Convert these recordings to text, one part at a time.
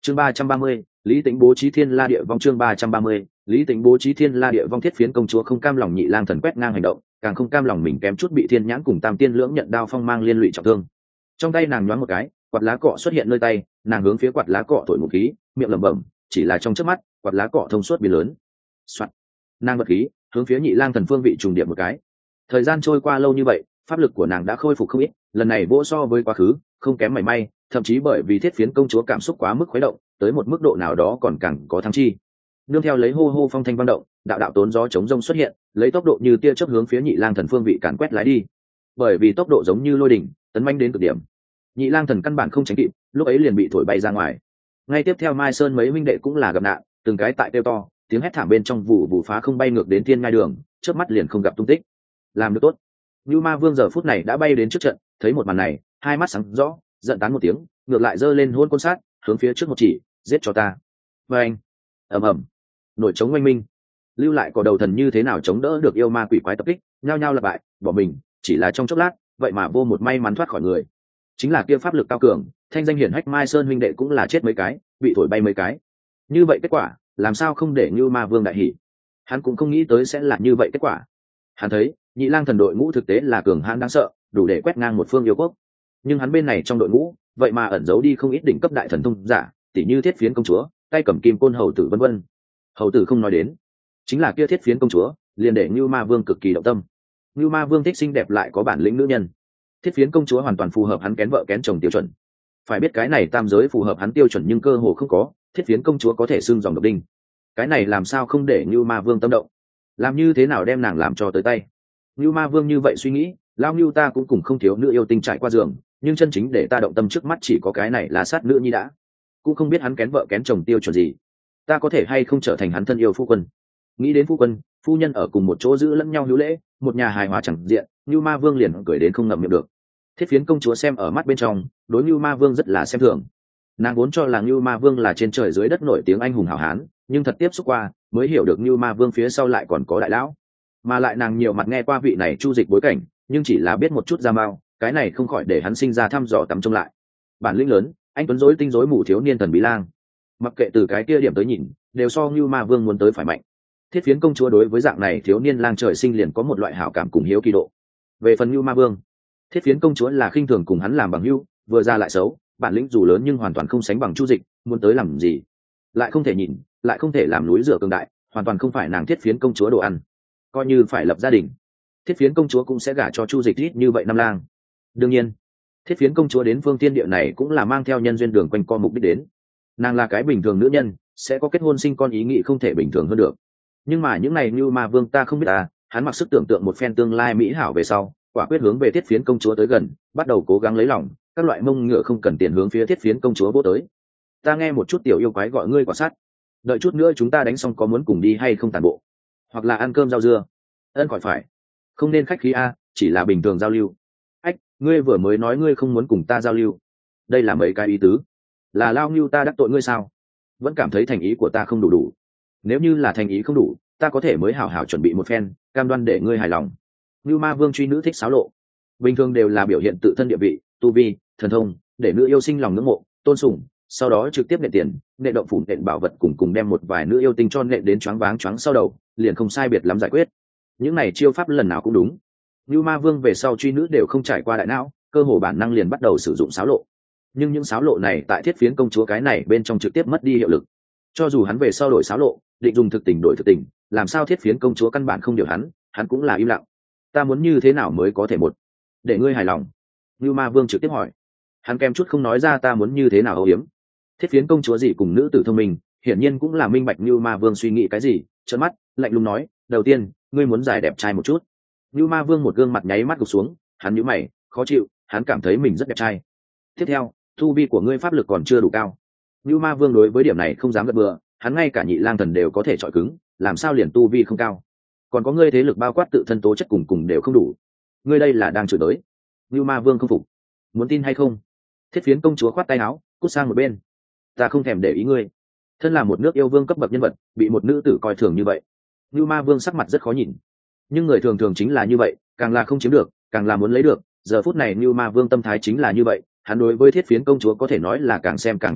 Chương 330, Lý Tĩnh bố trí Thiên La Địa Vong. Chương 330, Lý Tĩnh bố trí Thiên La Địa Vong. Thiết Phiến công chúa không cam lòng Nhị Lang Thần quét ngang hành động, càng không cam lòng mình kém chút bị Thiên Nhãn cùng Tam Tiên Lưỡng nhận đao phong mang liên lụy trọng thương. Trong tay nàng nhoáng một cái, quạt lá cọ xuất hiện nơi tay, nàng hướng phía quạt lá cọ thổi một khí, miệng lẩm bẩm, chỉ là trong chớp mắt, quạt lá cọ thông suốt biến lớn. Soạt. Nàng bật khí, hướng phía Nhị Lang Thần phương vị trùng điệp một cái. Thời gian trôi qua lâu như vậy, pháp lực của nàng đã khôi phục không ít, lần này vỗ so với quá khứ, không kém mảy may, thậm chí bởi vì Thiết Phiến công chúa cảm xúc quá mức khuấy động, tới một mức độ nào đó còn càng có thắng chi. Nương theo lấy hô hô phong thanh vang động, đạo đạo tốn gió chống rông xuất hiện, lấy tốc độ như tia chớp hướng phía Nhị Lang Thần phương vị càn quét lái đi. Bởi vì tốc độ giống như lôi đỉnh, tấn mãnh đến cực điểm. Nhị Lang Thần căn bản không tránh kịp, lúc ấy liền bị thổi bay ra ngoài. Ngay tiếp theo Mai Sơn mấy huynh đệ cũng là gặp nạn, từng cái tại kêu to, tiếng hét thảm bên trong vụ phá không bay ngược đến thiên ngai đường, chớp mắt liền không gặp tung tích. Làm được tốt. Nưu Ma Vương giờ phút này đã bay đến trước trận, thấy một màn này, hai mắt sáng rõ, giận tán một tiếng, ngược lại giơ lên hôn côn sát, hướng phía trước một chỉ, giết cho ta. Và anh, ầm ầm, nổi trống oanh minh, lưu lại cỏ đầu thần như thế nào chống đỡ được yêu ma quỷ quái tập kích, nhao nhao lặp bại, bỏ mình, chỉ là trong chốc lát, vậy mà vô một may mắn thoát khỏi người. Chính là kia pháp lực cao cường, thanh danh hiển hách Mai Sơn huynh đệ cũng là chết mấy cái, bị thổi bay mấy cái. Như vậy kết quả, làm sao không để Nưu Ma Vương đại hỉ? Hắn cũng không nghĩ tới sẽ là như vậy kết quả. Hắn thấy, Nhị Lang Thần đội ngũ thực tế là cường hãn đáng sợ, đủ để quét ngang một phương yêu quốc. Nhưng hắn bên này trong đội ngũ, vậy mà ẩn giấu đi không ít đỉnh cấp đại thần thông giả, tỷ như Thiết Phiến công chúa, tay cầm kim côn hầu tử vân vân. Hầu tử không nói đến, chính là kia Thiết Phiến công chúa, liền để Nưu Ma Vương cực kỳ động tâm. Nưu Ma Vương thích xinh đẹp lại có bản lĩnh nữ nhân. Thiết Phiến công chúa hoàn toàn phù hợp hắn kén vợ kén chồng tiêu chuẩn. Phải biết cái này tam giới phù hợp hắn tiêu chuẩn nhưng cơ hồ không có, Thiết Phiến công chúa có thể xưng dòng độc đinh. Cái này làm sao không để Nưu Ma Vương tâm động? Làm như thế nào đem nàng làm cho tới tay? Nưu Ma Vương như vậy suy nghĩ, lao Nưu ta cũng cùng không thiếu nữ yêu tinh trải qua giường, nhưng chân chính để ta động tâm trước mắt chỉ có cái này là sát nữ nhi đã. Cũng không biết hắn kén vợ kén chồng tiêu chuẩn gì, ta có thể hay không trở thành hắn thân yêu phu quân. Nghĩ đến phu quân, phu nhân ở cùng một chỗ giữ lẫn nhau hữu lễ, một nhà hài hòa chẳng diện, Nưu Ma Vương liền cười đến không ngậm miệng được. Thiết Phiến công chúa xem ở mắt bên trong, đối Nưu Ma Vương rất là xem thường. Nàng vốn cho là Nưu Ma Vương là trên trời dưới đất nổi tiếng anh hùng hảo hán, nhưng thật tiếp xúc qua, mới hiểu được Nưu Ma Vương phía sau lại còn có đại lão. Mà lại nàng nhiều mặt nghe qua vị này chu dịch bối cảnh, nhưng chỉ là biết một chút ra mao, cái này không khỏi để hắn sinh ra thăm dò tắm trông lại. Bản lĩnh lớn, anh tuấn rối tinh rối mù thiếu niên thần bí lang. Mặc kệ từ cái kia điểm tới nhìn, đều so Nưu Ma Vương muốn tới phải mạnh. Thiết Phiến công chúa đối với dạng này thiếu niên lang trời sinh liền có một loại hảo cảm cùng hiếu kỳ độ. Về phần Nưu Ma Vương, Thiết Phiến công chúa là khinh thường cùng hắn làm bằng hữu, vừa ra lại xấu, bản lĩnh dù lớn nhưng hoàn toàn không sánh bằng chu dịch, muốn tới làm gì? Lại không thể nhìn, lại không thể làm núi rửa cường đại, hoàn toàn không phải nàng Thiết Phiến công chúa đồ ăn. Coi như phải lập gia đình, Thiết Phiến công chúa cũng sẽ gả cho chu dịch ít như vậy năm lang. Đương nhiên, Thiết Phiến công chúa đến phương tiên địa này cũng là mang theo nhân duyên đường quanh co mục đích đến. Nàng là cái bình thường nữ nhân, sẽ có kết hôn sinh con ý nghĩ không thể bình thường hơn được. Nhưng mà những này như Ma Vương ta không biết à, hắn mặc sức tưởng tượng một phen tương lai mỹ hảo về sau, quả quyết hướng về Thiết Phiến công chúa tới gần, bắt đầu cố gắng lấy lòng, các loại mông ngựa không cần tiền hướng phía Thiết Phiến công chúa vô tới. Ta nghe một chút tiểu yêu quái gọi ngươi quả sát, đợi chút nữa chúng ta đánh xong có muốn cùng đi hay không tàn bộ, hoặc là ăn cơm rau dưa? Ân khỏi phải, không nên khách khí a, chỉ là bình thường giao lưu. Ách, ngươi vừa mới nói ngươi không muốn cùng ta giao lưu, đây là mấy cái ý tứ? Là lao Ngưu ta đắc tội ngươi sao? Vẫn cảm thấy thành ý của ta không đủ. Nếu như là thành ý không đủ, ta có thể mới hảo hảo chuẩn bị một phen, cam đoan để ngươi hài lòng. Ngưu Ma Vương truy nữ thích xáo lộ, bình thường đều là biểu hiện tự thân địa vị, tu vi, thần thông, để nữ yêu sinh lòng ngưỡng mộ, tôn sùng, sau đó trực tiếp nện tiền, nện động phủ, nện bảo vật, cùng đem một vài nữ yêu tinh cho nện đến choáng váng choáng sau đầu, liền không sai biệt lắm giải quyết. Những này chiêu pháp lần nào cũng đúng. Ngưu Ma Vương về sau truy nữ đều không trải qua đại não, cơ hồ bản năng liền bắt đầu sử dụng xáo lộ. Nhưng những xáo lộ này tại Thiết Phiến công chúa cái này bên trong trực tiếp mất đi hiệu lực. Cho dù hắn về sau đổi xáo lộ, định dùng thực tình đổi thực tình, làm sao Thiết Phiến công chúa căn bản không điều hắn cũng là im lặng. Ta muốn như thế nào mới có thể một để ngươi hài lòng? Ngưu Ma Vương trực tiếp hỏi. Hắn kèm chút không nói ra ta muốn như thế nào âu hiếm. Thiết Phiến công chúa gì cùng nữ tử thông minh, hiển nhiên cũng là minh bạch Ngưu Ma Vương suy nghĩ cái gì, trợn mắt, lạnh lùng nói, đầu tiên, ngươi muốn giải đẹp trai một chút. Ngưu Ma Vương một gương mặt nháy mắt gục xuống, hắn nhíu mày, khó chịu, hắn cảm thấy mình rất đẹp trai. Tiếp theo, tu vi của ngươi pháp lực còn chưa đủ cao. Ngưu Ma Vương đối với điểm này không dám gật bừa, hắn ngay cả Nhị Lang Thần đều có thể chọi cứng, làm sao liền tu vi không cao? Còn có ngươi thế lực bao quát tự thân tố chất cùng đều không đủ. Ngươi đây là đang chửi tới. Ngưu Ma Vương không phục. Muốn tin hay không? Thiết Phiến công chúa khoát tay áo, cút sang một bên. Ta không thèm để ý ngươi. Thân là một nước yêu vương cấp bậc nhân vật, bị một nữ tử coi thường như vậy. Ngưu Ma Vương sắc mặt rất khó nhìn. Nhưng người thường thường chính là như vậy, càng là không chiếm được, càng là muốn lấy được. Giờ phút này Ngưu Ma Vương tâm thái chính là như vậy, hắn đối với Thiết Phiến công chúa có thể nói là càng xem càng thuận mắt,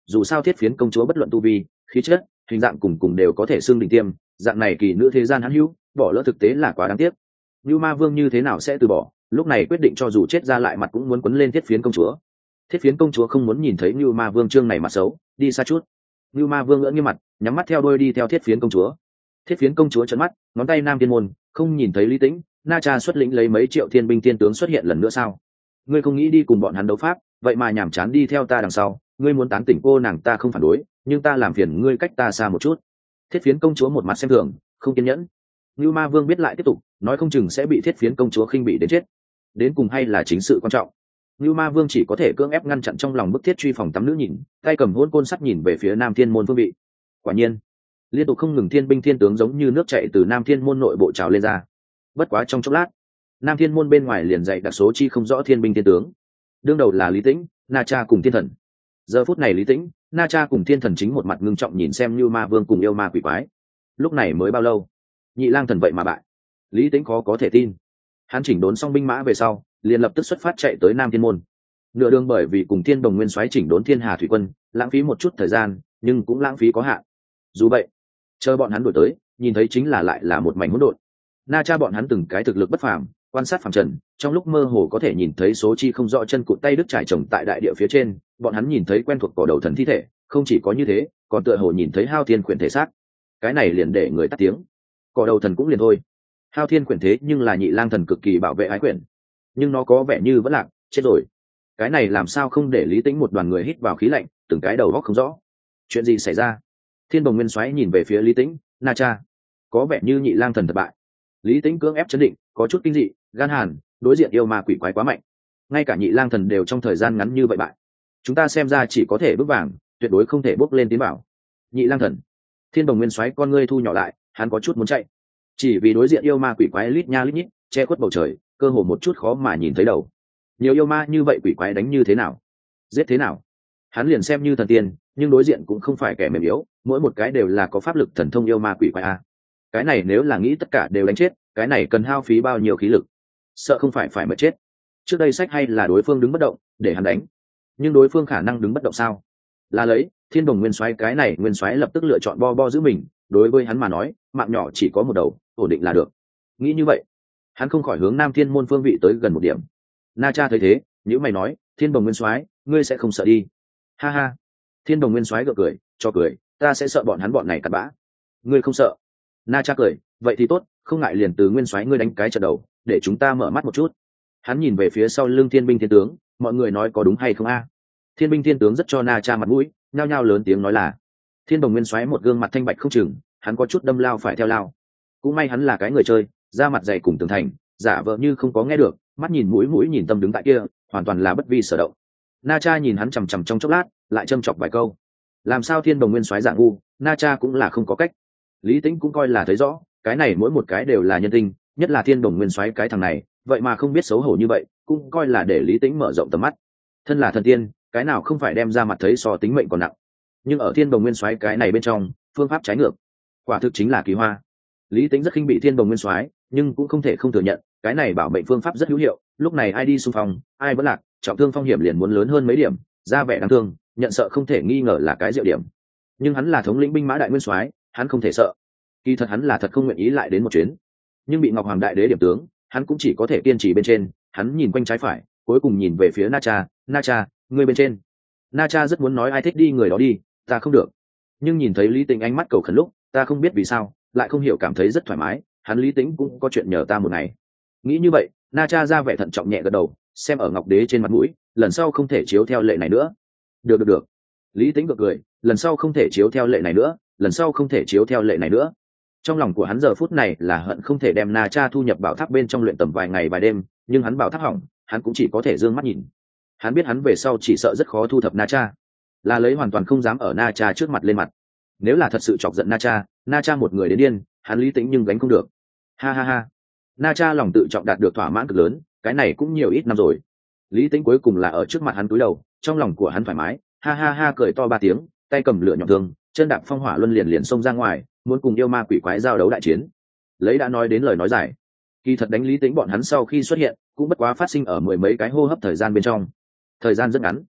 dù sao thiết phiến công chúa bất luận tu vi khí chất hình dạng cùng đều có thể xưng đỉnh tiêm, dạng này kỳ nữ thế gian hắn hữu bỏ lỡ thực tế là quá đáng tiếc. Như Ma Vương như thế nào sẽ từ bỏ, lúc này quyết định cho dù chết ra lại mặt cũng muốn quấn lên thiết phiến công chúa. Thiết phiến công chúa không muốn nhìn thấy Như Ma Vương trương này mặt xấu, đi xa chút. Như Ma Vương ngỡ nghiêm mặt, nhắm mắt theo đôi đi theo thiết phiến công chúa. Thiết phiến công chúa trợn mắt, ngón tay Nam Thiên Môn, không nhìn thấy Lý Tĩnh, Na Cha xuất lĩnh lấy mấy triệu thiên binh thiên tướng xuất hiện lần nữa sao? Ngươi không nghĩ đi cùng bọn hắn đấu pháp, vậy mà nhảm chán đi theo ta đằng sau, ngươi muốn tán tỉnh cô nàng ta không phản đối, nhưng ta làm phiền ngươi cách ta xa một chút. Thiết phiến công chúa một mặt xem thường, không kiên nhẫn. Như Ma Vương biết lại tiếp tục, nói không chừng sẽ bị thiết phiến công chúa khinh bị đến chết. Đến cùng hay là chính sự quan trọng. Như Ma Vương chỉ có thể cưỡng ép ngăn chặn trong lòng bức thiết truy phòng tắm nữ nhìn, tay cầm hôn côn sắt nhìn về phía Nam Thiên Môn phương vị. Quả nhiên, liên tục không ngừng thiên binh thiên tướng giống như nước chảy từ Nam Thiên Môn nội bộ trào lên ra. Bất quá trong chốc lát, Nam Thiên Môn bên ngoài liền dậy đặc số chi không rõ thiên binh thiên tướng. Đương đầu là Lý Tĩnh, Na Cha cùng Thiên Thần. Giờ phút này Lý Tĩnh, Na Cha cùng Thiên Thần chính một mặt ngưng trọng nhìn xem Như Ma Vương cùng yêu ma quỷ quái. Lúc này mới bao lâu, Nhị Lang Thần vậy mà bại. Lý Tĩnh khó có thể tin. Hắn chỉnh đốn xong binh mã về sau, liền lập tức xuất phát chạy tới Nam Thiên Môn. Nửa đường bởi vì cùng Thiên Đồng Nguyên Soái chỉnh đốn Thiên Hà thủy quân, lãng phí một chút thời gian, nhưng cũng lãng phí có hạn. Dù vậy, chờ bọn hắn đuổi tới, nhìn thấy chính là lại là một mảnh hỗn độn. Na Cha bọn hắn từng cái thực lực bất phàm, quan sát phàm trần, trong lúc mơ hồ có thể nhìn thấy số chi không rõ chân cụt tay đứt trải chồng tại đại địa phía trên, bọn hắn nhìn thấy quen thuộc cỏ đầu thần thi thể, không chỉ có như thế, còn tựa hồ nhìn thấy Hao Thiên Quyển thể xác. Cái này liền để người tắt tiếng. Cỏ đầu thần cũng liền thôi. Hao Thiên Quyển thế nhưng là Nhị Lang Thần cực kỳ bảo vệ ái quyển, nhưng nó có vẻ như vẫn lạc, chết rồi. Cái này làm sao không để Lý Tĩnh một đoàn người hít vào khí lạnh, từng cái đầu óc không rõ. Chuyện gì xảy ra? Thiên Bồng Nguyên Soái nhìn về phía Lý Tĩnh, Na Cha, có vẻ như Nhị Lang Thần thất bại. Lý Tĩnh cưỡng ép chấn định, có chút kinh dị, gan hàn, đối diện yêu ma quỷ quái quá mạnh, ngay cả Nhị Lang Thần đều trong thời gian ngắn như vậy bại. Chúng ta xem ra chỉ có thể bước vàng, tuyệt đối không thể bước lên tiến bảo. Nhị Lang Thần. Thiên Bồng Nguyên Soái con ngươi thu nhỏ lại, hắn có chút muốn chạy. Chỉ vì đối diện yêu ma quỷ quái lít nha lít nhít, che khuất bầu trời, cơ hồ một chút khó mà nhìn thấy đầu. Nhiều yêu ma như vậy quỷ quái đánh như thế nào? Giết thế nào? Hắn liền xem như thần tiên, nhưng đối diện cũng không phải kẻ mềm yếu, mỗi một cái đều là có pháp lực thần thông yêu ma quỷ quái a. Cái này nếu là nghĩ tất cả đều đánh chết, cái này cần hao phí bao nhiêu khí lực? Sợ không phải mất chết. Trước đây sách hay là đối phương đứng bất động, để hắn đánh. Nhưng đối phương khả năng đứng bất động sao? Là lấy, Thiên Đồng Nguyên Soái cái này Nguyên Soái lập tức lựa chọn bo giữ mình, đối với hắn mà nói, mạng nhỏ chỉ có một đầu, ổn định là được. Nghĩ như vậy, hắn không khỏi hướng Nam Thiên Môn phương vị tới gần một điểm. Na Cha thấy thế, nhữ mày nói, Thiên Đồng Nguyên Soái, ngươi sẽ không sợ đi? Ha ha. Thiên Đồng Nguyên Soái gượng cười, cho cười, ta sẽ sợ bọn này cặn bã. Ngươi không sợ? Na Cha cười, vậy thì tốt, không ngại liền từ Nguyên Soái ngươi đánh cái trận đầu, để chúng ta mở mắt một chút. Hắn nhìn về phía sau lưng Thiên binh thiên tướng, mọi người nói có đúng hay không a? Thiên binh thiên tướng rất cho Na Cha mặt mũi, nhao nhao lớn tiếng nói là. Thiên Đồng Nguyên Soái một gương mặt thanh bạch không chừng, hắn có chút đâm lao phải theo lao. Cũng may hắn là cái người chơi, da mặt dày cùng tường thành, giả vờ như không có nghe được, mắt nhìn mũi nhìn tâm đứng tại kia, hoàn toàn là bất vi sở động. Na Cha nhìn hắn chằm chằm trong chốc lát, lại châm chọc vài câu. Làm sao Thiên Đồng Nguyên Soái giả ngu, Na Cha cũng là không có cách. Lý Tĩnh cũng coi là thấy rõ, cái này mỗi một cái đều là nhân tinh, nhất là Thiên Đồng Nguyên Soái cái thằng này, vậy mà không biết xấu hổ như vậy, cũng coi là để Lý Tĩnh mở rộng tầm mắt. Thân là thần tiên, cái nào không phải đem ra mặt thấy so tính mệnh còn nặng. Nhưng ở Thiên Đồng Nguyên Soái cái này bên trong, phương pháp trái ngược, quả thực chính là kỳ hoa. Lý Tĩnh rất khinh bị Thiên Đồng Nguyên Soái, nhưng cũng không thể không thừa nhận, cái này bảo mệnh phương pháp rất hữu hiệu, lúc này ai đi xung phong, ai vẫn lạc, trọng thương phong hiểm liền muốn lớn hơn mấy điểm, ra vẻ đáng thương, nhận sợ không thể nghi ngờ là cái diệu điểm. Nhưng hắn là thống lĩnh binh mã đại nguyên soái, hắn không thể sợ. Kỳ thật hắn là thật không nguyện ý lại đến một chuyến, nhưng bị Ngọc Hoàng đại đế điểm tướng, hắn cũng chỉ có thể kiên trì bên trên. Hắn nhìn quanh trái phải, cuối cùng nhìn về phía Na Cha, ngươi bên trên. Na Cha rất muốn nói ai thích đi người đó đi, ta không được. Nhưng nhìn thấy Lý Tĩnh ánh mắt cầu khẩn lúc, ta không biết vì sao, lại không hiểu cảm thấy rất thoải mái. Hắn Lý Tĩnh cũng có chuyện nhờ ta một ngày. Nghĩ như vậy, Na Cha ra vẻ thận trọng nhẹ gật đầu, xem ở Ngọc Đế trên mặt mũi, lần sau không thể chiếu theo lệ này nữa. Được. Lý Tĩnh gật cười, lần sau không thể chiếu theo lệ này nữa, lần sau không thể chiếu theo lệ này nữa. Trong lòng của hắn giờ phút này là hận không thể đem Na Cha thu nhập bảo tháp bên trong luyện tầm vài ngày vài đêm, nhưng hắn bảo tháp hỏng, hắn cũng chỉ có thể dương mắt nhìn. Hắn biết hắn về sau chỉ sợ rất khó thu thập Na Cha, là lấy hoàn toàn không dám ở Na Cha trước mặt lên mặt. Nếu là thật sự chọc giận Na Cha một người đến điên, hắn Lý Tĩnh nhưng gánh không được. Ha. Na Cha lòng tự trọng đạt được thỏa mãn cực lớn, cái này cũng nhiều ít năm rồi. Lý Tĩnh cuối cùng là ở trước mặt hắn cúi đầu, trong lòng của hắn thoải mái, ha cười to 3 tiếng, tay cầm lửa nhọn thương, chân đạp phong hỏa luân liền xông ra ngoài, muốn cùng yêu ma quỷ quái giao đấu đại chiến. Lấy đã nói đến lời nói dài, kỳ thật đánh Lý Tĩnh bọn hắn sau khi xuất hiện, cũng bất quá phát sinh ở mười mấy cái hô hấp thời gian bên trong. Thời gian rất ngắn.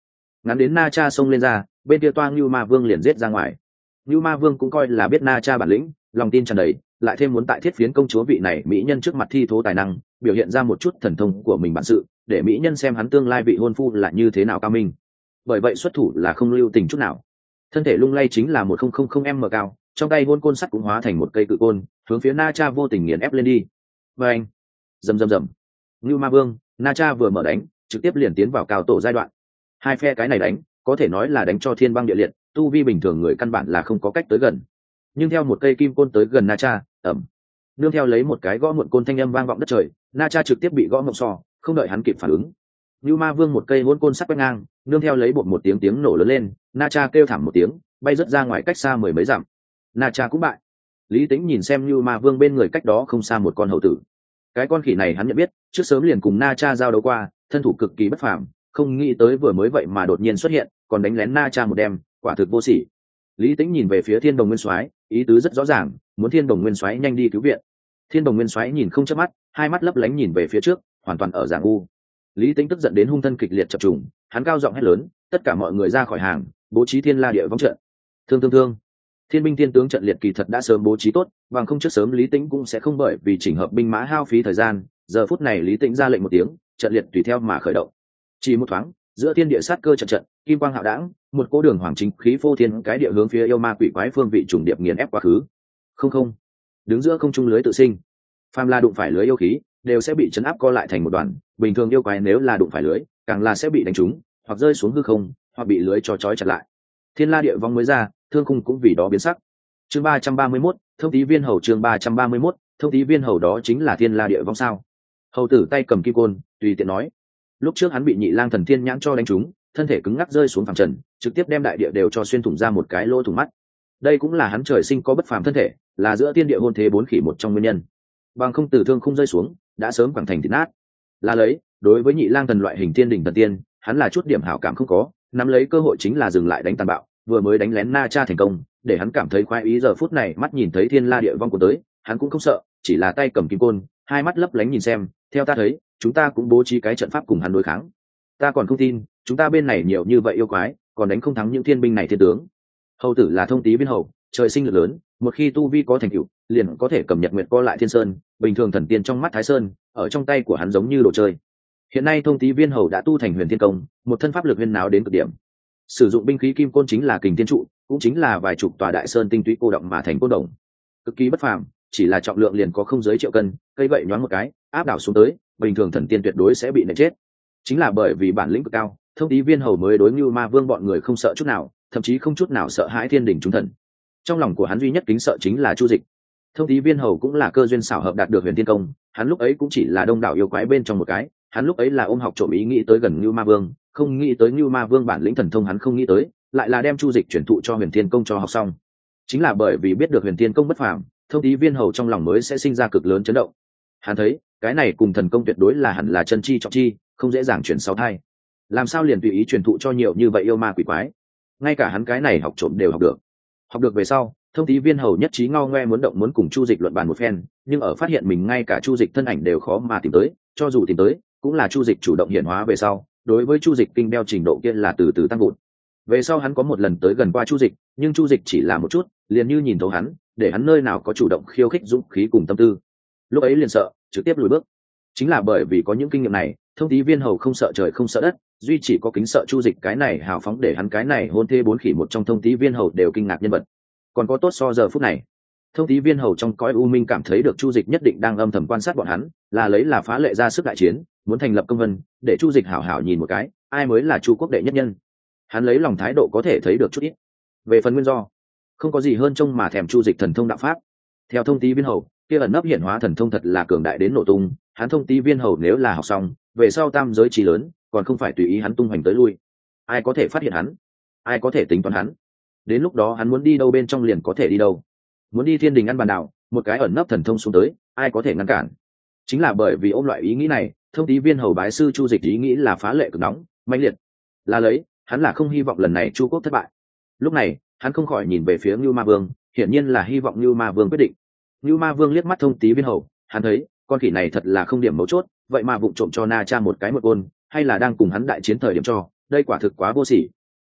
ngắn đến Na Cha xông lên ra, bên kia toang Nưu Ma Vương liền giết ra ngoài. Nưu Ma Vương cũng coi là biết Na Cha bản lĩnh, lòng tin tràn đầy, lại thêm muốn tại Thiết Phiến công chúa vị này mỹ nhân trước mặt thi thố tài năng, biểu hiện ra một chút thần thông của mình bản sự, để mỹ nhân xem hắn tương lai vị hôn phu là như thế nào cao minh. Bởi vậy xuất thủ là không lưu tình chút nào. Thân thể lung lay chính là 1000m cao, trong tay hôn côn sắt cũng hóa thành một cây cự côn, hướng phía Na Cha vô tình nghiền ép lên đi. Và anh, rầm rầm rầm. Nưu Ma Vương, Na Cha vừa mở đánh, trực tiếp liền tiến vào cao tổ giai đoạn. Hai phe cái này đánh, có thể nói là đánh cho thiên băng địa liệt, tu vi bình thường người căn bản là không có cách tới gần. Nhưng theo một cây kim côn tới gần Na Cha, ẩm, nương theo lấy một cái gõ muộn côn thanh âm vang vọng đất trời, Na Cha trực tiếp bị gõ mộng so, không đợi hắn kịp phản ứng. Nưu Ma Vương một cây hôn côn sắc quét ngang, nương theo lấy bột một tiếng nổ lớn lên, Na Cha kêu thảm một tiếng, bay rất ra ngoài cách xa mười mấy dặm. Na Cha cũng bại. Lý Tĩnh nhìn xem Nưu Ma Vương bên người cách đó không xa một con hầu tử. Cái con khỉ này hắn nhận biết, trước sớm liền cùng Na Cha giao đấu qua, thân thủ cực kỳ bất phàm, không nghĩ tới vừa mới vậy mà đột nhiên xuất hiện, còn đánh lén Na Cha một đêm, quả thực vô sỉ. Lý Tĩnh nhìn về phía Thiên Đồng Nguyên Soái, ý tứ rất rõ ràng, muốn Thiên Đồng Nguyên Soái nhanh đi cứu viện. Thiên Đồng Nguyên Soái nhìn không chớp mắt, hai mắt lấp lánh nhìn về phía trước, hoàn toàn ở dạng u. Lý Tĩnh tức giận đến hung thân kịch liệt chập trùng, hắn cao giọng hét lớn, tất cả mọi người ra khỏi hàng, bố trí Thiên La Địa Vong trận. Thương. Thiên binh thiên tướng trận liệt kỳ thật đã sớm bố trí tốt, bằng không trước sớm Lý Tĩnh cũng sẽ không bởi vì chỉnh hợp binh mã hao phí thời gian, giờ phút này Lý Tĩnh ra lệnh một tiếng, trận liệt tùy theo mà khởi động. Chỉ một thoáng, giữa thiên địa sát cơ trận, kim quang hạo đãng, một cỗ đường hoàng chính khí phô thiên cái địa hướng phía yêu ma quỷ quái phương vị trùng điệp nghiền ép quá khứ. Không, đứng giữa không trung lưới tự sinh, phàm là đụng phải lưới yêu khí, đều sẽ bị chấn áp co lại thành một đoàn, bình thường yêu quái nếu là đụng phải lưới, càng là sẽ bị đánh trúng, hoặc rơi xuống hư không, hoặc bị lưới cho trói chặt lại. Thiên La Địa Vong mới ra, thương khung cũng vì đó biến sắc. Chương 331, thông tí viên hầu. Chương 331, thông tí viên hầu đó chính là Thiên La Địa Vong sao? Hầu tử tay cầm kim côn, tùy tiện nói. Lúc trước hắn bị Nhị Lang Thần Thiên nhãn cho đánh trúng, thân thể cứng ngắc rơi xuống phẳng trần, trực tiếp đem đại địa đều cho xuyên thủng ra một cái lỗ thủng mắt. Đây cũng là hắn trời sinh có bất phàm thân thể, là giữa thiên địa hôn thế bốn khỉ một trong nguyên nhân. Bằng không tử thương không rơi xuống, đã sớm quẳng thành thịt nát. Là lấy, đối với Nhị Lang Thần loại hình thiên đỉnh thần tiên, hắn là chút điểm hảo cảm không có, nắm lấy cơ hội chính là dừng lại đánh tàn bạo, vừa mới đánh lén Na Cha thành công, để hắn cảm thấy khoái ý. Giờ phút này mắt nhìn thấy Thiên La Địa Vong của tới, hắn cũng không sợ, chỉ là tay cầm kim côn, hai mắt lấp lánh nhìn xem, theo ta thấy, chúng ta cũng bố trí cái trận pháp cùng hắn đối kháng. Ta còn không tin, chúng ta bên này nhiều như vậy yêu quái, còn đánh không thắng những thiên binh này thiên tướng. Hầu tử là thông tí viên hầu, trời sinh lực lớn, một khi tu vi có thành tựu, liền có thể cầm nhật nguyệt co lại thiên sơn, bình thường thần tiên trong mắt Thái Sơn, ở trong tay của hắn giống như đồ chơi. Hiện nay thông tí viên hầu đã tu thành huyền thiên công, một thân pháp lực huyền náo đến cực điểm. Sử dụng binh khí kim côn chính là kình thiên trụ, cũng chính là vài chục tòa đại sơn tinh túy cô động mà thành côn đồng, cực kỳ bất phàm, chỉ là trọng lượng liền có không dưới triệu cân, cây vậy nhoáng một cái áp đảo xuống tới, bình thường thần tiên tuyệt đối sẽ bị nện chết. Chính là bởi vì bản lĩnh cực cao, thông tí viên hầu mới đối Nưu Ma Vương bọn người không sợ chút nào, thậm chí không chút nào sợ hãi thiên đình chúng thần. Trong lòng của hắn duy nhất kính sợ chính là Chu Dịch. Thông tí viên hầu cũng là cơ duyên xảo hợp đạt được huyền thiên công, hắn lúc ấy cũng chỉ là đông đảo yêu quái bên trong một cái, hắn lúc ấy là ôm học trộm ý nghĩ tới gần Nưu Ma Vương, không nghĩ tới Nưu Ma Vương bản lĩnh thần thông hắn không nghĩ tới, lại là đem Chu Dịch chuyển thụ cho huyền thiên công cho học xong. Chính là bởi vì biết được huyền thiên công bất phàm, thông tí viên hầu trong lòng mới sẽ sinh ra cực lớn chấn động. Hắn thấy cái này cùng thần công tuyệt đối là hẳn là chân chi trọng chi, không dễ dàng chuyển sáu thai. Làm sao liền tùy ý truyền thụ cho nhiều như vậy yêu ma quỷ quái? Ngay cả hắn cái này học trộm đều học được. Học được về sau, thông tí viên hầu nhất trí ngao ngoe muốn động muốn cùng Chu Dịch luận bàn một phen, nhưng ở phát hiện mình ngay cả Chu Dịch thân ảnh đều khó mà tìm tới, cho dù tìm tới, cũng là Chu Dịch chủ động hiện hóa về sau, đối với Chu Dịch kinh đeo trình độ kia là từ từ tăng vụt. Về sau hắn có một lần tới gần qua Chu Dịch, nhưng Chu Dịch chỉ là một chút, liền như nhìn thấu hắn, để hắn nơi nào có chủ động khiêu khích dũng khí cùng tâm tư. Lúc ấy liền sợ, trực tiếp lùi bước. Chính là bởi vì có những kinh nghiệm này, thông tí viên hầu không sợ trời không sợ đất, duy chỉ có kính sợ Chu Dịch cái này hào phóng để hắn cái này hôn thê bốn khỉ một trong thông tí viên hầu đều kinh ngạc nhân vật. Còn có tốt so giờ phút này, thông tí viên hầu trong cõi u minh cảm thấy được Chu Dịch nhất định đang âm thầm quan sát bọn hắn, là phá lệ ra sức đại chiến, muốn thành lập công vân, để Chu Dịch hảo hảo nhìn một cái, ai mới là Chu quốc đệ nhất nhân. Hắn lấy lòng thái độ có thể thấy được chút ít. Về phần nguyên do, không có gì hơn trông mà thèm Chu Dịch thần thông đạo pháp. Theo thông tí viên hầu, kia ẩn nấp hiển hóa thần thông thật là cường đại đến nổ tung, hắn thông tí viên hầu nếu là học xong, về sau tam giới trí lớn, còn không phải tùy ý hắn tung hoành tới lui. Ai có thể phát hiện hắn? Ai có thể tính toán hắn? Đến lúc đó hắn muốn đi đâu bên trong liền có thể đi đâu. Muốn đi thiên đình ăn bàn đảo, một cái ẩn nấp thần thông xuống tới, ai có thể ngăn cản? Chính là bởi vì ôm loại ý nghĩ này, thông tí viên hầu bái sư Chu Dịch ý nghĩ là phá lệ cực nóng, mãnh liệt. Là lấy, hắn là không hy vọng lần này Chu quốc thất bại. Lúc này, hắn không khỏi nhìn về phía Nưu Ma Vương, hiển nhiên là hy vọng Nưu Ma Vương quyết định. Nưu Ma Vương liếc mắt thông tí viên hầu, hắn thấy con khỉ này thật là không điểm mấu chốt, vậy mà vụng trộm cho Na Cha một cái một côn, hay là đang cùng hắn đại chiến thời điểm cho, đây quả thực quá vô sỉ,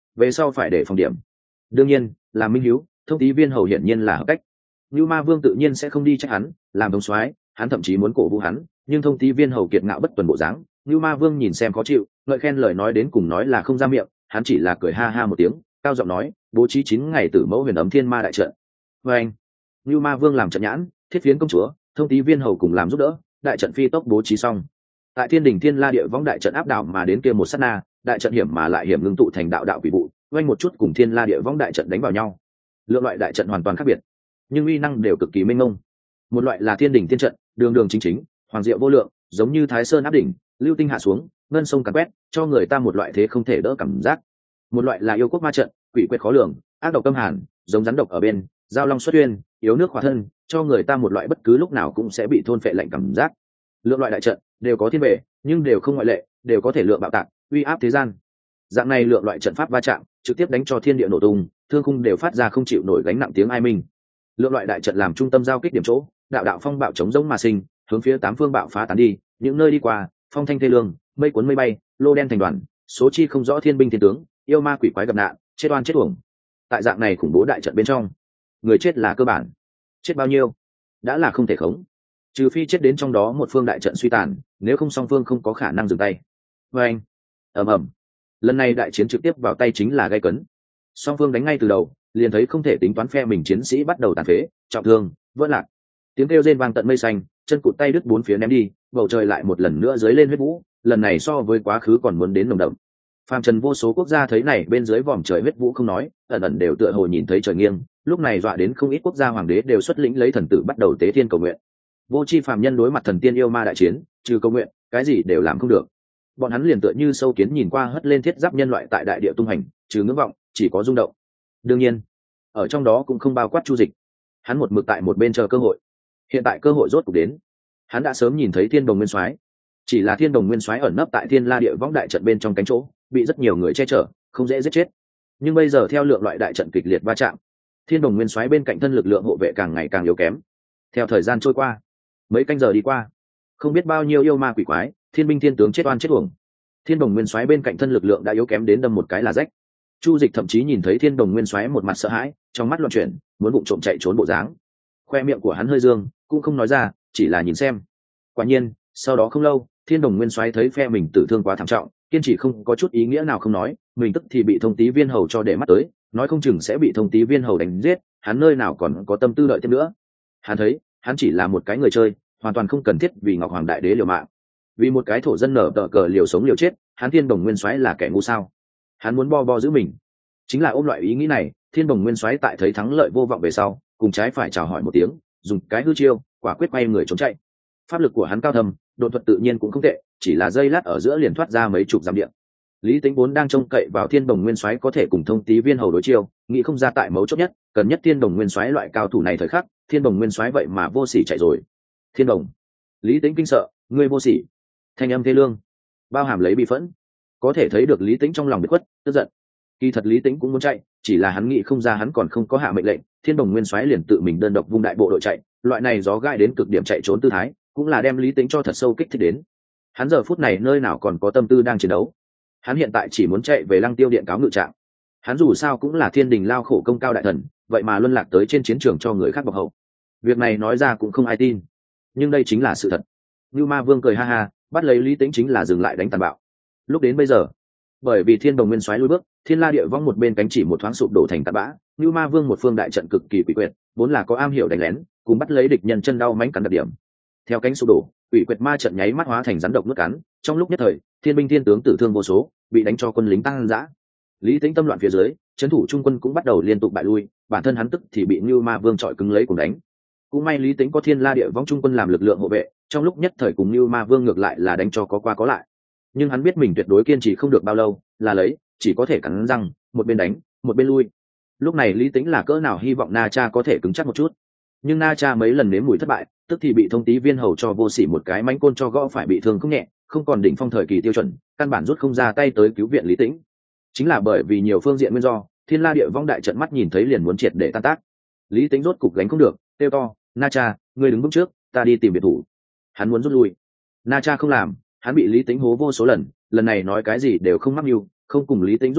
về sau phải để phòng điểm. Đương nhiên là minh hiếu, thông tí viên hầu hiển nhiên là hợp cách. Như Ma Vương tự nhiên sẽ không đi trách hắn, làm thống soái hắn thậm chí muốn cổ vũ hắn, nhưng thông tí viên hầu kiệt ngạo bất tuần bộ dáng, Như Ma Vương nhìn xem khó chịu, ngợi khen lời nói đến cùng nói là không ra miệng, hắn chỉ là cười ha ha một tiếng, cao giọng nói bố trí 9 ngày tử mẫu huyền ấm thiên ma đại trận. Và anh Như Ma Vương làm trận nhãn, thiết phiến công chúa, thông tí viên hầu cùng làm giúp đỡ, đại trận phi tốc bố trí xong. Tại thiên đình thiên la địa võng đại trận áp đảo mà đến kia một sát na, đại trận hiểm mà lại hiểm ngưng tụ thành đạo đạo quỷ vụ, quanh một chút cùng thiên la địa võng đại trận đánh vào nhau. Lượng loại đại trận hoàn toàn khác biệt, nhưng uy năng đều cực kỳ mênh mông. Một loại là thiên đình thiên trận, đường đường chính chính, hoàng diệu vô lượng, giống như Thái Sơn áp đỉnh, lưu tinh hạ xuống, ngân sông càn quét, cho người ta một loại thế không thể đỡ cảm giác. Một loại là yêu quốc ma trận, quỷ quyệt khó lường, ác độc câm hàn, giống rắn độc ở bên, giao long xuất uyên, yếu nước khỏa thân, cho người ta một loại bất cứ lúc nào cũng sẽ bị thôn phệ lạnh cảm giác. Lượng loại đại trận đều có thiên bệ, nhưng đều không ngoại lệ, đều có thể lượng bạo tạc, uy áp thế gian. Dạng này lượng loại trận pháp va chạm, trực tiếp đánh cho thiên địa nổ tung, thương khung đều phát ra không chịu nổi gánh nặng tiếng ai minh. Lượng loại đại trận làm trung tâm giao kích điểm chỗ, đạo đạo phong bạo chống giống mà sinh, hướng phía 8 phương bạo phá tán đi, những nơi đi qua, phong thanh thê lương, mây cuốn mây bay, lô đen thành đoàn, số chi không rõ thiên binh thiên tướng, yêu ma quỷ quái gặp nạn, chết oan chết uổng. Tại dạng này khủng bố đại trận bên trong, người chết là cơ bản, chết bao nhiêu đã là không thể khống, trừ phi chết đến trong đó một phương đại trận suy tàn, nếu không song phương không có khả năng dừng tay. Và anh ầm ầm, lần này đại chiến trực tiếp vào tay chính là gay cấn, song phương đánh ngay từ đầu liền thấy không thể tính toán, phe mình chiến sĩ bắt đầu tàn phế, trọng thương, vỡ lạc, tiếng kêu rên vang tận mây xanh, chân cụt tay đứt bốn phía ném đi, bầu trời lại một lần nữa dưới lên huyết vũ, lần này so với quá khứ còn muốn đến nồng đậm. Phàm trần vô số quốc gia thấy này bên dưới vòm trời huyết vũ không nói, ẩn ẩn đều tựa hồ nhìn thấy trời nghiêng, lúc này dọa đến không ít quốc gia hoàng đế đều xuất lĩnh lấy thần tử bắt đầu tế thiên cầu nguyện. Vô chi phàm nhân đối mặt thần tiên yêu ma đại chiến, trừ cầu nguyện, cái gì đều làm không được. Bọn hắn liền tựa như sâu kiến nhìn qua hất lên thiết giáp nhân loại tại đại địa tung hành, trừ ngưỡng vọng, chỉ có rung động. Đương nhiên, ở trong đó cũng không bao quát Chu Dịch. Hắn một mực tại một bên chờ cơ hội. Hiện tại cơ hội rốt cuộc đến. Hắn đã sớm nhìn thấy Thiên Đồng Nguyên Soái, chỉ là Thiên Đồng Nguyên Soái ẩn nấp tại Thiên La Địa Võng đại trận bên trong cánh chỗ, bị rất nhiều người che chở, không dễ giết chết. Nhưng bây giờ theo lượng loại đại trận kịch liệt va chạm, Thiên Đồng Nguyên Soái bên cạnh thân lực lượng hộ vệ càng ngày càng yếu kém. Theo thời gian trôi qua, mấy canh giờ đi qua, không biết bao nhiêu yêu ma quỷ quái, thiên binh thiên tướng chết oan chết uổng. Thiên Đồng Nguyên Soái bên cạnh thân lực lượng đã yếu kém đến đâm một cái là rách. Chu Dịch thậm chí nhìn thấy Thiên Đồng Nguyên Soái một mặt sợ hãi, trong mắt loạn chuyển, muốn vụng trộm chạy trốn bộ dáng. Khoe miệng của hắn hơi dương, cũng không nói ra, chỉ là nhìn xem. Quả nhiên, sau đó không lâu, Thiên Đồng Nguyên Soái thấy phe mình tử thương quá thảm trọng, kiên trì không có chút ý nghĩa nào không nói, mình tức thì bị thông tí viên hầu cho để mắt tới, nói không chừng sẽ bị thông tí viên hầu đánh giết, hắn nơi nào còn có tâm tư đợi tiếp nữa. Hắn thấy, hắn chỉ là một cái người chơi, hoàn toàn không cần thiết vì Ngọc Hoàng Đại Đế liều mạng. Vì một cái thổ dân nở tờ cờ liều sống liều chết, hắn Thiên Đồng Nguyên Soái là kẻ ngu sao? Hắn muốn bo bo giữ mình. Chính là ôm loại ý nghĩ này, Thiên Đồng Nguyên Soái tại thấy thắng lợi vô vọng về sau, cùng trái phải chào hỏi một tiếng, dùng cái hư chiêu, quả quyết quay người trốn chạy. Pháp lực của hắn cao thâm, đột thuật tự nhiên cũng không tệ, chỉ là giây lát ở giữa liền thoát ra mấy chục dặm điện. Lý Tĩnh vốn đang trông cậy vào Thiên Đồng Nguyên Soái có thể cùng thông tí viên hầu đối chiêu, nghĩ không ra tại mấu chốt nhất, cần nhất Thiên Đồng Nguyên Soái loại cao thủ này thời khắc, Thiên Đồng Nguyên Soái vậy mà vô sỉ chạy rồi. Thiên Đồng, Lý Tĩnh kinh sợ, ngươi vô sỉ. Thanh âm thê lương, bao hàm lấy bi phẫn, có thể thấy được Lý Tĩnh trong lòng bị khuất, tức giận. Kỳ thật Lý Tĩnh cũng muốn chạy, chỉ là hắn nghĩ không ra hắn còn không có hạ mệnh lệnh, Thiên Đồng Nguyên Soái liền tự mình đơn độc vung đại bộ đội chạy, loại này gió gai đến cực điểm chạy trốn tư thái, cũng là đem Lý Tĩnh cho thật sâu kích thích đến. Hắn giờ phút này nơi nào còn có tâm tư đang chiến đấu, hắn hiện tại chỉ muốn chạy về Lăng Tiêu Điện cáo ngự trạng. Hắn dù sao cũng là thiên đình lao khổ công cao đại thần, vậy mà luân lạc tới trên chiến trường cho người khác bọc hậu. Việc này nói ra cũng không ai tin, nhưng đây chính là sự thật. Như Ma Vương cười ha ha, bắt lấy Lý Tĩnh chính là dừng lại đánh tàn bạo. Lúc đến bây giờ, bởi vì Thiên Đồng Nguyên Soái lùi bước, Thiên La Địa Võng một bên cánh chỉ một thoáng sụp đổ thành tạt bã, Như Ma Vương một phương đại trận cực kỳ quỷ quyệt, vốn là có am hiểu đánh lén, cùng bắt lấy địch nhân chân đau mánh cắn đặc điểm. Theo cánh sụp đổ, quỷ quyệt ma trận nháy mắt hóa thành rắn độc nuốt cắn, trong lúc nhất thời, thiên binh thiên tướng tử thương vô số, bị đánh cho quân lính tăng dã. Lý Tĩnh tâm loạn phía dưới, trấn thủ trung quân cũng bắt đầu liên tục bại lui, bản thân hắn tức thì bị Như Ma Vương trọi cứng lấy cùng đánh. Cũng may Lý Tĩnh có Thiên La Địa Võng trung quân làm lực lượng hộ vệ, trong lúc nhất thời cùng Như Ma Vương ngược lại là đánh cho có qua có lại. Nhưng hắn biết mình tuyệt đối kiên trì không được bao lâu, là lấy, chỉ có thể cắn răng, một bên đánh, một bên lui. Lúc này Lý Tĩnh là cỡ nào hy vọng Na Cha có thể cứng chắc một chút. Nhưng Na Cha mấy lần nếm mùi thất bại, tức thì bị thông tí viên hầu cho vô sỉ một cái mánh côn cho gõ phải bị thương không nhẹ, không còn đỉnh phong thời kỳ tiêu chuẩn, căn bản rút không ra tay tới cứu viện Lý Tĩnh. Chính là bởi vì nhiều phương diện nguyên do, Thiên La Địa Võng đại trận mắt nhìn thấy liền muốn triệt để tan tác. Lý Tĩnh rốt cục gánh không được, kêu to, Na Cha, ngươi đứng bước trước, ta đi tìm biệt thủ. Hắn muốn rút lui. Na Cha không làm, hắn bị Lý Tĩnh hố vô số lần, lần này nói cái gì đều không mắc mưu, không cùng Lý Tĩnh rút lui,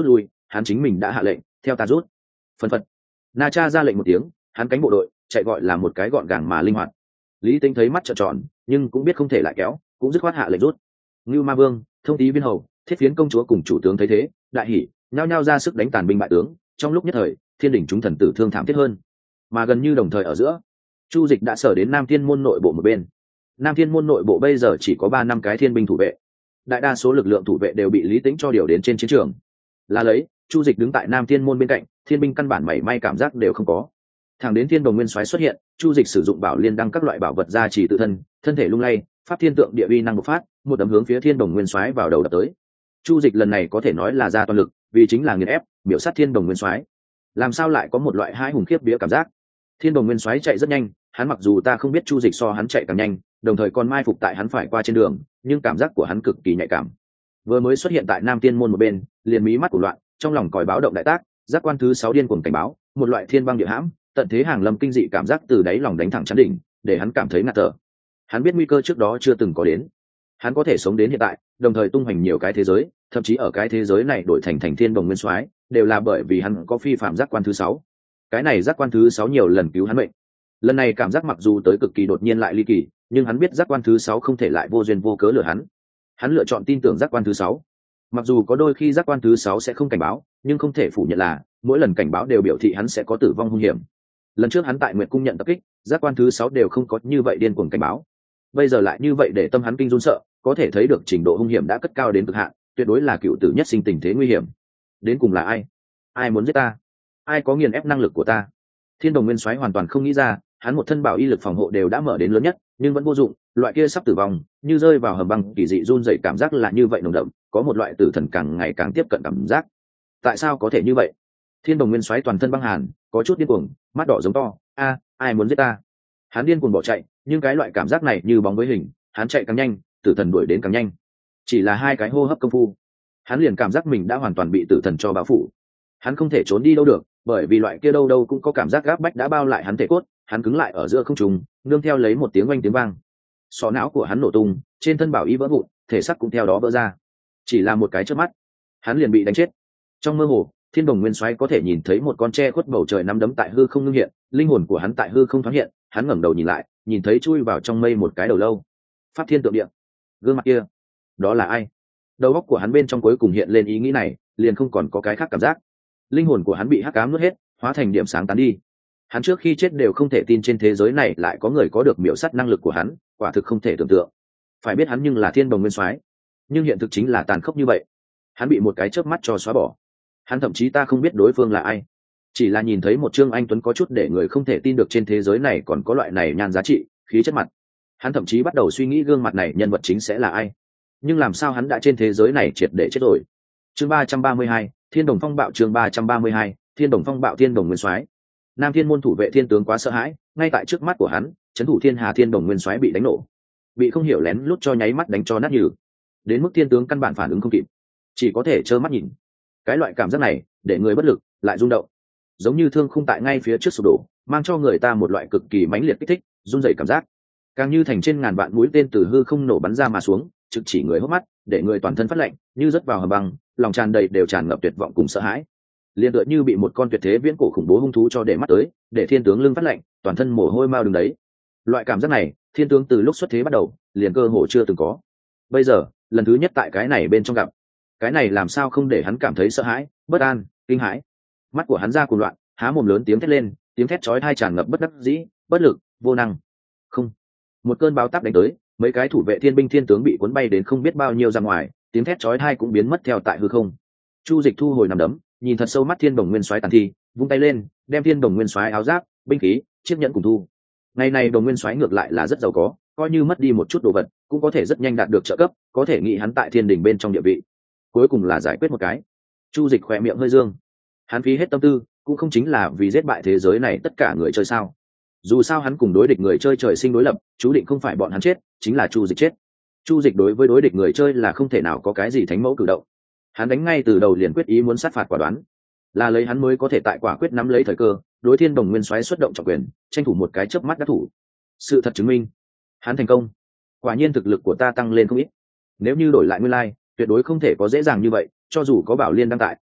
hắn chính mình đã hạ lệnh theo ta rút. Phân phật, Na Cha ra lệnh một tiếng, hắn cánh bộ đội chạy gọi là một cái gọn gàng mà linh hoạt. Lý Tính thấy mắt trợn tròn, nhưng cũng biết không thể lại kéo, cũng dứt khoát hạ lệnh rút. Ngưu Ma Vương, Thông Tý Viên Hầu, Thiết Phiến công chúa cùng chủ tướng thấy thế, đại hỉ, nhao nhao ra sức đánh tàn binh bại tướng. Trong lúc nhất thời, thiên đỉnh chúng thần tử thương thảm thiết hơn. Mà gần như đồng thời ở giữa, Chu Dịch đã sở đến Nam Thiên môn nội bộ một bên. Nam Thiên môn nội bộ bây giờ chỉ có 3-5 cái thiên binh thủ vệ, đại đa số lực lượng thủ vệ đều bị Lý Tĩnh cho điều đến trên chiến trường. Là lấy, Chu Dịch đứng tại Nam Thiên môn bên cạnh, thiên binh căn bản mảy may cảm giác đều không có. Thẳng đến Thiên Đồng Nguyên Soái xuất hiện, Chu Dịch sử dụng bảo liên đăng các loại bảo vật gia trì tự thân, thân thể lung lay, pháp thiên tượng địa uy năng bộc phát, một đấm hướng phía Thiên Đồng Nguyên Soái vào đầu đập tới. Chu Dịch lần này có thể nói là ra toàn lực, vì chính là nghiền ép, miểu sát Thiên Đồng Nguyên Soái. Làm sao lại có một loại hai hùng khiếp vía cảm giác? Thiên Đồng Nguyên Soái chạy rất nhanh, hắn mặc dù ta không biết Chu Dịch so hắn chạy càng nhanh, đồng thời còn mai phục tại hắn phải qua trên đường, nhưng cảm giác của hắn cực kỳ nhạy cảm. Vừa mới xuất hiện tại Nam Tiên môn một bên, liền mí mắt của loạn, trong lòng còi báo động đại tác, giác quan thứ 6 điên cuồng cảnh báo, một loại thiên băng địa hãm, tận thế hàng lâm kinh dị cảm giác từ đáy lòng đánh thẳng chắn đỉnh, để hắn cảm thấy ngạt thở. Hắn biết nguy cơ trước đó chưa từng có đến, hắn có thể sống đến hiện tại, đồng thời tung hoành nhiều cái thế giới, thậm chí ở cái thế giới này đổi thành Thiên Đồng Nguyên Soái, đều là bởi vì hắn có phi phạm giác quan thứ 6. Cái này giác quan thứ 6 nhiều lần cứu hắn mệnh. Lần này cảm giác mặc dù tới cực kỳ đột nhiên lại ly kỳ, nhưng hắn biết giác quan thứ 6 không thể lại vô duyên vô cớ lừa hắn. Hắn lựa chọn tin tưởng giác quan thứ 6. Mặc dù có đôi khi giác quan thứ 6 sẽ không cảnh báo, nhưng không thể phủ nhận là mỗi lần cảnh báo đều biểu thị hắn sẽ có tử vong hung hiểm. Lần trước hắn tại Nguyệt cung nhận tập kích, giác quan thứ 6 đều không có như vậy điên cuồng cảnh báo. Bây giờ lại như vậy để tâm hắn kinh run sợ, có thể thấy được trình độ hung hiểm đã cất cao đến cực hạn, tuyệt đối là cựu tử nhất sinh tình thế nguy hiểm. Đến cùng là ai? Ai muốn giết ta? Ai có nghiền ép năng lực của ta? Thiên Đồng Nguyên Soái hoàn toàn không nghĩ ra, hắn một thân bảo y lực phòng hộ đều đã mở đến lớn nhất, nhưng vẫn vô dụng, loại kia sắp tử vong, như rơi vào hầm băng kỳ dị run rẩy cảm giác là như vậy nồng đậm, có một loại tử thần càng ngày càng tiếp cận cảm giác. Tại sao có thể như vậy? Thiên Đồng Nguyên Soái toàn thân băng hàn, có chút điên cuồng, mắt đỏ giống to, ai muốn giết ta? Hắn điên cuồng bỏ chạy, nhưng cái loại cảm giác này như bóng với hình, hắn chạy càng nhanh, tử thần đuổi đến càng nhanh. Chỉ là 2 cái hô hấp công phu, hắn liền cảm giác mình đã hoàn toàn bị tử thần cho bao phủ. Hắn không thể trốn đi đâu được, bởi vì loại kia đâu đâu cũng có cảm giác gáp bách đã bao lại hắn thể cốt, hắn cứng lại ở giữa không trung, nương theo lấy một tiếng oanh tiếng vang. Sọ não của hắn nổ tung, trên thân bảo y vỡ vụn, thể xác cũng theo đó vỡ ra. Chỉ là một cái chớp mắt, hắn liền bị đánh chết. Trong mơ hồ, Thiên Đồng Nguyên Soái có thể nhìn thấy một con tre khuất bầu trời nắm đấm tại hư không ngưng hiện, linh hồn của hắn tại hư không thoáng hiện, hắn ngẩng đầu nhìn lại, nhìn thấy chui vào trong mây một cái đầu lâu. Pháp Thiên Tượng Địa. Gương mặt kia, đó là ai? Đầu óc của hắn bên trong cuối cùng hiện lên ý nghĩ này, liền không còn có cái khác cảm giác. Linh hồn của hắn bị hắc ám nuốt hết, hóa thành điểm sáng tán đi. Hắn trước khi chết đều không thể tin trên thế giới này lại có người có được miểu sát năng lực của hắn, quả thực không thể tưởng tượng. Phải biết hắn nhưng là Thiên Đồng Nguyên Soái, nhưng hiện thực chính là tàn khốc như vậy. Hắn bị một cái chớp mắt cho xóa bỏ. Hắn thậm chí ta không biết đối phương là ai, chỉ là nhìn thấy một Trương Anh Tuấn có chút để người không thể tin được trên thế giới này còn có loại này nhan giá trị, khí chất mặt. Hắn thậm chí bắt đầu suy nghĩ gương mặt này nhân vật chính sẽ là ai. Nhưng làm sao hắn đã trên thế giới này triệt để chết rồi. Chương 332, Thiên Đồng Phong Bạo. Chương 332, Thiên Đồng Phong Bạo. Thiên Đồng Nguyên Soái. Nam Thiên môn thủ vệ thiên tướng quá sợ hãi, ngay tại trước mắt của hắn, trấn thủ Thiên Hà Thiên Đồng Nguyên Soái bị đánh nổ, bị không hiểu lén lút cho nháy mắt đánh cho nát nhừ. Đến mức thiên tướng căn bản phản ứng không kịp, chỉ có thể trơ mắt nhìn. Cái loại cảm giác này, để người bất lực, lại rung động, giống như thương khung tại ngay phía trước sụp đổ, mang cho người ta một loại cực kỳ mãnh liệt kích thích, run rẩy cảm giác, càng như thành trên ngàn vạn mũi tên từ hư không nổ bắn ra mà xuống, trực chỉ người hốc mắt, để người toàn thân phát lạnh, như rớt vào hầm băng, lòng tràn đầy đều tràn ngập tuyệt vọng cùng sợ hãi. Liên tựa như bị một con tuyệt thế viễn cổ khủng bố hung thú cho để mắt tới, để thiên tướng lưng phát lạnh, toàn thân mồ hôi mao đứng đấy. Loại cảm giác này, thiên tướng từ lúc xuất thế bắt đầu, liền cơ hồ chưa từng có. Bây giờ, lần thứ nhất tại cái này bên trong gặp, cái này làm sao không để hắn cảm thấy sợ hãi, bất an, kinh hãi. Mắt của hắn ra cuồng loạn, há mồm lớn tiếng thét lên, tiếng thét chói tai tràn ngập bất đắc dĩ, bất lực, vô năng. Không, một cơn bão táp đánh tới, mấy cái thủ vệ thiên binh thiên tướng bị cuốn bay đến không biết bao nhiêu ra ngoài, tiếng thét chói tai cũng biến mất theo tại hư không. Chu Dịch thu hồi nằm đấm, nhìn thật sâu mắt Thiên Đồng Nguyên Soái tàn thi, vung tay lên, đem Thiên Đồng Nguyên Soái áo giáp, binh khí, chiếc nhẫn cùng thu. Ngày này Đồng Nguyên Soái ngược lại là rất giàu có, coi như mất đi một chút đồ vật, cũng có thể rất nhanh đạt được trợ cấp, có thể nghĩ hắn tại Thiên Đình bên trong địa vị. Cuối cùng là giải quyết một cái. Chu Dịch khẽ miệng hơi dương. Hắn phí hết tâm tư, cũng không chính là vì giết bại thế giới này tất cả người chơi sao? Dù sao hắn cùng đối địch người chơi trời sinh đối lập, chú định không phải bọn hắn chết, chính là Chu Dịch chết. Chu Dịch đối với đối địch người chơi là không thể nào có cái gì thánh mẫu cử động. Hắn đánh ngay từ đầu liền quyết ý muốn sát phạt quả đoán, là lấy hắn mới có thể tại quả quyết nắm lấy thời cơ, đối Thiên Đồng Nguyên Soái xuất động trọng quyền, tranh thủ một cái chớp mắt đắc thủ. Sự thật chứng minh, hắn thành công. Quả nhiên thực lực của ta tăng lên không ít. Nếu như đổi lại nguyên lai, tuyệt đối không thể có dễ dàng như vậy, cho dù có Bảo Liên đang tại,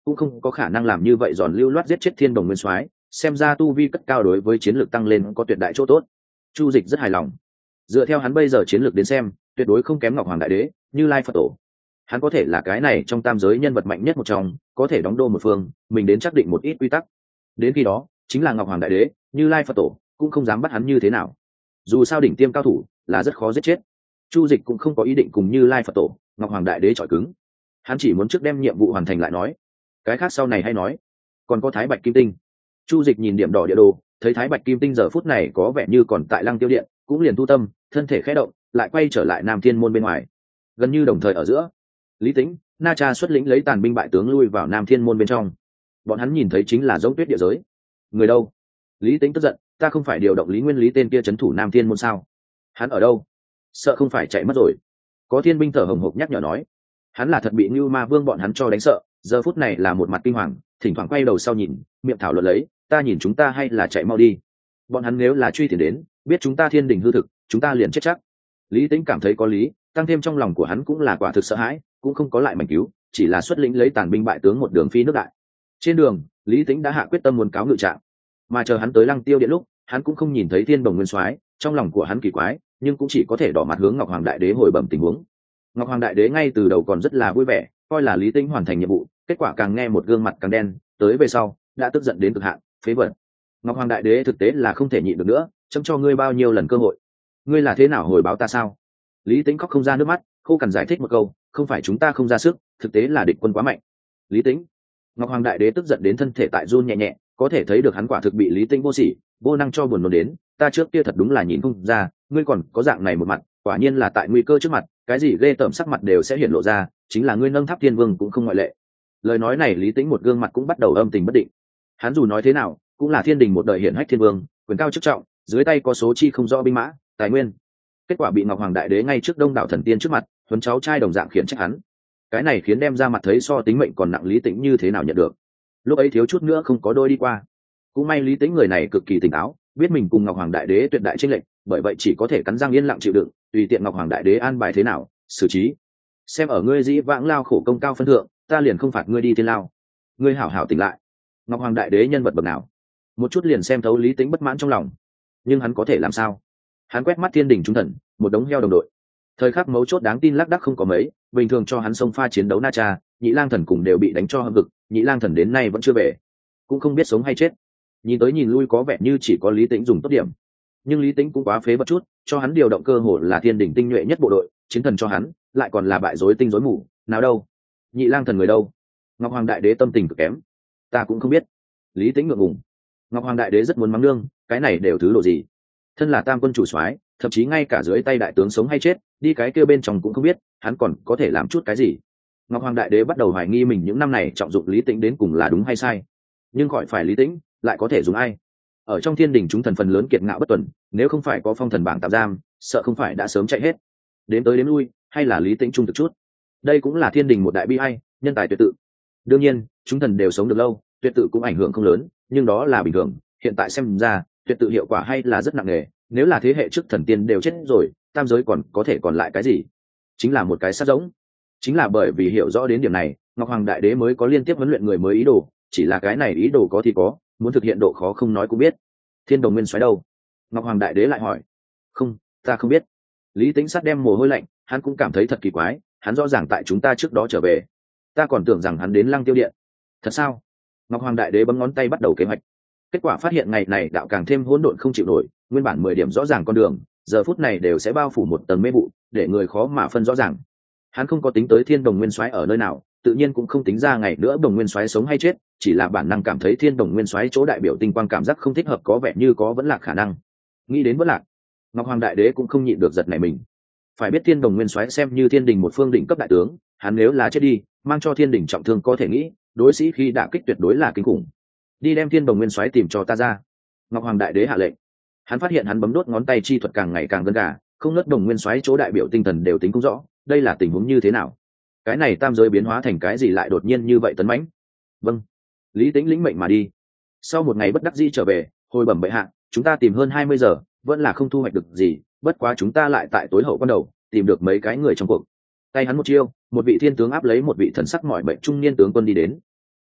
cũng không có khả năng làm như vậy giòn lưu loát giết chết thiên đồng nguyên soái, xem ra tu vi cất cao đối với chiến lược tăng lên có tuyệt đại chỗ tốt. Chu Dịch rất hài lòng. Dựa theo hắn bây giờ chiến lược đến xem, tuyệt đối không kém Ngọc Hoàng Đại Đế, Như Lai Phật Tổ. Hắn có thể là cái này trong tam giới nhân vật mạnh nhất một trong, có thể đóng đô một phương, mình đến xác định một ít quy tắc. Đến khi đó, chính là Ngọc Hoàng Đại Đế, Như Lai Phật Tổ cũng không dám bắt hắn như thế nào. Dù sao đỉnh tiêm cao thủ là rất khó giết chết. Chu Dịch cũng không có ý định cùng Như Lai Phật Tổ, Ngọc Hoàng Đại Đế chọi cứng. Hắn chỉ muốn trước đem nhiệm vụ hoàn thành lại nói, cái khác sau này hay nói. Còn có Thái Bạch Kim Tinh. Chu Dịch nhìn điểm đỏ địa đồ, thấy Thái Bạch Kim Tinh giờ phút này có vẻ như còn tại Lăng Tiêu Điện, cũng liền thu tâm, thân thể khẽ động, lại quay trở lại Nam Thiên môn bên ngoài. Gần như đồng thời ở giữa, Lý Tĩnh, Na Cha xuất lĩnh lấy tàn binh bại tướng lui vào Nam Thiên môn bên trong. Bọn hắn nhìn thấy chính là Giống Tuyết địa giới. Người đâu? Lý Tĩnh tức giận, ta không phải điều động Lý Nguyên Lý tên kia trấn thủ Nam Thiên môn sao? Hắn ở đâu? Sợ không phải chạy mất rồi. Có thiên binh thở hồng hộc nhắc nhở nói, hắn là thật bị Nưu Ma Vương bọn hắn cho đánh sợ, giờ phút này là một mặt kinh hoàng, thỉnh thoảng quay đầu sau nhìn, miệng thảo luận lấy, ta nhìn chúng ta hay là chạy mau đi. Bọn hắn nếu là truy tiền đến, biết chúng ta thiên đình hư thực, chúng ta liền chết chắc. Lý Tĩnh cảm thấy có lý, tăng thêm trong lòng của hắn cũng là quả thực sợ hãi, cũng không có lại mảnh cứu, chỉ là xuất lĩnh lấy tàn binh bại tướng một đường phi nước đại. Trên đường, Lý Tĩnh đã hạ quyết tâm muốn cáo ngự trạng, mà chờ hắn tới Lăng Tiêu Điện lúc, hắn cũng không nhìn thấy Thiên Đồng Nguyên Soái, trong lòng của hắn kỳ quái, nhưng cũng chỉ có thể đỏ mặt hướng Ngọc Hoàng Đại Đế hồi bẩm tình huống. Ngọc Hoàng Đại Đế ngay từ đầu còn rất là vui vẻ, coi là Lý Tĩnh hoàn thành nhiệm vụ, kết quả càng nghe một gương mặt càng đen, tới về sau đã tức giận đến cực hạn, phế vật. Ngọc Hoàng Đại Đế thực tế là không thể nhịn được nữa, chấm cho ngươi bao nhiêu lần cơ hội, ngươi là thế nào hồi báo ta sao? Lý Tĩnh khóc không ra nước mắt, khô cằn giải thích một câu, không phải chúng ta không ra sức, thực tế là địch quân quá mạnh. Lý Tĩnh. Ngọc Hoàng Đại Đế tức giận đến thân thể tại run nhẹ nhẹ, có thể thấy được hắn quả thực bị Lý Tĩnh vô sỉ, vô năng cho buồn nôn đến, ta trước kia thật đúng là nhìn không ra, ngươi còn có dạng này một mặt, quả nhiên là tại nguy cơ trước mặt, cái gì ghê tởm sắc mặt đều sẽ hiện lộ ra, chính là ngươi nâng tháp thiên vương cũng không ngoại lệ. Lời nói này Lý Tĩnh một gương mặt cũng bắt đầu âm tình bất định. Hắn dù nói thế nào, cũng là thiên đình một đời hiển hách thiên vương, quyền cao chức trọng, dưới tay có số chi không rõ binh mã, tài nguyên. Kết quả bị Ngọc Hoàng Đại Đế ngay trước đông đảo thần tiên trước mặt, huấn cháu trai đồng dạng khiển trách hắn. Cái này khiến đem ra mặt thấy so tính mệnh còn nặng Lý Tĩnh như thế nào nhận được. Lúc ấy thiếu chút nữa không có đôi đi qua. Cũng may Lý Tĩnh người này cực kỳ tỉnh táo, biết mình cùng Ngọc Hoàng Đại Đế tuyệt đại chênh lệch, bởi vậy chỉ có thể cắn răng yên lặng chịu đựng, tùy tiện Ngọc Hoàng Đại Đế an bài thế nào, xử trí. Xem ở ngươi dĩ vãng lao khổ công cao phân thượng, ta liền không phạt ngươi đi thiên lao. Ngươi hảo hảo tỉnh lại. Ngọc Hoàng Đại Đế nhân vật bậc nào? Một chút liền xem thấu Lý Tĩnh bất mãn trong lòng. Nhưng hắn có thể làm sao? Hắn quét mắt thiên đình trung thần, một đống heo đồng đội. Thời khắc mấu chốt đáng tin lác đác không có mấy, bình thường cho hắn xông pha chiến đấu Na Cha, Nhị Lang Thần cùng đều bị đánh cho hâm vực, Nhị Lang Thần đến nay vẫn chưa về, cũng không biết sống hay chết. Nhìn tới nhìn lui có vẻ như chỉ có Lý Tĩnh dùng tốt điểm, nhưng Lý Tĩnh cũng quá phế vật chút, cho hắn điều động cơ hội là thiên đỉnh tinh nhuệ nhất bộ đội, chiến thần cho hắn, lại còn là bại rối tinh rối mù, nào đâu? Nhị Lang Thần người đâu? Ngọc Hoàng Đại Đế tâm tình cực kém. Ta cũng không biết. Lý Tĩnh ngượng ngùng. Ngọc Hoàng Đại Đế rất muốn mắng nương, cái này đều thứ độ gì? Thân là tam quân chủ soái, thậm chí ngay cả dưới tay đại tướng sống hay chết, đi cái kia bên trong cũng không biết, hắn còn có thể làm chút cái gì? Ngọc Hoàng Đại Đế bắt đầu hoài nghi mình những năm này trọng dụng Lý Tĩnh đến cùng là đúng hay sai. Nhưng khỏi phải Lý Tĩnh, lại có thể dùng ai? Ở trong thiên đình chúng thần phần lớn kiệt ngạo bất tuần, nếu không phải có phong thần bảng tạm giam, sợ không phải đã sớm chạy hết. Đến tới đến lui, hay là Lý Tĩnh trung thực chút. Đây cũng là thiên đình một đại bi ai, nhân tài tuyệt tự. Đương nhiên, chúng thần đều sống được lâu, tuyệt tự cũng ảnh hưởng không lớn, nhưng đó là bình thường. Hiện tại xem ra, tuyệt tự hiệu quả hay là rất nặng nề. Nếu là thế hệ trước thần tiên đều chết rồi, tam giới còn có thể còn lại cái gì? Chính là một cái sát giống. Chính là bởi vì hiểu rõ đến điểm này, Ngọc Hoàng Đại Đế mới có liên tiếp huấn luyện người mới ý đồ, chỉ là cái này ý đồ có thì có, muốn thực hiện độ khó không nói cũng biết. Thiên Đồng Nguyên Soái đâu? Ngọc Hoàng Đại Đế lại hỏi. Không, ta không biết. Lý Tĩnh sát đem mồ hôi lạnh, hắn cũng cảm thấy thật kỳ quái, hắn rõ ràng tại chúng ta trước đó trở về, ta còn tưởng rằng hắn đến Lăng Tiêu Điện. Thật sao? Ngọc Hoàng Đại Đế bấm ngón tay bắt đầu kế hoạch. Kết quả phát hiện ngày này đạo càng thêm hỗn độn không chịu nổi, nguyên bản 10 điểm rõ ràng con đường, giờ phút này đều sẽ bao phủ một tầng mê vụ, để người khó mà phân rõ ràng. Hắn không có tính tới Thiên Đồng Nguyên Soái ở nơi nào, tự nhiên cũng không tính ra ngày nữa Đồng Nguyên Soái sống hay chết, chỉ là bản năng cảm thấy Thiên Đồng Nguyên Soái chỗ đại biểu tinh quang cảm giác không thích hợp, có vẻ như có vẫn lạc khả năng. Nghĩ đến vẫn lạc, Ngọc Hoàng Đại Đế cũng không nhịn được giật nảy mình. Phải biết Thiên Đồng Nguyên Soái xem như thiên đình một phương đỉnh cấp đại tướng, hắn nếu là chết đi, mang cho thiên đình trọng thương có thể nghĩ, đối sĩ khi đả kích tuyệt đối là kinh khủng. Đi đem Thiên Đồng Nguyên Soái tìm cho ta ra. Ngọc Hoàng Đại Đế hạ lệnh. Hắn phát hiện hắn bấm đốt ngón tay chi thuật càng ngày càng gân gà, không nớt Đồng Nguyên Soái chỗ đại biểu tinh thần đều tính không rõ, đây là tình huống như thế nào? Cái này tam giới biến hóa thành cái gì lại đột nhiên như vậy tấn mãnh? Vâng. Lý Tĩnh lĩnh mệnh mà đi. Sau một ngày bất đắc dĩ trở về, hồi bẩm bệ hạ, chúng ta tìm hơn 20 giờ, vẫn là không thu hoạch được gì, bất quá chúng ta lại tại tối hậu quan đầu tìm được mấy cái người trong cuộc. Tay hắn một chiêu, một vị thiên tướng áp lấy một vị thần sắc mỏi bệnh trung niên tướng quân đi đến.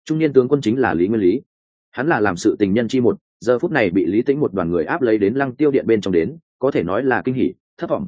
Trung niên tướng quân chính là Lý Nguyên Lý. Hắn là làm sự tình nhân chi một, giờ phút này bị Lý Tĩnh một đoàn người áp lấy đến Lăng Tiêu điện bên trong đến, có thể nói là kinh hỉ, thất vọng,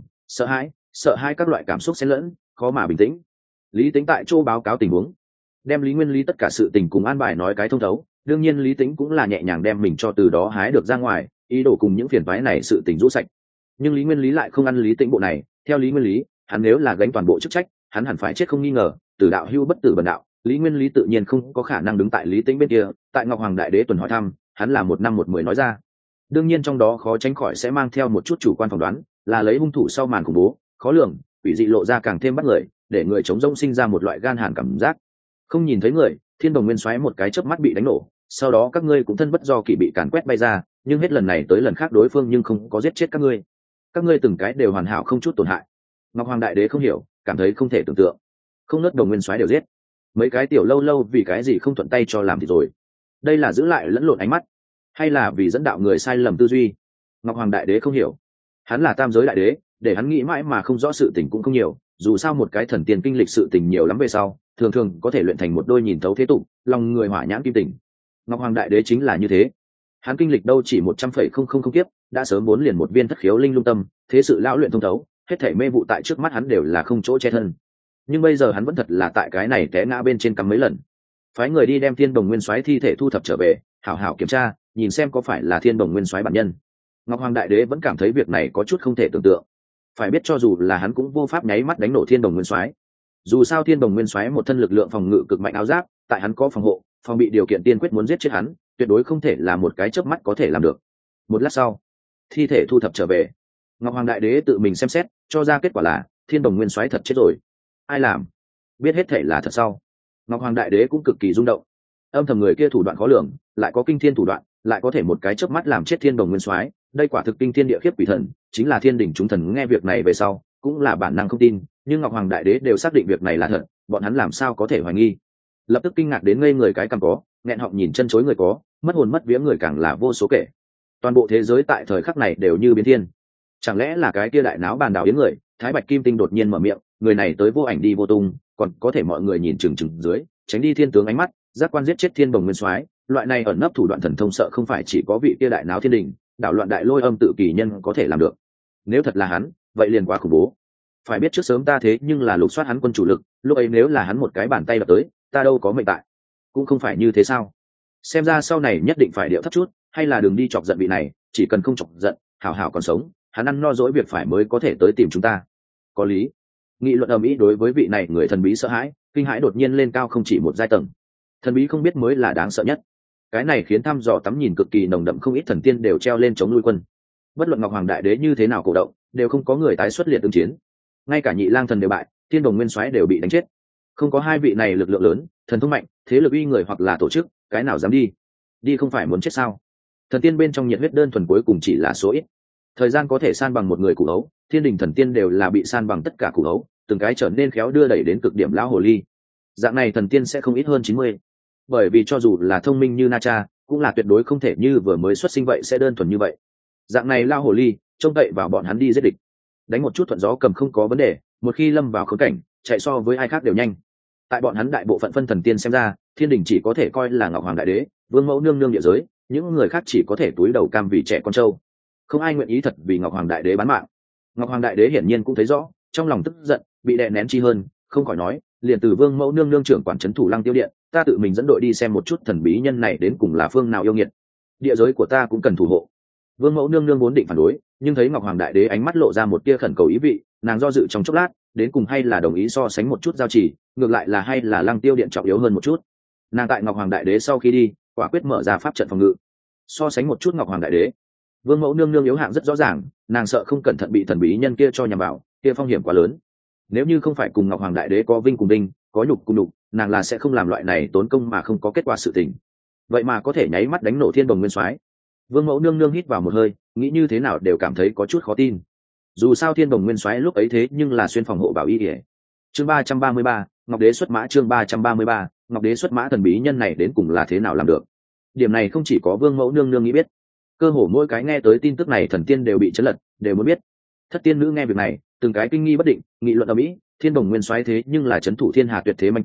sợ hãi các loại cảm xúc xen lẫn, khó mà bình tĩnh. Lý Tĩnh tại chỗ báo cáo tình huống, đem Lý Nguyên Lý tất cả sự tình cùng an bài nói cái thông thấu. Đương nhiên Lý Tĩnh cũng là nhẹ nhàng đem mình cho từ đó hái được ra ngoài, ý đồ cùng những phiền toái này sự tình rũ sạch. Nhưng Lý Nguyên Lý lại không ăn Lý Tĩnh bộ này. Theo Lý Nguyên Lý, hắn nếu là gánh toàn bộ chức trách, hắn hẳn phải chết không nghi ngờ, tử đạo hưu bất tử bần đạo. Lý Nguyên Lý tự nhiên không có khả năng đứng tại Lý Tĩnh bên kia. Tại Ngọc Hoàng Đại Đế tuần hỏi thăm, hắn là 1 năm 1 mười nói ra. Đương nhiên trong đó khó tránh khỏi sẽ mang theo một chút chủ quan phỏng đoán, là lấy hung thủ sau màn khủng bố, khó lường, quỷ dị lộ ra càng thêm bắt người, để người chống rông sinh ra một loại gan hàn cảm giác. Không nhìn thấy người, Thiên Đồng Nguyên Soái một cái chớp mắt bị đánh nổ, sau đó các ngươi cũng thân bất do kỷ bị càn quét bay ra, nhưng hết lần này tới lần khác đối phương nhưng không có giết chết các ngươi từng cái đều hoàn hảo không chút tổn hại. Ngọc Hoàng Đại Đế không hiểu, cảm thấy không thể tưởng tượng, không nớt Đồng Nguyên Soái đều giết, mấy cái tiểu lâu lâu vì cái gì không thuận tay cho làm thì rồi. Đây là giữ lại lẫn lộn ánh mắt, hay là vì dẫn đạo người sai lầm tư duy? Ngọc Hoàng Đại Đế không hiểu. Hắn là tam giới đại đế, để hắn nghĩ mãi mà không rõ sự tình cũng không nhiều, dù sao một cái thần tiên kinh lịch sự tình nhiều lắm về sau, thường thường có thể luyện thành một đôi nhìn thấu thế tục, lòng người hỏa nhãn kim tình. Ngọc Hoàng Đại Đế chính là như thế. Hắn kinh lịch đâu chỉ 100,000 kiếp, đã sớm 4 liền một viên thất khiếu linh lung tâm, thế sự lão luyện thông thấu, hết thảy mê vụ tại trước mắt hắn đều là không chỗ che thân. Nhưng bây giờ hắn vẫn thật là tại cái này té ngã bên trên cắm mấy lần. Phái người đi đem Thiên Đồng Nguyên Soái thi thể thu thập trở về, hảo hảo kiểm tra, nhìn xem có phải là Thiên Đồng Nguyên Soái bản nhân. Ngọc Hoàng Đại Đế vẫn cảm thấy việc này có chút không thể tưởng tượng. Phải biết cho dù là hắn cũng vô pháp nháy mắt đánh nổ Thiên Đồng Nguyên Soái. Dù sao Thiên Đồng Nguyên Soái một thân lực lượng phòng ngự cực mạnh áo giáp, tại hắn có phòng hộ, phòng bị điều kiện tiên quyết muốn giết chết hắn, tuyệt đối không thể là một cái chớp mắt có thể làm được. Một lát sau, thi thể thu thập trở về. Ngọc Hoàng Đại Đế tự mình xem xét, cho ra kết quả là Thiên Đồng Nguyên Soái thật chết rồi. Ai làm? Biết hết thể là thật sau, Ngọc Hoàng Đại Đế cũng cực kỳ rung động. Âm thầm người kia thủ đoạn khó lường, lại có kinh thiên thủ đoạn, lại có thể một cái chớp mắt làm chết Thiên Đồng Nguyên Soái, đây quả thực kinh thiên địa khiếp quỷ thần, chính là thiên đỉnh chúng thần nghe việc này về sau, cũng là bản năng không tin, nhưng Ngọc Hoàng Đại Đế đều xác định việc này là thật, bọn hắn làm sao có thể hoài nghi? Lập tức kinh ngạc đến ngây người cái cằm có, nghẹn họng nhìn chân chối người có, mất hồn mất vía người càng là vô số kể. Toàn bộ thế giới tại thời khắc này đều như biến thiên. Chẳng lẽ là cái kia đại náo bàn đảo yến người, Thái Bạch Kim Tinh đột nhiên mở miệng, người này tới vô ảnh đi vô tung, còn có thể mọi người nhìn chừng chừng dưới, tránh đi thiên tướng ánh mắt, giác quan giết chết Thiên Đồng Nguyên Soái, loại này ẩn nấp thủ đoạn thần thông sợ không phải chỉ có vị kia đại náo thiên đình, đảo loạn đại lôi âm tự kỳ nhân có thể làm được. Nếu thật là hắn, vậy liền quá khủng bố. Phải biết trước sớm ta thế nhưng là lục soát hắn quân chủ lực, lúc ấy nếu là hắn một cái bàn tay đập tới, ta đâu có mệnh tại. Cũng không phải như thế sao? Xem ra sau này nhất định phải điệu thấp chút, hay là đừng đi chọc giận vị này, chỉ cần không chọc giận, hảo hảo còn sống, hắn ăn no dỗi việc phải mới có thể tới tìm chúng ta. Có lý. Nghị luận ầm ĩ đối với vị này người thần bí sợ hãi, kinh hãi đột nhiên lên cao không chỉ một giai tầng. Thần bí không biết mới là đáng sợ nhất. Cái này khiến thăm dò tắm nhìn cực kỳ nồng đậm không ít thần tiên đều treo lên chống lui quân. Bất luận Ngọc Hoàng Đại Đế như thế nào cổ động, đều không có người tái xuất liệt ứng chiến. Ngay cả Nhị Lang thần đều bại, Thiên Đồng Nguyên Soái đều bị đánh chết. Không có hai vị này lực lượng lớn, thần thông mạnh, thế lực uy người hoặc là tổ chức, cái nào dám đi? Đi không phải muốn chết sao? Thần tiên bên trong nhiệt huyết đơn thuần cuối cùng chỉ là số ít. Thời gian có thể san bằng một người củ hấu, thiên đình thần tiên đều là bị san bằng tất cả củ hấu, từng cái trở nên khéo đưa đẩy đến cực điểm lão hồ ly. Dạng này thần tiên sẽ không ít hơn 90. Bởi vì cho dù là thông minh như Na Cha, cũng là tuyệt đối không thể như vừa mới xuất sinh vậy sẽ đơn thuần như vậy. Dạng này lão hồ ly, trông cậy vào bọn hắn đi giết địch, đánh một chút thuận gió cầm không có vấn đề, một khi lâm vào khốn cảnh, chạy so với ai khác đều nhanh. Tại bọn hắn đại bộ phận phân thần tiên xem ra, thiên đình chỉ có thể coi là Ngọc Hoàng Đại Đế, vương mẫu nương nương địa giới, những người khác chỉ có thể túi đầu cam vì trẻ con trâu. Không ai nguyện ý thật vì Ngọc Hoàng Đại Đế bán mạng. Ngọc Hoàng Đại Đế hiển nhiên cũng thấy rõ, trong lòng tức giận, bị đè nén chi hơn, không khỏi nói, liền từ vương mẫu nương nương trưởng quản trấn thủ Lăng Tiêu điện, ta tự mình dẫn đội đi xem một chút thần bí nhân này đến cùng là phương nào yêu nghiệt. Địa giới của ta cũng cần thủ hộ. Vương mẫu nương nương vốn định phản đối, nhưng thấy Ngọc Hoàng Đại Đế ánh mắt lộ ra một tia khẩn cầu ý vị, nàng do dự trong chốc lát, đến cùng hay là đồng ý so sánh một chút giao chỉ, ngược lại là hay là Lăng Tiêu điện trọng yếu hơn một chút. Nàng tại Ngọc Hoàng Đại Đế sau khi đi, quả quyết mở ra pháp trận phòng ngự. So sánh một chút Ngọc Hoàng Đại Đế, vương mẫu nương nương yếu hạng rất rõ ràng, nàng sợ không cẩn thận bị thần bí nhân kia cho nhằm vào, kia phong hiểm quá lớn. Nếu như không phải cùng Ngọc Hoàng Đại Đế có vinh cùng vinh, có nhục cùng nhục, nàng là sẽ không làm loại này tốn công mà không có kết quả sự tình. Vậy mà có thể nháy mắt đánh nổ Thiên Đồng Nguyên Soái. Vương mẫu nương nương hít vào một hơi, nghĩ như thế nào đều cảm thấy có chút khó tin. Dù sao Thiên Đồng Nguyên Soái lúc ấy thế nhưng là xuyên phòng hộ bảo y ỉa. Chương 333, Ngọc Đế xuất mã. Chương 333, Ngọc Đế xuất mã. Thần bí nhân này đến cùng là thế nào làm được? Điểm này không chỉ có vương mẫu nương nương nghĩ biết, cơ hồ mỗi cái nghe tới tin tức này thần tiên đều bị chấn lật, đều muốn biết. Thất tiên nữ nghe việc này, từng cái kinh nghi bất định, nghị luận ầm ĩ. Thiên Đồng Nguyên Soái thế nhưng là trấn thủ thiên hà tuyệt thế manh tướng,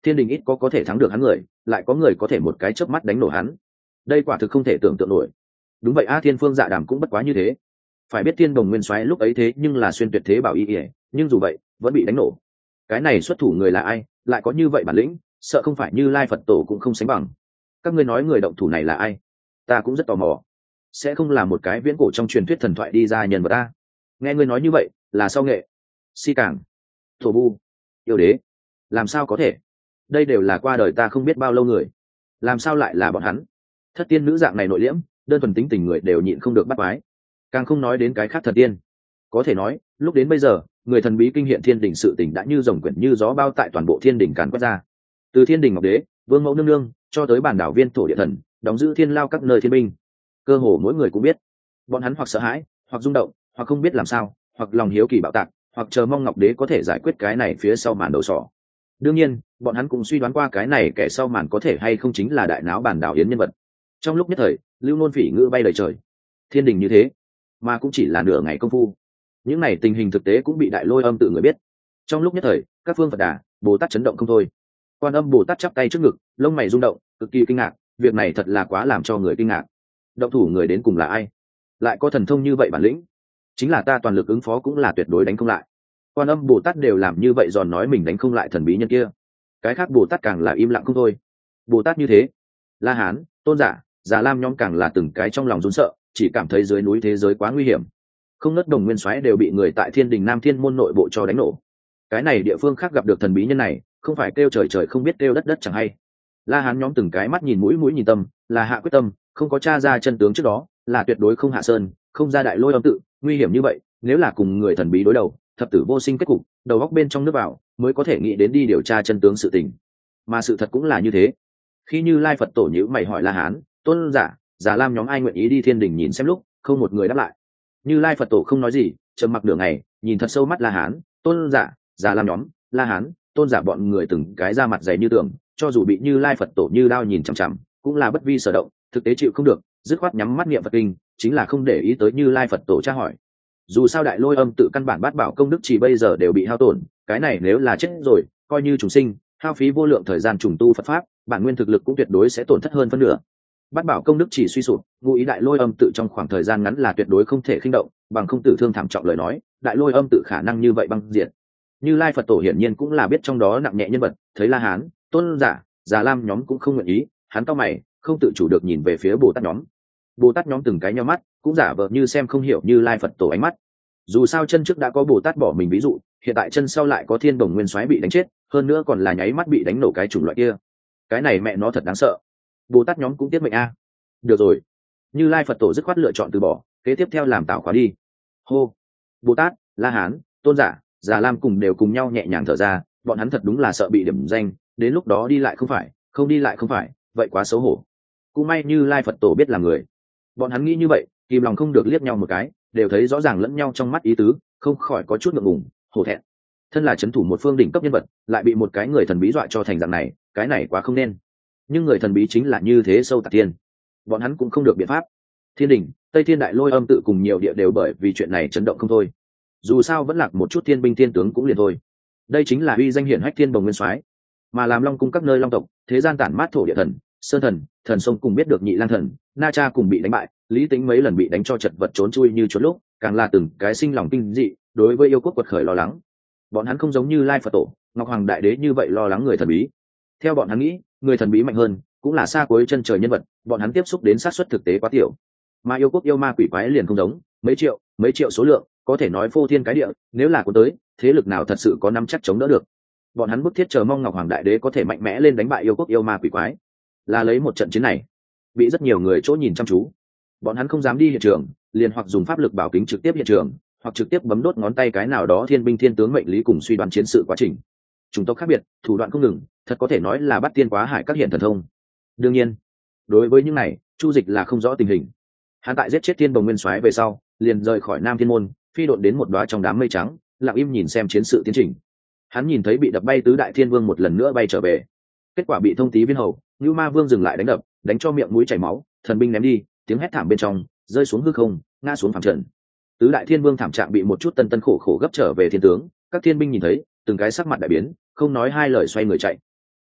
thiên đình ít có thể thắng được hắn người, lại có người có thể một cái chớp mắt đánh nổ hắn, đây quả thực không thể tưởng tượng nổi. Đúng vậy a, Thiên Phương Dạ Đàm cũng bất quá như thế. Phải biết Thiên Đồng Nguyên Soái lúc ấy thế nhưng là xuyên tuyệt thế bảo y ỉa, nhưng dù vậy vẫn bị đánh nổ. Cái này xuất thủ người là ai, lại có như vậy bản lĩnh, sợ không phải Như Lai Phật Tổ cũng không sánh bằng. Các ngươi nói người động thủ này là ai? Ta cũng rất tò mò. Sẽ không là một cái viễn cổ trong truyền thuyết thần thoại đi ra nhân vật ta? Nghe ngươi nói như vậy, là sau nghệ, si cảng, thổ bu, yêu đế, làm sao có thể? Đây đều là qua đời ta không biết bao lâu người, làm sao lại là bọn hắn? Thất tiên nữ dạng này nội liễm, đơn thuần tính tình người đều nhịn không được bắt quái, càng không nói đến cái khác thần tiên. Có thể nói lúc đến bây giờ, người thần bí kinh hiện thiên đình sự tình đã như rồng quyển như gió bao tại toàn bộ thiên đình càn quét ra. Từ thiên đình ngọc đế, vương mẫu nương nương cho tới bản đảo viên thổ địa thần, đóng giữ thiên lao các nơi thiên binh, cơ hồ mỗi người cũng biết. Bọn hắn hoặc sợ hãi, hoặc rung động, hoặc không biết làm sao, hoặc lòng hiếu kỳ bạo tạc, hoặc chờ mong ngọc đế có thể giải quyết cái này phía sau màn đầu sỏ. Đương nhiên bọn hắn cũng suy đoán qua cái này kẻ sau màn có thể hay không chính là đại náo bản đảo yến nhân vật. Trong lúc nhất thời, lưu nôn phỉ ngữ bay đầy trời. Thiên đình như thế mà cũng chỉ là nửa ngày công phu, những này tình hình thực tế cũng bị đại lôi âm tự người biết. Trong lúc nhất thời, các phương Phật Đà, Bồ Tát chấn động không thôi. Quan Âm Bồ Tát chắp tay trước ngực, lông mày rung động, cực kỳ kinh ngạc. Việc này thật là quá làm cho người kinh ngạc. Động thủ người đến cùng là ai, lại có thần thông như vậy bản lĩnh? Chính là ta toàn lực ứng phó cũng là tuyệt đối đánh không lại. Quan Âm Bồ Tát đều làm như vậy giòn nói mình đánh không lại thần bí nhân kia, cái khác Bồ Tát càng là im lặng không thôi. Bồ Tát như thế, La Hán, Tôn Giả, Già Lam nhóm càng là từng cái trong lòng run sợ, chỉ cảm thấy dưới núi thế giới quá nguy hiểm. Không nớt Đồng Nguyên Soái đều bị người tại Thiên Đình Nam Thiên môn nội bộ cho đánh nổ. Cái này địa phương khác gặp được thần bí nhân này, không phải kêu trời trời không biết kêu đất đất chẳng hay. La Hán nhóm từng cái mắt nhìn mũi mũi nhìn tâm, là hạ quyết tâm, không có tra ra chân tướng trước đó, là tuyệt đối không hạ sơn, không ra đại lôi âm tự. Nguy hiểm như vậy, nếu là cùng người thần bí đối đầu, thập tử vô sinh kết cục, đầu góc bên trong nước vào, mới có thể nghĩ đến đi điều tra chân tướng sự tình. Mà sự thật cũng là như thế. Khi Như Lai Phật Tổ nhíu mày hỏi La Hán, Tôn Giả, Già Lam nhóm ai nguyện ý đi Thiên Đình nhìn xem lúc, không một người đáp lại. Như Lai Phật Tổ không nói gì, trầm mặc nửa ngày, nhìn thật sâu mắt La Hán, Tôn Giả, Già Lam nhóm, La Hán, Tôn Giả bọn người từng cái ra mặt dày như tường, cho dù bị Như Lai Phật Tổ như đao nhìn chằm chằm, cũng là bất vi sở động, thực tế chịu không được, dứt khoát nhắm mắt niệm Phật kinh, chính là không để ý tới Như Lai Phật Tổ tra hỏi. Dù sao đại lôi âm tự căn bản bát bảo công đức chỉ bây giờ đều bị hao tổn, cái này nếu là chết rồi, coi như trùng sinh, hao phí vô lượng thời gian trùng tu Phật pháp, bản nguyên thực lực cũng tuyệt đối sẽ tổn thất hơn phân nửa. Bát bảo công đức chỉ suy sụp, ngụ ý đại lôi âm tự trong khoảng thời gian ngắn là tuyệt đối không thể khinh động, bằng không tử thương thảm trọng lời nói, đại lôi âm tự khả năng như vậy băng diệt. Như Lai Phật Tổ hiển nhiên cũng là biết trong đó nặng nhẹ nhân vật, thấy La Hán, Tôn Giả, Già Lam nhóm cũng không nguyện ý, hắn cau mày, không tự chủ được nhìn về phía Bồ Tát nhóm. Bồ Tát nhóm từng cái nhíu mắt, cũng giả vờ như xem không hiểu Như Lai Phật Tổ ánh mắt. Dù sao chân trước đã có Bồ Tát bỏ mình ví dụ, hiện tại chân sau lại có Thiên Đồng Nguyên Soái bị đánh chết, hơn nữa còn là nháy mắt bị đánh nổ cái chủng loại kia. Cái này mẹ nó thật đáng sợ. Bồ Tát nhóm cũng tiếc mệnh a. Được rồi, Như Lai Phật Tổ dứt khoát lựa chọn từ bỏ, kế tiếp theo làm tạo khóa đi. Hô. Bồ Tát, La Hán, Tôn Giả, Già Lam cùng đều cùng nhau nhẹ nhàng thở ra, bọn hắn thật đúng là sợ bị điểm danh, đến lúc đó đi lại không phải, không đi lại không phải, vậy quá xấu hổ. Cũng may Như Lai Phật Tổ biết là người. Bọn hắn nghĩ như vậy, kìm lòng không được liếc nhau một cái, đều thấy rõ ràng lẫn nhau trong mắt ý tứ, không khỏi có chút ngượng ngùng, hổ thẹn. Thân là trấn thủ một phương đỉnh cấp nhân vật, lại bị một cái người thần bí dọa cho thành dạng này, cái này quá không nên. Nhưng người thần bí chính là như thế sâu tạc thiên, bọn hắn cũng không được biện pháp. Thiên Đình, Tây Thiên đại lôi âm tự cùng nhiều địa đều bởi vì chuyện này chấn động không thôi. Dù sao vẫn lạc một chút thiên binh thiên tướng cũng liền thôi. Đây chính là uy danh hiển hách Thiên Đồng Nguyên Soái, mà làm Long cung các nơi long tộc, thế gian tản mát thổ địa thần, sơn thần, thần sông cùng biết được Nhị Lang thần, Na Cha cùng bị đánh bại, Lý Tính mấy lần bị đánh cho chật vật trốn chui như trốn lúc, càng là từng cái sinh lòng kinh dị, đối với yêu quốc quật khởi lo lắng. Bọn hắn không giống Như Lai Phật Tổ, Ngọc Hoàng Đại Đế như vậy lo lắng người thần bí. Theo bọn hắn nghĩ, người thần bí mạnh hơn, cũng là xa cuối chân trời nhân vật, bọn hắn tiếp xúc đến xác suất thực tế quá tiểu. Mà yêu quốc yêu ma quỷ quái liền không giống, mấy triệu số lượng, có thể nói phô thiên cái địa, nếu là có tới, thế lực nào thật sự có nắm chắc chống đỡ được. Bọn hắn bức thiết chờ mong Ngọc Hoàng Đại Đế có thể mạnh mẽ lên đánh bại yêu quốc yêu ma quỷ quái. Là lấy một trận chiến này, bị rất nhiều người chỗ nhìn chăm chú. Bọn hắn không dám đi hiện trường, liền hoặc dùng pháp lực bảo kính trực tiếp hiện trường, hoặc trực tiếp bấm đốt ngón tay cái nào đó thiên binh thiên tướng mệnh lý cùng suy đoán chiến sự quá trình. Chúng tộc khác biệt, thủ đoạn không ngừng, thật có thể nói là bắt tiên quá hải các hiện thần thông. Đương nhiên, đối với những này, Chu Dịch là không rõ tình hình. Hắn tại giết chết Thiên Đồng Nguyên Soái về sau, liền rời khỏi Nam Thiên môn, phi độn đến một đóa trong đám mây trắng, lặng im nhìn xem chiến sự tiến trình. Hắn nhìn thấy bị đập bay tứ đại thiên vương một lần nữa bay trở về, kết quả bị thông tí viên hầu, Nưu Ma Vương dừng lại đánh đập, đánh cho miệng mũi chảy máu, thần binh ném đi, tiếng hét thảm bên trong, rơi xuống hư không, ngã xuống phàm trần. Tứ đại thiên vương thảm trạng bị một chút tân tân khổ khổ gấp trở về thiên tướng, các thiên binh nhìn thấy, từng cái sắc mặt đại biến, không nói hai lời xoay người chạy.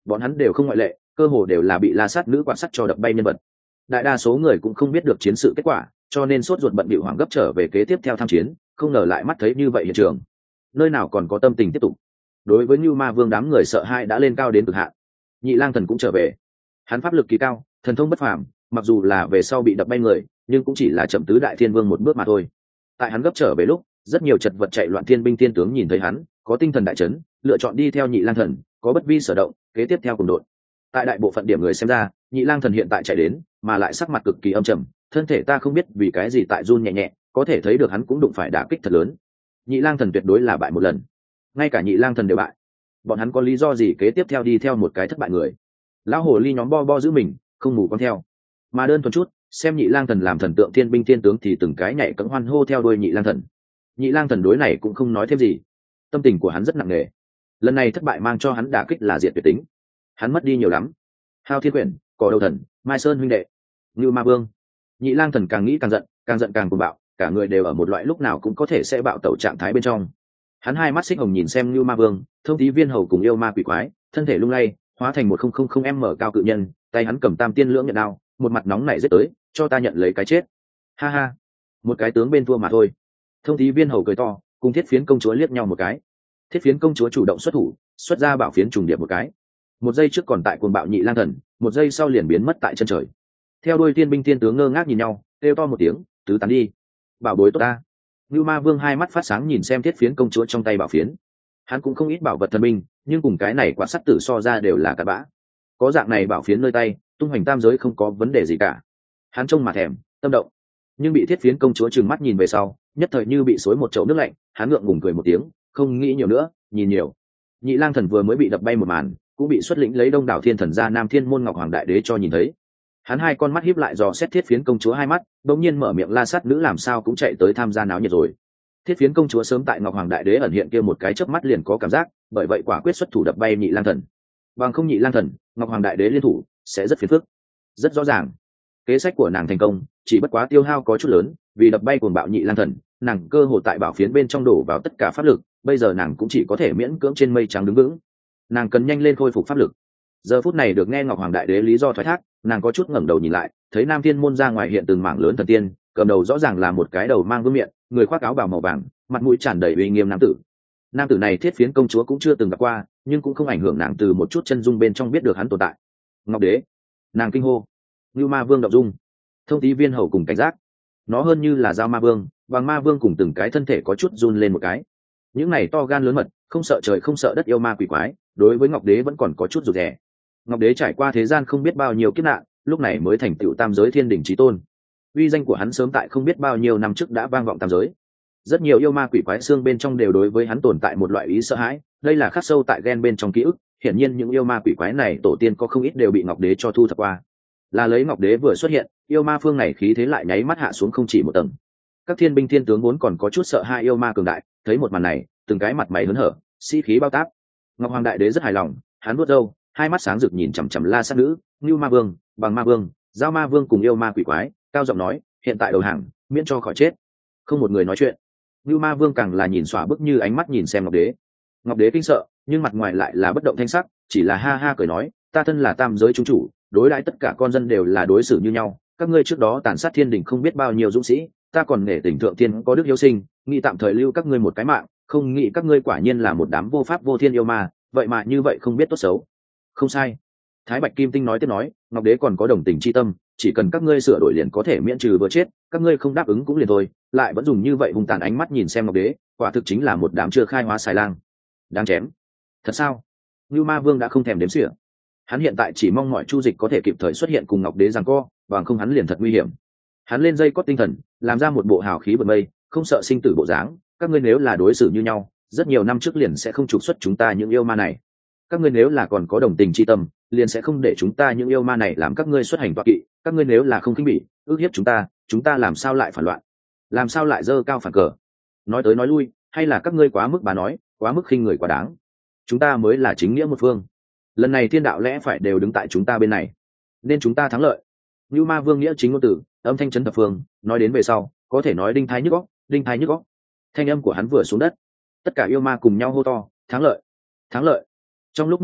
bọn hắn đều không ngoại lệ, cơ hồ đều là bị la sát nữ quạt sắt cho đập bay nhân vật. Đại đa số người cũng không biết được chiến sự kết quả, cho nên sốt ruột bận bịu hoảng gấp trở về kế tiếp theo tham chiến, không ngờ lại mắt thấy như vậy hiện trường, nơi nào còn có tâm tình tiếp tục. Đối với Nưu Ma Vương đám người sợ hãi đã lên cao đến cực hạn. Nhị Lang Thần cũng trở về, hắn pháp lực kỳ cao, thần thông bất phàm, mặc dù là về sau bị đập bay người, nhưng cũng chỉ là chậm tứ đại thiên vương một bước mà thôi. Tại hắn gấp trở về lúc, rất nhiều chật vật chạy loạn thiên binh thiên tướng nhìn thấy hắn, có tinh thần đại chấn, lựa chọn đi theo Nhị Lang Thần, có bất vi sở động, kế tiếp theo cùng đội. Tại đại bộ phận điểm người xem ra, Nhị Lang Thần hiện tại chạy đến, mà lại sắc mặt cực kỳ âm trầm, thân thể ta không biết vì cái gì tại run nhẹ nhẹ, có thể thấy được hắn cũng đụng phải đả kích thật lớn. Nhị Lang Thần tuyệt đối là bại một lần, ngay cả Nhị Lang Thần đều bại, bọn hắn có lý do gì kế tiếp theo đi theo một cái thất bại người? Lão hồ ly nhóm bo bo giữ mình, không mù con theo, mà đơn thuần chút xem Nhị Lang Thần làm thần tượng thiên binh thiên tướng thì từng cái nhảy cẫng hoan hô theo đuôi Nhị Lang Thần. Nhị Lang Thần đối này cũng không nói thêm gì, tâm tình của hắn rất nặng nề. Lần này thất bại mang cho hắn đả kích là diệt tuyệt tính, hắn mất đi nhiều lắm. Hao Thiên Quyển, Cỏ Đầu Thần, Mai Sơn huynh đệ, Ngưu Ma Vương. Nhị Lang Thần càng nghĩ càng giận càng cuồng bạo, cả người đều ở một loại lúc nào cũng có thể sẽ bạo tẩu trạng thái bên trong. Hắn hai mắt xích hồng nhìn xem Ngưu Ma Vương, Thông Tí Viên Hầu cùng yêu ma quỷ quái, thân thể lung lay, hóa thành 1000m cao cự nhân, tay hắn cầm Tam Tiên Lưỡng Nhận đao, một mặt nóng nảy giết tới, cho ta nhận lấy cái chết. Ha ha, một cái tướng bên thua mà thôi. Thông Tí Viên Hầu cười to, cùng Thiết Phiến công chúa liếc nhau một cái. Thiết Phiến công chúa chủ động xuất thủ, xuất ra bảo phiến trùng điệp một cái. Một giây trước còn tại cuồng bạo Nhị Lang Thần, một giây sau liền biến mất tại chân trời. Theo đuôi tiên binh tiên tướng ngơ ngác nhìn nhau, kêu to một tiếng, tứ tán đi. Bảo bối tốt ta. Ngưu Ma Vương hai mắt phát sáng nhìn xem Thiết Phiến công chúa trong tay bảo phiến. Hắn cũng không ít bảo vật thần binh, nhưng cùng cái này quả sắt tử so ra đều là cặn bã. Có dạng này bảo phiến nơi tay, tung hoành tam giới không có vấn đề gì cả. Hắn trông mà thèm, tâm động. Nhưng bị Thiết Phiến công chúa trừng mắt nhìn về sau, nhất thời như bị xối một chậu nước lạnh, hắn ngượng ngùng cười một tiếng, không nghĩ nhiều nữa, nhìn nhiều. Nhị Lang Thần vừa mới bị đập bay một màn, cũng bị xuất lĩnh lấy đông đảo thiên thần gia Nam Thiên môn Ngọc Hoàng Đại Đế cho nhìn thấy. Hắn hai con mắt híp lại dò xét Thiết Phiến công chúa hai mắt, đột nhiên mở miệng la sát nữ làm sao cũng chạy tới tham gia náo nhiệt rồi. Thiết Phiến công chúa sớm tại Ngọc Hoàng Đại Đế ẩn hiện kia một cái chớp mắt liền có cảm giác, bởi vậy quả quyết xuất thủ đập bay Nhị Lang Thần. Bằng không Nhị Lang Thần, Ngọc Hoàng Đại Đế liên thủ sẽ rất phiền phức. Rất rõ ràng, kế sách của nàng thành công, chỉ bất quá tiêu hao có chút lớn, vì đập bay cuồng bạo Nhị Lang Thần, nàng cơ hồ tại bảo phiến bên trong đổ vào tất cả pháp lực, bây giờ nàng cũng chỉ có thể miễn cưỡng trên mây trắng đứng vững. Nàng cần nhanh lên khôi phục pháp lực. Giờ phút này được nghe Ngọc Hoàng Đại Đế lý do thoái thác, nàng có chút ngẩng đầu nhìn lại, thấy Nam Thiên môn ra ngoài hiện từng mảng lớn thần tiên, cầm đầu rõ ràng là một cái đầu mang vương miện, người khoác áo bào màu vàng, mặt mũi tràn đầy uy nghiêm nam tử. Nam tử này Thiết Phiến công chúa cũng chưa từng gặp qua, nhưng cũng không ảnh hưởng nàng từ một chút chân dung bên trong biết được hắn tồn tại. Ngọc Đế, nàng kinh hô. Ngưu Ma Vương động dung, Thông Tí Viên Hầu cùng cảnh giác. Nó hơn như là Giao Ma Vương, Bằng Ma Vương cùng từng cái thân thể có chút run lên một cái. Những này to gan lớn mật, không sợ trời không sợ đất yêu ma quỷ quái, đối với Ngọc Đế vẫn còn có chút rụt rè. Ngọc Đế trải qua thế gian không biết bao nhiêu kiếp nạn, lúc này mới thành tựu tam giới thiên đỉnh chí tôn. Uy danh của hắn sớm tại không biết bao nhiêu năm trước đã vang vọng tam giới. Rất nhiều yêu ma quỷ quái xương bên trong đều đối với hắn tồn tại một loại ý sợ hãi, đây là khắc sâu tại gen bên trong ký ức. Hiển nhiên những yêu ma quỷ quái này tổ tiên có không ít đều bị Ngọc Đế cho thu thập qua. Là lấy Ngọc Đế vừa xuất hiện, yêu ma phương này khí thế lại nháy mắt hạ xuống không chỉ một tầng. Các thiên binh thiên tướng vốn còn có chút sợ hai yêu ma cường đại, thấy một màn này, từng cái mặt mày hớn hở, sĩ khí bao táp. Ngọc Hoàng Đại Đế rất hài lòng, hắn vuốt râu, hai mắt sáng rực nhìn chằm chằm la sát nữ, Ngưu Ma Vương, Bằng Ma Vương, Giao Ma Vương cùng yêu ma quỷ quái, cao giọng nói, hiện tại đầu hàng, miễn cho khỏi chết. Không một người nói chuyện. Ngưu Ma Vương càng là nhìn xỏa bức như ánh mắt nhìn xem Ngọc Đế. Ngọc Đế kinh sợ, nhưng mặt ngoài lại là bất động thanh sắc, chỉ là ha ha cười nói, ta thân là tam giới chúng chủ, đối đãi tất cả con dân đều là đối xử như nhau. Các ngươi trước đó tàn sát thiên đình không biết bao nhiêu dũng sĩ, ta còn nể tình thượng thiên có đức hiếu sinh, nghĩ tạm thời lưu các ngươi một cái mạng, không nghĩ các ngươi quả nhiên là một đám vô pháp vô thiên yêu ma, vậy mà như vậy không biết tốt xấu. Không sai. Thái Bạch Kim Tinh nói tiếp nói, Ngọc Đế còn có đồng tình chi tâm, chỉ cần các ngươi sửa đổi liền có thể miễn trừ vừa chết, các ngươi không đáp ứng cũng liền thôi, lại vẫn dùng như vậy hung tàn ánh mắt nhìn xem Ngọc Đế, quả thực chính là một đám chưa khai hóa xài lang, đáng chém. Thật sao? Ngưu Ma Vương đã không thèm đếm xỉa. Hắn hiện tại chỉ mong mọi chu dịch có thể kịp thời xuất hiện cùng Ngọc Đế giằng co, bằng không hắn liền thật nguy hiểm. Hắn lên dây cót tinh thần, làm ra một bộ hào khí bật mây, không sợ sinh tử bộ dáng. Các ngươi nếu là đối xử như nhau, rất nhiều năm trước liền sẽ không trục xuất chúng ta những yêu ma này. Các ngươi nếu là còn có đồng tình chi tâm, liền sẽ không để chúng ta những yêu ma này làm các ngươi xuất hành tọa kỵ. Các ngươi nếu là không khinh bỉ, ước hiếp chúng ta làm sao lại phản loạn, làm sao lại dơ cao phản cờ? Nói tới nói lui, hay là các ngươi quá mức bà nói, quá mức khinh người quá đáng. Chúng ta mới là chính nghĩa một phương. Lần này thiên đạo lẽ phải đều đứng tại chúng ta bên này, nên chúng ta thắng lợi. Như Ma Vương nghĩa chính ngôn tử, âm thanh chấn thập phương, nói đến về sau, có thể nói đinh thái nhức óc, đinh thái nhức óc. Thanh âm của hắn vừa xuống đất, tất cả yêu ma cùng nhau hô to, thắng lợi, thắng lợi. Trong lúc nhất thời,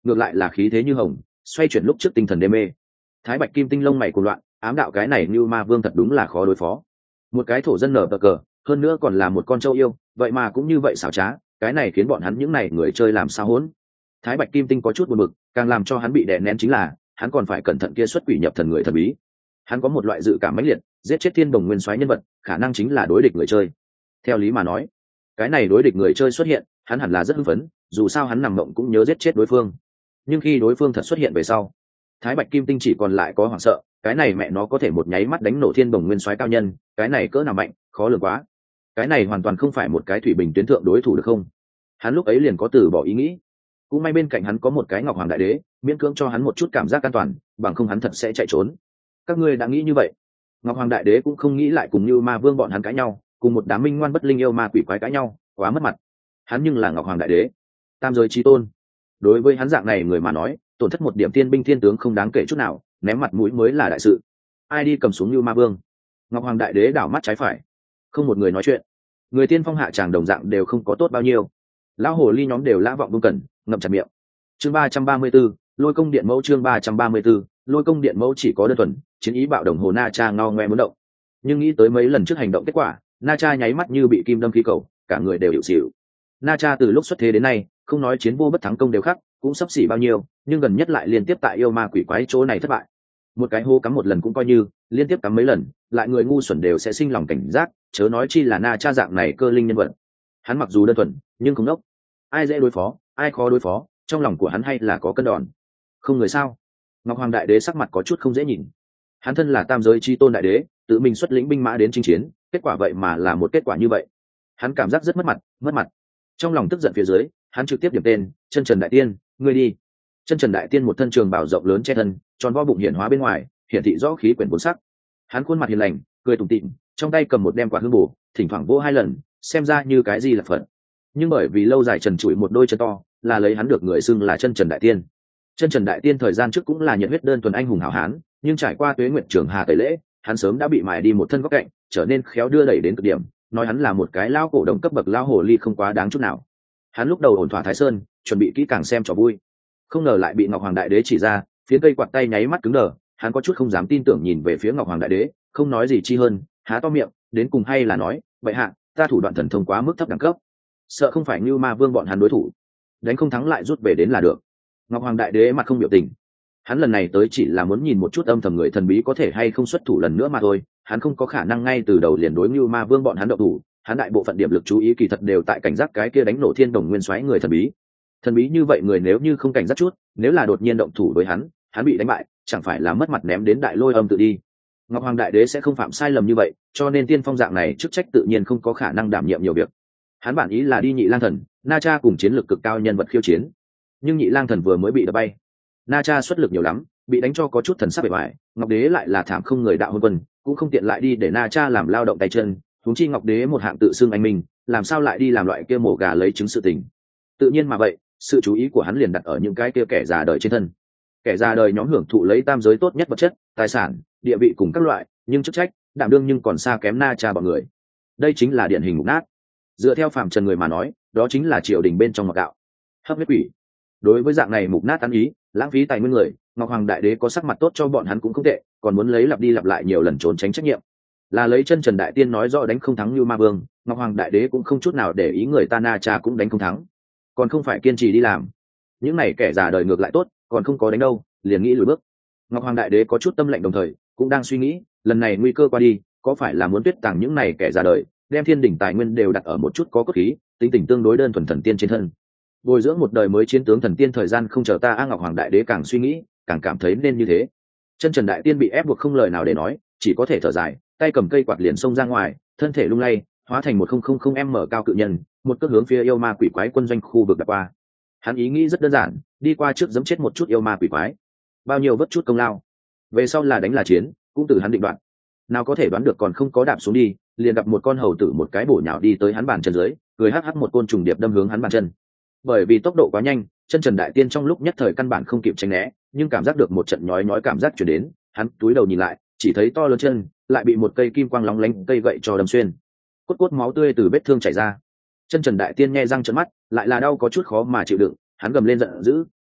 ngược lại là khí thế như hồng, xoay chuyển lúc trước tinh thần đê mê. Thái Bạch Kim Tinh lông mày cuồng loạn, ám đạo cái này như ma vương thật đúng là khó đối phó. Một cái thổ dân nở cờ, hơn nữa còn là một con trâu yêu, vậy mà cũng như vậy xảo trá, cái này khiến bọn hắn những này người chơi làm sao hỗn. Thái Bạch Kim Tinh có chút buồn bực, càng làm cho hắn bị đè nén chính là hắn còn phải cẩn thận kia xuất quỷ nhập thần người thần bí. Hắn có một loại dự cảm mãnh liệt, giết chết Thiên Đồng Nguyên Soái nhân vật, khả năng chính là đối địch người chơi. Theo lý mà nói, cái này đối địch người chơi xuất hiện, hắn hẳn là rất hưng phấn, dù sao hắn nằm mộng cũng nhớ giết chết đối phương. Nhưng khi đối phương thật xuất hiện về sau, Thái Bạch Kim Tinh chỉ còn lại có hoảng sợ, cái này mẹ nó có thể một nháy mắt đánh nổ Thiên Đồng Nguyên Soái cao nhân, cái này cỡ nào mạnh, khó lường quá. Cái này hoàn toàn không phải một cái thủy bình tuyến thượng đối thủ được không? Hắn lúc ấy liền có từ bỏ ý nghĩ. Cũng may bên cạnh hắn có một cái Ngọc Hoàng Đại Đế, miễn cưỡng cho hắn một chút cảm giác an toàn, bằng không hắn thật sẽ chạy trốn. Các ngươi đã nghĩ như vậy? Ngọc Hoàng Đại Đế cũng không nghĩ lại cùng như ma vương bọn hắn cãi nhau, cùng một đám minh ngoan bất linh yêu ma quỷ quái cãi nhau, quá mất mặt. Hắn nhưng là Ngọc Hoàng Đại Đế, tam giới chí tôn. Đối với hắn dạng này người mà nói, tổn thất một điểm tiên binh thiên tướng không đáng kể chút nào, ném mặt mũi mới là đại sự. Ai đi cầm xuống như ma vương? Ngọc Hoàng Đại Đế đảo mắt trái phải, không một người nói chuyện. Người tiên phong hạ tràng đồng dạng đều không có tốt bao nhiêu. Lão hồ ly nhóm đều lã vọng buông cẩn, ngậm chặt miệng. Chương 334, Lôi Công Điện Mẫu. Chương 334, Lôi Công Điện Mẫu. Chỉ có đơn thuần chiến ý bạo đồng hồ Na Cha ngao ngoe muốn động, nhưng nghĩ tới mấy lần trước hành động kết quả, Na Cha nháy mắt như bị kim đâm khí cầu, cả người đều hiệu xỉu. Na Cha từ lúc xuất thế đến nay, không nói chiến vô bất thắng công đều khắc, cũng sắp xỉ bao nhiêu, nhưng gần nhất lại liên tiếp tại yêu ma quỷ quái chỗ này thất bại. Một cái hô cắm một lần cũng coi như, liên tiếp cắm mấy lần, lại người ngu xuẩn đều sẽ sinh lòng cảnh giác, chớ nói chi là Na Cha dạng này cơ linh nhân vật. Hắn mặc dù đơn thuần, nhưng không đốc. Ai dễ đối phó, ai khó đối phó, trong lòng của hắn hay là có cân đòn. Không người sao? Ngọc Hoàng Đại Đế sắc mặt có chút không dễ nhìn. Hắn thân là tam giới chi tôn đại đế, tự mình xuất lĩnh binh mã đến chinh chiến, kết quả vậy mà là một kết quả như vậy. Hắn cảm giác rất mất mặt. Trong lòng tức giận phía dưới, hắn trực tiếp điểm tên, Chân Trần Đại Tiên, ngươi đi. Chân Trần Đại Tiên một thân trường bào rộng lớn che thân, tròn vo bụng hiển hóa bên ngoài, hiển thị rõ khí quyển bốn sắc. Hắn khuôn mặt hiền lành, cười tủm tỉm, trong tay cầm một đem quạt hương bổ, thỉnh thoảng vỗ hai lần, xem ra như cái gì là phật. Nhưng bởi vì lâu dài trần trụi một đôi chân to, là lấy hắn được người xưng là Chân Trần Đại Tiên. Chân Trần Đại Tiên thời gian trước cũng là nhiệt huyết đơn thuần anh hùng hảo hán, nhưng trải qua tuế nguyện trường hà tẩy lễ, hắn sớm đã bị mài đi một thân góc cạnh, trở nên khéo đưa đẩy đến cực điểm, nói hắn là một cái lao cổ đồng cấp bậc lao hồ ly không quá đáng chút nào. Hắn lúc đầu ổn thỏa Thái Sơn, chuẩn bị kỹ càng xem trò vui, không ngờ lại bị Ngọc Hoàng Đại Đế chỉ ra, phiến cây quạt tay nháy mắt cứng đờ, hắn có chút không dám tin tưởng nhìn về phía Ngọc Hoàng Đại Đế, không nói gì chi hơn, há to miệng, đến cùng hay là nói, vậy hạ, ta thủ đoạn thần thông quá mức thấp đẳng cấp, sợ không phải như ma vương bọn hắn đối thủ, đánh không thắng lại rút về đến là được. Ngọc Hoàng Đại Đế mặt không biểu tình, hắn lần này tới chỉ là muốn nhìn một chút âm thầm người thần bí có thể hay không xuất thủ lần nữa mà thôi, hắn không có khả năng ngay từ đầu liền đối như ma vương bọn hắn động thủ, hắn đại bộ phận điểm lực chú ý kỳ thật đều tại cảnh giác cái kia đánh nổ Thiên Đồng Nguyên Soái người thần bí. Thần bí như vậy người nếu như không cảnh giác chút, nếu là đột nhiên động thủ với hắn bị đánh bại, chẳng phải là mất mặt ném đến Đại Lôi Âm tự đi. Ngọc Hoàng Đại Đế sẽ không phạm sai lầm như vậy, cho nên tiên phong dạng này chức trách tự nhiên không có khả năng đảm nhiệm nhiều việc. Hắn bản ý là đi Nhị Lang Thần, Na Cha cùng chiến lược cực cao nhân vật khiêu chiến, nhưng Nhị Lang Thần vừa mới bị đập bay, Na Cha xuất lực nhiều lắm, bị đánh cho có chút thần sắc bề ngoài, Ngọc Đế lại là thảm không người đạo hôn quân, cũng không tiện lại đi để Na Cha làm lao động tay chân, huống chi Ngọc Đế một hạng tự xưng anh minh, làm sao lại đi làm loại kia mổ gà lấy trứng sự tình. Tự nhiên mà vậy, sự chú ý của hắn liền đặt ở những cái kia kẻ già đời trên thân. Kẻ già đời nhóm hưởng thụ lấy tam giới tốt nhất vật chất, tài sản, địa vị cùng các loại, nhưng chức trách, đảm đương nhưng còn xa kém Na Cha bọn người. Đây chính là điển hình mục nát. Dựa theo phàm trần người mà nói, đó chính là triều đình bên trong ngọc đạo, hấp huyết quỷ. Đối với dạng này mục nát tán ý, lãng phí tài nguyên người, Ngọc Hoàng Đại Đế có sắc mặt tốt cho bọn hắn cũng không tệ, còn muốn lấy lặp đi lặp lại nhiều lần trốn tránh trách nhiệm, là lấy Chân Trần Đại Tiên nói rõ đánh không thắng như ma vương, Ngọc Hoàng Đại Đế cũng không chút nào để ý người ta Na Cha cũng đánh không thắng, còn không phải kiên trì đi làm. Những này kẻ già đời ngược lại tốt, còn không có đánh đâu liền nghĩ lùi bước. Ngọc Hoàng Đại Đế có chút tâm lệnh, đồng thời cũng đang suy nghĩ, lần này nguy cơ qua đi, có phải là muốn tuyết tàng những này kẻ già đời, đem thiên đỉnh tài nguyên đều đặt ở một chút có cốt khí, tính tình tương đối đơn thuần thần tiên trên thân, bồi dưỡng một đời mới chiến tướng thần tiên thời gian không chờ ta. Ngọc Hoàng Đại Đế càng suy nghĩ càng cảm thấy nên như thế. Chân Trần Đại Tiên bị ép buộc không lời nào để nói, chỉ có thể thở dài, tay cầm cây quạt liền xông ra ngoài, thân thể lung lay hóa thành 1000m cao cự nhân, một cước hướng phía yêu ma quỷ quái quân doanh khu vực đạp qua. Hắn ý nghĩ rất đơn giản, đi qua trước giẫm chết một chút yêu ma quỷ quái, bao nhiêu vất chút công lao, về sau là đánh là chiến cũng từ hắn định đoạt. Nào có thể đoán được còn không có đạp xuống đi, liền gặp một con hầu tử một cái bổ nhào đi tới hắn bàn chân dưới, cười hắc hắc một côn trùng điệp đâm hướng hắn bàn chân. Bởi vì tốc độ quá nhanh, Chân Trần Đại Tiên trong lúc nhất thời căn bản không kịp tránh né, nhưng cảm giác được một trận nhói nhói cảm giác truyền đến, hắn túi đầu nhìn lại, chỉ thấy to lớn chân lại bị một cây kim quang lóng lánh cây gậy cho đâm xuyên, cốt cốt máu tươi từ vết thương chảy ra. Chân Trần Đại Tiên nghe răng trợn mắt, lại là đau có chút khó mà chịu đựng, hắn gầm lên giận dữ,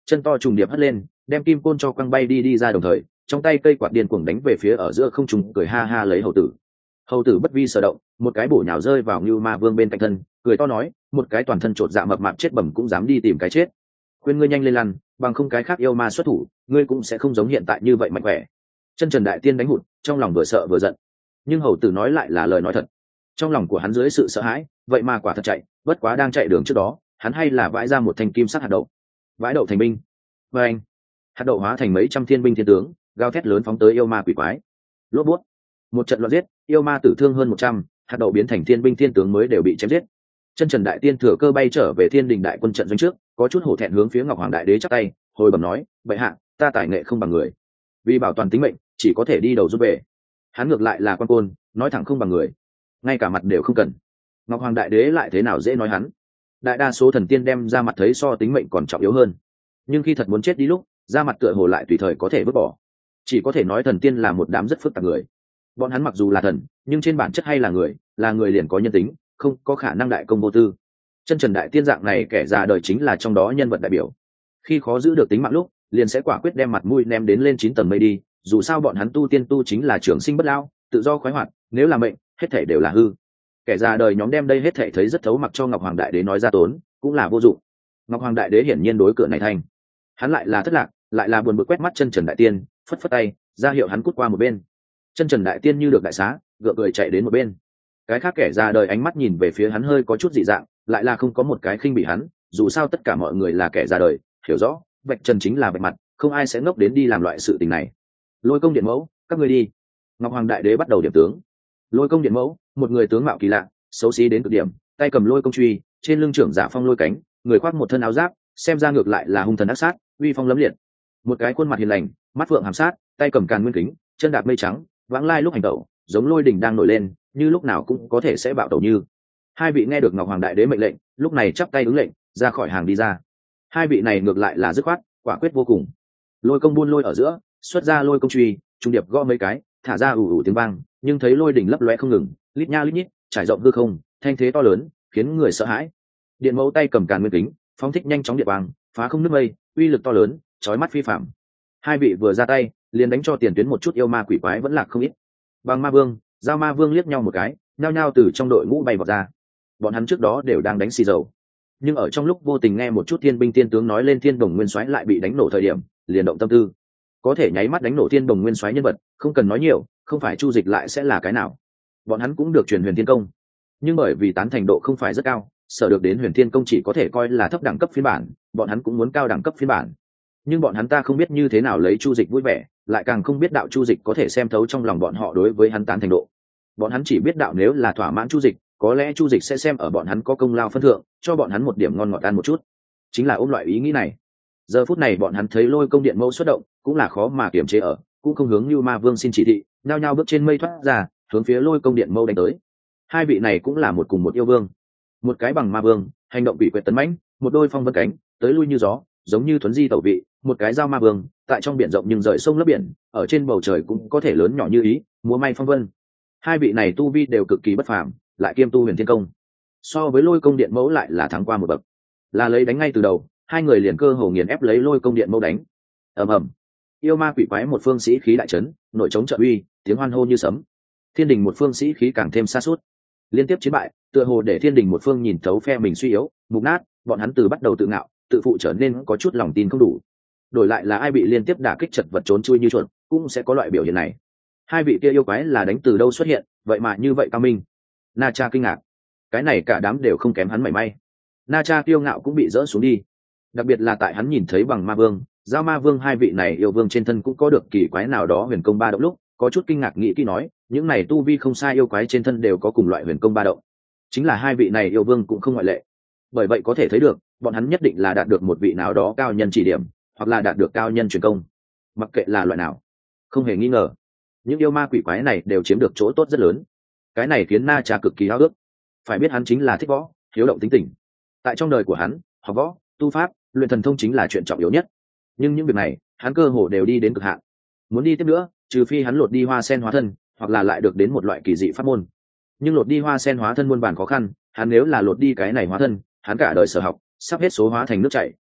chân to trùng điệp hất lên, đem kim côn cho quăng bay đi ra, đồng thời trong tay cây quạt điên cuồng đánh về phía ở giữa không trung, cười ha ha lấy hầu tử. Hầu tử bất vi sở động, một cái bổ nhào rơi vào Ngưu Ma Vương bên cạnh thân, cười to nói, một cái toàn thân trột dạ mập mạp chết bẩm cũng dám đi tìm cái chết. Khuyên ngươi nhanh lên lăn, bằng không cái khác yêu ma xuất thủ, ngươi cũng sẽ không giống hiện tại như vậy mạnh khỏe. Chân Trần Đại Tiên đánh hụt, trong lòng vừa sợ vừa giận. Nhưng hầu tử nói lại là lời nói thật. Trong lòng của hắn dưới sự sợ hãi, vậy mà quả thật chạy, bất quá đang chạy đường trước đó, hắn hay là vãi ra một thanh kim sắc hạt đậu. Vãi đậu thành binh. Và anh, hạt đậu hóa thành mấy trăm thiên binh thiên tướng, gào thét lớn phóng tới yêu ma quỷ quái. Lốp bút, một trận loạn giết, yêu ma tử thương hơn 100, hạt đậu biến thành thiên binh thiên tướng mới đều bị chém giết. Chân Trần Đại Tiên thừa cơ bay trở về Thiên Đình đại quân trận doanh trước, có chút hổ thẹn hướng phía Ngọc Hoàng Đại Đế chắp tay, hồi bẩm nói, bệ hạ, ta tài nghệ không bằng người, vì bảo toàn tính mệnh, chỉ có thể đi đầu giúp về. Hắn ngược lại là quan côn, nói thẳng không bằng người, ngay cả mặt đều không cần. Ngọc Hoàng Đại Đế lại thế nào dễ nói hắn. Đại đa số thần tiên đem ra mặt thấy so tính mệnh còn trọng yếu hơn, nhưng khi thật muốn chết đi lúc, ra mặt tựa hồ lại tùy thời có thể vứt bỏ. Chỉ có thể nói thần tiên là một đám rất phức tạp người. Bọn hắn mặc dù là thần, nhưng trên bản chất hay là người liền có nhân tính, không có khả năng đại công vô tư. Chân Trần Đại Tiên dạng này kẻ già đời chính là trong đó nhân vật đại biểu. Khi khó giữ được tính mạng lúc, liền sẽ quả quyết đem mặt mũi ném đến lên 9 tầng mây đi, dù sao bọn hắn tu tiên tu chính là trường sinh bất lao, tự do khoái hoạt, nếu là mệnh, hết thảy đều là hư. Kẻ già đời nhóm đem đây hết thảy thấy rất thấu, mặc cho Ngọc Hoàng Đại Đế nói ra tốn, cũng là vô dụng. Ngọc Hoàng Đại Đế hiển nhiên đối cửa này thành. Hắn lại là thất lạc, lại là buồn bực quét mắt Chân Trần Đại Tiên, phất phất tay, ra hiệu hắn cút qua một bên. Chân Trần Đại Tiên như được đại xá, gượng cười chạy đến một bên. Cái khác kẻ già đời ánh mắt nhìn về phía hắn hơi có chút dị dạng, lại là không có một cái khinh bị hắn, dù sao tất cả mọi người là kẻ già đời, hiểu rõ, vạch trần chính là vạch mặt, không ai sẽ ngốc đến đi làm loại sự tình này. Lôi Công Điện Mẫu, các ngươi đi. Ngọc Hoàng Đại Đế bắt đầu điểm tướng. Lôi Công Điện Mẫu, một người tướng mạo kỳ lạ, xấu xí đến cực điểm, tay cầm lôi công truy, trên lưng trưởng giả phong lôi cánh, người khoác một thân áo giáp, xem ra ngược lại là hung thần ác sát, uy phong lẫm liệt. Một cái khuôn mặt hiền lành, mắt phượng hàm sát, tay cầm càn nguyên kính, chân đạp mây trắng, vãng lai lúc hành tẩu, giống lôi đỉnh đang nổi lên, như lúc nào cũng có thể sẽ bạo tẩu như. Hai vị nghe được Ngọc Hoàng Đại Đế mệnh lệnh, lúc này chắp tay ứng lệnh, ra khỏi hàng đi ra. Hai vị này ngược lại là dứt khoát, quả quyết vô cùng. Lôi công buôn lôi ở giữa, xuất ra lôi công truy, trung điệp gõ mấy cái, thả ra ù ù tiếng vang, nhưng thấy lôi đỉnh lấp lóe không ngừng, lít nha lít nhít, trải rộng hư không, thanh thế to lớn, khiến người sợ hãi. Điện Mẫu tay cầm càn nguyên kính, phóng thích nhanh chóng điện vàng, phá không nước mây, uy lực to lớn, chói mắt phi phàm. Hai vị vừa ra tay, liền đánh cho tiền tuyến một chút yêu ma quỷ quái vẫn lạc không ít. Bằng Ma Vương, Giao Ma Vương liếc nhau một cái, nhao nhao từ trong đội ngũ bay vọt ra. Bọn hắn trước đó đều đang đánh xì dầu, nhưng ở trong lúc vô tình nghe một chút thiên binh tiên tướng nói lên Thiên Đồng Nguyên Soái lại bị đánh nổ thời điểm, liền động tâm tư. Có thể nháy mắt đánh nổ Thiên Đồng Nguyên Soái nhân vật, không cần nói nhiều, không phải Chu Dịch lại sẽ là cái nào. Bọn hắn cũng được truyền Huyền Thiên Công, nhưng bởi vì tán thành độ không phải rất cao, sở được đến Huyền Thiên Công chỉ có thể coi là thấp đẳng cấp phiên bản, bọn hắn cũng muốn cao đẳng cấp phiên bản. Nhưng bọn hắn ta không biết như thế nào lấy Chu Dịch vui vẻ, lại càng không biết đạo Chu Dịch có thể xem thấu trong lòng bọn họ đối với hắn tán thành độ. Bọn hắn chỉ biết đạo nếu là thỏa mãn Chu Dịch, có lẽ Chu Dịch sẽ xem ở bọn hắn có công lao phân thượng, cho bọn hắn một điểm ngon ngọt ăn một chút. Chính là ôm loại ý nghĩ này. Giờ phút này bọn hắn thấy Lôi Công Điện Mẫu xuất động, cũng là khó mà kiềm chế ở, cũng không hướng Như Ma Vương xin chỉ thị, nhao nhao bước trên mây thoát ra, hướng phía Lôi Công Điện Mẫu đánh tới. Hai vị này cũng là một cùng một yêu vương, một cái bằng ma vương, hành động bị quyệt tấn mãnh, một đôi phong vân cánh, tới lui như gió, giống như thuấn di tẩu vị, một cái Giao Ma Vương, tại trong biển rộng nhưng rời sông lấp biển, ở trên bầu trời cũng có thể lớn nhỏ như ý, múa may phong vân. Hai vị này tu vi đều cực kỳ bất phàm, lại kiêm tu Huyền Thiên Công, so với Lôi Công Điện Mẫu lại là thắng qua một bậc, là lấy đánh ngay từ đầu, hai người liền cơ hồ nghiền ép lấy Lôi Công Điện Mẫu đánh. ầm ầm, yêu ma quỷ quái một phương sĩ khí đại chấn, nội chống trợ uy, tiếng hoan hô như sấm. Thiên Đình một phương sĩ khí càng thêm sa sút, liên tiếp chiến bại, tựa hồ để Thiên Đình một phương nhìn thấu phe mình suy yếu, mục nát, bọn hắn từ bắt đầu tự ngạo, tự phụ trở nên có chút lòng tin không đủ. Đổi lại là ai bị liên tiếp đả kích chật vật trốn chui như chuột, cũng sẽ có loại biểu hiện này. Hai vị kia yêu quái là đánh từ đâu xuất hiện, vậy mà như vậy cao minh. Na Cha kinh ngạc, cái này cả đám đều không kém hắn mảy may. Na Cha kiêu ngạo cũng bị dỡ xuống đi, đặc biệt là tại hắn nhìn thấy Bằng Ma Vương, Giao Ma Vương hai vị này yêu vương trên thân cũng có được kỳ quái nào đó huyền công ba động lúc, có chút kinh ngạc nghĩ kỹ nói, những này tu vi không sai yêu quái trên thân đều có cùng loại huyền công ba động, chính là hai vị này yêu vương cũng không ngoại lệ. Bởi vậy có thể thấy được, bọn hắn nhất định là đạt được một vị nào đó cao nhân chỉ điểm, hoặc là đạt được cao nhân truyền công. Mặc kệ là loại nào, không hề nghi ngờ, những yêu ma quỷ quái này đều chiếm được chỗ tốt rất lớn. Cái này khiến Na Cha cực kỳ háo ước. Phải biết hắn chính là thích võ, hiếu động tính tình. Tại trong đời của hắn, học võ, tu pháp, luyện thần thông chính là chuyện trọng yếu nhất. Nhưng những việc này, hắn cơ hồ đều đi đến cực hạn. Muốn đi tiếp nữa, trừ phi hắn lột đi hoa sen hóa thân, hoặc là lại được đến một loại kỳ dị pháp môn. Nhưng lột đi hoa sen hóa thân muôn bản khó khăn, hắn nếu là lột đi cái này hóa thân, hắn cả đời sở học sắp hết số hóa thành nước chảy,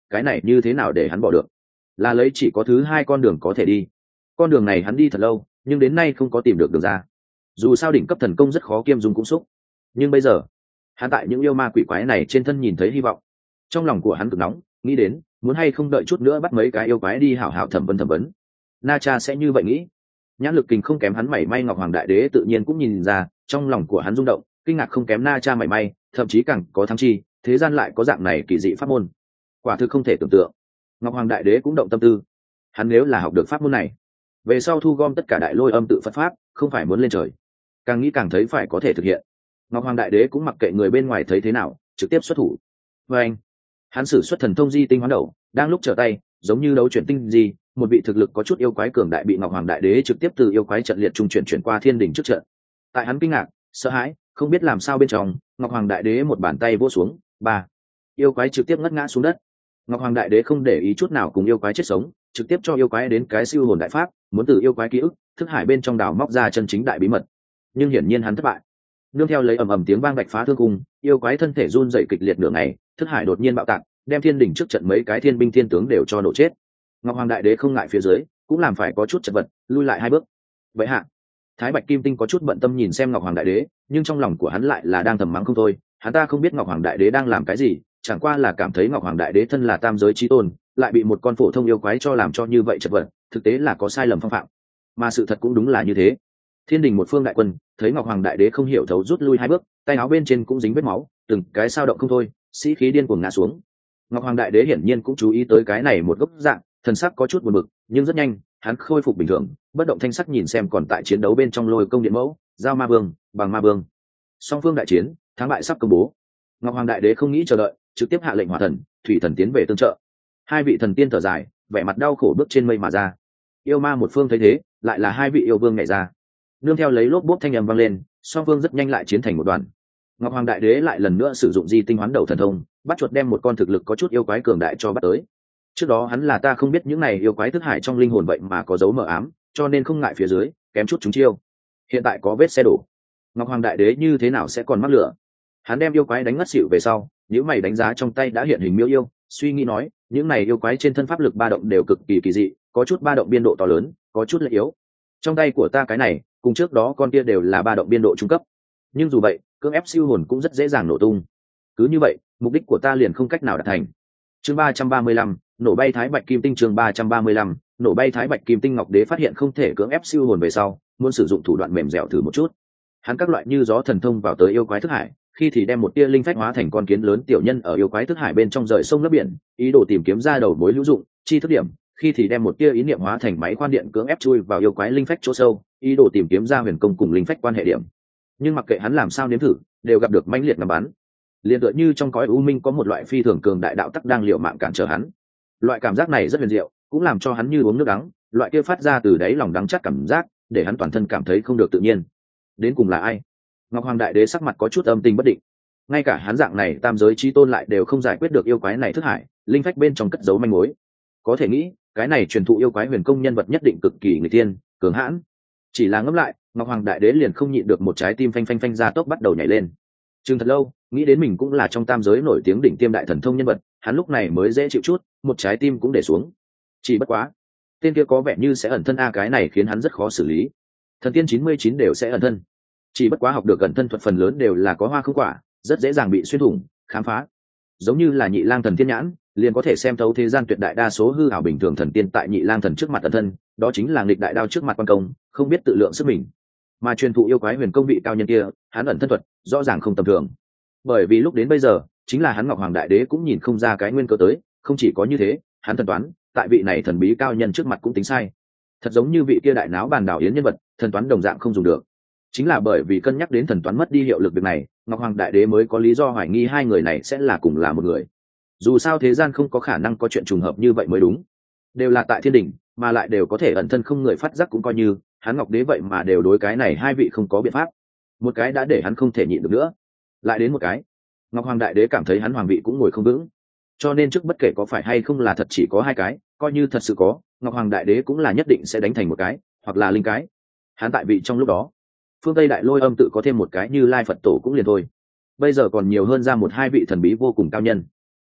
cái này như thế nào để hắn bỏ được? Là lấy chỉ có thứ hai con đường có thể đi. Con đường này hắn đi thật lâu nhưng đến nay không có tìm được đường ra. Dù sao đỉnh cấp thần công rất khó kiêm dung cũng xúc, nhưng bây giờ hắn tại những yêu ma quỷ quái này trên thân nhìn thấy hy vọng. Trong lòng của hắn cực nóng, nghĩ đến muốn hay không đợi chút nữa bắt mấy cái yêu quái đi hảo hảo thẩm vấn. Na Cha sẽ như vậy nghĩ. Nhãn lực kình không kém hắn mảy may, Ngọc Hoàng Đại Đế tự nhiên cũng nhìn ra. Trong lòng của hắn rung động, kinh ngạc không kém Na Cha mảy may, thậm chí càng có thắng chi, thế gian lại có dạng này kỳ dị pháp môn, quả thực không thể tưởng tượng. Ngọc Hoàng Đại Đế cũng động tâm tư, hắn nếu là học được pháp môn này, về sau thu gom tất cả đại lôi âm tự Phật pháp, không phải muốn lên trời. Càng nghĩ càng thấy phải có thể thực hiện. Ngọc Hoàng Đại Đế cũng mặc kệ người bên ngoài thấy thế nào, trực tiếp xuất thủ. Và anh, hắn sử xuất thần thông di tinh hoán đầu, đang lúc trở tay, giống như đấu chuyển tinh di, một vị thực lực có chút yêu quái cường đại bị Ngọc Hoàng Đại Đế trực tiếp từ yêu quái trận liệt trung chuyển qua thiên đình trước trận. Tại hắn kinh ngạc, sợ hãi, không biết làm sao bên trong, Ngọc Hoàng Đại Đế một bàn tay vỗ xuống, ba yêu quái trực tiếp ngất ngã xuống đất. Ngọc Hoàng Đại Đế không để ý chút nào cùng yêu quái chết sống, trực tiếp cho yêu quái đến cái siêu hồn đại pháp, muốn từ yêu quái ký ức, thức hải bên trong đào móc ra chân chính đại bí mật. Nhưng hiển nhiên hắn thất bại. Nương theo lấy ầm ầm tiếng vang bạch phá thương cung, yêu quái thân thể run rẩy kịch liệt nửa ngày, thức hải đột nhiên bạo tạc, đem thiên đỉnh trước trận mấy cái thiên binh thiên tướng đều cho nổ chết. Ngọc Hoàng Đại Đế không ngại phía dưới, cũng làm phải có chút chật vật, lui lại hai bước. Vậy hạ, Thái Bạch Kim Tinh có chút bận tâm nhìn xem Ngọc Hoàng Đại Đế, nhưng trong lòng của hắn lại là đang thầm mắng không thôi. Hắn ta không biết Ngọc Hoàng Đại Đế đang làm cái gì, chẳng qua là cảm thấy Ngọc Hoàng Đại Đế thân là tam giới chí tôn, lại bị một con phổ thông yêu quái cho làm cho như vậy chật vật, thực tế là có sai lầm phong phạm. Mà sự thật cũng đúng là như thế. Thiên đình một phương đại quân thấy Ngọc Hoàng Đại Đế không hiểu thấu rút lui hai bước, tay áo bên trên cũng dính vết máu, từng cái sao động không thôi, sĩ khí điên cuồng ngã xuống. Ngọc Hoàng Đại Đế hiển nhiên cũng chú ý tới cái này một gốc dạng, thần sắc có chút buồn bực, nhưng rất nhanh hắn khôi phục bình thường, bất động thanh sắc nhìn xem còn tại chiến đấu bên trong Lôi Công Điện Mẫu, Giao Ma Vương, Bằng Ma Vương. Song phương đại chiến, thắng bại sắp công bố. Ngọc Hoàng Đại Đế không nghĩ chờ đợi, trực tiếp hạ lệnh Hỏa Thần, Thủy Thần tiến về tương trợ. Hai vị thần tiên thở dài, vẻ mặt đau khổ bước trên mây mà ra. Yêu ma một phương thấy thế, lại là hai vị yêu vương nhảy ra. Nương theo lấy lốp bốp thanh âm vang lên, song phương rất nhanh lại chiến thành một đoàn. Ngọc Hoàng Đại Đế lại lần nữa sử dụng di tinh hoán đầu thần thông, bắt chuột đem một con thực lực có chút yêu quái cường đại cho bắt tới. Trước đó hắn là ta không biết những này yêu quái thức hải trong linh hồn vậy mà có dấu mờ ám, cho nên không ngại phía dưới kém chút chúng chiêu. Hiện tại có vết xe đổ, Ngọc Hoàng Đại Đế như thế nào sẽ còn mắc lửa? Hắn đem yêu quái đánh ngất xỉu về sau, nếu mày đánh giá trong tay đã hiện hình miêu yêu, suy nghĩ nói, những này yêu quái trên thân pháp lực ba động đều cực kỳ kỳ dị, có chút ba động biên độ to lớn, có chút lại yếu. Trong tay của ta cái này, cùng trước đó con kia đều là ba động biên độ trung cấp, nhưng dù vậy, cưỡng ép siêu hồn cũng rất dễ dàng nổ tung. Cứ như vậy, mục đích của ta liền không cách nào đạt thành. Chương 335, nổ bay Thái Bạch Kim Tinh. Chương 335, nổ bay Thái Bạch Kim Tinh. Ngọc Đế phát hiện không thể cưỡng ép siêu hồn về sau, muốn sử dụng thủ đoạn mềm dẻo thử một chút. Hắn các loại như gió thần thông vào tới yêu quái thức hải, khi thì đem một tia linh phách hóa thành con kiến lớn tiểu nhân ở yêu quái thức hải bên trong rời sông lấp biển, ý đồ tìm kiếm ra đầu mối hữu dụng, chi thức điểm, khi thì đem một tia ý niệm hóa thành máy khoan điện cưỡng ép chui vào yêu quái linh phách chỗ sâu, ý đồ tìm kiếm ra huyền công cùng linh phách quan hệ điểm. Nhưng mặc kệ hắn làm sao nếm thử, đều gặp được mãnh liệt ngắm bắn. Liên tựa như trong cõi u minh có một loại phi thường cường đại đạo tắc đang liều mạng cản trở hắn. Loại cảm giác này rất huyền diệu, cũng làm cho hắn như uống nước đắng, loại kia phát ra từ đáy lòng đắng chát cảm giác, để hắn toàn thân cảm thấy không được tự nhiên. Đến cùng là ai? Ngọc Hoàng Đại Đế sắc mặt có chút âm tình bất định. Ngay cả hắn dạng này tam giới chí tôn lại đều không giải quyết được yêu quái này thức hải, linh phách bên trong cất giấu manh mối. Có thể nghĩ, cái này truyền thụ yêu quái huyền công nhân vật nhất định cực kỳ người tiên, cường hãn. Chỉ là ngẫm lại, Ngọc Hoàng Đại Đế liền không nhịn được một trái tim phanh phanh phanh ra tốc bắt đầu nhảy lên. Chừng thật lâu, nghĩ đến mình cũng là trong tam giới nổi tiếng đỉnh tiêm đại thần thông nhân vật, hắn lúc này mới dễ chịu chút, một trái tim cũng để xuống. Chỉ bất quá, tên kia có vẻ như sẽ ẩn thân, cái này khiến hắn rất khó xử lý. Thần tiên 99 đều sẽ ẩn thân, chỉ bất quá học được ẩn thân thuật phần lớn đều là có hoa không quả, rất dễ dàng bị xuyên thủng, khám phá. Giống như là Nhị Lang Thần Thiên Nhãn, liền có thể xem thấu thế gian tuyệt đại đa số hư ảo bình thường thần tiên tại Nhị Lang Thần trước mặt ẩn thân, đó chính là nghịch đại đao trước mặt quan công, không biết tự lượng sức mình. Mà truyền thụ yêu quái huyền công vị cao nhân kia, hắn ẩn thân thuật rõ ràng không tầm thường. Bởi vì lúc đến bây giờ, chính là hắn Ngọc Hoàng Đại Đế cũng nhìn không ra cái nguyên cơ tới, không chỉ có như thế, hắn thần toán, tại vị này thần bí cao nhân trước mặt cũng tính sai. Thật giống như vị kia đại náo bàn đảo yến nhân vật, thần toán đồng dạng không dùng được. Chính là bởi vì cân nhắc đến thần toán mất đi hiệu lực việc này, Ngọc Hoàng Đại Đế mới có lý do hoài nghi hai người này sẽ là cùng là một người. Dù sao thế gian không có khả năng có chuyện trùng hợp như vậy mới đúng. Đều là tại thiên đình, mà lại đều có thể ẩn thân không người phát giác, cũng coi như hắn Ngọc Đế vậy mà đều đối cái này hai vị không có biện pháp. Một cái đã để hắn không thể nhịn được nữa, lại đến một cái, Ngọc Hoàng Đại Đế cảm thấy hắn hoàng vị cũng ngồi không vững. Cho nên trước bất kể có phải hay không là thật chỉ có hai cái, coi như thật sự có, Ngọc Hoàng Đại Đế cũng là nhất định sẽ đánh thành một cái, hoặc là linh cái. Hắn tại vị trong lúc đó, phương Tây Đại Lôi Âm tự có thêm một cái Như Lai Phật Tổ cũng liền thôi. Bây giờ còn nhiều hơn ra một hai vị thần bí vô cùng cao nhân.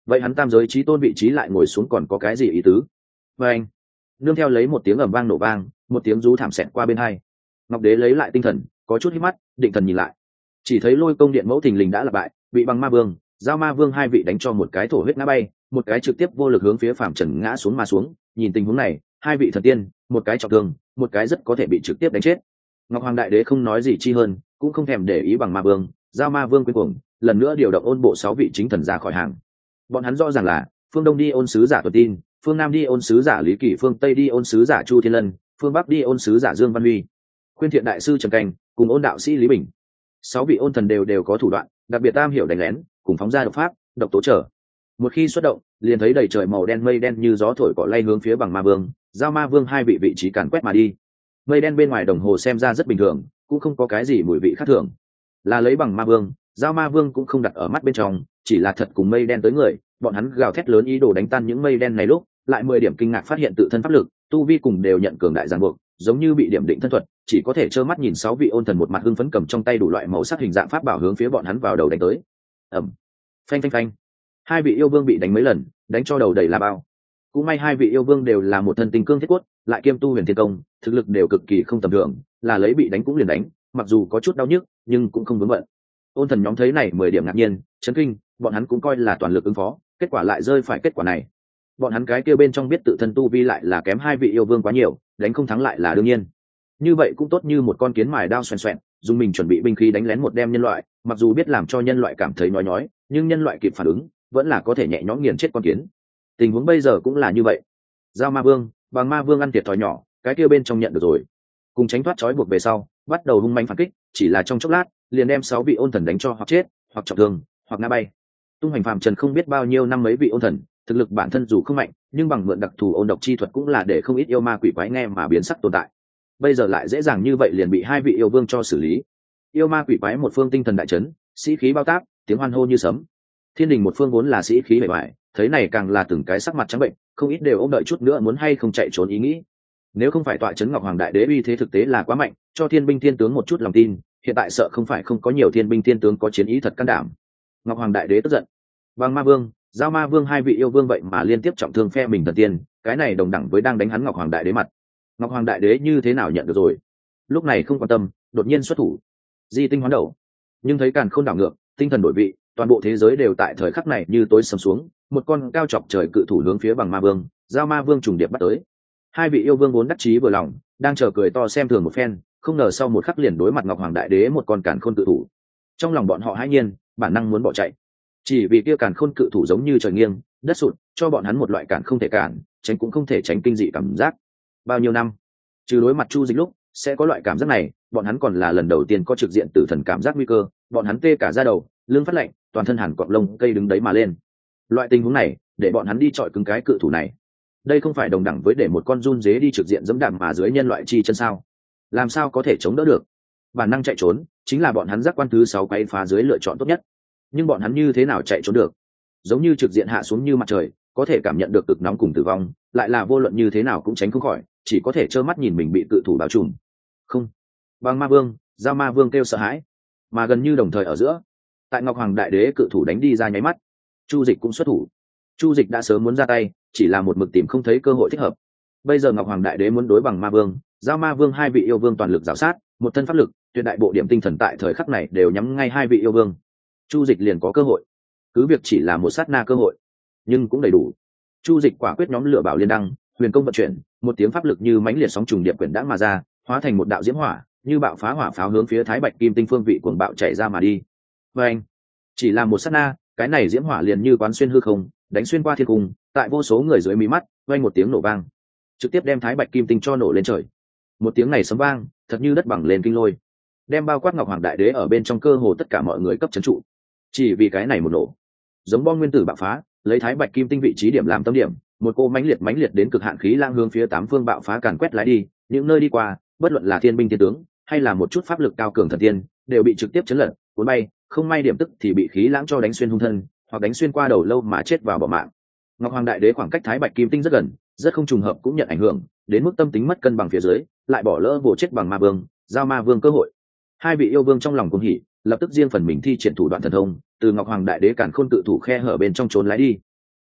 vậy hắn tam giới chí tôn vị trí lại ngồi xuống còn có cái gì ý tứ? Và anh nương theo lấy một tiếng ầm vang nổ vang, một tiếng rú thảm xẹt qua bên hai. Ngọc đế lấy lại tinh thần, có chút hít mắt, định thần nhìn lại, chỉ thấy lôi công điện mẫu thình lình đã là bại, bị bằng ma vương, giao ma vương hai vị đánh cho một cái thổ huyết ngã bay, một cái trực tiếp vô lực hướng phía phạm trần ngã xuống mà xuống. Nhìn tình huống này, hai vị thần tiên, một cái trọng thương, một cái rất có thể bị trực tiếp đánh chết. Ngọc hoàng đại đế không nói gì chi hơn, cũng không thèm để ý bằng ma vương, giao ma vương cuối cùng lần nữa điều động ôn bộ 6 vị chính thần ra khỏi hàng. Bọn hắn rõ ràng là phương đông đi ôn sứ giả Tuần Tin, phương nam đi ôn sứ giả Lý Kỳ, phương tây đi ôn sứ giả Chu Thiên Lân, phương bắc đi ôn sứ giả Dương Văn Huy, khuyên thiện đại sư Trần Canh cùng ôn đạo sĩ Lý Bình. 6 vị ôn thần đều có thủ đoạn, đặc biệt am hiểu đánh lén, cùng phóng ra độc pháp, độc tố trở. Một khi xuất động, liền thấy đầy trời màu đen mây đen như gió thổi cỏ lay hướng phía bằng ma vương, giao ma vương hai vị trí càn quét mà đi. Mây đen bên ngoài đồng hồ xem ra rất bình thường, cũng không có cái gì mùi vị khác thường. Là lấy bằng ma vương, giao ma vương cũng không đặt ở mắt bên trong, chỉ là thật cùng mây đen tới người, bọn hắn gào thét lớn ý đồ đánh tan những mây đen này lúc, lại 10 điểm kinh ngạc phát hiện tự thân pháp lực, tu vi cùng đều nhận cường đại giằng buộc, giống như bị điểm định thân thuật, chỉ có thể trơ mắt nhìn 6 vị ôn thần một mặt hưng phấn cầm trong tay đủ loại màu sắc hình dạng pháp bảo hướng phía bọn hắn vào đầu đánh tới. Ầm. Phanh phanh phanh. Hai vị yêu vương bị đánh mấy lần, đánh cho đầu đầy là bao. Cũng may hai vị yêu vương đều là một thân tinh cương thiết cốt, lại kiêm tu huyền thiên công, thực lực đều cực kỳ không tầm thường, là lấy bị đánh cũng liền đánh, mặc dù có chút đau nhức, nhưng cũng không vướng bận. Ôn thần nhóm thấy này 10 điểm ngạc nhiên, chấn kinh, bọn hắn cũng coi là toàn lực ứng phó, kết quả lại rơi phải kết quả này. Bọn hắn cái kia bên trong biết tự thân tu vi lại là kém hai vị yêu vương quá nhiều, đánh không thắng lại là đương nhiên. Như vậy cũng tốt như một con kiến mài đao xoèn xoẹn, dùng mình chuẩn bị binh khí đánh lén một đem nhân loại, mặc dù biết làm cho nhân loại cảm thấy nhói, nhưng nhân loại kịp phản ứng, vẫn là có thể nhẹ nhõm nghiền chết con kiến. Tình huống bây giờ cũng là như vậy. Giao ma vương, bằng ma vương ăn thiệt thòi nhỏ, cái kia bên trong nhận được rồi, cùng tránh thoát trói buộc về sau, bắt đầu hung manh phản kích, chỉ là trong chốc lát, liền đem 6 vị ôn thần đánh cho hoặc chết, hoặc trọng thương, hoặc ngã bay. Tung Hoành Phàm Trần không biết bao nhiêu năm mấy vị ôn thần, thực lực bản thân dù không mạnh, nhưng bằng mượn đặc thù ôn độc chi thuật cũng là để không ít yêu ma quỷ quái nghe mà biến sắc tồn tại. Bây giờ lại dễ dàng như vậy liền bị hai vị yêu vương cho xử lý. Yêu ma quỷ quái một phương tinh thần đại chấn, sĩ khí bao tác, tiếng hoan hô như sấm. Thiên đình một phương vốn là sĩ khí bề bại, thấy này càng là từng cái sắc mặt trắng bệnh, không ít đều ôm đợi chút nữa muốn hay không chạy trốn ý nghĩ. Nếu không phải tọa chấn Ngọc Hoàng Đại Đế uy thế thực tế là quá mạnh, cho thiên binh thiên tướng một chút lòng tin, hiện tại sợ không phải không có nhiều thiên binh thiên tướng có chiến ý thật can đảm. Ngọc Hoàng Đại Đế tức giận. Bằng ma vương, giao ma vương hai vị yêu vương vậy mà liên tiếp trọng thương phe mình thần tiên, cái này đồng đẳng với đang đánh hắn Ngọc Hoàng Đại Đế mặt. Ngọc Hoàng Đại Đế như thế nào nhận được rồi? Lúc này không quan tâm, đột nhiên xuất thủ. Di tinh hoán đầu. Nhưng thấy càn khôn đảo ngược, tinh thần đổi vị, toàn bộ thế giới đều tại thời khắc này như tối sầm xuống, một con cao chọc trời cự thủ hướng phía bằng ma vương, giao ma vương trùng điệp bắt tới. Hai vị yêu vương vốn đắc chí vừa lòng, đang chờ cười to xem thường một phen, không ngờ sau một khắc liền đối mặt Ngọc Hoàng Đại Đế một con càn khôn cự thủ. Trong lòng bọn họ hãi nhiên, bản năng muốn bỏ chạy. Chỉ vì kia càn khôn cự thủ giống như trời nghiêng, đất sụt, cho bọn hắn một loại cản không thể cản, tránh cũng không thể tránh kinh dị cảm giác. Bao nhiêu năm, trừ đối mặt Chu Dịch lúc, sẽ có loại cảm giác này, bọn hắn còn là lần đầu tiên có trực diện tử thần cảm giác nguy cơ, bọn hắn tê cả da đầu, lưng phát lạnh, toàn thân hàn cọp lông cây đứng đấy mà lên. Loại tình huống này, để bọn hắn đi chọi cứng cái cự thủ này. Đây không phải đồng đẳng với để một con run dế đi trực diện dẫm đạp mà dưới nhân loại chi chân sao? Làm sao có thể chống đỡ được? Bản năng chạy trốn, chính là bọn hắn giác quan thứ 6 quay phá dưới lựa chọn tốt nhất. Nhưng bọn hắn như thế nào chạy trốn được? Giống như trực diện hạ xuống như mặt trời, có thể cảm nhận được cực nóng cùng tử vong, lại là vô luận như thế nào cũng tránh không khỏi, chỉ có thể trơ mắt nhìn mình bị cự thủ bao trùm. Không. Bằng ma vương, giao ma vương kêu sợ hãi, mà gần như đồng thời ở giữa, tại Ngọc Hoàng Đại Đế cự thủ đánh đi ra nháy mắt, Chu Dịch cũng xuất thủ. Chu Dịch đã sớm muốn ra tay, chỉ là một mực tìm không thấy cơ hội thích hợp. Bây giờ Ngọc Hoàng Đại Đế muốn đối bằng ma vương, giao ma vương hai vị yêu vương toàn lực giảo sát, một thân pháp lực, tuyệt đại bộ điểm tinh thần tại thời khắc này đều nhắm ngay hai vị yêu vương. Chu Dịch liền có cơ hội. Cứ việc chỉ là một sát na cơ hội, nhưng cũng đầy đủ. Chu Dịch quả quyết nhóm lửa bảo liên đăng, huyền công vận chuyển, một tiếng pháp lực như mãnh liệt sóng trùng điệp quyển đãng mà ra, hóa thành một đạo diễm hỏa, như bạo phá hỏa pháo hướng phía Thái Bạch Kim Tinh phương vị cuồng bạo chạy ra mà đi. Và anh, chỉ là một sát na, cái này diễm hỏa liền như quán xuyên hư không, đánh xuyên qua thiên cung, tại vô số người dưới mí mắt, vang một tiếng nổ vang, trực tiếp đem Thái Bạch Kim Tinh cho nổ lên trời. Một tiếng này sấm vang, thật như đất bằng lên kinh lôi, đem bao quát Ngọc Hoàng Đại Đế ở bên trong cơ hồ tất cả mọi người cấp trấn trụ. Chỉ vì cái này một nổ, giống bom nguyên tử bạo phá, lấy Thái Bạch Kim Tinh vị trí điểm làm tâm điểm, một cô mãnh liệt đến cực hạn khí lang hướng phía 8 phương bạo phá càn quét lái đi, những nơi đi qua, bất luận là thiên binh thiên tướng, hay là một chút pháp lực cao cường thần tiên, đều bị trực tiếp chấn lật, cuốn bay, không may điểm tức thì bị khí lãng cho đánh xuyên hung thân, hoặc đánh xuyên qua đầu lâu mà chết vào bỏ mạng. Ngọc Hoàng Đại Đế khoảng cách Thái Bạch Kim Tinh rất gần, rất không trùng hợp cũng nhận ảnh hưởng, đến mức tâm tính mất cân bằng phía dưới, lại bỏ lỡ vụ chết bằng ma vương, giao ma vương cơ hội. Hai vị yêu vương trong lòng cuồng hỉ, lập tức riêng phần mình thi triển thủ đoạn thần thông, từ Ngọc Hoàng Đại Đế càn khôn cự thủ khe hở bên trong trốn lái đi,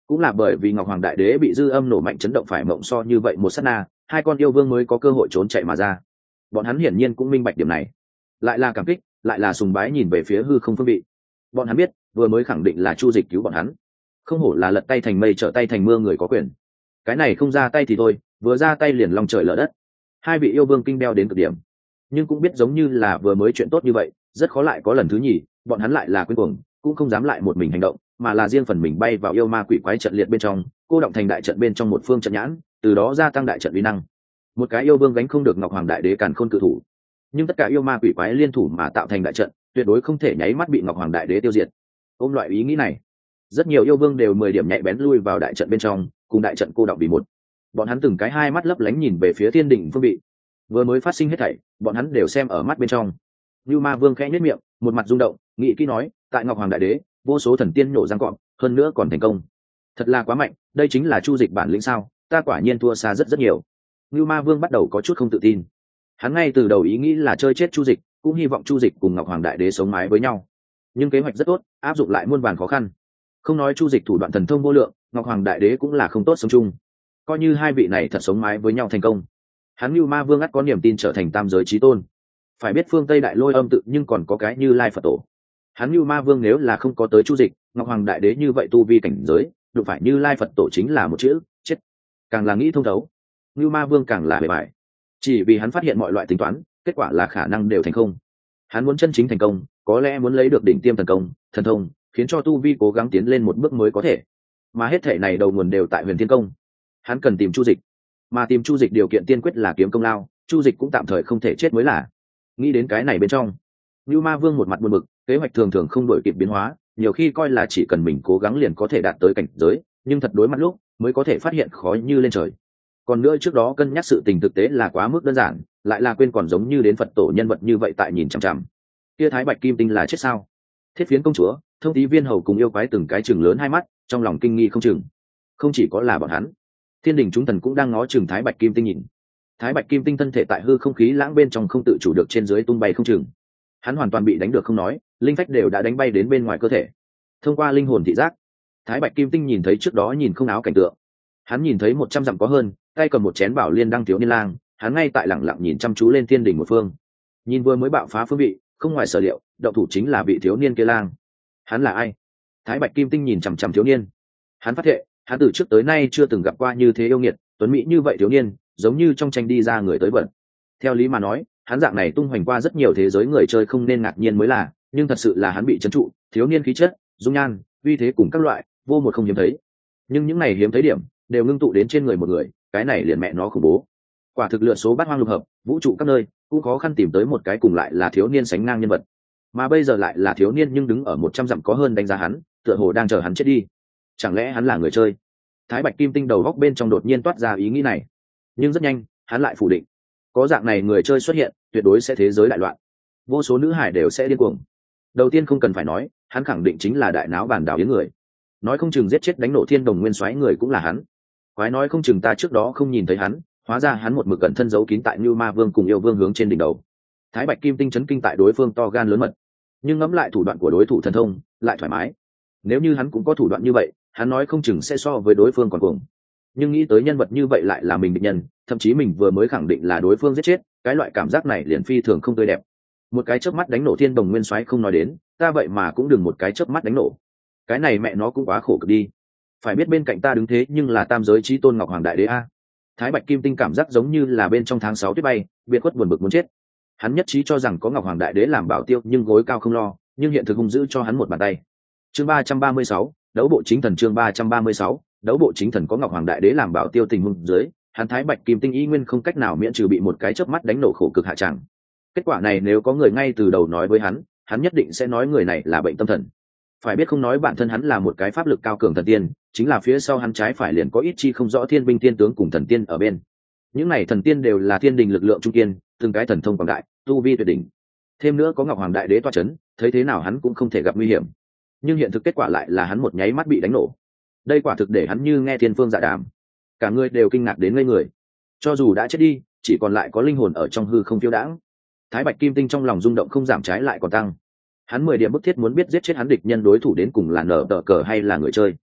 cũng là bởi vì ngọc hoàng đại đế bị dư âm nổ mạnh chấn động phải mộng so như vậy một sát na, hai con yêu vương mới có cơ hội trốn chạy mà ra. Bọn hắn hiển nhiên cũng minh bạch điểm này, lại là cảm kích lại là sùng bái nhìn về phía hư không phương vị. Bọn hắn biết vừa mới khẳng định là Chu Dịch cứu bọn hắn, không hổ là lật tay thành mây trở tay thành mưa người có quyền. Cái này không ra tay thì thôi, vừa ra tay liền long trời lở đất. Hai vị yêu vương kinh đeo đến cực điểm, nhưng cũng biết giống như là vừa mới chuyện tốt như vậy rất khó lại có lần thứ nhì. Bọn hắn lại là quên cuồng, cũng không dám lại một mình hành động, mà là riêng phần mình bay vào yêu ma quỷ quái trận liệt bên trong, cô động thành đại trận bên trong một phương trận nhãn, từ đó gia tăng đại trận uy năng. Một cái yêu vương gánh không được ngọc hoàng đại đế càn khôn cự thủ, nhưng tất cả yêu ma quỷ quái liên thủ mà tạo thành đại trận, tuyệt đối không thể nháy mắt bị ngọc hoàng đại đế tiêu diệt. Ôm loại ý nghĩ này, rất nhiều yêu vương đều 10 điểm nhạy bén lui vào đại trận bên trong, cùng đại trận cô động vì một. Bọn hắn từng cái hai mắt lấp lánh nhìn về phía thiên đỉnh phương vị, vừa mới phát sinh hết thảy bọn hắn đều xem ở mắt bên trong. Như Ma Vương khẽ nhếch miệng, một mặt rung động, nghĩ kỹ nói, tại ngọc hoàng đại đế vô số thần tiên nổ răng cọp, hơn nữa còn thành công, thật là quá mạnh. Đây chính là Chu Dịch bản lĩnh sao? Ta quả nhiên thua xa rất rất nhiều. Như Ma Vương bắt đầu có chút không tự tin. Hắn ngay từ đầu ý nghĩ là chơi chết Chu Dịch, cũng hy vọng Chu Dịch cùng ngọc hoàng đại đế sống mái với nhau, nhưng kế hoạch rất tốt, áp dụng lại muôn vàn khó khăn. Không nói Chu Dịch thủ đoạn thần thông vô lượng, ngọc hoàng đại đế cũng là không tốt sống chung. Coi như hai vị này thật sống mái với nhau thành công, hắn Như Ma Vương ắt có niềm tin trở thành tam giới chí tôn. Phải biết phương Tây đại lôi âm tự nhưng còn có cái Như Lai Phật tổ. Hắn Như Ma Vương nếu là không có tới Chu Dịch, ngọc hoàng đại đế như vậy tu vi cảnh giới, đụng phải Như Lai Phật tổ chính là một chữ chết. Càng là nghĩ thông thấu, Như Ma Vương càng là bề bại. Chỉ vì hắn phát hiện mọi loại tính toán, kết quả là khả năng đều thành không. Hắn muốn chân chính thành công, có lẽ muốn lấy được đỉnh tiêm thần công, thần thông, khiến cho tu vi cố gắng tiến lên một bước mới có thể. Mà hết thể này đầu nguồn đều tại Huyền Thiên Công. Hắn cần tìm Chu Dịch, mà tìm Chu Dịch điều kiện tiên quyết là kiếm công lao, Chu Dịch cũng tạm thời không thể chết mới là. Nghĩ đến cái này bên trong, Như Ma Vương một mặt buồn bực, kế hoạch thường thường không đổi kịp biến hóa, nhiều khi coi là chỉ cần mình cố gắng liền có thể đạt tới cảnh giới, nhưng thật đối mặt lúc mới có thể phát hiện khó như lên trời. Còn nữa trước đó cân nhắc sự tình thực tế là quá mức đơn giản, lại là quên còn giống như đến Phật tổ nhân vật như vậy tại nhìn chằm chằm. Kia Thái Bạch Kim Tinh là chết sao? Thiết Phiến công chúa, Thông Tí Viên hầu cùng yêu quái từng cái chừng lớn hai mắt, trong lòng kinh nghi không chừng. Không chỉ có là bọn hắn, thiên đình chúng thần cũng đang ngó chừng Thái Bạch Kim Tinh nhìn. Thái Bạch Kim Tinh thân thể tại hư không khí lãng bên trong không tự chủ được trên dưới tung bay không chừng. Hắn hoàn toàn bị đánh được không nói, linh phách đều đã đánh bay đến bên ngoài cơ thể. Thông qua linh hồn thị giác, Thái Bạch Kim Tinh nhìn thấy trước đó nhìn không áo cảnh tượng. Hắn nhìn thấy 100 dặm có hơn, tay cầm một chén bảo liên đăng thiếu niên lang, hắn ngay tại lẳng lặng nhìn chăm chú lên thiên đỉnh một phương. Nhìn vừa mới bạo phá phương vị, không ngoài sở liệu, động thủ chính là vị thiếu niên kia lang. Hắn là ai? Thái Bạch Kim Tinh nhìn chằm chằm thiếu niên. Hắn phát hiện, hắn từ trước tới nay chưa từng gặp qua như thế yêu nghiệt, tuấn mỹ như vậy thiếu niên, giống như trong tranh đi ra người tới bẩn. Theo lý mà nói, hắn dạng này tung hoành qua rất nhiều thế giới người chơi không nên ngạc nhiên mới là, nhưng thật sự là hắn bị trấn trụ, thiếu niên khí chất, dung nhan, uy thế cùng các loại, vô một không hiếm thấy. Nhưng những này hiếm thấy điểm đều ngưng tụ đến trên người một người, cái này liền mẹ nó khủng bố. Quả thực lựa số bát hoang lục hợp, vũ trụ các nơi cũng khó khăn tìm tới một cái cùng lại là thiếu niên sánh ngang nhân vật. Mà bây giờ lại là thiếu niên nhưng đứng ở 100 dặm có hơn đánh giá hắn, tựa hồ đang chờ hắn chết đi. Chẳng lẽ hắn là người chơi? Thái Bạch Kim Tinh đầu góc bên trong đột nhiên toát ra ý nghĩ này, nhưng rất nhanh hắn lại phủ định. Có dạng này người chơi xuất hiện, tuyệt đối sẽ thế giới đại loạn, vô số nữ hải đều sẽ điên cuồng. Đầu tiên không cần phải nói, hắn khẳng định chính là đại náo bản đảo yến người. Nói không chừng giết chết đánh nổ Thiên Đồng Nguyên Soái người cũng là hắn. Quái nói không chừng ta trước đó không nhìn thấy hắn, hóa ra hắn một mực cẩn thân giấu kín tại Như Ma Vương cùng yêu vương hướng trên đỉnh đầu. Thái Bạch Kim Tinh chấn kinh tại đối phương to gan lớn mật, nhưng ngẫm lại thủ đoạn của đối thủ thần thông, lại thoải mái. Nếu như hắn cũng có thủ đoạn như vậy, hắn nói không chừng sẽ so với đối phương còn cuồng. Nhưng nghĩ tới nhân vật như vậy lại là mình địch nhân, thậm chí mình vừa mới khẳng định là đối phương giết chết, cái loại cảm giác này liền phi thường không tươi đẹp. Một cái chớp mắt đánh nổ Thiên Đồng Nguyên Soái không nói đến, ta vậy mà cũng đừng một cái chớp mắt đánh nổ. Cái này mẹ nó cũng quá khổ cực đi. Phải biết bên cạnh ta đứng thế nhưng là tam giới chí tôn Ngọc Hoàng Đại Đế a. Thái Bạch Kim Tinh cảm giác giống như là bên trong tháng 6 tuyết bay, biệt khuất buồn bực muốn chết. Hắn nhất trí cho rằng có Ngọc Hoàng Đại Đế làm bảo tiêu, nhưng gối cao không lo, nhưng hiện thực hung dữ cho hắn một bàn tay. Chương 336, đấu bộ chính thần. Chương 336, đấu bộ chính thần. Có Ngọc Hoàng Đại Đế làm bảo tiêu tình huống dưới, hắn Thái Bạch Kim Tinh y nguyên không cách nào miễn trừ bị một cái chớp mắt đánh nổ khổ cực hạ tràng. Kết quả này nếu có người ngay từ đầu nói với hắn nhất định sẽ nói người này là bệnh tâm thần. Phải biết không nói bản thân hắn là một cái pháp lực cao cường thần tiên, chính là phía sau hắn trái phải liền có ít chi không rõ thiên binh thiên tướng cùng thần tiên ở bên. Những này thần tiên đều là thiên đình lực lượng trung kiên, từng cái thần thông quảng đại, tu vi tuyệt đỉnh. Thêm nữa có Ngọc Hoàng Đại Đế toa chấn, thấy thế nào hắn cũng không thể gặp nguy hiểm. Nhưng hiện thực kết quả lại là hắn một nháy mắt bị đánh nổ. Đây quả thực để hắn như nghe thiên phương dạ đàm, cả người đều kinh ngạc đến ngây người. Cho dù đã chết đi, chỉ còn lại có linh hồn ở trong hư không phiêu đãng. Thái Bạch Kim Tinh trong lòng rung động không giảm, trái lại còn tăng. Hắn 10 điểm bức thiết muốn biết giết chết hắn địch nhân đối thủ đến cùng là nở tờ cờ hay là người chơi.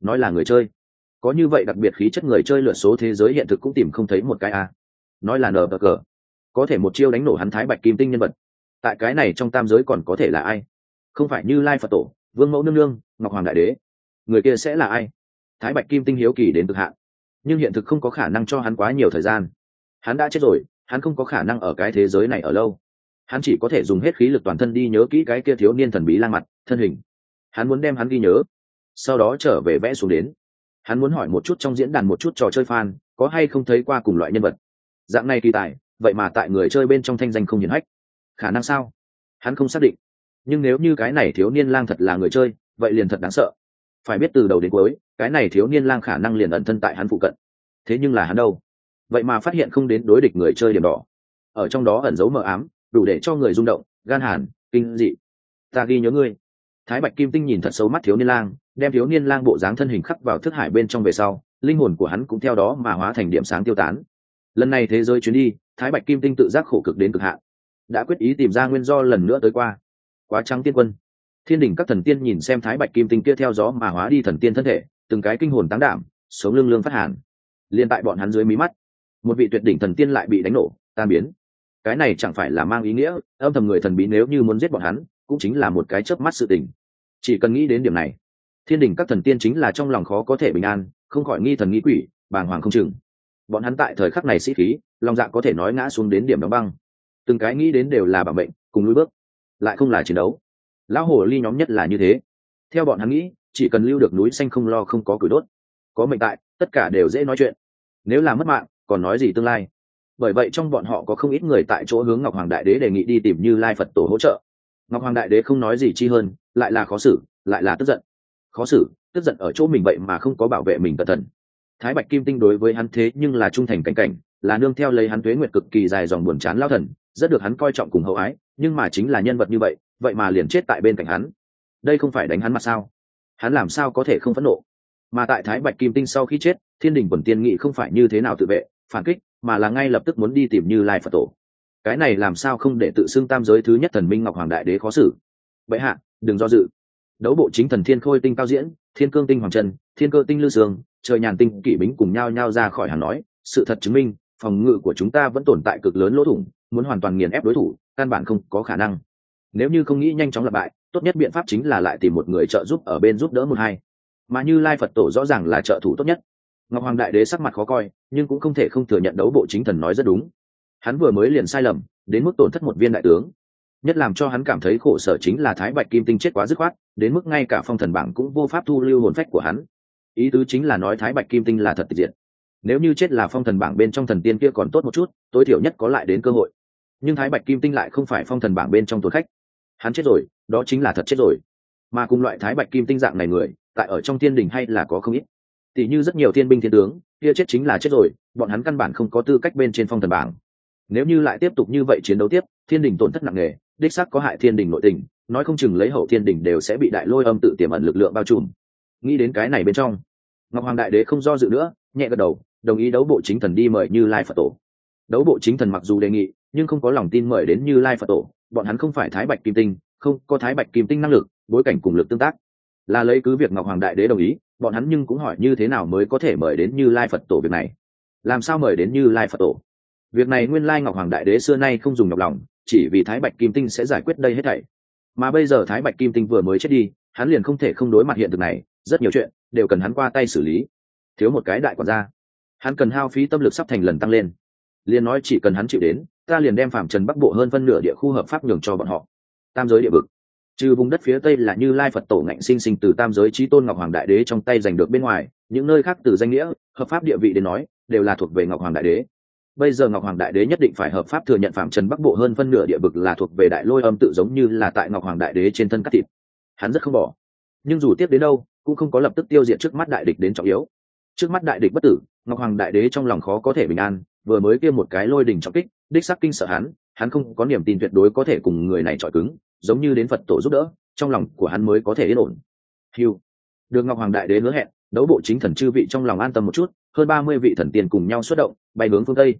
nói là người chơi, có như vậy đặc biệt khí chất người chơi lượt số thế giới hiện thực cũng tìm không thấy một cái a. Nói là nờ cờ có thể một chiêu đánh nổ hắn Thái Bạch Kim Tinh nhân vật, tại cái này trong tam giới còn có thể là ai? Không phải Như Lai Phật Tổ, Vương Mẫu Nương Nương, Ngọc Hoàng Đại Đế, người kia sẽ là ai? Thái Bạch Kim Tinh hiếu kỳ đến cực hạn, nhưng hiện thực không có khả năng cho hắn quá nhiều thời gian. Hắn đã chết rồi, hắn không có khả năng ở cái thế giới này ở lâu. Hắn chỉ có thể dùng hết khí lực toàn thân đi nhớ kỹ cái kia thiếu niên thần bí lang mặt thân hình. Hắn muốn đem hắn ghi nhớ, sau đó trở về vẽ xuống đến. Hắn muốn hỏi một chút trong diễn đàn một chút trò chơi fan có hay không thấy qua cùng loại nhân vật dạng này kỳ tài, vậy mà tại người chơi bên trong thanh danh không hiển hách. Khả năng sao? Hắn không xác định. Nhưng nếu như cái này thiếu niên lang thật là người chơi, vậy liền thật đáng sợ. Phải biết từ đầu đến cuối, cái này thiếu niên lang khả năng liền ẩn thân tại hắn phụ cận. Thế nhưng là hắn đâu? Vậy mà phát hiện không đến đối địch người chơi điểm đỏ. Ở trong đó ẩn giấu mờ ám, đủ để cho người rung động, gan hàn, kinh dị. Ta ghi nhớ ngươi. Thái Bạch Kim Tinh nhìn thật sâu mắt thiếu niên lang, đem thiếu niên lang bộ dáng thân hình khắc vào thức hải bên trong về sau, linh hồn của hắn cũng theo đó mà hóa thành điểm sáng tiêu tán. Lần này thế giới chuyến đi, Thái Bạch Kim Tinh tự giác khổ cực đến cực hạn, đã quyết ý tìm ra nguyên do lần nữa tới qua. Quá trắng tiên quân, thiên đình các thần tiên nhìn xem Thái Bạch Kim Tinh kia theo gió mà hóa đi thần tiên thân thể, từng cái kinh hồn táng đảm, sống lưng lương phát hàn. Liên tại bọn hắn dưới mí mắt, một vị tuyệt đỉnh thần tiên lại bị đánh nổ, tan biến. Cái này chẳng phải là mang ý nghĩa âm thầm người thần bí nếu như muốn giết bọn hắn, cũng chính là một cái chớp mắt sự tình. Chỉ cần nghĩ đến điểm này, thiên đình các thần tiên chính là trong lòng khó có thể bình an, không khỏi nghi thần nghi quỷ, bàng hoàng không chừng. Bọn hắn tại thời khắc này sĩ khí, lòng dạ có thể nói ngã xuống đến điểm đóng băng. Từng cái nghĩ đến đều là bảo mệnh, cùng lùi bước, lại không là chiến đấu. Lão hồ ly nhóm nhất là như thế. Theo bọn hắn nghĩ, chỉ cần lưu được núi xanh không lo không có củi đốt, có mệnh tại, tất cả đều dễ nói chuyện. Nếu là mất mạng, còn nói gì tương lai? Bởi vậy trong bọn họ có không ít người tại chỗ hướng Ngọc Hoàng Đại Đế đề nghị đi tìm Như Lai Phật Tổ hỗ trợ. Ngọc Hoàng Đại Đế không nói gì chi hơn, lại là khó xử, lại là tức giận. Khó xử, tức giận ở chỗ mình vậy mà không có bảo vệ mình cẩn thận. Thái Bạch Kim Tinh đối với hắn thế nhưng là trung thành cảnh cảnh, là nương theo lấy hắn tuế nguyệt cực kỳ dài dòng buồn chán lao thần, rất được hắn coi trọng cùng hậu ái, nhưng mà chính là nhân vật như vậy, vậy mà liền chết tại bên cạnh hắn. Đây không phải đánh hắn mặt sao? Hắn làm sao có thể không phẫn nộ? Mà tại Thái Bạch Kim Tinh sau khi chết, thiên đình quần tiên nghị không phải như thế nào tự vệ, phản kích, mà là ngay lập tức muốn đi tìm Như Lai Phật Tổ. Cái này làm sao không để tự xưng tam giới thứ nhất thần minh Ngọc Hoàng Đại Đế khó xử. Vậy hạ, đừng do dự. Đấu bộ chính thần Thiên Khôi Tinh cao diễn, Thiên Cương Tinh Hoàng Trần, Thiên Cơ Tinh Lư Sương, Trời Nhàn Tinh Kỵ Bính cùng nhau ra khỏi hàng nói, sự thật chứng minh, phòng ngự của chúng ta vẫn tồn tại cực lớn lỗ thủng, muốn hoàn toàn nghiền ép đối thủ, căn bản không có khả năng. Nếu như không nghĩ nhanh chóng lập bại, tốt nhất biện pháp chính là lại tìm một người trợ giúp ở bên giúp đỡ một hai. Mà Như Lai Phật Tổ rõ ràng là trợ thủ tốt nhất. Ngọc Hoàng Đại Đế sắc mặt khó coi, nhưng cũng không thể không thừa nhận đấu bộ chính thần nói rất đúng. Hắn vừa mới liền sai lầm, đến mức tổn thất một viên đại tướng. Nhất làm cho hắn cảm thấy khổ sở chính là Thái Bạch Kim Tinh chết quá dứt khoát, đến mức ngay cả phong thần bảng cũng vô pháp thu lưu hồn phách của hắn. Ý tứ chính là nói Thái Bạch Kim Tinh là thật tịch diệt. Nếu như chết là phong thần bảng bên trong thần tiên kia còn tốt một chút, tối thiểu nhất có lại đến cơ hội. Nhưng Thái Bạch Kim Tinh lại không phải phong thần bảng bên trong tổn khách. Hắn chết rồi, đó chính là thật chết rồi. Mà cùng loại Thái Bạch Kim Tinh dạng này người, tại ở trong thiên đình hay là có không ít. Tỷ như rất nhiều thiên binh thiên tướng, kia chết chính là chết rồi, bọn hắn căn bản không có tư cách bên trên phong thần bảng. Nếu như lại tiếp tục như vậy chiến đấu tiếp, thiên đình tổn thất nặng nề, đích xác có hại thiên đình nội tình, nói không chừng lấy hậu thiên đình đều sẽ bị đại lôi âm tự tiềm ẩn lực lượng bao trùm. Nghĩ đến cái này bên trong, Ngọc Hoàng Đại Đế không do dự nữa, nhẹ gật đầu, đồng ý đấu bộ chính thần đi mời Như Lai Phật Tổ. Đấu bộ chính thần mặc dù đề nghị, nhưng không có lòng tin mời đến Như Lai Phật Tổ, bọn hắn không phải Thái Bạch Kim Tinh, không có Thái Bạch Kim Tinh năng lực, bối cảnh cùng lực tương tác. Là lấy cứ việc Ngọc Hoàng Đại Đế đồng ý, bọn hắn nhưng cũng hỏi như thế nào mới có thể mời đến Như Lai Phật Tổ việc này. Làm sao mời đến Như Lai Phật Tổ? Việc này nguyên lai Ngọc Hoàng Đại Đế xưa nay không dùng nhọc lòng, chỉ vì Thái Bạch Kim Tinh sẽ giải quyết đây hết thảy. Mà bây giờ Thái Bạch Kim Tinh vừa mới chết đi, hắn liền không thể không đối mặt hiện thực này, rất nhiều chuyện đều cần hắn qua tay xử lý. Thiếu một cái đại quản gia, hắn cần hao phí tâm lực sắp thành lần tăng lên. Liền nói chỉ cần hắn chịu đến, ta liền đem Phạm Trần Bắc Bộ hơn phân nửa địa khu hợp pháp nhường cho bọn họ. Tam giới địa vực, trừ vùng đất phía tây là Như Lai Phật Tổ ngạnh sinh sinh từ tam giới chí tôn Ngọc Hoàng Đại Đế trong tay giành được bên ngoài, những nơi khác từ danh nghĩa, hợp pháp địa vị đến nói, đều là thuộc về Ngọc Hoàng Đại Đế. Bây giờ Ngọc Hoàng Đại Đế nhất định phải hợp pháp thừa nhận Phạm Trần Bắc Bộ hơn phân nửa địa vực là thuộc về Đại Lôi Âm tự giống như là tại Ngọc Hoàng Đại Đế trên thân cắt thịt. Hắn rất không bỏ, nhưng dù tiếp đến đâu, cũng không có lập tức tiêu diệt trước mắt đại địch đến trọng yếu. Trước mắt đại địch bất tử, Ngọc Hoàng Đại Đế trong lòng khó có thể bình an, vừa mới kia một cái lôi đỉnh trọng kích, đích xác kinh sợ hắn không có niềm tin tuyệt đối có thể cùng người này chọi cứng, giống như đến Phật Tổ giúp đỡ, trong lòng của hắn mới có thể yên ổn. Hưu, được Ngọc Hoàng Đại Đế hứa hẹn, đấu bộ chính thần chư vị trong lòng an tâm một chút, hơn 30 vị thần tiên cùng nhau xuất động, bay hướng phương tây.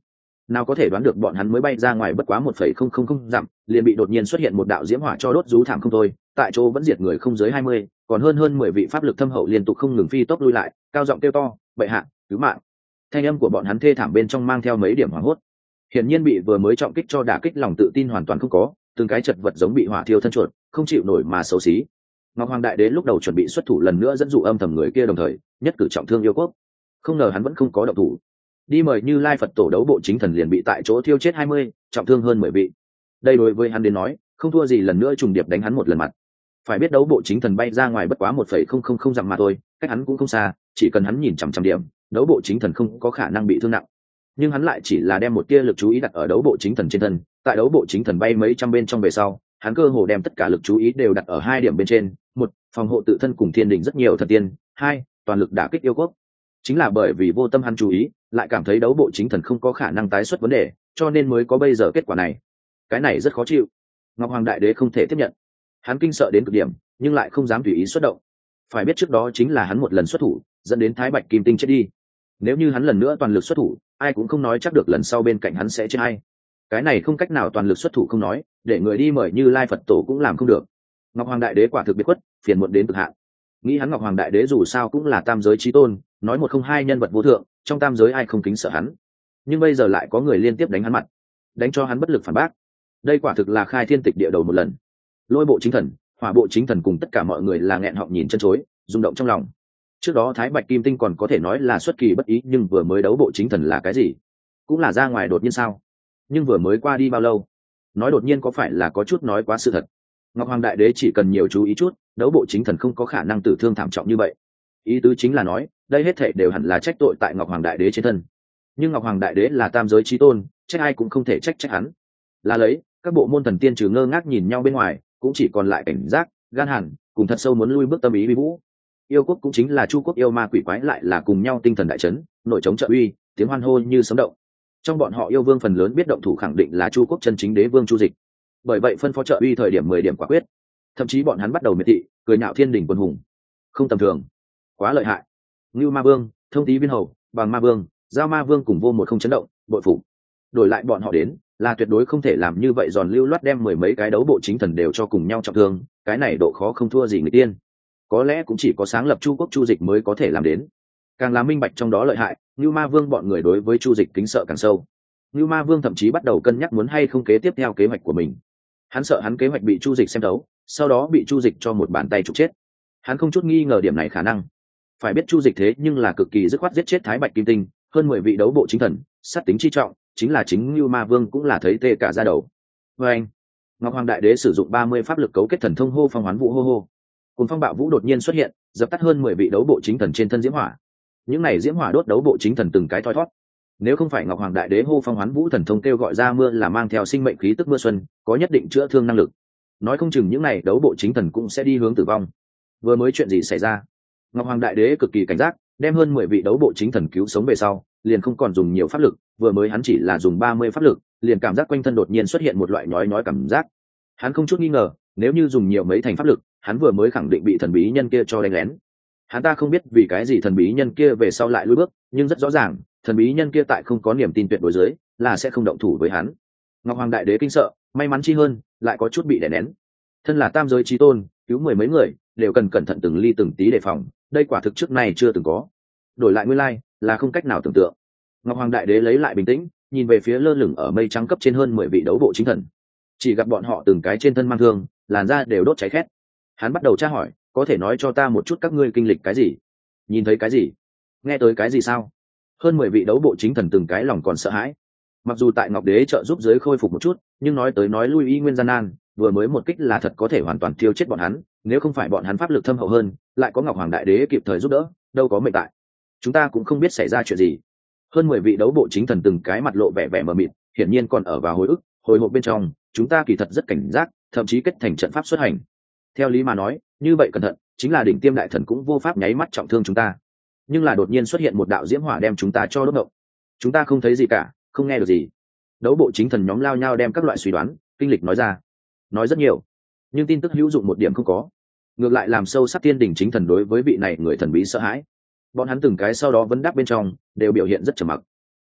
nào có thể đoán được bọn hắn mới bay ra ngoài bất quá 1,000 dặm liền bị đột nhiên xuất hiện một đạo diễm hỏa cho đốt rú thảm không thôi, tại chỗ vẫn diệt người không dưới 20, còn hơn 10 vị pháp lực thâm hậu liên tục không ngừng phi tốc lui lại, cao giọng kêu to, bệ hạ, cứu mạng. Thanh âm của bọn hắn thê thảm bên trong mang theo mấy điểm hoảng hốt, hiển nhiên bị vừa mới trọng kích cho đả kích lòng tự tin hoàn toàn không có, từng cái chật vật giống bị hỏa thiêu thân chuột, không chịu nổi mà xấu xí. Ngọc Hoàng Đại Đế lúc đầu chuẩn bị xuất thủ lần nữa dẫn dụ âm thầm người kia, đồng thời nhất cử trọng thương yêu quốc, không ngờ hắn vẫn không có động thủ. Đi mời Như Lai Phật tổ đấu bộ chính thần liền bị tại chỗ thiêu chết 20, trọng thương hơn 10 vị. Đây đối với hắn đến nói không thua gì lần nữa trùng điệp đánh hắn một lần mặt. Phải biết đấu bộ chính thần bay ra ngoài bất quá 1,000 dặm mà thôi, cách hắn cũng không xa, chỉ cần hắn nhìn chằm chằm điểm, đấu bộ chính thần không có khả năng bị thương nặng. Nhưng hắn lại chỉ là đem một tia lực chú ý đặt ở đấu bộ chính thần trên thân, tại đấu bộ chính thần bay mấy trăm bên trong về sau, hắn cơ hồ đem tất cả lực chú ý đều đặt ở hai điểm bên trên: một, phòng hộ tự thân cùng thiên đình rất nhiều thần tiên; hai, toàn lực đả kích yêu quốc. Chính là bởi vì vô tâm hắn chú ý, lại cảm thấy đấu bộ chính thần không có khả năng tái xuất vấn đề, cho nên mới có bây giờ kết quả này. Cái này rất khó chịu. Ngọc Hoàng Đại Đế không thể tiếp nhận, hắn kinh sợ đến cực điểm, nhưng lại không dám tùy ý xuất động. Phải biết trước đó chính là hắn một lần xuất thủ dẫn đến Thái Bạch Kim Tinh chết đi, nếu như hắn lần nữa toàn lực xuất thủ, ai cũng không nói chắc được lần sau bên cạnh hắn sẽ chết hay. Cái này không cách nào toàn lực xuất thủ không nói, để người đi mời Như Lai Phật tổ cũng làm không được. Ngọc Hoàng Đại Đế quả thực biệt khuất, phiền muộn đến cực hạn. Nghĩ hắn Ngọc Hoàng Đại Đế dù sao cũng là tam giới chí tôn, nói một không hai nhân vật vô thượng, trong tam giới ai không kính sợ hắn. Nhưng bây giờ lại có người liên tiếp đánh hắn mặt, đánh cho hắn bất lực phản bác. Đây quả thực là khai thiên tịch địa đầu một lần. Lôi bộ chính thần, hỏa bộ chính thần cùng tất cả mọi người là nghẹn họng nhìn chân chối, rung động trong lòng. Trước đó Thái Bạch Kim Tinh còn có thể nói là xuất kỳ bất ý, nhưng vừa mới đấu bộ chính thần là cái gì? Cũng là ra ngoài đột nhiên sao? Nhưng vừa mới qua đi bao lâu? Nói đột nhiên có phải là có chút nói quá sự thật? Ngọc Hoàng Đại Đế chỉ cần nhiều chú ý chút, đấu bộ chính thần không có khả năng tử thương thảm trọng như vậy. Ý tứ chính là nói, đây hết thảy đều hẳn là trách tội tại Ngọc Hoàng Đại Đế trên thân. Nhưng Ngọc Hoàng Đại Đế là tam giới chí tôn, trách ai cũng không thể trách hắn. Là lấy, các bộ môn thần tiên trừ ngơ ngác nhìn nhau bên ngoài, cũng chỉ còn lại cảnh giác, gan hàn, cùng thật sâu muốn lui bước tâm ý vi vũ. Yêu quốc cũng chính là Chu quốc yêu ma quỷ quái lại là cùng nhau tinh thần đại chấn, nội chống trợ uy, tiếng hoan hô như sấm động. Trong bọn họ yêu vương phần lớn biết động thủ khẳng định là Chu quốc chân chính đế vương Chu Dịch. Bởi vậy phân phó trợ uy thời điểm 10 điểm quả quyết. Thậm chí bọn hắn bắt đầu miệt thị, cười nhạo thiên đình quân hùng. Không tầm thường, quá lợi hại. Ngưu Ma Vương, Thông Tý Viên Hầu, Bằng Ma Vương, Giao Ma Vương cùng vô một không chấn động, bội phục. Đổi lại bọn họ đến, là tuyệt đối không thể làm như vậy, giòn lưu loát đem 10 mấy cái đấu bộ chính thần đều cho cùng nhau trọng thương, cái này độ khó không thua gì người tiên. Có lẽ cũng chỉ có sáng lập Chu quốc Chu Dịch mới có thể làm đến. Càng là minh bạch trong đó lợi hại, Ngưu Ma Vương bọn người đối với Chu Dịch kính sợ càng sâu. Ngưu Ma Vương thậm chí bắt đầu cân nhắc muốn hay không kế tiếp theo kế hoạch của mình. Hắn sợ hắn kế hoạch bị Chu Dịch xem thấu, sau đó bị Chu Dịch cho một bàn tay trục chết. Hắn không chút nghi ngờ điểm này khả năng. Phải biết Chu Dịch thế nhưng là cực kỳ dứt khoát giết chết Thái Bạch Kim Tinh, hơn 10 vị đấu bộ chính thần, sát tính chi trọng, chính là chính Ngưu Ma Vương cũng là thấy tê cả da đầu. Và anh, Ngọc Hoàng Đại Đế sử dụng 30 pháp lực cấu kết thần thông hô phong hoán vũ hô hô. Cùng phong bạo vũ đột nhiên xuất hiện, dập tắt hơn 10 vị đấu bộ chính thần trên thân diễm hỏa. Những này diễm hỏa đốt đấu bộ chính thần từng cái thoi thoát. Nếu không phải Ngọc Hoàng Đại Đế hô phong hoán vũ thần thông kêu gọi ra mưa là mang theo sinh mệnh khí tức mưa xuân, có nhất định chữa thương năng lực, nói không chừng những này đấu bộ chính thần cũng sẽ đi hướng tử vong. Vừa mới chuyện gì xảy ra? Ngọc Hoàng Đại Đế cực kỳ cảnh giác, đem hơn 10 vị đấu bộ chính thần cứu sống về sau, liền không còn dùng nhiều pháp lực, vừa mới hắn chỉ là dùng 30 pháp lực, liền cảm giác quanh thân đột nhiên xuất hiện một loại nhói nhói cảm giác. Hắn không chút nghi ngờ, nếu như dùng nhiều mấy thành pháp lực, hắn vừa mới khẳng định bị thần bí nhân kia cho đánh lén. Hắn ta không biết vì cái gì thần bí nhân kia về sau lại lùi bước, nhưng rất rõ ràng, thần bí nhân kia tại không có niềm tin tuyệt đối dưới, là sẽ không động thủ với hắn. Ngọc Hoàng Đại Đế kinh sợ, may mắn chi hơn, lại có chút bị đè nén. Thân là tam giới chí tôn, cứu 10 mấy người, đều cần cẩn thận từng ly từng tí đề phòng, đây quả thực trước này chưa từng có. Đổi lại nguyên lai, là không cách nào tưởng tượng. Ngọc Hoàng Đại Đế lấy lại bình tĩnh, nhìn về phía lơ lửng ở mây trắng cấp trên hơn 10 vị đấu bộ chính thần. Chỉ gặp bọn họ từng cái trên thân mang thương, làn da đều đốt cháy khét. Hắn bắt đầu tra hỏi, có thể nói cho ta một chút các ngươi kinh lịch cái gì, nhìn thấy cái gì, nghe tới cái gì sao? Hơn 10 vị đấu bộ chính thần từng cái lòng còn sợ hãi. Mặc dù tại Ngọc Đế trợ giúp giới khôi phục một chút, nhưng nói tới nói lui y nguyên gian nan, vừa mới một kích là thật có thể hoàn toàn tiêu chết bọn hắn, nếu không phải bọn hắn pháp lực thâm hậu hơn, lại có Ngọc Hoàng Đại Đế kịp thời giúp đỡ, đâu có mệnh tại. Chúng ta cũng không biết xảy ra chuyện gì. Hơn 10 vị đấu bộ chính thần từng cái mặt lộ vẻ vẻ mờ mịt, hiển nhiên còn ở vào hồi ức, hồi hộp bên trong, chúng ta kỳ thật rất cảnh giác, thậm chí kết thành trận pháp xuất hành. Theo lý mà nói, như vậy cẩn thận, chính là đỉnh tiêm đại thần cũng vô pháp nháy mắt trọng thương chúng ta. Nhưng là đột nhiên xuất hiện một đạo diễm hỏa đem chúng ta cho đốt ngộng. Chúng ta không thấy gì cả, không nghe được gì. Đấu bộ chính thần nhóm lao nhau đem các loại suy đoán, kinh lịch nói ra. Nói rất nhiều, nhưng tin tức hữu dụng một điểm không có. Ngược lại làm sâu sắc tiên đỉnh chính thần đối với vị này người thần bí sợ hãi. Bọn hắn từng cái sau đó vấn đáp bên trong, đều biểu hiện rất trầm mặc.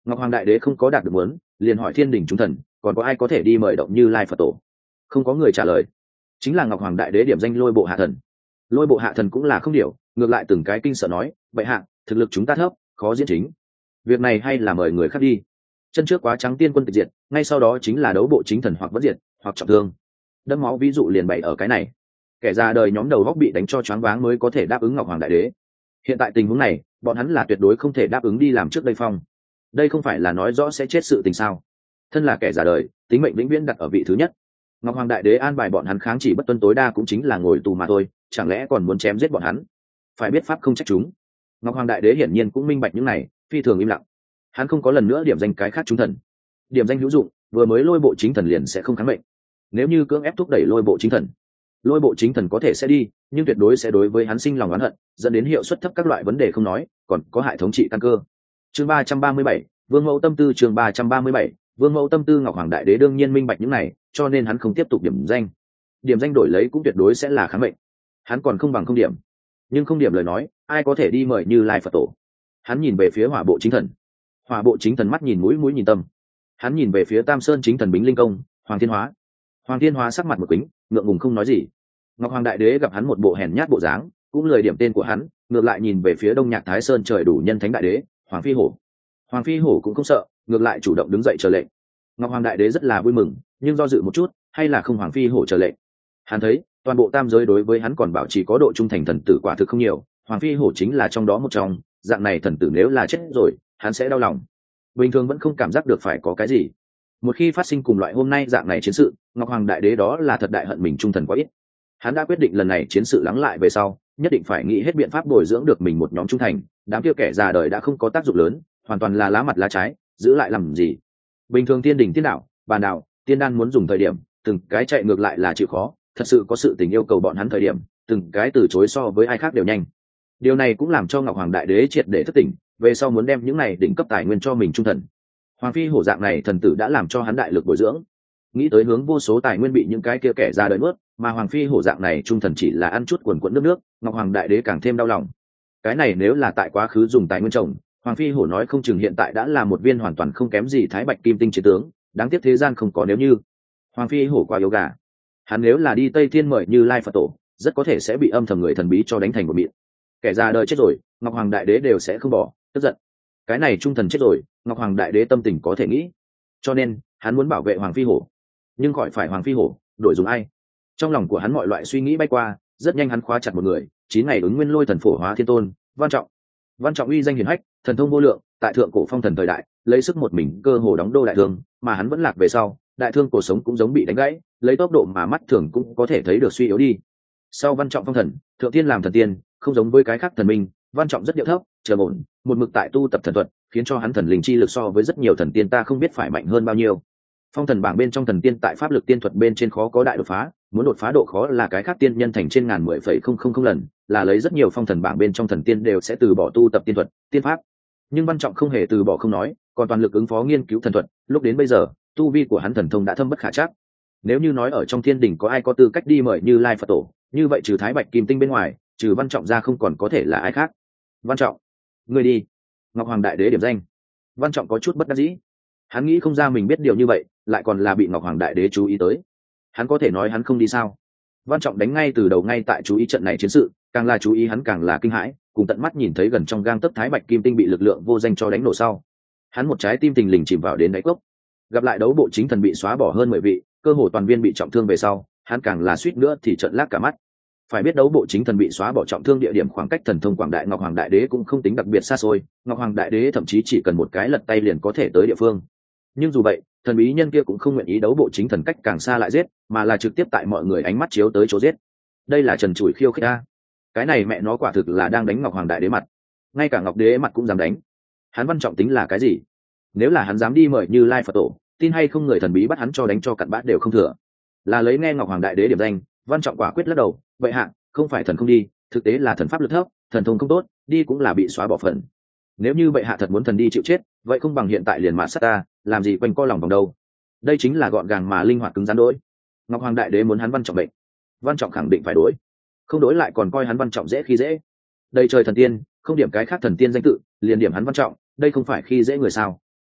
Ngọc Hoàng Đại Đế không có đạt được muốn, liền hỏi thiên đình chúng thần còn có ai có thể đi mời động Như Lai Phật tổ. Không có người trả lời. Chính là Ngọc Hoàng Đại Đế điểm danh Lôi Bộ Hạ Thần. Lôi Bộ Hạ Thần cũng là không điều, ngược lại từng cái kinh sợ nói, vậy hạ thực lực chúng ta thấp, khó diễn chính, việc này hay là mời người khác đi. Chân trước quá trắng tiên quân tịch diệt, ngay sau đó chính là đấu bộ chính thần hoặc vẫn diệt hoặc trọng thương, đẫm máu ví dụ liền bày ở cái này. Kẻ ra đời nhóm đầu góc bị đánh cho choáng váng mới có thể đáp ứng Ngọc Hoàng Đại Đế. Hiện tại tình huống này bọn hắn là tuyệt đối không thể đáp ứng đi làm trước đây phong. Đây không phải là nói rõ sẽ chết sự tình sao? Thân là kẻ già đời, tính mệnh vĩnh viễn đặt ở vị thứ nhất. Ngọc Hoàng Đại Đế an bài bọn hắn kháng chỉ bất tuân tối đa cũng chính là ngồi tù mà thôi, chẳng lẽ còn muốn chém giết bọn hắn? Phải biết pháp không trách chúng. Ngọc Hoàng Đại Đế hiển nhiên cũng minh bạch những này, phi thường im lặng. Hắn không có lần nữa điểm danh cái khác chúng thần. Điểm danh hữu dụng, vừa mới Lôi Bộ chính thần liền sẽ không kháng mệnh. Nếu như cưỡng ép thúc đẩy Lôi Bộ chính thần, Lôi Bộ chính thần có thể sẽ đi, nhưng tuyệt đối sẽ đối với hắn sinh lòng oán hận, dẫn đến hiệu suất thấp các loại vấn đề không nói, còn có hại thống trị căn cơ. Chương 337, Vương Mẫu tâm tư. Chương 337, Vương Mẫu tâm tư. Ngọc Hoàng Đại Đế đương nhiên minh bạch những này, cho nên hắn không tiếp tục điểm danh. Điểm danh đổi lấy cũng tuyệt đối sẽ là kháng mệnh. Hắn còn không bằng không điểm. Nhưng không điểm lời nói, ai có thể đi mời Như Lai Phật tổ? Hắn nhìn về phía Hỏa Bộ chính thần. Hỏa Bộ chính thần mắt nhìn mũi, mũi nhìn tâm. Hắn nhìn về phía Tam Sơn chính thần Bính Linh Công, Hoàng Thiên Hóa. Hoàng Thiên Hóa sắc mặt một kính, ngượng ngùng không nói gì. Ngọc Hoàng Đại Đế gặp hắn một bộ hèn nhát bộ dáng, cũng lời điểm tên của hắn, ngược lại nhìn về phía Đông Nhạc Thái Sơn trời đủ nhân thánh đại đế, Hoàng Phi Hổ. Hoàng Phi Hổ cũng không sợ, ngược lại chủ động đứng dậy chờ lệnh. Ngọc Hoàng Đại Đế rất là vui mừng, nhưng do dự một chút, hay là không Hoàng Phi Hổ chờ lệnh. Hắn thấy, toàn bộ tam giới đối với hắn còn bảo trì có độ trung thành thần tử quả thực không nhiều, Hoàng Phi Hổ chính là trong đó một trong, dạng này thần tử nếu là chết rồi, hắn sẽ đau lòng. Bình thường vẫn không cảm giác được phải có cái gì. Một khi phát sinh cùng loại hôm nay dạng này chiến sự, Ngọc Hoàng Đại Đế đó là thật đại hận mình trung thần quá ít. Hắn đã quyết định lần này chiến sự lắng lại về sau, nhất định phải nghĩ hết biện pháp bồi dưỡng được mình một nhóm trung thành. Đám kia kẻ già đời đã không có tác dụng lớn, hoàn toàn là lá mặt lá trái, giữ lại làm gì? Bình thường tiên đình tiên đạo, bàn đạo, tiên đan muốn dùng thời điểm, từng cái chạy ngược lại là chịu khó. Thật sự có sự tình yêu cầu bọn hắn thời điểm, từng cái từ chối so với ai khác đều nhanh. Điều này cũng làm cho Ngọc Hoàng Đại Đế triệt để thất tỉnh, về sau muốn đem những này đỉnh cấp tài nguyên cho mình trung thần. Hoàng Phi Hổ dạng này thần tử đã làm cho hắn đại lực bồi dưỡng. Nghĩ tới hướng vô số tài nguyên bị những cái kia kẻ ra đời nuốt, mà Hoàng Phi Hổ dạng này trung thần chỉ là ăn chút quần quẫn nước, Ngọc Hoàng Đại Đế càng thêm đau lòng. Cái này nếu là tại quá khứ dùng tài nguyên trồng, Hoàng Phi Hổ nói không chừng hiện tại đã là một viên hoàn toàn không kém gì Thái Bạch Kim Tinh chiến tướng, đáng tiếc thế gian không có nếu như. Hoàng Phi Hổ quá yếu gà. Hắn nếu là đi Tây Thiên mời Như Lai Phật tổ, rất có thể sẽ bị âm thầm người thần bí cho đánh thành một mịn. Kẻ ra đời chết rồi, Ngọc Hoàng Đại Đế đều sẽ không bỏ, tức giận. Cái này trung thần chết rồi, Ngọc Hoàng Đại Đế tâm tình có thể nghĩ, cho nên hắn muốn bảo vệ Hoàng Phi Hổ, nhưng khỏi phải Hoàng Phi Hổ đổi dùng ai. Trong lòng của hắn mọi loại suy nghĩ bay qua, rất nhanh hắn khóa chặt một người, 9 ngày ứng nguyên lôi thần phổ hóa thiên tôn Văn Trọng. Văn Trọng uy danh hiển hách, thần thông vô lượng, tại thượng cổ phong thần thời đại lấy sức một mình cơ hồ đóng đô đại thương, mà hắn vẫn lạc về sau, đại thương cổ sống cũng giống bị đánh gãy, lấy tốc độ mà mắt thường cũng có thể thấy được suy yếu đi. Sau Văn Trọng phong thần, thượng tiên làm thần tiên, không giống với cái khác thần minh, Văn Trọng rất điệu thấp, trầm ổn, một mực tại tu tập thần thuật, khiến cho hắn thần linh chi lực so với rất nhiều thần tiên ta không biết phải mạnh hơn bao nhiêu. Phong thần bảng bên trong thần tiên tại pháp lực tiên thuật bên trên khó có đại đột phá, muốn đột phá độ khó là cái khác tiên nhân thành trên ngàn 10,000 lần, là lấy rất nhiều phong thần bảng bên trong thần tiên đều sẽ từ bỏ tu tập tiên thuật, tiên pháp. Nhưng Văn Trọng không hề từ bỏ không nói, còn toàn lực ứng phó nghiên cứu thần thuật, lúc đến bây giờ, tu vi của hắn thần thông đã thâm bất khả trắc. Nếu như nói ở trong thiên đình có ai có tư cách đi mời Như Lai Phật tổ, như vậy trừ Thái Bạch Kim Tinh bên ngoài, trừ Văn Trọng ra không còn có thể là ai khác. Văn Trọng, ngươi đi. Ngọc Hoàng Đại Đế điểm danh. Văn Trọng có chút bất đắc dĩ. Hắn nghĩ không ra mình biết điều như vậy, lại còn là bị Ngọc Hoàng Đại Đế chú ý tới. Hắn có thể nói hắn không đi sao? Văn Trọng đánh ngay từ đầu ngay tại chú ý trận này chiến sự, càng là chú ý hắn càng là kinh hãi, cùng tận mắt nhìn thấy gần trong gang tấc Thái Bạch Kim Tinh bị lực lượng vô danh cho đánh nổ sau, hắn một trái tim tình lình chìm vào đến đáy cốc. Gặp lại đấu bộ chính thần bị xóa bỏ hơn 10 vị, cơ hồ toàn viên bị trọng thương về sau, hắn càng là suýt nữa thì trợn lác cả mắt. Phải biết đấu bộ chính thần bị xóa bỏ trọng thương địa điểm khoảng cách thần thông quảng đại Ngọc Hoàng Đại Đế cũng không tính đặc biệt xa xôi, Ngọc Hoàng Đại Đế thậm chí chỉ cần một cái lật tay liền có thể tới địa phương. Nhưng dù vậy, thần bí nhân kia cũng không nguyện ý đấu bộ chính thần cách càng xa lại giết, mà là trực tiếp tại mọi người ánh mắt chiếu tới chỗ giết. Đây là trần trụi khiêu khích a. Cái này mẹ nó quả thực là đang đánh Ngọc Hoàng Đại Đế mặt. Ngay cả Ngọc Đế mặt cũng dám đánh. Hắn Văn Trọng tính là cái gì? Nếu là hắn dám đi mời Như Lai Phật tổ, tin hay không người thần bí bắt hắn cho đánh cho cặn bát đều không thừa. Là lấy nghe Ngọc Hoàng Đại Đế điểm danh, Văn Trọng quả quyết lắc đầu, vậy hạ, không phải thần không đi, thực tế là thần pháp lực thấp, thần thông không tốt, đi cũng là bị xóa bỏ phần. Nếu như bệ hạ thật muốn thần đi chịu chết, vậy không bằng hiện tại liền mạt sát ta, làm gì quanh co lòng vòng đâu. Đây chính là gọn gàng mà linh hoạt cứng rắn đối. Ngọc Hoàng Đại Đế muốn hắn Văn Trọng bệnh, Văn Trọng khẳng định phải đối, không đối lại còn coi hắn Văn Trọng dễ khi dễ. Đây trời thần tiên, không điểm cái khác thần tiên danh tự, liền điểm hắn Văn Trọng, đây không phải khi dễ người sao?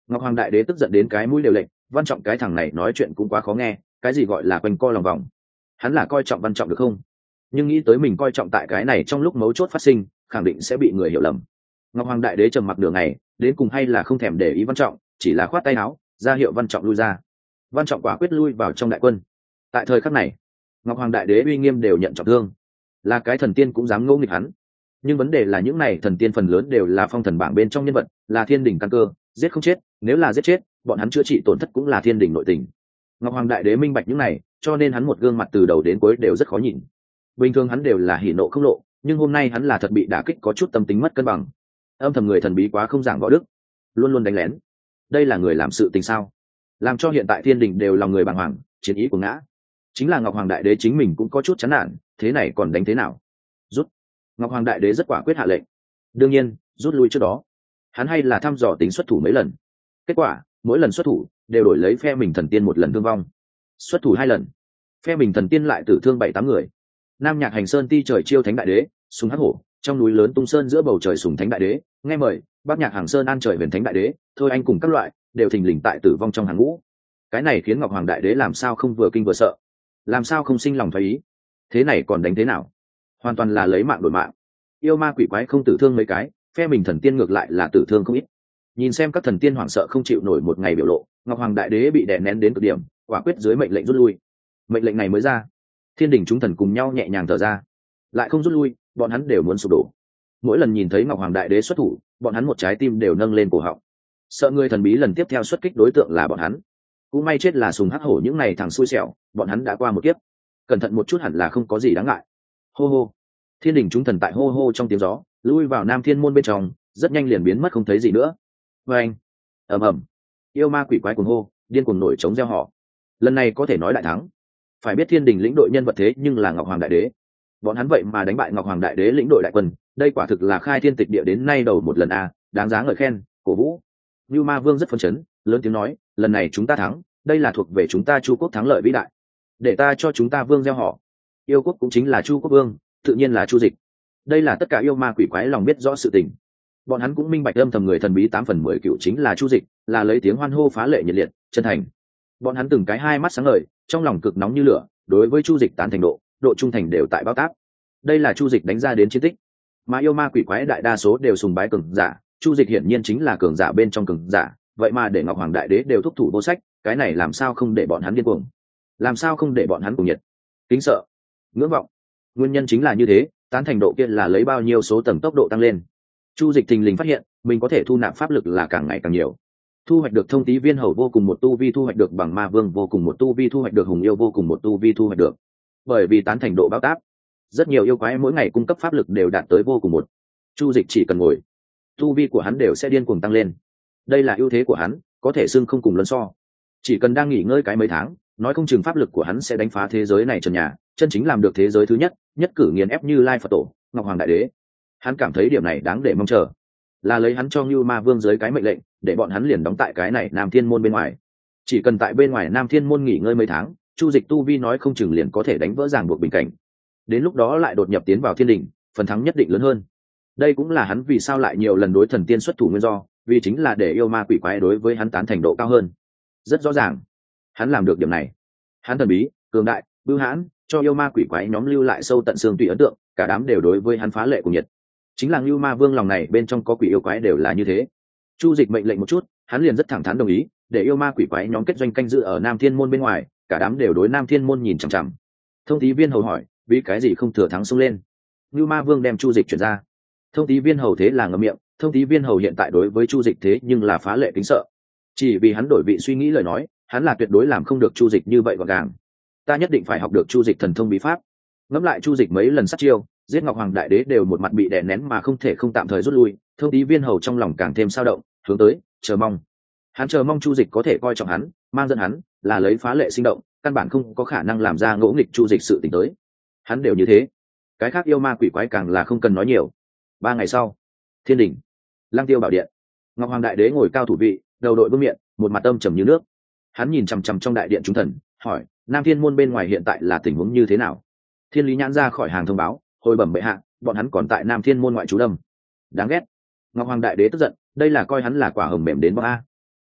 Ngọc Hoàng Đại Đế tức giận đến cái mũi đều lệnh, Văn Trọng cái thằng này nói chuyện cũng quá khó nghe, cái gì gọi là quanh co lòng vòng. Hắn là coi trọng Văn Trọng được không? Nhưng nghĩ tới mình coi trọng tại cái này trong lúc mấu chốt phát sinh, khẳng định sẽ bị người hiểu lầm. Ngọc Hoàng Đại Đế trầm mặc nửa ngày, đến cùng hay là không thèm để ý Văn Trọng, chỉ là khoát tay áo ra hiệu Văn Trọng lui ra. Văn Trọng quả quyết lui vào trong đại quân. Tại thời khắc này, Ngọc Hoàng Đại Đế uy nghiêm đều nhận trọng thương, là cái thần tiên cũng dám ngỗ nghịch hắn. Nhưng vấn đề là những này thần tiên phần lớn đều là phong thần bảng bên trong nhân vật, là thiên đỉnh căn cơ, giết không chết, nếu là giết chết, bọn hắn chữa trị tổn thất cũng là thiên đỉnh nội tình. Ngọc Hoàng Đại Đế minh bạch những này, cho nên hắn một gương mặt từ đầu đến cuối đều rất khó nhìn. Bình thường hắn đều là hỉ nộ không lộ, nhưng hôm nay hắn là thật bị đả kích, có chút tâm tính mất cân bằng. Âm thầm người thần bí quá không giảng võ đức, luôn luôn đánh lén. Đây là người làm sự tình sao? Làm cho hiện tại thiên đình đều lòng người bàng hoàng, chiến ý của ngã. Chính là Ngọc Hoàng Đại Đế chính mình cũng có chút chán nản, thế này còn đánh thế nào? Rút. Ngọc Hoàng Đại Đế rất quả quyết hạ lệnh. Đương nhiên, rút lui trước đó, hắn hay là thăm dò tính xuất thủ mấy lần. Kết quả, mỗi lần xuất thủ đều đổi lấy phe mình thần tiên một lần thương vong. Xuất thủ 2 lần, phe mình thần tiên lại tử thương 7-8 người. Nam Nhạc Hành Sơn ti trời chiêu thánh đại đế, sùng hắc hổ, trong núi lớn tung sơn giữa bầu trời sùng thánh đại đế, nghe mời, Bắc Nhạc Hàng Sơn an trời huyền thánh đại đế, thôi anh cùng các loại đều thình lình tại tử vong trong hàng ngũ. Cái này khiến Ngọc Hoàng Đại Đế làm sao không vừa kinh vừa sợ, làm sao không sinh lòng thoái ý. Thế này còn đánh thế nào? Hoàn toàn là lấy mạng đổi mạng. Yêu ma quỷ quái không tử thương mấy cái, phe mình thần tiên ngược lại là tử thương không ít. Nhìn xem các thần tiên hoảng sợ không chịu nổi một ngày biểu lộ, Ngọc Hoàng Đại Đế bị đè nén đến cực điểm, quả quyết dưới mệnh lệnh rút lui. Mệnh lệnh này mới ra, thiên đình chúng thần cùng nhau nhẹ nhàng thở ra. Lại không rút lui, bọn hắn đều muốn sụp đổ. Mỗi lần nhìn thấy Ngọc Hoàng Đại Đế xuất thủ, bọn hắn một trái tim đều nâng lên cổ họng, sợ người thần bí lần tiếp theo xuất kích đối tượng là bọn hắn. Cũng may chết là sùng hắc hổ những này thằng xui xẻo, bọn hắn đã qua một kiếp, cẩn thận một chút hẳn là không có gì đáng ngại. Hô hô, thiên đình chúng thần tại hô hô trong tiếng gió lui vào Nam Thiên môn bên trong, rất nhanh liền biến mất không thấy gì nữa. Vê anh, ầm ầm, yêu ma quỷ quái cuồng hô, điên cuồng nổi trống reo hò. Lần này có thể nói đại thắng. Phải biết thiên đình lĩnh đội nhân vật thế nhưng là Ngọc Hoàng Đại Đế, bọn hắn vậy mà đánh bại Ngọc Hoàng Đại Đế lĩnh đội đại quân, đây quả thực là khai thiên tịch địa đến nay đầu một lần a, đáng giá ngợi khen, cổ vũ. Như Ma Vương rất phấn chấn, lớn tiếng nói, lần này chúng ta thắng, đây là thuộc về chúng ta Chu quốc thắng lợi vĩ đại, để ta cho chúng ta vương gieo họ. Yêu quốc cũng chính là Chu quốc vương, tự nhiên là Chu Dịch. Đây là tất cả yêu ma quỷ quái lòng biết rõ sự tình, bọn hắn cũng minh bạch âm thầm người thần bí 8/10 cựu chính là Chu Dịch, là lấy tiếng hoan hô phá lệ nhiệt liệt, chân thành. Bọn hắn từng cái hai mắt sáng ngời, trong lòng cực nóng như lửa, đối với Chu Dịch tán thành độ trung thành đều tại bao tác. Đây là Chu Dịch đánh ra đến chiến tích, mà yêu ma quỷ quái đại đa số đều sùng bái cường giả, Chu Dịch hiển nhiên chính là cường giả bên trong cường giả, vậy mà để Ngọc Hoàng Đại Đế đều thúc thủ vô sách, cái này làm sao không để bọn hắn điên cuồng, làm sao không để bọn hắn cuồng nhiệt, kính sợ, ngưỡng vọng. Nguyên nhân chính là như thế, tán thành độ kia là lấy bao nhiêu số tầng tốc độ tăng lên. Chu Dịch thình lình phát hiện mình có thể thu nạp pháp lực là càng ngày càng nhiều, thu hoạch được thông tí viên hầu vô cùng một tu vi, thu hoạch được bằng ma vương vô cùng một tu vi, thu hoạch được hùng yêu vô cùng một tu vi, thu hoạch được. Bởi vì tán thành độ báo táp, rất nhiều yêu quái mỗi ngày cung cấp pháp lực đều đạt tới vô cùng một. Chu Dịch chỉ cần ngồi, tu vi của hắn đều sẽ điên cuồng tăng lên. Đây là ưu thế của hắn, có thể xưng không cùng luân so. Chỉ cần đang nghỉ ngơi cái mấy tháng, nói không chừng pháp lực của hắn sẽ đánh phá thế giới này trần nhà, chân chính làm được thế giới thứ nhất, nhất cử nghiền ép Như Lai Phật Tổ, Ngọc Hoàng Đại Đế. Hắn cảm thấy điểm này đáng để mong chờ, là lấy hắn cho Như Ma Vương dưới cái mệnh lệnh, để bọn hắn liền đóng tại cái này Nam Thiên môn bên ngoài. Chỉ cần tại bên ngoài Nam Thiên môn nghỉ ngơi mấy tháng, Chu Dịch tu vi nói không chừng liền có thể đánh vỡ ràng buộc bình cảnh. Đến lúc đó lại đột nhập tiến vào thiên đình, phần thắng nhất định lớn hơn. Đây cũng là hắn vì sao lại nhiều lần đối thần tiên xuất thủ nguyên do, vì chính là để yêu ma quỷ quái đối với hắn tán thành độ cao hơn. Rất rõ ràng, hắn làm được điểm này. Hắn thần bí, cường đại, bưu hãn, cho yêu ma quỷ quái nhóm lưu lại sâu tận xương tùy ấn tượng, cả đám đều đối với hắn phá lệ cùng nhiệt. Chính là Lưu Ma Vương lòng này bên trong có quỷ yêu quái đều là như thế. Chu Dịch mệnh lệnh một chút, hắn liền rất thẳng thắn đồng ý, để yêu ma quỷ quái nhóm kết doanh canh giữ ở Nam Thiên môn bên ngoài, cả đám đều đối Nam Thiên môn nhìn chằm chằm. Thông tí viên hầu hỏi, vì cái gì không thừa thắng xông lên? Lưu Ma Vương đem Chu Dịch chuyển ra. Thông tí viên hầu thế là ngậm miệng, thông tí viên hầu hiện tại đối với Chu Dịch thế nhưng là phá lệ kính sợ. Chỉ vì hắn đổi vị suy nghĩ lời nói, hắn là tuyệt đối làm không được Chu Dịch như vậy gọn gàng. Ta nhất định phải học được Chu Dịch thần thông bí pháp. Ngẫm lại Chu Dịch mấy lần sát chiêu, giết Ngọc Hoàng Đại Đế đều một mặt bị đè nén mà không thể không tạm thời rút lui, thông tí viên hầu trong lòng càng thêm sao động, hướng tới chờ mong. Hắn chờ mong Chu Dịch có thể coi trọng hắn, mang dẫn hắn, là lấy phá lệ sinh động, căn bản không có khả năng làm ra ngỗ nghịch Chu Dịch sự tình tới. Hắn đều như thế, cái khác yêu ma quỷ quái càng là không cần nói nhiều. 3 ngày sau, thiên đình, Lăng Tiêu bảo điện, Ngọc Hoàng Đại Đế ngồi cao thủ vị, đầu đội vương miện, một mặt âm trầm như nước. Hắn nhìn chằm chằm trong đại điện chúng thần, hỏi: Nam Thiên môn bên ngoài hiện tại là tình huống như thế nào? Thiên Lý nhãn ra khỏi hàng thông báo, hồi bẩm bệ hạ, bọn hắn còn tại Nam Thiên môn ngoại trú đâm. Đáng ghét. Ngọc Hoàng Đại Đế tức giận, đây là coi hắn là quả hồng mềm đến bóc a.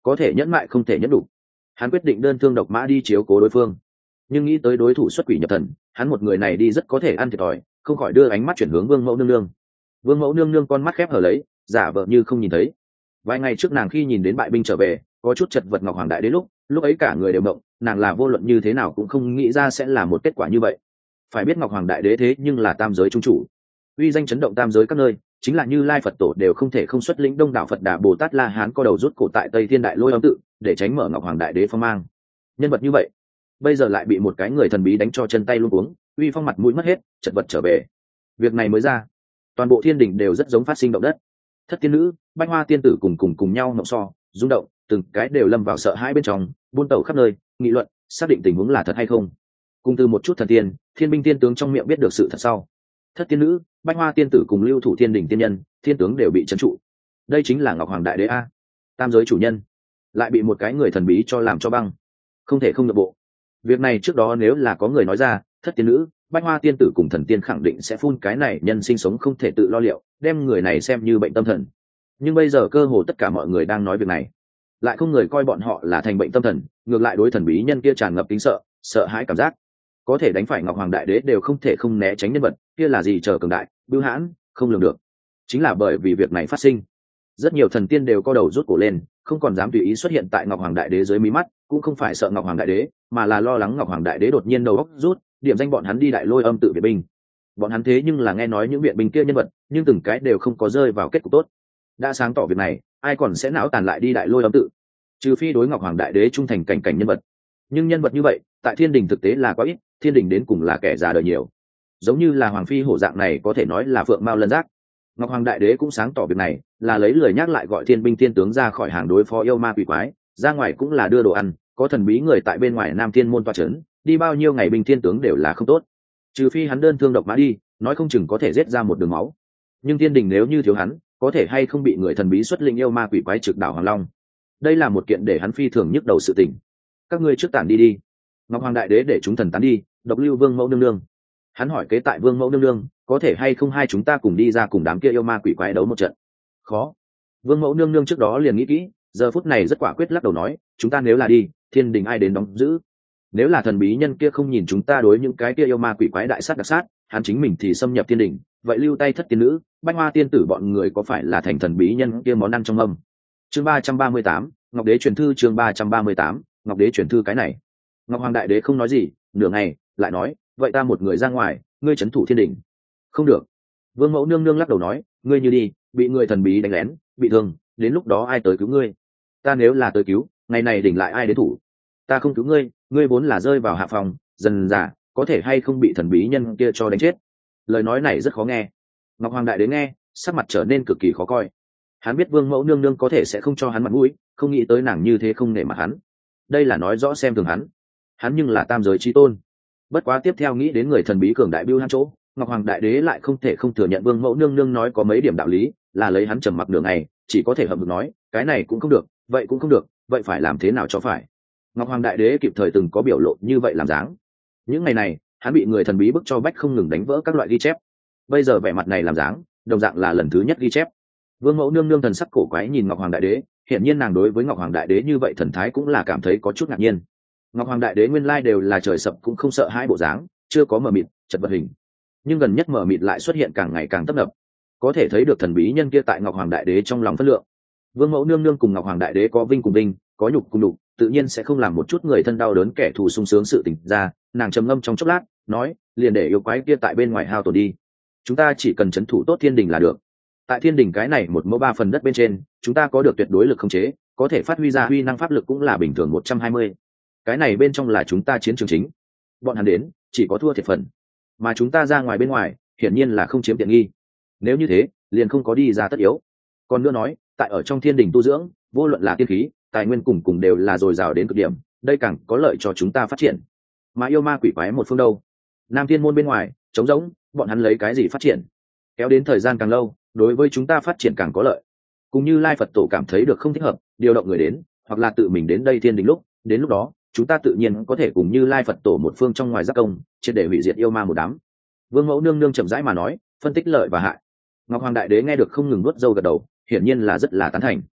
có thể nhẫn mại không thể nhẫn đủ. Hắn quyết định đơn thương độc mã đi chiếu cố đối phương, nhưng nghĩ tới đối thủ xuất quỷ nhập thần, hắn một người này đi rất có thể ăn thiệt thòi, không khỏi đưa ánh mắt chuyển hướng Vương Mẫu nương nương. Vương Mẫu nương nương con mắt khép hờ lấy, giả vờ như không nhìn thấy. Vài ngày trước nàng khi nhìn đến bại binh trở về, có chút chật vật Ngọc Hoàng Đại Đế lúc ấy cả người đều động, nàng là vô luận như thế nào cũng không nghĩ ra sẽ là một kết quả như vậy. Phải biết Ngọc Hoàng Đại Đế thế nhưng là tam giới trung chủ, uy danh chấn động tam giới các nơi, chính là Như Lai Phật Tổ đều không thể không xuất lĩnh đông đảo Phật Đà Bồ Tát La Hán co đầu rút cổ tại Tây Thiên Đại Lôi Âm tự để tránh mở Ngọc Hoàng Đại Đế phong mang. Nhân vật như vậy bây giờ lại bị một cái người thần bí đánh cho chân tay luống cuống, uy phong mặt mũi mất hết, chật vật trở về. Việc này mới ra, toàn bộ thiên đình đều rất giống phát sinh động đất. Thất tiên nữ, Bách Hoa tiên tử cùng nhau ngậm so rung động, từng cái đều lâm vào sợ hãi bên trong, buôn tẩu khắp nơi, nghị luận xác định tình huống là thật hay không. Cùng từ một chút thần tiên, thiên binh tiên tướng trong miệng biết được sự thật sau, thất tiên nữ, Bách Hoa tiên tử cùng lưu thủ thiên đình tiên nhân, thiên tướng đều bị trấn trụ. Đây chính là Ngọc Hoàng Đại Đế a, tam giới chủ nhân, lại bị một cái người thần bí cho làm cho băng, không thể không nhượng bộ. Việc này trước đó nếu là có người nói ra, thất tiên nữ, Bách Hoa tiên tử cùng thần tiên khẳng định sẽ phun cái này nhân sinh sống không thể tự lo liệu, đem người này xem như bệnh tâm thần. Nhưng bây giờ cơ hồ tất cả mọi người đang nói việc này, lại không người coi bọn họ là thành bệnh tâm thần, ngược lại đối thần bí nhân kia tràn ngập kính sợ hãi cảm giác. Có thể đánh phải Ngọc Hoàng Đại Đế đều không thể không né tránh nhân vật kia là gì, chờ cường đại, bưu hãn, không lường được. Chính là bởi vì việc này phát sinh, rất nhiều thần tiên đều co đầu rút cổ lên, không còn dám tùy ý xuất hiện tại Ngọc Hoàng Đại Đế dưới mí mắt, cũng không phải sợ Ngọc Hoàng Đại Đế, mà là lo lắng Ngọc Hoàng Đại Đế đột nhiên đầu óc rút, điểm danh bọn hắn đi Đại Lôi Âm tự viện binh. Bọn hắn thế nhưng là nghe nói những viện binh kia nhân vật, nhưng từng cái đều không có rơi vào kết cục tốt. Đã sáng tỏ việc này, ai còn sẽ não tàn lại đi Đại Lôi Âm tự? Trừ phi đối Ngọc Hoàng Đại Đế trung thành cảnh nhân vật. Nhưng nhân vật như vậy, tại thiên đình thực tế là quá ít, thiên đình đến cùng là kẻ già đời nhiều. Giống như là Hoàng Phi hổ dạng này có thể nói là phượng mao lân giác. Ngọc Hoàng Đại Đế cũng sáng tỏ việc này, là lấy lời nhắc lại gọi thiên binh thiên tướng ra khỏi hàng đối phó yêu ma quỷ quái, ra ngoài cũng là đưa đồ ăn, có thần bí người tại bên ngoài Nam Thiên môn tọa trấn, đi bao nhiêu ngày binh thiên tướng đều là không tốt. Trừ phi hắn đơn thương độc mã đi, nói không chừng có thể giết ra một đường máu. Nhưng thiên đình nếu như thiếu hắn, có thể hay không bị người thần bí xuất linh yêu ma quỷ quái trực đảo Hoàng Long. Đây là một kiện để hắn phi thường nhức đầu sự tình. Các ngươi trước tản đi. Ngọc Hoàng Đại Đế để chúng thần tán đi, độc lưu Vương Mẫu nương nương. Hắn hỏi kế tại Vương Mẫu nương nương, có thể hay không hai chúng ta cùng đi ra cùng đám kia yêu ma quỷ quái đấu một trận? Khó. Vương Mẫu nương nương trước đó liền nghĩ kỹ, giờ phút này rất quả quyết lắc đầu nói, chúng ta nếu là đi, thiên đình ai đến đóng giữ? Nếu là thần bí nhân kia không nhìn chúng ta đối những cái kia yêu ma quỷ quái đại sát đặc sát, hắn chính mình thì xâm nhập thiên đình, vậy lưu tay thất tiên nữ, Bách Hoa tiên tử bọn người có phải là thành thần bí nhân kia món ăn trong âm? Chương 338, Ngọc Đế truyền thư. Chương 338, Ngọc Đế truyền thư. Cái này, Ngọc Hoàng Đại Đế không nói gì, nửa ngày lại nói, vậy ta một người ra ngoài, ngươi trấn thủ thiên đình. Không được. Vương Mẫu nương nương lắc đầu nói, ngươi như đi, bị người thần bí đánh lén, bị thương, đến lúc đó ai tới cứu ngươi? Ta nếu là tới cứu, ngày này đỉnh lại ai đến thủ? Ta không cứu ngươi, ngươi vốn là rơi vào hạ phòng, dần dà có thể hay không bị thần bí nhân kia cho đánh chết. Lời nói này rất khó nghe. Ngọc Hoàng Đại Đế nghe, sắc mặt trở nên cực kỳ khó coi. Hắn biết Vương Mẫu nương nương có thể sẽ không cho hắn mặt mũi, không nghĩ tới nàng như thế không nể mặt hắn. Đây là nói rõ xem thường hắn. Hắn nhưng là tam giới chí tôn. Bất quá tiếp theo nghĩ đến người thần bí cường đại bưu hắn chỗ, Ngọc Hoàng Đại Đế lại không thể không thừa nhận Vương Mẫu nương nương nói có mấy điểm đạo lý, là lấy hắn trầm mặc nửa ngày, chỉ có thể hậm hực nói, cái này cũng không được, vậy cũng không được, vậy phải làm thế nào cho phải? Ngọc Hoàng Đại Đế kịp thời từng có biểu lộ như vậy làm dáng. Những ngày này, hắn bị người thần bí bức cho bách không ngừng đánh vỡ các loại ghi chép. Bây giờ vẻ mặt này làm dáng, đồng dạng là lần thứ nhất ghi chép. Vương Mẫu nương nương thần sắc cổ quái nhìn Ngọc Hoàng Đại Đế, hiển nhiên nàng đối với Ngọc Hoàng Đại Đế như vậy thần thái cũng là cảm thấy có chút ngạc nhiên. Ngọc Hoàng Đại Đế nguyên lai đều là trời sập cũng không sợ hãi bộ dáng, chưa có mờ mịt, chật vật hình. Nhưng gần nhất mờ mịt lại xuất hiện càng ngày càng tấp nập. Có thể thấy được thần bí nhân kia tại Ngọc Hoàng Đại Đế trong lòng phân lượng. Vương Mẫu nương nương cùng Ngọc Hoàng Đại Đế có vinh cùng vinh, có nhục cùng nhục, tự nhiên sẽ không làm một chút người thân đau đớn kẻ thù sung sướng sự tình ra. Nàng trầm ngâm trong chốc lát, nói, liền để yêu quái kia tại bên ngoài hao tổn đi. Chúng ta chỉ cần trấn thủ tốt thiên đình là được. Tại thiên đình cái này 1/3 đất bên trên, chúng ta có được tuyệt đối lực khống chế, có thể phát huy ra huy năng pháp lực cũng là bình thường 120. Cái này bên trong là chúng ta chiến trường chính. Bọn hắn đến, chỉ có thua thiệt phần. Mà chúng ta ra ngoài bên ngoài, hiển nhiên là không chiếm tiện nghi. Nếu như thế, liền không có đi ra tất yếu. Còn nữa nói, tại ở trong thiên đình tu dưỡng, vô luận là tiên khí, tài nguyên cùng đều là dồi dào đến cực điểm, đây càng có lợi cho chúng ta phát triển. Mà yêu ma quỷ quái một phương đâu? Nam Thiên môn bên ngoài, trống rỗng, bọn hắn lấy cái gì phát triển? Kéo đến thời gian càng lâu, đối với chúng ta phát triển càng có lợi. Cũng như Lai Phật Tổ cảm thấy được không thích hợp, điều động người đến, hoặc là tự mình đến đây thiên đình đến lúc đó, chúng ta tự nhiên có thể cùng như Lai Phật Tổ một phương trong ngoài giác công, triệt để hủy diệt yêu ma một đám. Vương Mẫu nương nương chậm rãi mà nói, phân tích lợi và hại. Ngọc Hoàng Đại Đế nghe được không ngừng nuốt dâu gật đầu, hiển nhiên là rất là tán thành.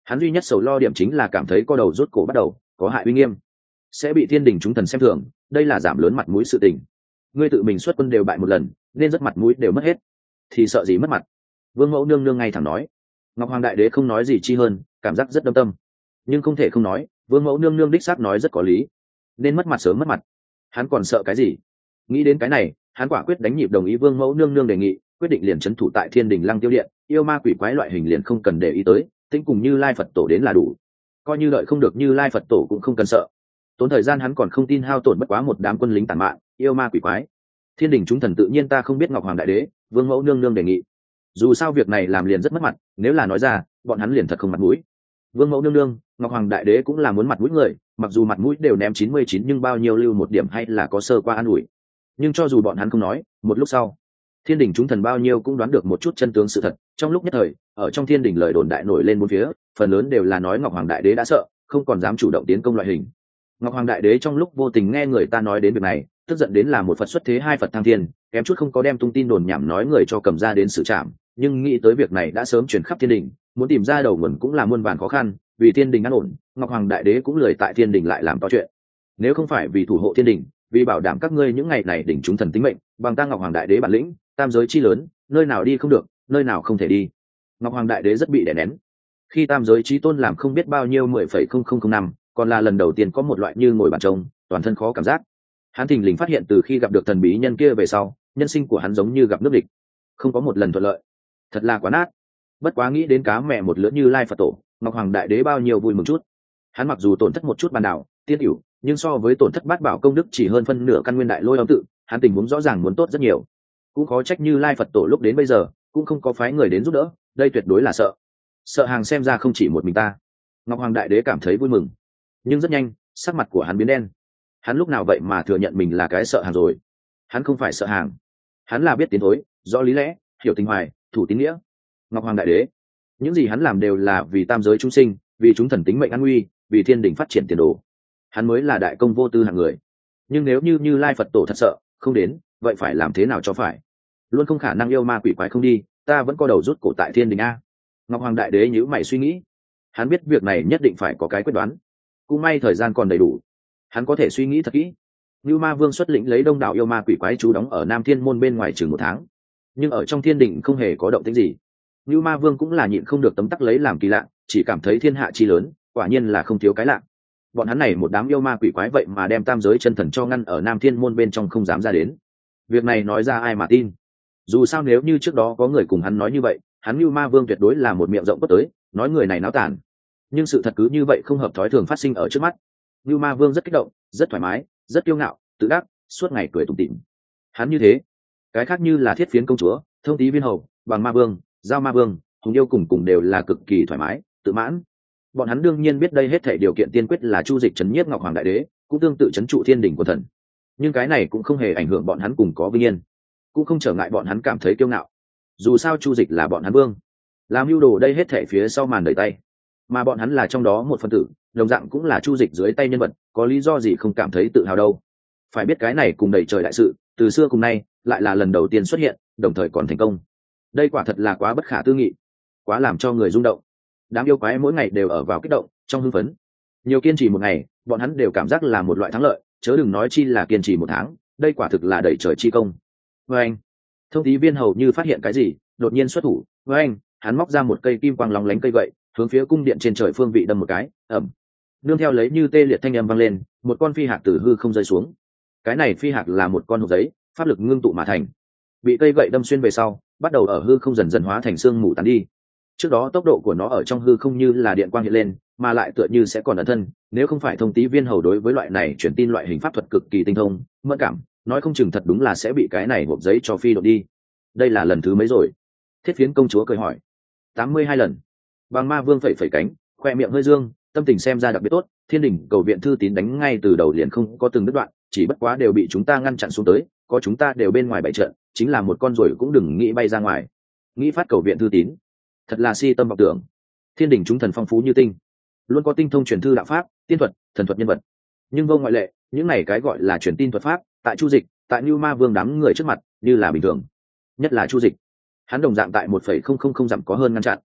Hắn duy nhất sầu lo điểm chính là cảm thấy co đầu rút cổ bắt đầu có hại uy nghiêm, sẽ bị thiên đình chúng thần xem thường, đây là giảm lớn mặt mũi sự tình. Ngươi tự mình xuất quân đều bại một lần, nên rất mặt mũi đều mất hết, thì sợ gì mất mặt. Vương mẫu nương nương ngay thẳng nói. Ngọc Hoàng Đại Đế không nói gì chi hơn, cảm giác rất đâm tâm. Nhưng không thể không nói, Vương mẫu nương nương đích xác nói rất có lý, nên mất mặt sớm mất mặt. Hắn còn sợ cái gì? Nghĩ đến cái này, hắn quả quyết đánh nhịp đồng ý Vương mẫu nương nương đề nghị, quyết định liền trấn thủ tại Thiên Đình Lăng Tiêu Điện, yêu ma quỷ quái loại hình liền không cần để ý tới, tính cùng Như Lai Phật Tổ đến là đủ. Coi như đợi không được Như Lai Phật Tổ cũng không cần sợ. Tốn thời gian hắn còn không tin hao tổn bất quá một đám quân lính tàn mạn, yêu ma quỷ quái. Thiên Đình chúng thần tự nhiên ta không biết. Ngọc Hoàng Đại Đế, Vương mẫu nương nương đề nghị. Dù sao việc này làm liền rất mất mặt, nếu là nói ra, bọn hắn liền thật không mặt mũi. Vương mẫu nương nương, Ngọc Hoàng Đại Đế cũng là muốn mặt mũi người, mặc dù mặt mũi đều ném 99 nhưng bao nhiêu lưu một điểm hay là có sơ qua an ủi. Nhưng cho dù bọn hắn không nói, một lúc sau, Thiên Đình chúng thần bao nhiêu cũng đoán được một chút chân tướng sự thật. Trong lúc nhất thời, ở trong Thiên Đình lời đồn đại nổi lên bốn phía, phần lớn đều là nói Ngọc Hoàng Đại Đế đã sợ, không còn dám chủ động tiến công loại hình. Ngọc Hoàng Đại Đế trong lúc vô tình nghe người ta nói đến việc này, tức giận đến là một Phật xuất thế hai Phật thăng thiên, kém chút không có đem tung tin đồn nhảm nói người cho cầm ra đến xử trảm. Nhưng nghĩ tới việc này đã sớm truyền khắp Thiên Đình, muốn tìm ra đầu nguồn cũng là muôn vàn khó khăn. Vì Thiên Đình an ổn, Ngọc Hoàng Đại Đế cũng lười tại Thiên Đình lại làm to chuyện. Nếu không phải vì thủ hộ Thiên Đình, vì bảo đảm các ngươi những ngày này đỉnh chúng thần tính mệnh, bằng ta Ngọc Hoàng Đại Đế bản lĩnh, tam giới chi lớn, nơi nào đi không được, nơi nào không thể đi. Ngọc Hoàng Đại Đế rất bị đè nén. Khi tam giới chí tôn làm không biết bao nhiêu 10,0005 năm, còn là lần đầu tiên có một loại như ngồi bàn trông, toàn thân khó cảm giác. Hắn thình lình phát hiện từ khi gặp được thần bí nhân kia về sau, nhân sinh của hắn giống như gặp nước địch, không có một lần thuận lợi, thật là quá nát. Bất quá nghĩ đến cá mẹ một lứa Như Lai Phật Tổ, Ngọc Hoàng Đại Đế bao nhiêu vui mừng chút. Hắn mặc dù tổn thất một chút bàn đảo tiên hữu, nhưng so với tổn thất bát bảo công đức chỉ hơn phân nửa căn nguyên đại lôi âm tự, hắn tình huống rõ ràng muốn tốt rất nhiều. Cũng khó trách Như Lai Phật Tổ lúc đến bây giờ cũng không có phái người đến giúp đỡ, đây tuyệt đối là sợ hàng xem ra không chỉ một mình ta. Ngọc Hoàng Đại Đế cảm thấy vui mừng, nhưng rất nhanh sắc mặt của hắn biến đen. Hắn lúc nào vậy mà thừa nhận mình là cái sợ hàng rồi? Hắn không phải sợ hàng, hắn là biết tiến thối, rõ lý lẽ, hiểu tình hoài, thủ tín nghĩa. Ngọc Hoàng Đại Đế, những gì hắn làm đều là vì tam giới chúng sinh, vì chúng thần tính mệnh an nguy, vì Thiên Đình phát triển tiền đồ. Hắn mới là đại công vô tư hạng người. Nhưng nếu như Lai Phật Tổ thật sợ không đến, vậy phải làm thế nào cho phải? Luôn không khả năng yêu ma quỷ quái không đi, ta vẫn có đầu rút cổ tại Thiên Đình a. Ngọc Hoàng Đại Đế nhíu mày suy nghĩ. Hắn biết việc này nhất định phải có cái quyết đoán. Cũng may thời gian còn đầy đủ, hắn có thể suy nghĩ thật kỹ. Như Ma Vương xuất lĩnh lấy đông đảo yêu ma quỷ quái trú đóng ở Nam Thiên môn bên ngoài chừng 1 tháng, nhưng ở trong Thiên Đình không hề có động tĩnh gì. Như Ma Vương cũng là nhịn không được tấm tắc lấy làm kỳ lạ, chỉ cảm thấy thiên hạ chi lớn, quả nhiên là không thiếu cái lạ. Bọn hắn này một đám yêu ma quỷ quái vậy mà đem tam giới chân thần cho ngăn ở Nam Thiên môn bên trong không dám ra đến. Việc này nói ra ai mà tin? Dù sao nếu như trước đó có người cùng hắn nói như vậy, hắn Như Ma Vương tuyệt đối là một miệng rộng quất tới, nói người này náo tàn. Nhưng sự thật cứ như vậy không hợp thói thường phát sinh ở trước mắt. Như Ma Vương rất kích động, rất thoải mái, rất kiêu ngạo, tự đắc, suốt ngày cười tủm tỉm. Hắn như thế, cái khác như là Thiết Phiến công chúa, Thông Tý Viên hầu, Bằng Ma Vương, Giao Ma Vương, Hùng Yêu cùng đều là cực kỳ thoải mái, tự mãn. Bọn hắn đương nhiên biết đây hết thảy điều kiện tiên quyết là chu dịch trấn nhiếp Ngọc Hoàng Đại Đế, cũng tương tự trấn trụ Thiên Đình của thần. Nhưng cái này cũng không hề ảnh hưởng bọn hắn cùng có vinh yên, cũng không trở ngại bọn hắn cảm thấy kiêu ngạo. Dù sao chu dịch là bọn hắn vương, làm mưu đồ đây hết thảy phía sau màn đẩy tay, mà bọn hắn là trong đó một phần tử, đồng dạng cũng là chu dịch dưới tay nhân vật, có lý do gì không cảm thấy tự hào đâu? Phải biết cái này cùng đầy trời đại sự, từ xưa cùng nay lại là lần đầu tiên xuất hiện, đồng thời còn thành công. Đây quả thật là quá bất khả tư nghị, quá làm cho người rung động. Đám yêu quái mỗi ngày đều ở vào kích động, trong hưng phấn. Nhiều kiên trì một ngày, bọn hắn đều cảm giác là một loại thắng lợi, chớ đừng nói chi là kiên trì 1 tháng, đây quả thực là đẩy trời chi công. Với anh, Thông Tý Viên hầu như phát hiện cái gì, đột nhiên xuất thủ. Với anh, hắn móc ra một cây kim quang lóng lánh cây gậy, hướng phía cung điện trên trời phương vị đâm một cái, ầm. Nương theo lấy như tê liệt thanh âm vang lên, một con phi hạc từ hư không rơi xuống. Cái này phi hạc là một con hộp giấy, pháp lực ngưng tụ mà thành. Bị cây gậy đâm xuyên về sau, bắt đầu ở hư không dần dần hóa thành xương mù tán đi. Trước đó tốc độ của nó ở trong hư không như là điện quang hiện lên, mà lại tựa như sẽ còn ẩn thân, nếu không phải Thông Tý Viên hầu đối với loại này truyền tin loại hình pháp thuật cực kỳ tinh thông, mẫn cảm, nói không chừng thật đúng là sẽ bị cái này hộp giấy cho phi đột đi. Đây là lần thứ mấy rồi? Thiết Phiến công chúa cười hỏi. 82 lần. Bằng Ma Vương phẩy phẩy cánh, khoe miệng hơi dương, tâm tình xem ra đặc biệt tốt. Thiên Đình cầu viện thư tín đánh ngay từ đầu liền không có từng đứt đoạn, chỉ bất quá đều bị chúng ta ngăn chặn xuống tới, có chúng ta đều bên ngoài bày trận, chính là một con ruồi cũng đừng nghĩ bay ra ngoài. Nghĩ phát cầu viện thư tín, thật là si tâm vọng tưởng. Thiên Đình chúng thần phong phú như tinh, luôn có tinh thông truyền thư đạo pháp, tiên thuật, thần thuật nhân vật, nhưng vô ngoại lệ, những này cái gọi là truyền tin thuật pháp, tại chu dịch, tại Như Ma Vương đám người trước mặt như là bình thường. Nhất là chu dịch, hắn đồng dạng tại 1,000 dặm có hơn ngăn chặn,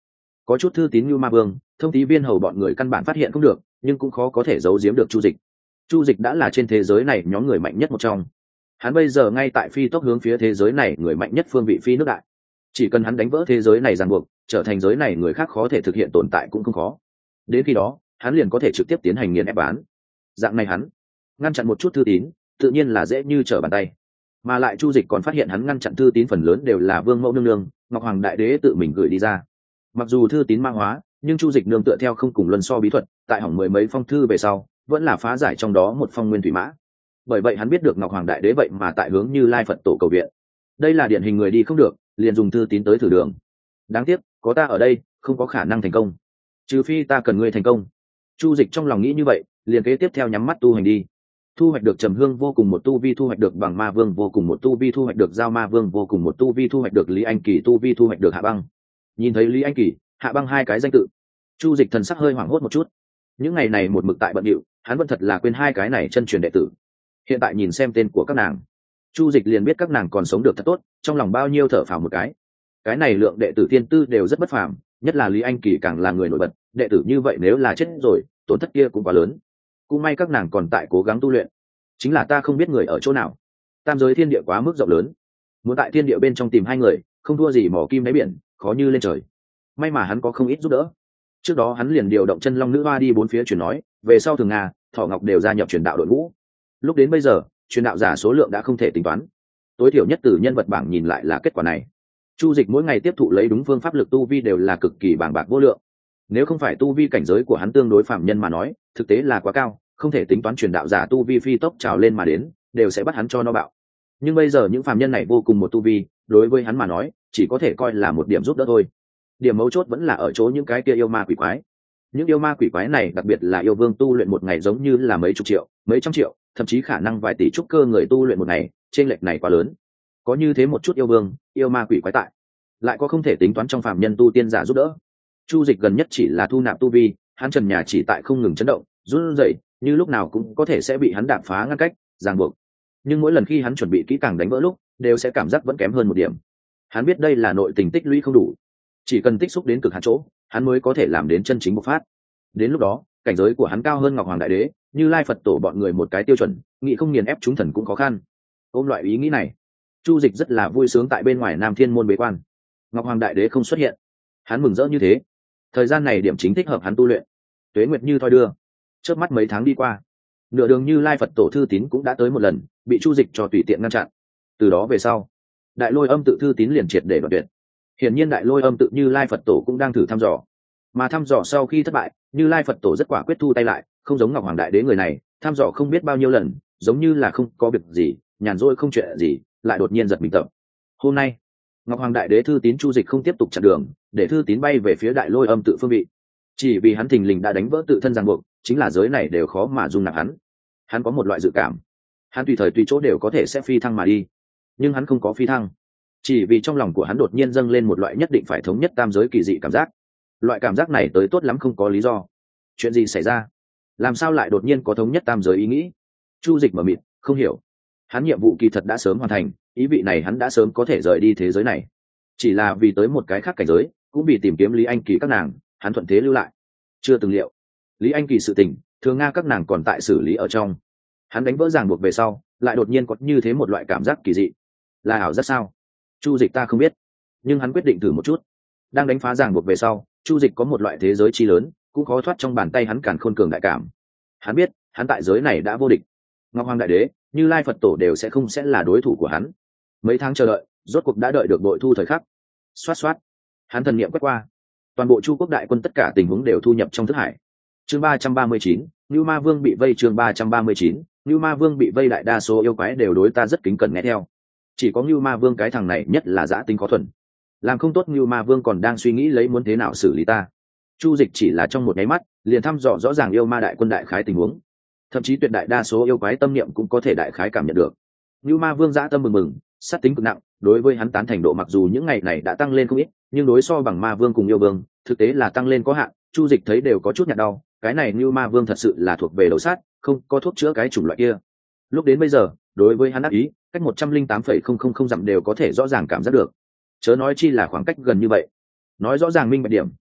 có chút thư tín như ma vương, thông tí viên hầu bọn người căn bản phát hiện không được, nhưng cũng khó có thể giấu giếm được Chu Dịch. Chu Dịch đã là trên thế giới này nhóm người mạnh nhất một trong. Hắn bây giờ ngay tại phi tốc hướng phía thế giới này người mạnh nhất phương vị phi nước đại. Chỉ cần hắn đánh vỡ thế giới này ràng buộc, trở thành giới này người khác khó thể thực hiện tồn tại cũng không khó. Đến khi đó, hắn liền có thể trực tiếp tiến hành nghiền ép bán. Dạng này hắn ngăn chặn một chút thư tín, tự nhiên là dễ như trở bàn tay. Mà lại Chu Dịch còn phát hiện hắn ngăn chặn thư tín phần lớn đều là Vương Mẫu nương nương, Ngọc Hoàng Đại Đế tự mình gửi đi ra. Mặc dù thư tín ma hóa, nhưng Chu Dịch nương tựa theo không cùng luân so bí thuật, tại hỏng mười mấy phong thư về sau, vẫn là phá giải trong đó một phong nguyên thủy mã. Bởi vậy hắn biết được Ngọc Hoàng Đại Đế vậy mà tại hướng Như Lai Phật tổ cầu viện. Đây là điển hình người đi không được, liền dùng thư tín tới thử đường. Đáng tiếc, có ta ở đây, không có khả năng thành công. Trừ phi ta cần ngươi thành công. Chu Dịch trong lòng nghĩ như vậy, liền kế tiếp theo nhắm mắt tu hành đi. Thu hoạch được Trầm Hương vô cùng một tu vi, thu hoạch được Bằng Ma Vương vô cùng một tu vi, thu hoạch được Giao Ma Vương vô cùng một tu vi, thu hoạch được Lý Anh Kỳ tu vi, thu hoạch được Hạ Băng. Nhìn thấy Lý Anh Kỳ, Hạ Băng hai cái danh tự, Chu Dịch thần sắc hơi hoảng hốt một chút. Những ngày này một mực tại bận rộn, hắn vẫn thật là quên hai cái này chân truyền đệ tử. Hiện tại nhìn xem tên của các nàng, Chu Dịch liền biết các nàng còn sống được thật tốt, trong lòng bao nhiêu thở phào một cái. Cái này lượng đệ tử tiên tư đều rất bất phàm, nhất là Lý Anh Kỳ càng là người nổi bật, đệ tử như vậy nếu là chết rồi, tổn thất kia cũng quá lớn. Cũng may các nàng còn tại cố gắng tu luyện. Chính là ta không biết người ở chỗ nào. Tam giới thiên địa quá mức rộng lớn, muốn tại thiên địa bên trong tìm hai người, không thua gì mỏ kim đáy biển, khó như lên trời. May mà hắn có không ít giúp đỡ. Trước đó hắn liền điều động chân long nữ hoa đi bốn phía truyền nói, về sau Thường Nga, Thọ Ngọc đều gia nhập truyền đạo đội ngũ. Lúc đến bây giờ, truyền đạo giả số lượng đã không thể tính toán. Tối thiểu nhất từ nhân vật bảng nhìn lại là kết quả này. Chu Dịch mỗi ngày tiếp thụ lấy đúng phương pháp lực tu vi đều là cực kỳ bàng bạc vô lượng. Nếu không phải tu vi cảnh giới của hắn tương đối phạm nhân mà nói, thực tế là quá cao, không thể tính toán truyền đạo giả tu vi phi tốc trào lên mà đến, đều sẽ bắt hắn cho nó bạo. Nhưng bây giờ những phạm nhân này vô cùng một tu vi, đối với hắn mà nói, chỉ có thể coi là một điểm giúp đỡ thôi. Điểm mấu chốt vẫn là ở chỗ những cái kia yêu ma quỷ quái. Những yêu ma quỷ quái này, đặc biệt là yêu vương tu luyện một ngày giống như là mấy chục triệu, mấy trăm triệu, thậm chí khả năng vài tỷ trúc cơ người tu luyện một ngày, chênh lệch này quá lớn. Có như thế một chút yêu vương, yêu ma quỷ quái tại, lại có không thể tính toán trong phạm nhân tu tiên giả giúp đỡ. Chu Dịch gần nhất chỉ là thu nạp tu vi, hắn trần nhà chỉ tại không ngừng chấn động, run rẩy, như lúc nào cũng có thể sẽ bị hắn đạp phá ngăn cách, ràng buộc. Nhưng mỗi lần khi hắn chuẩn bị kỹ càng đánh vỡ lúc, đều sẽ cảm giác vẫn kém hơn một điểm. Hắn biết đây là nội tình tích lũy không đủ, chỉ cần tích xúc đến cực hạn chỗ, hắn mới có thể làm đến chân chính bộc phát. Đến lúc đó, cảnh giới của hắn cao hơn Ngọc Hoàng Đại Đế, Như Lai Phật tổ bọn người một cái tiêu chuẩn, nghĩ không nghiền ép chúng thần cũng khó khăn. Ôm loại ý nghĩ này, Chu Dịch rất là vui sướng tại bên ngoài Nam Thiên môn bế quan. Ngọc Hoàng Đại Đế không xuất hiện, hắn mừng rỡ như thế. Thời gian này điểm chính thích hợp hắn tu luyện. Tuế nguyệt như thoi đưa, chớp mắt mấy tháng đi qua, nửa đường Như Lai Phật tổ thư tín cũng đã tới một lần, bị Chu Dịch cho tùy tiện ngăn chặn. Từ đó về sau, Đại Lôi Âm tự thư tín liền triệt để đoạn tuyệt. Hiển nhiên Đại Lôi Âm tự Như Lai Phật tổ cũng đang thử thăm dò, mà thăm dò sau khi thất bại, Như Lai Phật tổ rất quả quyết thu tay lại, không giống Ngọc Hoàng Đại Đế người này, thăm dò không biết bao nhiêu lần, giống như là không có việc gì, nhàn rỗi không chuyện gì, lại đột nhiên giật mình tập. Hôm nay, Ngọc Hoàng Đại Đế thư tín Chu Dịch không tiếp tục chặn đường, để thư tín bay về phía Đại Lôi Âm tự phương vị. Chỉ vì hắn thình lình đã đánh vỡ tự thân ràng buộc, chính là giới này đều khó mà dung nạp hắn. Hắn có một loại dự cảm, hắn tùy thời tùy chỗ đều có thể sẽ phi thăng mà đi, nhưng hắn không có phi thăng, chỉ vì trong lòng của hắn đột nhiên dâng lên một loại nhất định phải thống nhất tam giới kỳ dị cảm giác. Loại cảm giác này tới tốt lắm không có lý do. Chuyện gì xảy ra? Làm sao lại đột nhiên có thống nhất tam giới ý nghĩ? Chu Dịch mở mịt, không hiểu. Hắn nhiệm vụ kỳ thật đã sớm hoàn thành, ý vị này hắn đã sớm có thể rời đi thế giới này. Chỉ là vì tới một cái khác cảnh giới, cũng vì tìm kiếm Lý Anh Kỳ các nàng, hắn thuận thế lưu lại. Chưa từng liệu, Lý Anh Kỳ sự tình, Thường Nga các nàng còn tại xử lý ở trong. Hắn đánh vỡ ràng buộc về sau, lại đột nhiên có như thế một loại cảm giác kỳ dị. Là ảo giác sao? Chu Dịch ta không biết, nhưng hắn quyết định thử một chút. Đang đánh phá ràng buộc về sau, Chu Dịch có một loại thế giới chi lớn, cũng khó thoát trong bàn tay hắn càn khôn cường đại cảm. Hắn biết, hắn tại giới này đã vô địch. Ngọc Hoàng Đại Đế, Như Lai Phật tổ đều sẽ không là đối thủ của hắn. Mấy tháng chờ đợi, rốt cuộc đã đợi được bội thu thời khắc. Xoát xoát, hắn thần niệm quét qua, toàn bộ Chu quốc đại quân tất cả tình huống đều thu nhập trong thức hải. Chương 339, Nưu Ma Vương bị vây. Chương 339, Nưu Ma Vương bị vây. Đại đa số yêu quái đều đối ta rất kính cẩn nghe theo. Chỉ có Nưu Ma Vương cái thằng này nhất là dã tính khó thuần. Làm không tốt Nưu Ma Vương còn đang suy nghĩ lấy muốn thế nào xử lý ta. Chu Dịch chỉ là trong một nháy mắt, liền thăm dò rõ ràng yêu ma đại quân đại khái tình huống. Thậm chí tuyệt đại đa số yêu quái tâm niệm cũng có thể đại khái cảm nhận được. Nưu Ma Vương dã tâm mừng mừng, sát tính cực nặng, đối với hắn tán thành độ mặc dù những ngày này đã tăng lên không ít, nhưng đối so bằng Ma Vương cùng yêu vương, thực tế là tăng lên có hạn. Chu Dịch thấy đều có chút nhạt đau, cái này Nưu Ma Vương thật sự là thuộc về đầu sát, không có thuốc chữa cái chủng loại kia. Lúc đến bây giờ, đối với hắn ác ý, cách 108,000 dặm đều có thể rõ ràng cảm giác được. Chớ nói chi là khoảng cách gần như vậy. Nói rõ ràng minh bạch điểm,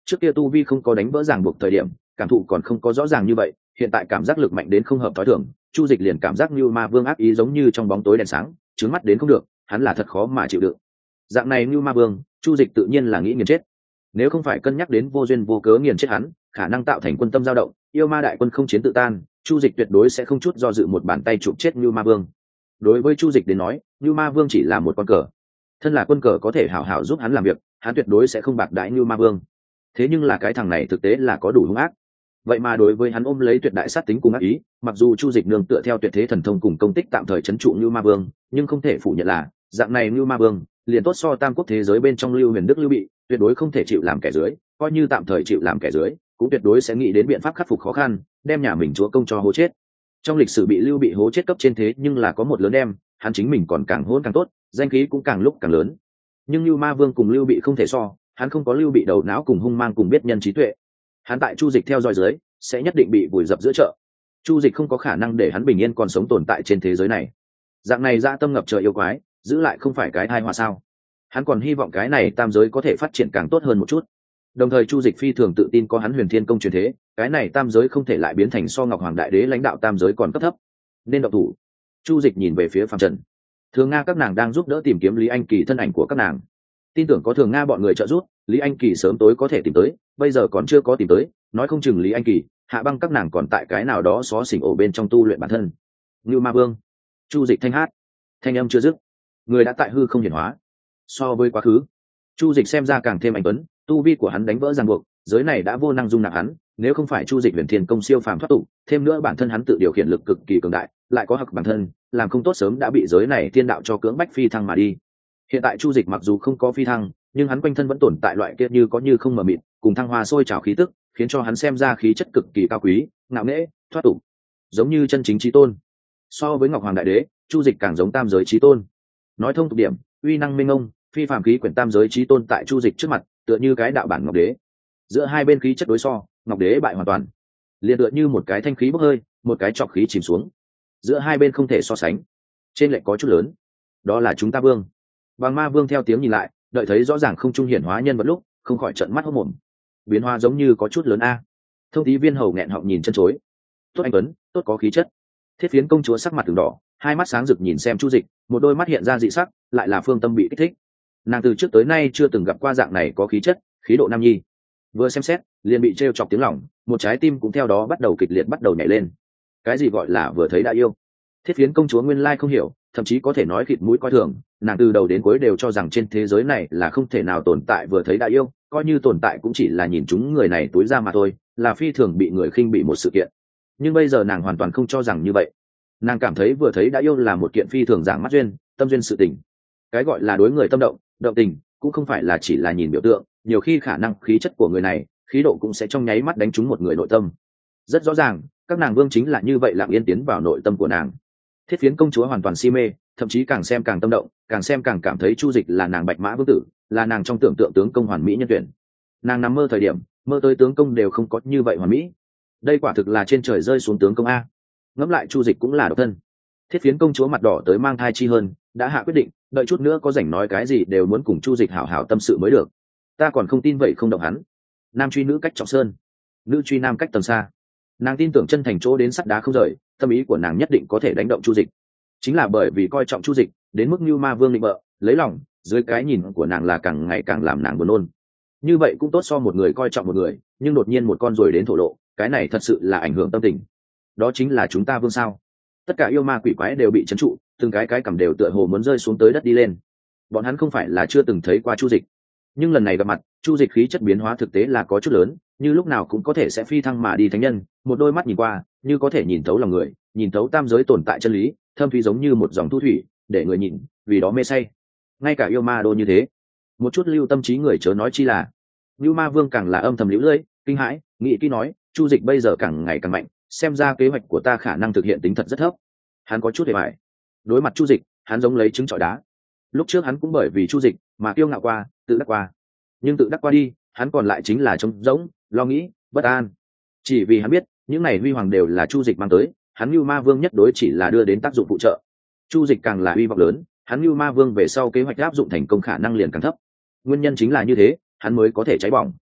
trước kia tu vi không có đánh vỡ ràng buộc thời điểm cảm thụ còn không có rõ ràng như vậy, hiện tại cảm giác lực mạnh đến không hợp thói thường. Chu Dịch liền cảm giác như ma vương ác ý giống như trong bóng tối đèn sáng, trướng mắt đến không được, hắn là thật khó mà chịu đựng. Dạng này như ma vương, Chu Dịch tự nhiên là nghĩ nghiền chết. Nếu không phải cân nhắc đến vô duyên vô cớ nghiền chết hắn, khả năng tạo thành quân tâm dao động, yêu ma đại quân không chiến tự tan, Chu Dịch tuyệt đối sẽ không chút do dự một bàn tay chụp chết như ma vương. Đối với Chu Dịch đến nói, như ma vương chỉ là một con cờ. Thân là quân cờ có thể hảo hảo giúp hắn làm việc, hắn tuyệt đối sẽ không bạc đãi như ma vương. Thế nhưng là cái thằng này thực tế là có đủ hung ác. Vậy mà đối với hắn ôm lấy tuyệt đại sát tính cùng ác ý, mặc dù Chu Dịch nương tựa theo tuyệt thế thần thông cùng công tích tạm thời trấn trụ như ma vương, nhưng không thể phủ nhận là dạng này như ma vương liền tốt so tam quốc thế giới bên trong Lưu Huyền Đức Lưu Bị, tuyệt đối không thể chịu làm kẻ dưới, coi như tạm thời chịu làm kẻ dưới cũng tuyệt đối sẽ nghĩ đến biện pháp khắc phục khó khăn, đem nhà mình chúa công cho hố chết. Trong lịch sử bị Lưu Bị hố chết cấp trên thế nhưng là có một lớn đem, hắn chính mình còn càng hỗn càng tốt, danh khí cũng càng lúc càng lớn. Nhưng Lưu Ma Vương cùng Lưu Bị không thể so, hắn không có Lưu Bị đầu não cùng hung mang cùng biết nhân trí tuệ. Hắn tại Chu Dịch theo dõi dưới sẽ nhất định bị vùi dập giữa chợ. Chu Dịch không có khả năng để hắn bình yên còn sống tồn tại trên thế giới này. Dạng này dã tâm ngập trời yêu quái, giữ lại không phải cái tai họa sao? Hắn còn hy vọng cái này tam giới có thể phát triển càng tốt hơn một chút. Đồng thời Chu Dịch phi thường tự tin có hắn Huyền Thiên Công truyền thế, cái này tam giới không thể lại biến thành so Ngọc Hoàng Đại Đế lãnh đạo tam giới còn cấp thấp. Nên động thủ. Chu Dịch nhìn về phía Phạm Trần. Thường Nga các nàng đang giúp đỡ tìm kiếm Lý Anh Kỳ thân ảnh của các nàng. Tin tưởng có Thường Nga bọn người trợ giúp, Lý Anh Kỳ sớm tối có thể tìm tới, bây giờ còn chưa có tìm tới, nói không chừng Lý Anh Kỳ, Hạ Băng các nàng còn tại cái nào đó xó xỉnh ổ bên trong tu luyện bản thân. Ngưu Ma Vương. Chu Dịch thanh hát, thanh âm chưa dứt, người đã tại hư không hiển hóa. So với quá khứ, Chu Dịch xem ra càng thêm anh tuấn, tu vi của hắn đánh vỡ ràng buộc, giới này đã vô năng dung nạp hắn, nếu không phải Chu Dịch Huyền Thiên Công siêu phàm thoát tục, thêm nữa bản thân hắn tự điều khiển lực cực kỳ cường đại, lại có hặc bản thân, làm không tốt sớm đã bị giới này thiên đạo cho cưỡng bách phi thăng mà đi. Hiện tại Chu Dịch mặc dù không có phi thăng, nhưng hắn quanh thân vẫn tồn tại loại kia như có như không mờ mịt, cùng thăng hoa sôi trào khí tức, khiến cho hắn xem ra khí chất cực kỳ cao quý, ngạo nghễ, thoát tục, giống như chân chính chí tôn. So với Ngọc Hoàng Đại Đế, Chu Dịch càng giống tam giới chí tôn. Nói thông tục điểm, uy năng minh ông, phi phàm khí quyển tam giới chí tôn tại Chu Dịch trước mặt, tựa như cái đạo bản Ngọc Đế. Giữa hai bên khí chất đối so, Ngọc Đế bại hoàn toàn. Liền tựa như một cái thanh khí bốc hơi, một cái trọc khí chìm xuống. Giữa hai bên không thể so sánh. Trên lệch có chút lớn. Đó là chúng ta vương. Bằng Ma Vương theo tiếng nhìn lại, đợi thấy rõ ràng không trung hiển hóa nhân vật lúc, không khỏi trợn mắt hốt mồm. Biến hóa giống như có chút lớn a. Thông tí viên hầu nghẹn họng nhìn chân chối. Tốt anh tuấn, tốt có khí chất. Thiết Phiến công chúa sắc mặt từng đỏ, hai mắt sáng rực nhìn xem Chu Dịch, một đôi mắt hiện ra dị sắc, lại là Phương Tâm bị kích thích. Nàng từ trước tới nay chưa từng gặp qua dạng này có khí chất, khí độ nam nhi. Vừa xem xét, liền bị trêu chọc tiếng lòng, một trái tim cũng theo đó bắt đầu kịch liệt bắt đầu nhảy lên. Cái gì gọi là vừa thấy đã yêu? Thiết Phiến công chúa nguyên lai không hiểu, thậm chí có thể nói khịt mũi coi thường, nàng từ đầu đến cuối đều cho rằng trên thế giới này là không thể nào tồn tại vừa thấy đã yêu, coi như tồn tại cũng chỉ là nhìn chúng người này túi ra mà thôi, là phi thường bị người khinh bị một sự kiện. Nhưng bây giờ nàng hoàn toàn không cho rằng như vậy. Nàng cảm thấy vừa thấy đã yêu là một kiện phi thường giảng mắt duyên, tâm duyên sự tình. Cái gọi là đối người tâm động, động tình, cũng không phải là chỉ là nhìn biểu tượng, nhiều khi khả năng khí chất của người này, khí độ cũng sẽ trong nháy mắt đánh trúng một người nội tâm. Rất rõ ràng, các nàng vương chính là như vậy lặng yên tiến vào nội tâm của nàng. Thiết Phiến công chúa hoàn toàn si mê, thậm chí càng xem càng tâm động, càng xem càng cảm thấy Chu Dịch là nàng Bạch Mã vương tử, là nàng trong tưởng tượng tướng công hoàn mỹ nhân tuyển. Nàng nằm mơ thời điểm, mơ tới tướng công đều không có như vậy hoàn mỹ. Đây quả thực là trên trời rơi xuống tướng công a. Ngẫm lại Chu Dịch cũng là độc thân. Thiết Phiến công chúa mặt đỏ tới mang thai chi hơn, đã hạ quyết định, đợi chút nữa có rảnh nói cái gì đều muốn cùng Chu Dịch hảo hảo tâm sự mới được. Ta còn không tin vậy không động hắn. Nam truy nữ cách trọng sơn, nữ truy nam cách tầng xa. Nàng tin tưởng chân thành chỗ đến sắt đá không rời, tâm ý của nàng nhất định có thể đánh động Chu Dịch. Chính là bởi vì coi trọng Chu Dịch, đến mức như ma vương định bợ, lấy lòng, dưới cái nhìn của nàng là càng ngày càng làm nàng buồn nôn. Như vậy cũng tốt so một người coi trọng một người, nhưng đột nhiên một con rồi đến thổ lộ, cái này thật sự là ảnh hưởng tâm tình. Đó chính là chúng ta vương sao? Tất cả yêu ma quỷ quái đều bị trấn trụ, từng cái cầm đều tựa hồ muốn rơi xuống tới đất đi lên. Bọn hắn không phải là chưa từng thấy qua Chu Dịch, nhưng lần này gặp mặt, Chu Dịch khí chất biến hóa thực tế là có chút lớn, như lúc nào cũng có thể sẽ phi thăng mà đi thánh nhân, một đôi mắt nhìn qua, như có thể nhìn thấu lòng người, nhìn thấu tam giới tồn tại chân lý, thâm thúy giống như một dòng thu thủy, để người nhìn, vì đó mê say. Ngay cả yêu ma đô như thế, một chút lưu tâm trí người chớ nói chi là. Lưu Ma Vương càng là âm thầm liễu lưỡi, kinh hãi, nghĩ kỹ nói, Chu Dịch bây giờ càng ngày càng mạnh, xem ra kế hoạch của ta khả năng thực hiện tính thật rất thấp. Hắn có chút hề bại. Đối mặt Chu Dịch, hắn giống lấy trứng trọi đá. Lúc trước hắn cũng bởi vì Chu Dịch mà kiêu ngạo qua, tự đắc qua. Nhưng tự đắc qua đi, hắn còn lại chính là trống rỗng, lo nghĩ, bất an. Chỉ vì hắn biết, những này huy hoàng đều là Chu Dịch mang tới, hắn Lưu Ma Vương nhất đối chỉ là đưa đến tác dụng phụ trợ. Chu Dịch càng là uy vọng lớn, hắn Lưu Ma Vương về sau kế hoạch áp dụng thành công khả năng liền càng thấp. Nguyên nhân chính là như thế, hắn mới có thể cháy bỏng.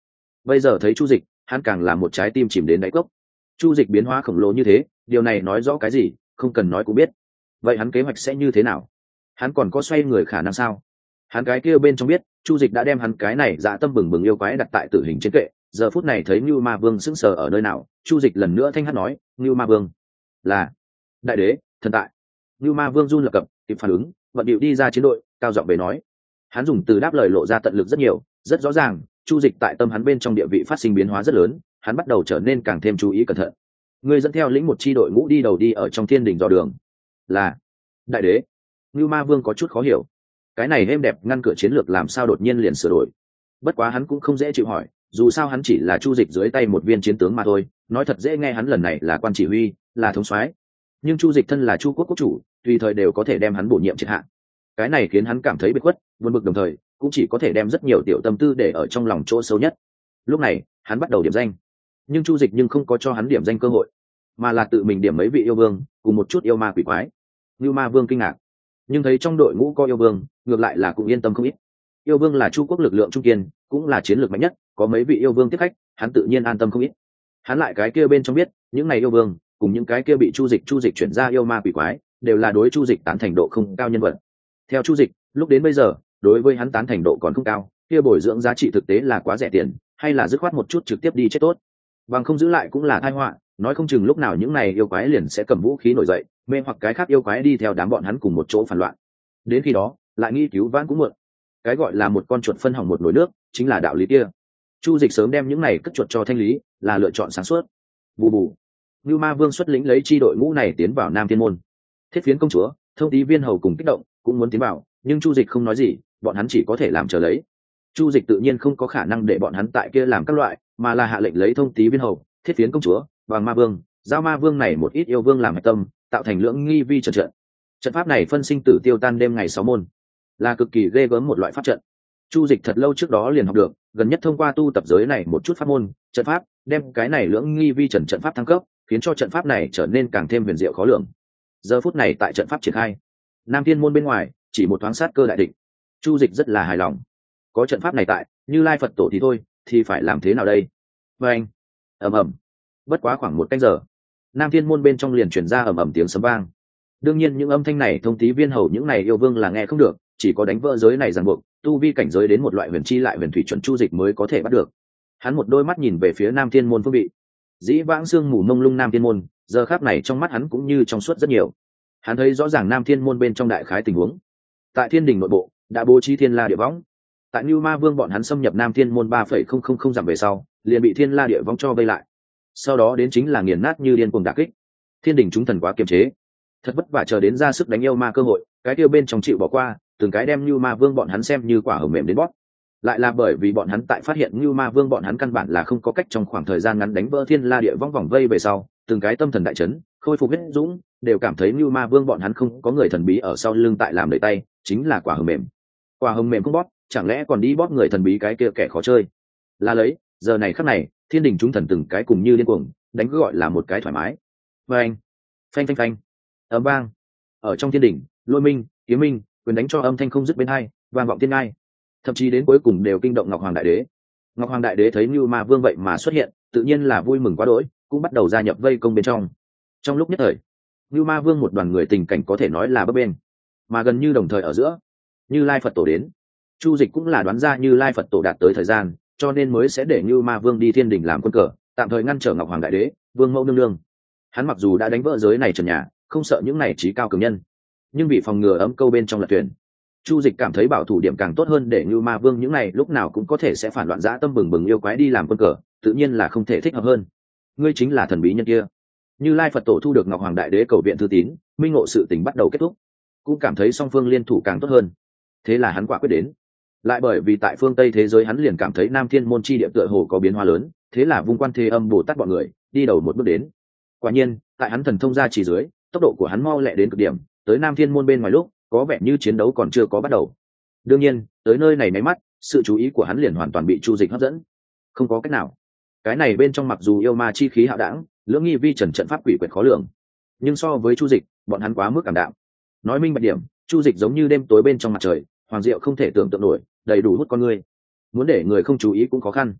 bây giờ thấy chu dịch, hắn càng là một trái tim chìm đến đáy cốc. Chu dịch biến hóa khổng lồ như thế, điều này nói rõ cái gì? Không cần nói cũng biết. Vậy hắn kế hoạch sẽ như thế nào? Hắn còn có xoay người khả năng sao? Hắn cái kia bên trong biết chu dịch đã đem hắn cái này dạ tâm bừng bừng yêu quái đặt tại tử hình trên kệ. Giờ phút này thấy Nưu Ma Vương sững sờ ở nơi nào, chu dịch lần nữa thanh hát nói: Nưu Ma Vương là đại đế thần tại. Nưu Ma Vương run lập cập kịp phản ứng, vận điệu đi ra chiến đội, cao giọng về nói. Hắn dùng từ đáp lời lộ ra tận lực rất nhiều, rất rõ ràng chu dịch tại tâm hắn bên trong địa vị phát sinh biến hóa rất lớn. Hắn bắt đầu trở nên càng thêm chú ý cẩn thận. Ngươi dẫn theo lĩnh một chi đội ngũ đi đầu đi ở trong thiên đình dò đường. Là đại đế. Nưu Ma Vương có chút khó hiểu, cái này êm đẹp ngăn cửa chiến lược làm sao đột nhiên liền sửa đổi. Bất quá hắn cũng không dễ chịu hỏi, dù sao hắn chỉ là chu dịch dưới tay một viên chiến tướng mà thôi. Nói thật dễ nghe, hắn lần này là quan chỉ huy, là thống soái, nhưng chu dịch thân là chu quốc quốc chủ, tùy thời đều có thể đem hắn bổ nhiệm triệt hạ. Cái này khiến hắn cảm thấy bực khuất, buồn bực, đồng thời cũng chỉ có thể đem rất nhiều tiểu tâm tư để ở trong lòng chỗ sâu nhất. Lúc này hắn bắt đầu điểm danh, nhưng chu dịch không có cho hắn điểm danh cơ hội, mà là tự mình điểm mấy vị yêu vương cùng một chút yêu ma quỷ quái. Như Ma Vương kinh ngạc, nhưng thấy trong đội ngũ có yêu vương, ngược lại là cũng yên tâm không ít. Yêu vương là chu quốc lực lượng trung kiên, cũng là chiến lược mạnh nhất, có mấy vị yêu vương tiếp khách, hắn tự nhiên an tâm không ít. Hắn lại cái kia bên trong biết, những này yêu vương cùng những cái kia bị chu dịch chuyển ra yêu ma quỷ quái, đều là đối chu dịch tán thành độ không cao nhân vật. Theo chu dịch, lúc đến bây giờ, đối với hắn tán thành độ còn không cao, kia bồi dưỡng giá trị thực tế là quá rẻ tiền, hay là dứt khoát một chút trực tiếp đi chết tốt. Bằng không giữ lại cũng là tai họa, nói không chừng lúc nào những này yêu quái liền sẽ cầm vũ khí nổi dậy, mê hoặc cái khác yêu quái đi theo đám bọn hắn cùng một chỗ phản loạn. Đến khi đó, lại nghi cứu vãn cũng muộn. Cái gọi là một con chuột phân hỏng một nồi nước, chính là đạo lý kia. Chu dịch sớm đem những này cất chuột cho thanh lý, là lựa chọn sáng suốt. Bù bù. Như Ma Vương xuất lĩnh lấy chi đội ngũ này tiến vào Nam Thiên Môn. Thiết Phiến công chúa, Thông Tý Viên hầu cùng kích động, cũng muốn tiến vào, nhưng chu dịch không nói gì, bọn hắn chỉ có thể làm chờ lấy. Chu dịch tự nhiên không có khả năng để bọn hắn tại kia làm các loại, mà là hạ lệnh lấy Thông Tý Viên hầu, Thiết Phiến công chúa, Vàng Ma Vương, Giao Ma Vương này một ít yêu vương làm hạch tâm, tạo thành lưỡng nghi vi trận. Trận pháp này phân sinh tử tiêu tan đêm ngày 6 môn, là cực kỳ ghê gớm một loại pháp trận. Chu dịch thật lâu trước đó liền học được, gần nhất thông qua tu tập giới này một chút pháp môn trận pháp, đem cái này lưỡng nghi vi trận pháp thăng cấp, khiến cho trận pháp này trở nên càng thêm huyền diệu khó lường. Giờ phút này tại trận pháp triển khai, Nam Thiên Môn bên ngoài chỉ một thoáng sát cơ đại định. Chu dịch rất là hài lòng, có trận pháp này tại, Như Lai Phật tổ thì thôi, thì phải làm thế nào đây? Và anh ầm ầm, bất quá khoảng một canh giờ, Nam Thiên Môn bên trong liền truyền ra ầm ầm tiếng sấm vang. Đương nhiên những âm thanh này Thông Tý Viên hầu những này yêu vương là nghe không được, chỉ có đánh vỡ giới này ràng buộc, tu vi cảnh giới đến một loại huyền chi lại huyền thủy chuẩn chu dịch mới có thể bắt được. Hắn một đôi mắt nhìn về phía Nam Thiên Môn phương vị, dĩ vãng sương mù mông lung Nam Thiên Môn, giờ khắc này trong mắt hắn cũng như trong suốt rất nhiều. Hắn thấy rõ ràng Nam Thiên Môn bên trong đại khái tình huống. Tại Thiên Đình nội bộ đã bố trí Thiên La Địa Võng. Tại Như Ma Vương bọn hắn xâm nhập Nam Thiên Môn 3,000 dặm về sau, liền bị Thiên La Địa Võng cho vây lại. Sau đó đến chính là nghiền nát như điên cuồng đả kích. Thiên Đình chúng thần quá kiềm chế, thật vất vả chờ đến ra sức đánh yêu ma cơ hội, cái tiêu bên trong chịu bỏ qua, từng cái đem Như Ma Vương bọn hắn xem như quả hồng mềm đến bóp. Lại là bởi vì bọn hắn tại phát hiện Như Ma Vương bọn hắn căn bản là không có cách trong khoảng thời gian ngắn đánh vỡ Thiên La Địa Võng vòng vây về sau, từng cái tâm thần đại chấn, khôi phục huyết dũng, đều cảm thấy Như Ma Vương bọn hắn không có người thần bí ở sau lưng tại làm đợi tay, chính là quả hồng mềm. Quả hồng mềm không bóp, chẳng lẽ còn đi bóp người thần bí cái kia kẻ khó chơi? Là lấy, giờ này khắc này, Thiên Đình chúng thần từng cái cùng như điên cuồng, đánh gọi là một cái thoải mái. Phanh, phanh phanh phanh, ầm vang. Ở trong Thiên Đình, lôi minh, kiếm minh, quyền đánh cho âm thanh không dứt bên hai, vang vọng thiên ngai. Thậm chí đến cuối cùng đều kinh động Ngọc Hoàng Đại Đế. Ngọc Hoàng Đại Đế thấy Như Ma Vương vậy mà xuất hiện, tự nhiên là vui mừng quá đỗi, cũng bắt đầu gia nhập vây công bên trong. Trong lúc nhất thời, Như Ma Vương một đoàn người tình cảnh có thể nói là bấp bênh, mà gần như đồng thời ở giữa, Như Lai Phật tổ đến. Chu dịch cũng là đoán ra Như Lai Phật tổ đạt tới thời gian, cho nên mới sẽ để Như Ma Vương đi Thiên Đình làm quân cờ, tạm thời ngăn trở Ngọc Hoàng Đại Đế, Vương Mẫu nương nương. Hắn mặc dù đã đánh vỡ giới này trần nhà, không sợ những này trí cao cường nhân, nhưng vì phòng ngừa ấm câu bên trong lật thuyền, Chu dịch cảm thấy bảo thủ điểm càng tốt hơn, để Như Ma Vương những này lúc nào cũng có thể sẽ phản loạn dã tâm bừng bừng yêu quái đi làm quân cờ, tự nhiên là không thể thích hợp hơn. Ngươi chính là thần bí nhân kia. Như Lai Phật tổ thu được Ngọc Hoàng Đại Đế cầu viện thư tín, minh ngộ sự tình bắt đầu kết thúc, cũng cảm thấy song phương liên thủ càng tốt hơn. Thế là hắn quả quyết đến. Lại bởi vì tại phương Tây thế giới hắn liền cảm thấy Nam Thiên Môn chi địa tựa hồ có biến hóa lớn, thế là vung Quan Thế Âm Bồ Tát bọn người đi đầu một bước đến. Quả nhiên, tại hắn thần thông gia chỉ dưới, tốc độ của hắn mau lẹ đến cực điểm, tới Nam Thiên Môn bên ngoài lúc, có vẻ như chiến đấu còn chưa có bắt đầu. Đương nhiên, tới nơi này nháy mắt, sự chú ý của hắn liền hoàn toàn bị Chu dịch hấp dẫn. Không có cách nào, cái này bên trong mặc dù yêu ma chi khí hạo đảng, lưỡng nghi vi trần trận pháp quỷ quyệt khó lường, nhưng so với Chu dịch, bọn hắn quá mức cảm đạm. Nói minh bạch điểm, Chu dịch giống như đêm tối bên trong mặt trời, hoàng diệu không thể tưởng tượng nổi, đầy đủ hút con người, muốn để người không chú ý cũng khó khăn.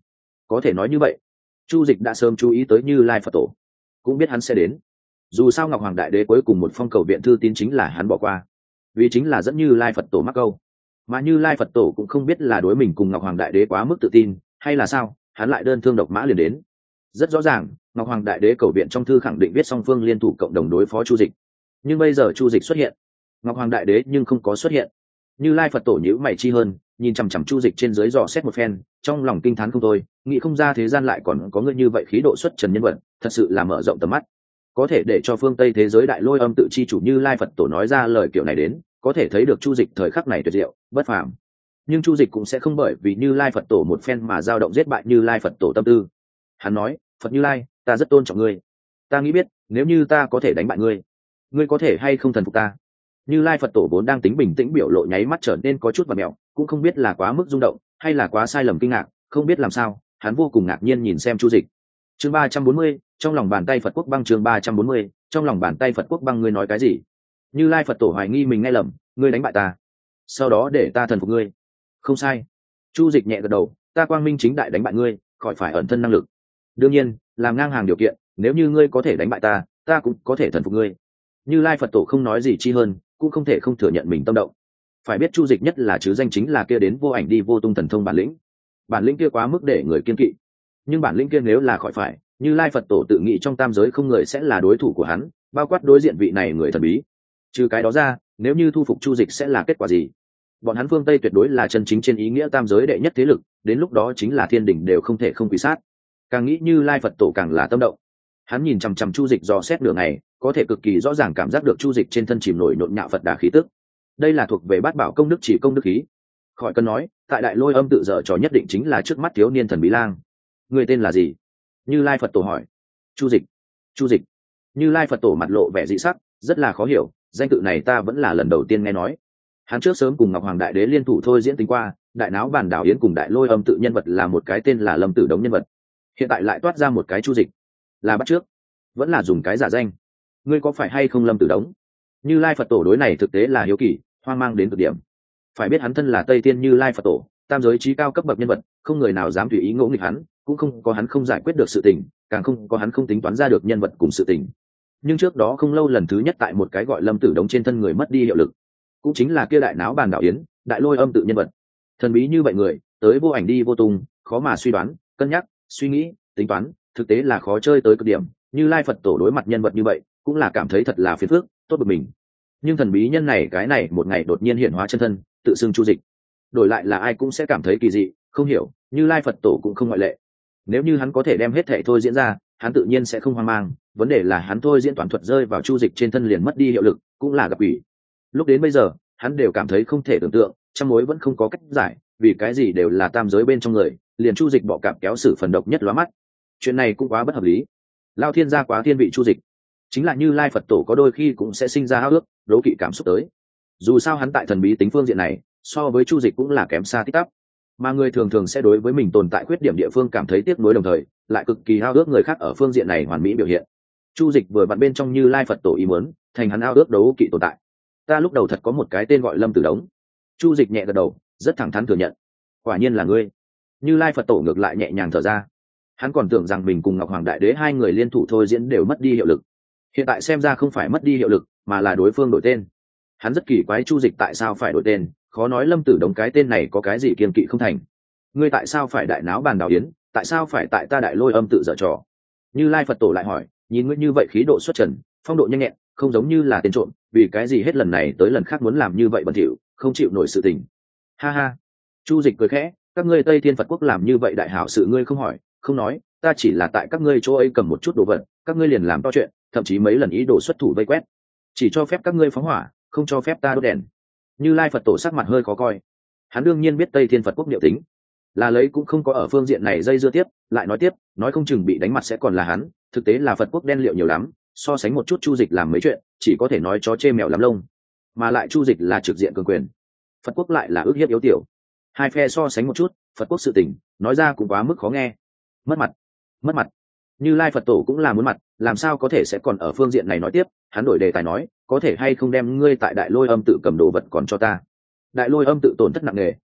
có thể nói như vậy. Chu Dịch đã sớm chú ý tới Như Lai Phật Tổ, cũng biết hắn sẽ đến. Dù sao Ngọc Hoàng Đại Đế cuối cùng một phong cầu viện thư tín chính là hắn bỏ qua, vì chính là dẫn Như Lai Phật Tổ mắc câu. Mà Như Lai Phật Tổ cũng không biết là đối mình cùng Ngọc Hoàng Đại Đế quá mức tự tin, hay là sao, hắn lại đơn thương độc mã liền đến. Rất rõ ràng, Ngọc Hoàng Đại Đế cầu viện trong thư khẳng định viết song phương liên thủ cộng đồng đối phó Chu Dịch. Nhưng bây giờ Chu Dịch xuất hiện, Ngọc Hoàng Đại Đế nhưng không có xuất hiện. Như Lai Phật Tổ nhíu mày chi hơn, nhìn chằm chằm Chu Dịch trên dưới dò xét một phen, trong lòng kinh thán không thôi, nghĩ không ra thế gian lại còn có người như vậy khí độ xuất trần nhân vật, thật sự là mở rộng tầm mắt. Có thể để cho phương Tây thế giới đại lôi âm tự chi chủ Như Lai Phật Tổ nói ra lời kiểu này đến, có thể thấy được Chu Dịch thời khắc này tuyệt diệu, bất phàm. Nhưng Chu Dịch cũng sẽ không bởi vì Như Lai Phật Tổ một phen mà dao động giết bại Như Lai Phật Tổ tâm tư. Hắn nói, Phật Như Lai, ta rất tôn trọng ngươi. Ta nghĩ biết, nếu như ta có thể đánh bại ngươi, ngươi có thể hay không thần phục ta? Như Lai Phật Tổ vốn đang tính bình tĩnh biểu lộ nháy mắt trở nên có chút vặn mẹo, cũng không biết là quá mức rung động hay là quá sai lầm kinh ngạc, không biết làm sao, hắn vô cùng ngạc nhiên nhìn xem Chu Dịch. Chương 340, trong lòng bàn tay Phật quốc băng. Chương 340, trong lòng bàn tay Phật quốc băng. Ngươi nói cái gì? Như Lai Phật Tổ hoài nghi mình nghe lầm, ngươi đánh bại ta, sau đó để ta thần phục ngươi. Không sai. Chu Dịch nhẹ gật đầu, ta quang minh chính đại đánh bại ngươi, khỏi phải ẩn thân năng lực. Đương nhiên, làm ngang hàng điều kiện, nếu như ngươi có thể đánh bại ta, ta cũng có thể thần phục ngươi. Như Lai Phật Tổ không nói gì chi hơn, cũng không thể không thừa nhận mình tâm động. Phải biết Chu Dịch nhất là chứ danh chính là kia đến vô ảnh đi vô tung thần thông bản lĩnh kia quá mức để người kiên kỵ. Nhưng bản lĩnh kia nếu là khỏi phải, Như Lai Phật Tổ tự nghĩ trong tam giới không người sẽ là đối thủ của hắn, bao quát đối diện vị này người thần bí. Trừ cái đó ra, nếu như thu phục Chu Dịch sẽ là kết quả gì? Bọn hắn phương Tây tuyệt đối là chân chính trên ý nghĩa tam giới đệ nhất thế lực, đến lúc đó chính là thiên đình đều không thể không quỳ sát. Càng nghĩ Như Lai Phật Tổ càng là tâm động. Hắn nhìn chằm chằm Chu Dịch dò xét nửa ngày, có thể cực kỳ rõ ràng cảm giác được Chu Dịch trên thân chìm nổi nhộn nhạo Phật đà khí tức. Đây là thuộc về bát bảo công đức chỉ công đức khí. Khỏi cần nói, tại đại lôi âm tự dở trò nhất định chính là trước mắt thiếu niên thần bí lang. Người tên là gì? Như Lai Phật Tổ hỏi. Chu Dịch. Chu Dịch. Như Lai Phật Tổ mặt lộ vẻ dị sắc, rất là khó hiểu, danh tự này ta vẫn là lần đầu tiên nghe nói. Hắn trước sớm cùng Ngọc Hoàng Đại Đế liên thủ thôi diễn tính qua, đại náo bản đảo yến cùng đại lôi âm tự nhân vật là một cái tên là Lâm Tử Đống nhân vật. Hiện tại lại toát ra một cái Chu Dịch, là bắt trước, vẫn là dùng cái giả danh. Ngươi có phải hay không Lâm Tử Đống? Như Lai Phật Tổ đối này thực tế là hiếu kỳ, hoang mang đến cực điểm. Phải biết hắn thân là Tây Tiên Như Lai Phật Tổ, tam giới trí cao cấp bậc nhân vật, không người nào dám tùy ý ngỗ nghịch hắn, cũng không có hắn không giải quyết được sự tình, càng không có hắn không tính toán ra được nhân vật cùng sự tình. Nhưng trước đó không lâu lần thứ nhất tại một cái gọi Lâm Tử Đống trên thân người mất đi hiệu lực, cũng chính là kia đại náo bàn đảo yến, đại lôi âm tự nhân vật. Thần bí như vậy người, tới vô ảnh đi vô tung, khó mà suy đoán, cân nhắc, suy nghĩ, tính toán, thực tế là khó chơi tới cực điểm. Như Lai Phật Tổ đối mặt nhân vật như vậy, cũng là cảm thấy thật là phiền phức, tốt bực mình. Nhưng thần bí nhân này cái này một ngày đột nhiên hiện hóa chân thân, tự xưng Chu Dịch, đổi lại là ai cũng sẽ cảm thấy kỳ dị, không hiểu, Như Lai Phật Tổ cũng không ngoại lệ. Nếu như hắn có thể đem hết thảy thôi diễn ra, hắn tự nhiên sẽ không hoang mang, vấn đề là hắn thôi diễn toàn thuật rơi vào Chu Dịch trên thân liền mất đi hiệu lực, cũng là gặp ủy. Lúc đến bây giờ, hắn đều cảm thấy không thể tưởng tượng, trăm mối vẫn không có cách giải, vì cái gì đều là tam giới bên trong người, liền Chu Dịch bọ cạp kéo xử phần độc nhất lóa mắt. Chuyện này cũng quá bất hợp lý. Lao thiên gia quá thiên vị Chu Dịch. Chính là Như Lai Phật Tổ có đôi khi cũng sẽ sinh ra háo ước, đố kỵ cảm xúc tới. Dù sao hắn tại thần bí tính phương diện này, so với Chu Dịch cũng là kém xa tít tắp. Mà người thường thường sẽ đối với mình tồn tại khuyết điểm địa phương cảm thấy tiếc nuối, đồng thời lại cực kỳ háo ước người khác ở phương diện này hoàn mỹ biểu hiện. Chu Dịch vừa vặn bên trong Như Lai Phật Tổ ý muốn, thành hắn háo ước đấu kỵ tồn tại. Ta lúc đầu thật có một cái tên gọi Lâm Tử Đống. Chu Dịch nhẹ gật đầu, rất thẳng thắn thừa nhận. Quả nhiên là ngươi. Như Lai Phật Tổ ngược lại nhẹ nhàng thở ra. Hắn còn tưởng rằng mình cùng Ngọc Hoàng Đại Đế hai người liên thủ thôi diễn đều mất đi hiệu lực. Hiện tại xem ra không phải mất đi hiệu lực, mà là đối phương đổi tên. Hắn rất kỳ quái Chu Dịch tại sao phải đổi tên, khó nói Lâm Tử Đống cái tên này có cái gì kiêng kỵ không thành. Ngươi tại sao phải đại náo bàn đảo yến, tại sao phải tại ta đại lôi âm tự dở trò? Như Lai Phật Tổ lại hỏi, nhìn ngươi như vậy khí độ xuất trần, phong độ nhanh nhẹn, không giống như là tên trộm, vì cái gì hết lần này tới lần khác muốn làm như vậy bẩn thỉu, không chịu nổi sự tình. Ha ha. Chu Dịch cười khẽ, các ngươi Tây Thiên Phật quốc làm như vậy đại hảo sự ngươi không hỏi, không nói, ta chỉ là tại các ngươi chỗ ấy cầm một chút đồ vật, các ngươi liền làm to chuyện, thậm chí mấy lần ý đồ xuất thủ vây quét, chỉ cho phép các ngươi phóng hỏa, không cho phép ta đốt đèn. Như Lai Phật Tổ sắc mặt hơi khó coi. Hắn đương nhiên biết Tây Thiên Phật quốc điệu tính, là lấy cũng không có ở phương diện này dây dưa tiếp, lại nói tiếp, nói không chừng bị đánh mặt sẽ còn là hắn, thực tế là Phật quốc đen liệu nhiều lắm, so sánh một chút Chu Dịch làm mấy chuyện, chỉ có thể nói chó chê mèo lắm lông, mà lại Chu Dịch là trực diện cường quyền, Phật quốc lại là ước hiếp yếu tiểu, hai phe so sánh một chút, Phật quốc sự tình nói ra cũng quá mức khó nghe. Mất mặt. Như Lai Phật Tổ cũng là muốn mặt, làm sao có thể sẽ còn ở phương diện này nói tiếp. Hắn đổi đề tài nói, có thể hay không đem ngươi tại đại lôi âm tự cầm đồ vật còn cho ta. Đại lôi âm tự tổn thất nặng nề,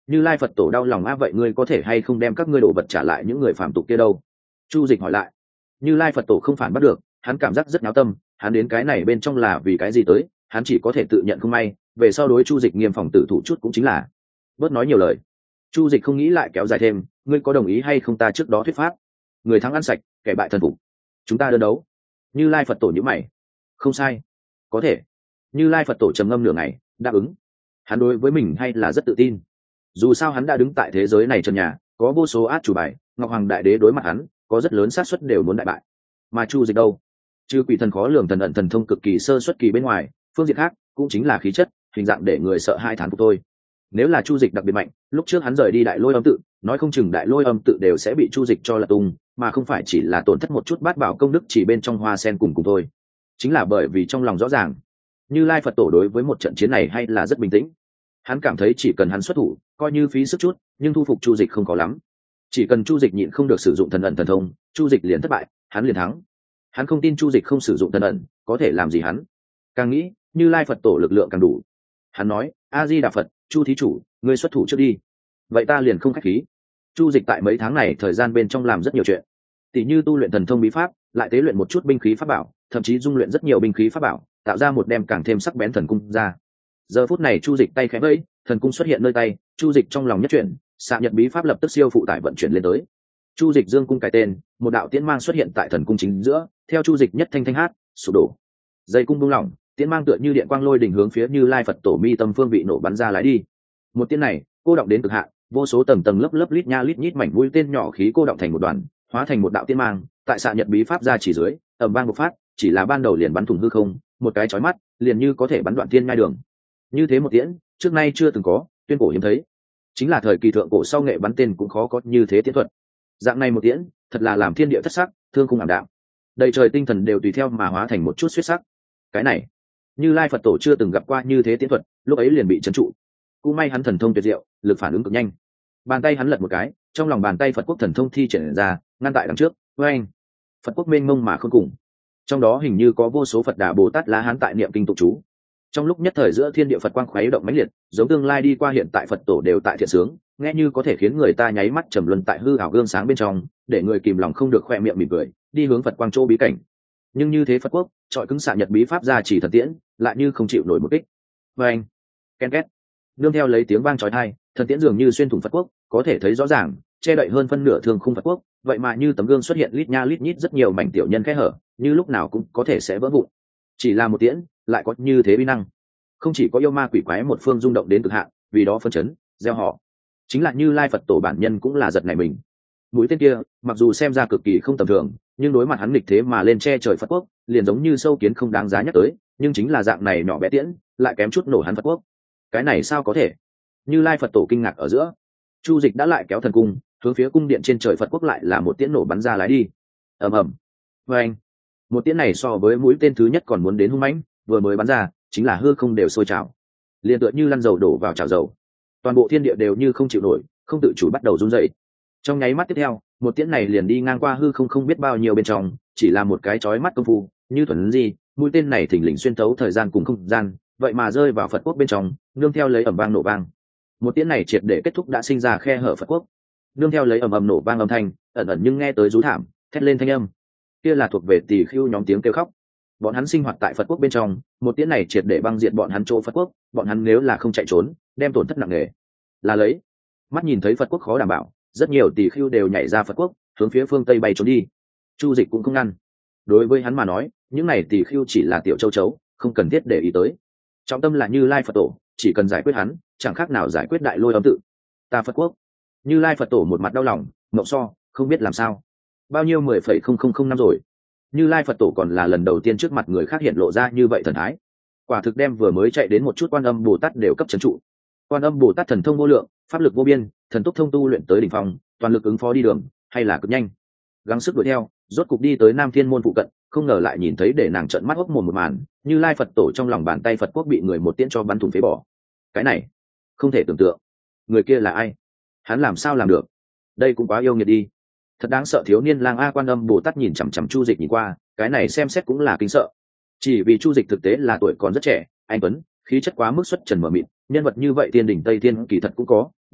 Như Lai Phật Tổ đau lòng vậy ngươi có thể hay không đem các ngươi đồ vật trả lại những người phàm tục kia đâu? Chu Dịch hỏi lại. Như Lai Phật Tổ không phản bắt được, hắn cảm giác rất náo tâm, hắn đến cái này bên trong là vì cái gì tới, hắn chỉ có thể tự nhận không may, về sau đối Chu Dịch nghiêm phòng tử thủ chút cũng chính là. Bớt nói nhiều lời. Chu Dịch không nghĩ lại kéo dài thêm, ngươi có đồng ý hay không ta trước đó thuyết pháp? Người thắng ăn sạch, kẻ bại thần phục. Chúng ta đơn đấu. Như Lai Phật Tổ nhíu mày. Không sai, có thể. Như Lai Phật Tổ trầm ngâm nửa ngày, đáp ứng. Hắn đối với mình hay là rất tự tin. Dù sao hắn đã đứng tại thế giới này trần nhà, có vô số át chủ bài, Ngọc Hoàng Đại Đế đối mặt hắn, có rất lớn xác suất đều muốn đại bại. Mà Chu Dịch đâu? Trừ quỷ thần khó lường thần ẩn thần thông cực kỳ sơ xuất kỳ bên ngoài, phương diện khác cũng chính là khí chất, hình dạng để người sợ hai thán phục thôi. Nếu là Chu Dịch đặc biệt mạnh, lúc trước hắn rời đi Đại Lôi Âm tự, nói không chừng Đại Lôi Âm tự đều sẽ bị Chu Dịch cho lật tung, mà không phải chỉ là tổn thất một chút bát bảo công đức chỉ bên trong hoa sen cùng thôi. Chính là bởi vì trong lòng rõ ràng, Như Lai Phật Tổ đối với một trận chiến này hay là rất bình tĩnh. Hắn cảm thấy chỉ cần hắn xuất thủ, coi như phí sức chút, nhưng thu phục Chu Dịch không có lắm. Chỉ cần Chu Dịch nhịn không được sử dụng thần ẩn thần thông, Chu Dịch liền thất bại, hắn liền thắng. Hắn không tin Chu Dịch không sử dụng thần ẩn có thể làm gì hắn. Càng nghĩ, Như Lai Phật Tổ lực lượng càng đủ. Hắn nói: A Di Đà Phật, Chu thí chủ, ngươi xuất thủ trước đi. Vậy ta liền không khách khí. Chu Dịch tại mấy tháng này thời gian bên trong làm rất nhiều chuyện, tỉ như tu luyện thần thông bí pháp, lại tế luyện một chút binh khí pháp bảo, thậm chí dung luyện rất nhiều binh khí pháp bảo, tạo ra một đem càng thêm sắc bén thần cung ra. Giờ phút này Chu Dịch tay khẽ vẫy, thần cung xuất hiện nơi tay, Chu Dịch trong lòng nhất chuyển, xạ nhật bí pháp lập tức siêu phụ tải vận chuyển lên tới. Chu Dịch dương cung cài tên, một đạo tiễn mang xuất hiện tại thần cung chính giữa, theo Chu Dịch nhất thanh thanh hát, sụp đổ. Dây cung buông lỏng, tiễn mang tựa như điện quang lôi đỉnh hướng phía Như Lai Phật Tổ mi tâm phương vị nổ bắn ra lái đi. Một tiễn này, cô động đến cực hạn, vô số tầng tầng lớp lớp lít nha lít nhít mảnh mũi tên nhỏ khí cô động thành một đoàn, hóa thành một đạo tiễn mang, tại xạ nhật bí pháp ra chỉ dưới, ầm vang bộc phát, chỉ là ban đầu liền bắn thủng hư không, một cái chói mắt, liền như có thể bắn đoạn thiên ngai đường. Như thế một tiễn, trước nay chưa từng có, tuyên cổ hiếm thấy. Chính là thời kỳ thượng cổ sau nghệ bắn tên cũng khó có như thế tiễn thuật. Dạng này một tiễn, thật là làm thiên địa thất sắc, thương khung ảm đạm. Đầy trời tinh thần đều tùy theo mà hóa thành một chút huyết sắc. Cái này, Như Lai Phật Tổ chưa từng gặp qua như thế tiễn thuật, lúc ấy liền bị trấn trụ. Cũng may hắn thần thông tuyệt diệu, lực phản ứng cực nhanh. Bàn tay hắn lật một cái, trong lòng bàn tay Phật quốc thần thông thi triển ra, ngăn tại đằng trước, oeng. Phật quốc mênh mông mà không cùng. Trong đó hình như có vô số Phật Đà Bồ Tát La Hán tại niệm kinh tụng chú. Trong lúc nhất thời giữa thiên địa Phật quang khuấy động mãnh liệt, giống tương lai đi qua hiện tại Phật Tổ đều tại thiện sướng, nghe như có thể khiến người ta nháy mắt trầm luân tại hư ảo gương sáng bên trong, để người kìm lòng không được khoe miệng mỉm cười, đi hướng Phật quang chỗ bí cảnh. Nhưng như thế Phật quốc, trọi cứng xạ nhật bí pháp ra chỉ thần tiễn, lại như không chịu nổi một kích. Oeng, ken két. Nương theo lấy tiếng vang chói tai, thần tiễn dường như xuyên thủng Phật quốc, có thể thấy rõ ràng, che đậy hơn phân nửa thương khung Phật quốc, vậy mà như tấm gương xuất hiện lít nha lít nhít rất nhiều mảnh tiểu nhân kẽ hở, như lúc nào cũng có thể sẽ vỡ vụn. Chỉ là một tiễn, lại có như thế uy năng. Không chỉ có yêu ma quỷ quái một phương rung động đến cực hạn, vì đó phân chấn, gieo họ. Chính là Như Lai Phật Tổ bản nhân cũng là giật nảy mình. Mũi tên kia, mặc dù xem ra cực kỳ không tầm thường, nhưng đối mặt hắn nghịch thế mà lên che trời Phật quốc, liền giống như sâu kiến không đáng giá nhắc tới, nhưng chính là dạng này nhỏ bé tiễn, lại kém chút nổ hắn Phật quốc. Cái này sao có thể? Như Lai Phật Tổ kinh ngạc ở giữa. Chu Dịch đã lại kéo thần cung, hướng phía cung điện trên trời Phật quốc lại là một tiễn nổ bắn ra lái đi. Ầm ầm. Oeng. Một tiễn này so với mũi tên thứ nhất còn muốn đến hung mãnh, vừa mới bắn ra, chính là hư không đều sôi trào. Liên tựa như lăn dầu đổ vào chảo dầu. Toàn bộ thiên địa đều như không chịu nổi, không tự chủ bắt đầu run rẩy. Trong nháy mắt tiếp theo, một tiễn này liền đi ngang qua hư không không biết bao nhiêu bên trong, chỉ là một cái chói mắt công phu, như thuần gì, mũi tên này thình lình xuyên thấu thời gian cùng không gian, vậy mà rơi vào Phật quốc bên trong, nương theo lấy ầm vang nổ vang. Một tiễn này triệt để kết thúc đã sinh ra khe hở Phật quốc, nương theo lấy ầm ầm nổ vang âm thanh, ẩn ẩn nhưng nghe tới rú thảm, thét lên thanh âm. Kia là thuộc về tỳ khưu nhóm tiếng kêu khóc. Bọn hắn sinh hoạt tại Phật quốc bên trong, một tiễn này triệt để băng diệt bọn hắn chỗ Phật quốc, bọn hắn nếu là không chạy trốn, đem tổn thất nặng nề. Là lấy, mắt nhìn thấy Phật quốc khó đảm bảo, rất nhiều tỳ khưu đều nhảy ra Phật quốc, hướng phía phương Tây bay trốn đi. Chu Dịch cũng không ngăn. Đối với hắn mà nói, những này tỳ khưu chỉ là tiểu châu chấu, không cần thiết để ý tới. Trọng tâm là Như Lai Phật Tổ, chỉ cần giải quyết hắn, chẳng khác nào giải quyết Đại Lôi Âm tự. Ta Phật quốc. Như Lai Phật Tổ một mặt đau lòng, ngộng so, không biết làm sao. Bao nhiêu 10,000 năm rồi. Như Lai Phật Tổ còn là lần đầu tiên trước mặt người khác hiện lộ ra như vậy thần thái. Quả thực đem vừa mới chạy đến một chút Quan Âm Bồ Tát đều cấp trấn trụ. Quan Âm Bồ Tát thần thông vô lượng, pháp lực vô biên, thần tốc thông tu luyện tới đỉnh phong, toàn lực ứng phó đi đường, hay là cực nhanh. Gắng sức đuổi theo, rốt cục đi tới Nam Thiên môn phụ cận, không ngờ lại nhìn thấy để nàng trợn mắt hốc mồm một màn, Như Lai Phật Tổ trong lòng bàn tay Phật quốc bị người một tiễn cho bắn thủng phế bỏ. Cái này, không thể tưởng tượng. Người kia là ai? Hắn làm sao làm được? Đây cũng quá yêu nghiệt đi. Thật đáng sợ. Thiếu niên lang A Quan Âm Bồ Tát nhìn chằm chằm Chu Dịch nhìn qua, cái này xem xét cũng là kinh sợ. Chỉ vì Chu Dịch thực tế là tuổi còn rất trẻ, anh tuấn, khí chất quá mức xuất trần mở mịt, nhân vật như vậy tiên đỉnh Tây Thiên kỳ thật cũng có,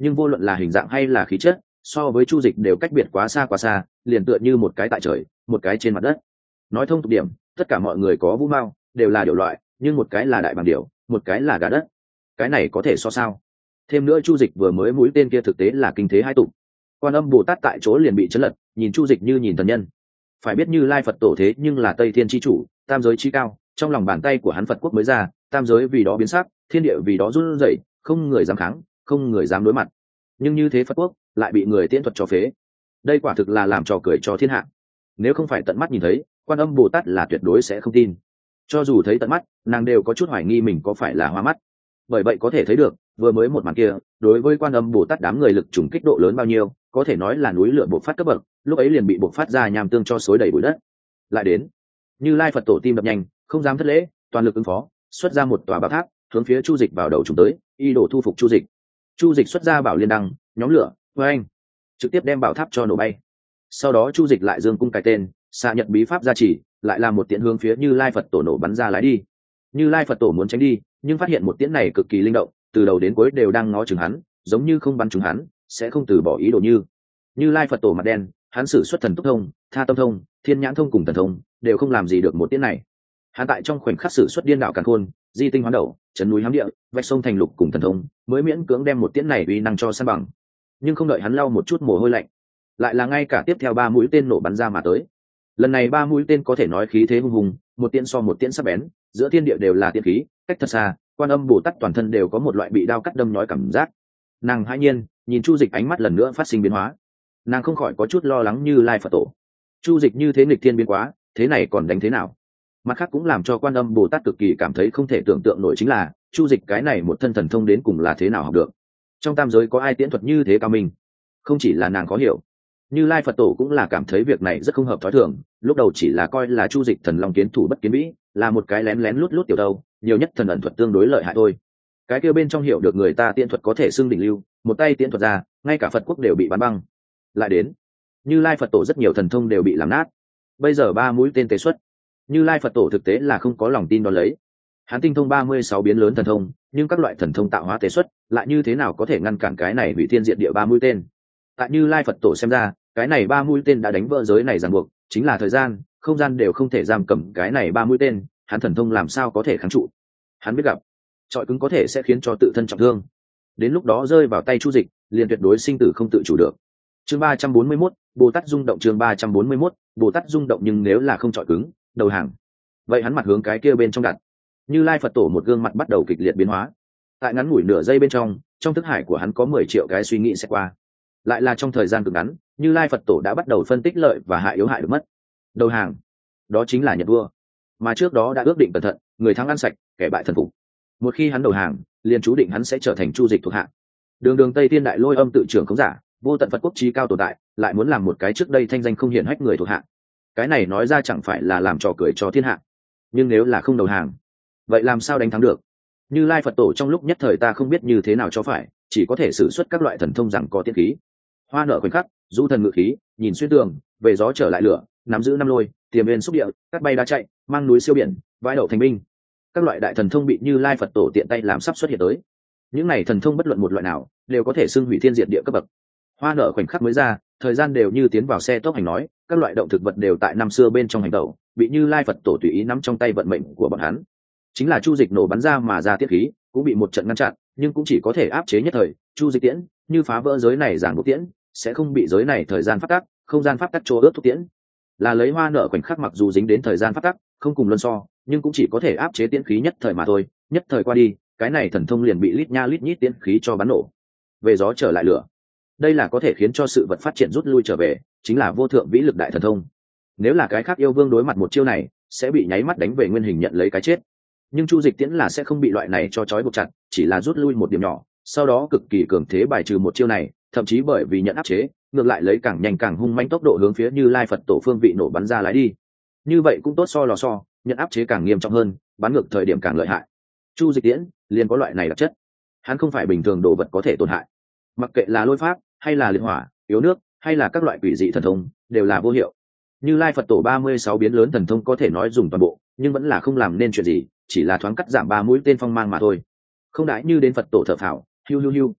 nhưng vô luận là hình dạng hay là khí chất so với chu dịch đều cách biệt quá xa, liền tựa như một cái tại trời một cái trên mặt đất. Nói thông tục điểm, tất cả mọi người có vũ mao đều là điểu loại, nhưng một cái là đại bàng điểu, một cái là gà đất. Cái này có thể so sao? Thêm nữa chu dịch vừa mới mũi tên kia thực tế là kinh thế hai tục. Quan Âm Bồ Tát tại chỗ liền bị chấn lật, nhìn chu dịch như nhìn thần nhân. Phải biết Như Lai Phật tổ thế nhưng là Tây Thiên chi chủ, tam giới chi cao, trong lòng bàn tay của hắn Phật quốc mới ra, tam giới vì đó biến sắc, thiên địa vì đó run rẩy, không người dám kháng, không người dám đối mặt. Nhưng như thế Phật quốc lại bị người tiễn thuật cho phế. Đây quả thực là làm trò cười cho thiên hạ. Nếu không phải tận mắt nhìn thấy, Quan Âm Bồ Tát là tuyệt đối sẽ không tin. Cho dù thấy tận mắt, nàng đều có chút hoài nghi mình có phải là hoa mắt. Bởi vậy có thể thấy được, vừa mới một màn kia, đối với Quan Âm Bồ Tát đám người lực trùng kích độ lớn bao nhiêu, có thể nói là núi lửa bộc phát cấp bậc, lúc ấy liền bị bộc phát ra nham tương cho xối đầy bụi đất. Lại đến, Như Lai Phật tổ tim đập nhanh, không dám thất lễ, toàn lực ứng phó, xuất ra một tòa bảo tháp, hướng phía chu dịch vào đầu trùng tới, y đổ thu phục chu dịch. Chu dịch xuất ra bảo liên đăng, nhóm lửa, với anh trực tiếp đem bảo tháp cho nổ bay. Sau đó chu dịch lại dương cung cái tên, xạ nhật bí pháp gia trì, lại làm một tiễn hướng phía Như Lai Phật tổ nổ bắn ra lái đi. Như Lai Phật tổ muốn tránh đi, nhưng phát hiện một tiễn này cực kỳ linh động, từ đầu đến cuối đều đang ngó chừng hắn, giống như không bắn trúng hắn sẽ không từ bỏ ý đồ. Như Lai Phật tổ mặt đen, hắn sử xuất thần túc thông, tha tâm thông, thiên nhãn thông cùng thần thông đều không làm gì được một tiễn này. Hắn tại trong khoảnh khắc sử xuất điên đạo càn khôn, di tinh hoán đậu, chấn núi hám địa, vạch sông thành lục cùng thần thông, mới miễn cưỡng đem một tiễn này uy năng cho san bằng. Nhưng không đợi hắn lau một chút mồ hôi lạnh, lại là ngay cả tiếp theo 3 mũi tên nổ bắn ra mà tới. Lần này 3 mũi tên có thể nói khí thế hung hùng, một tiễn so một tiễn sắc bén, giữa thiên địa đều là tiễn khí, cách thật xa, Quan Âm Bồ Tát toàn thân đều có một loại bị đao cắt đâm nhói cảm giác. Nàng hãi nhiên nhìn chu dịch, ánh mắt lần nữa phát sinh biến hóa. Nàng không khỏi có chút lo lắng Như Lai Phật tổ. Chu dịch như thế nghịch thiên biến quá, thế này còn đánh thế nào? Mặt khác cũng làm cho Quan Âm Bồ Tát cực kỳ cảm thấy không thể tưởng tượng nổi chính là chu dịch cái này một thân thần thông đến cùng là thế nào học được. Trong tam giới có ai tiễn thuật như thế cao minh? Không chỉ là nàng khó hiểu, Như Lai Phật tổ cũng là cảm thấy việc này rất không hợp thói thường. Lúc đầu chỉ là coi là chu dịch thần long kiến thủ bất kiến vĩ, là một cái lén lén lút lút tiểu đâu, nhiều nhất thần ẩn thuật tương đối lợi hại thôi. Cái kia bên trong hiểu được người ta tiễn thuật có thể xưng đỉnh lưu, một tay tiễn thuật ra, ngay cả Phật quốc đều bị bắn băng. Lại đến, Như Lai Phật tổ rất nhiều thần thông đều bị làm nát. Bây giờ 3 mũi tên tế xuất, Như Lai Phật tổ thực tế là không có lòng tin đón lấy. Hắn tinh thông 36 biến lớn thần thông, nhưng các loại thần thông tạo hóa tế xuất lại như thế nào có thể ngăn cản cái này hủy thiên diệt địa 3 mũi tên. Tại Như Lai Phật tổ xem ra, cái này 3 mũi tên đã đánh vỡ giới này ràng buộc, chính là thời gian, không gian đều không thể giam cầm cái này 3 mũi tên, hắn thần thông làm sao có thể kháng trụ. Hắn biết gặp trọi cứng có thể sẽ khiến cho tự thân trọng thương, đến lúc đó rơi vào tay chu dịch liền tuyệt đối sinh tử không tự chủ được. Chương 341, Bồ Tát rung động. Chương 341, Bồ Tát rung động. Nhưng nếu là không trọi cứng, đầu hàng, vậy hắn mặt hướng cái kia bên trong đặt. Như Lai Phật tổ một gương mặt bắt đầu kịch liệt biến hóa. Tại ngắn ngủi nửa giây bên trong thức hải của hắn có 10 triệu cái suy nghĩ sẽ qua. Lại là trong thời gian cực ngắn, Như Lai Phật tổ đã bắt đầu phân tích lợi và hại yếu hại được mất. Đầu hàng, đó chính là nhận vua, mà trước đó đã ước định cẩn thận, người thắng ăn sạch, kẻ bại thần phục. Một khi hắn đầu hàng, liền chú định hắn sẽ trở thành chu dịch thuộc hạ. Đường Tây Thiên Đại Lôi Âm tự trưởng không giả, vô tận Phật quốc chí cao tồn tại, lại muốn làm một cái trước đây thanh danh không hiển hách người thuộc hạ. Cái này nói ra chẳng phải là làm trò cười cho thiên hạ. Nhưng nếu là không đầu hàng, vậy làm sao đánh thắng được? Như Lai Phật tổ trong lúc nhất thời ta không biết như thế nào cho phải, chỉ có thể sử xuất các loại thần thông rằng có tiết khí. Hoa nở khoảnh khắc, du thần ngự khí, nhìn xuyên tường, về gió trở lại lửa, nắm giữ năm lôi, tiềm viên xúc địa, cắt bay đá chạy, mang núi siêu biển, vãi đậu thành binh. Các loại đại thần thông bị Như Lai Phật tổ tiện tay làm sắp xuất hiện tới. Những này thần thông bất luận một loại nào, đều có thể xưng hủy thiên diệt địa cấp bậc. Hoa nở khoảnh khắc mới ra, thời gian đều như tiến vào xe tốc hành nói, các loại động thực vật đều tại năm xưa bên trong hành động, bị Như Lai Phật tổ tùy ý nắm trong tay vận mệnh của bọn hắn. Chính là chu dịch nổ bắn ra mà ra tiết khí, cũng bị một trận ngăn chặn, nhưng cũng chỉ có thể áp chế nhất thời. Chu dịch tiễn, như phá vỡ giới này giảng buộc tiễn, sẽ không bị giới này thời gian pháp tắc, không gian pháp tắc chỗ ướt thuốc tiễn. Là lấy hoa nở khoảnh khắc mặc dù dính đến thời gian pháp tắc, không cùng luân so, nhưng cũng chỉ có thể áp chế tiễn khí nhất thời mà thôi. Nhất thời qua đi, cái này thần thông liền bị lít nha lít nhít tiễn khí cho bắn nổ. Về gió trở lại lửa, đây là có thể khiến cho sự vật phát triển rút lui trở về, chính là vô thượng vĩ lực đại thần thông. Nếu là cái khác yêu vương đối mặt một chiêu này, sẽ bị nháy mắt đánh về nguyên hình nhận lấy cái chết. Nhưng chu dịch tiễn là sẽ không bị loại này cho trói buộc chặt, chỉ là rút lui một điểm nhỏ, sau đó cực kỳ cường thế bài trừ một chiêu này, thậm chí bởi vì nhận áp chế, ngược lại lấy càng nhanh càng hung manh tốc độ hướng phía Như Lai Phật tổ phương vị nổ bắn ra lái đi. Như vậy cũng tốt so lò so, nhận áp chế càng nghiêm trọng hơn, bắn ngược thời điểm càng lợi hại. Chu dịch tiễn liền có loại này đặc chất, hắn không phải bình thường đồ vật có thể tổn hại. Mặc kệ là lôi pháp hay là liệt hỏa, yếu nước hay là các loại quỷ dị thần thông, đều là vô hiệu. Như Lai Phật tổ 36 biến lớn thần thông có thể nói dùng toàn bộ, nhưng vẫn là không làm nên chuyện gì, chỉ là thoáng cắt giảm 3 mũi tên phong mang mà thôi. Không đãi như đến Phật tổ thở phào, hiu hiu hiu.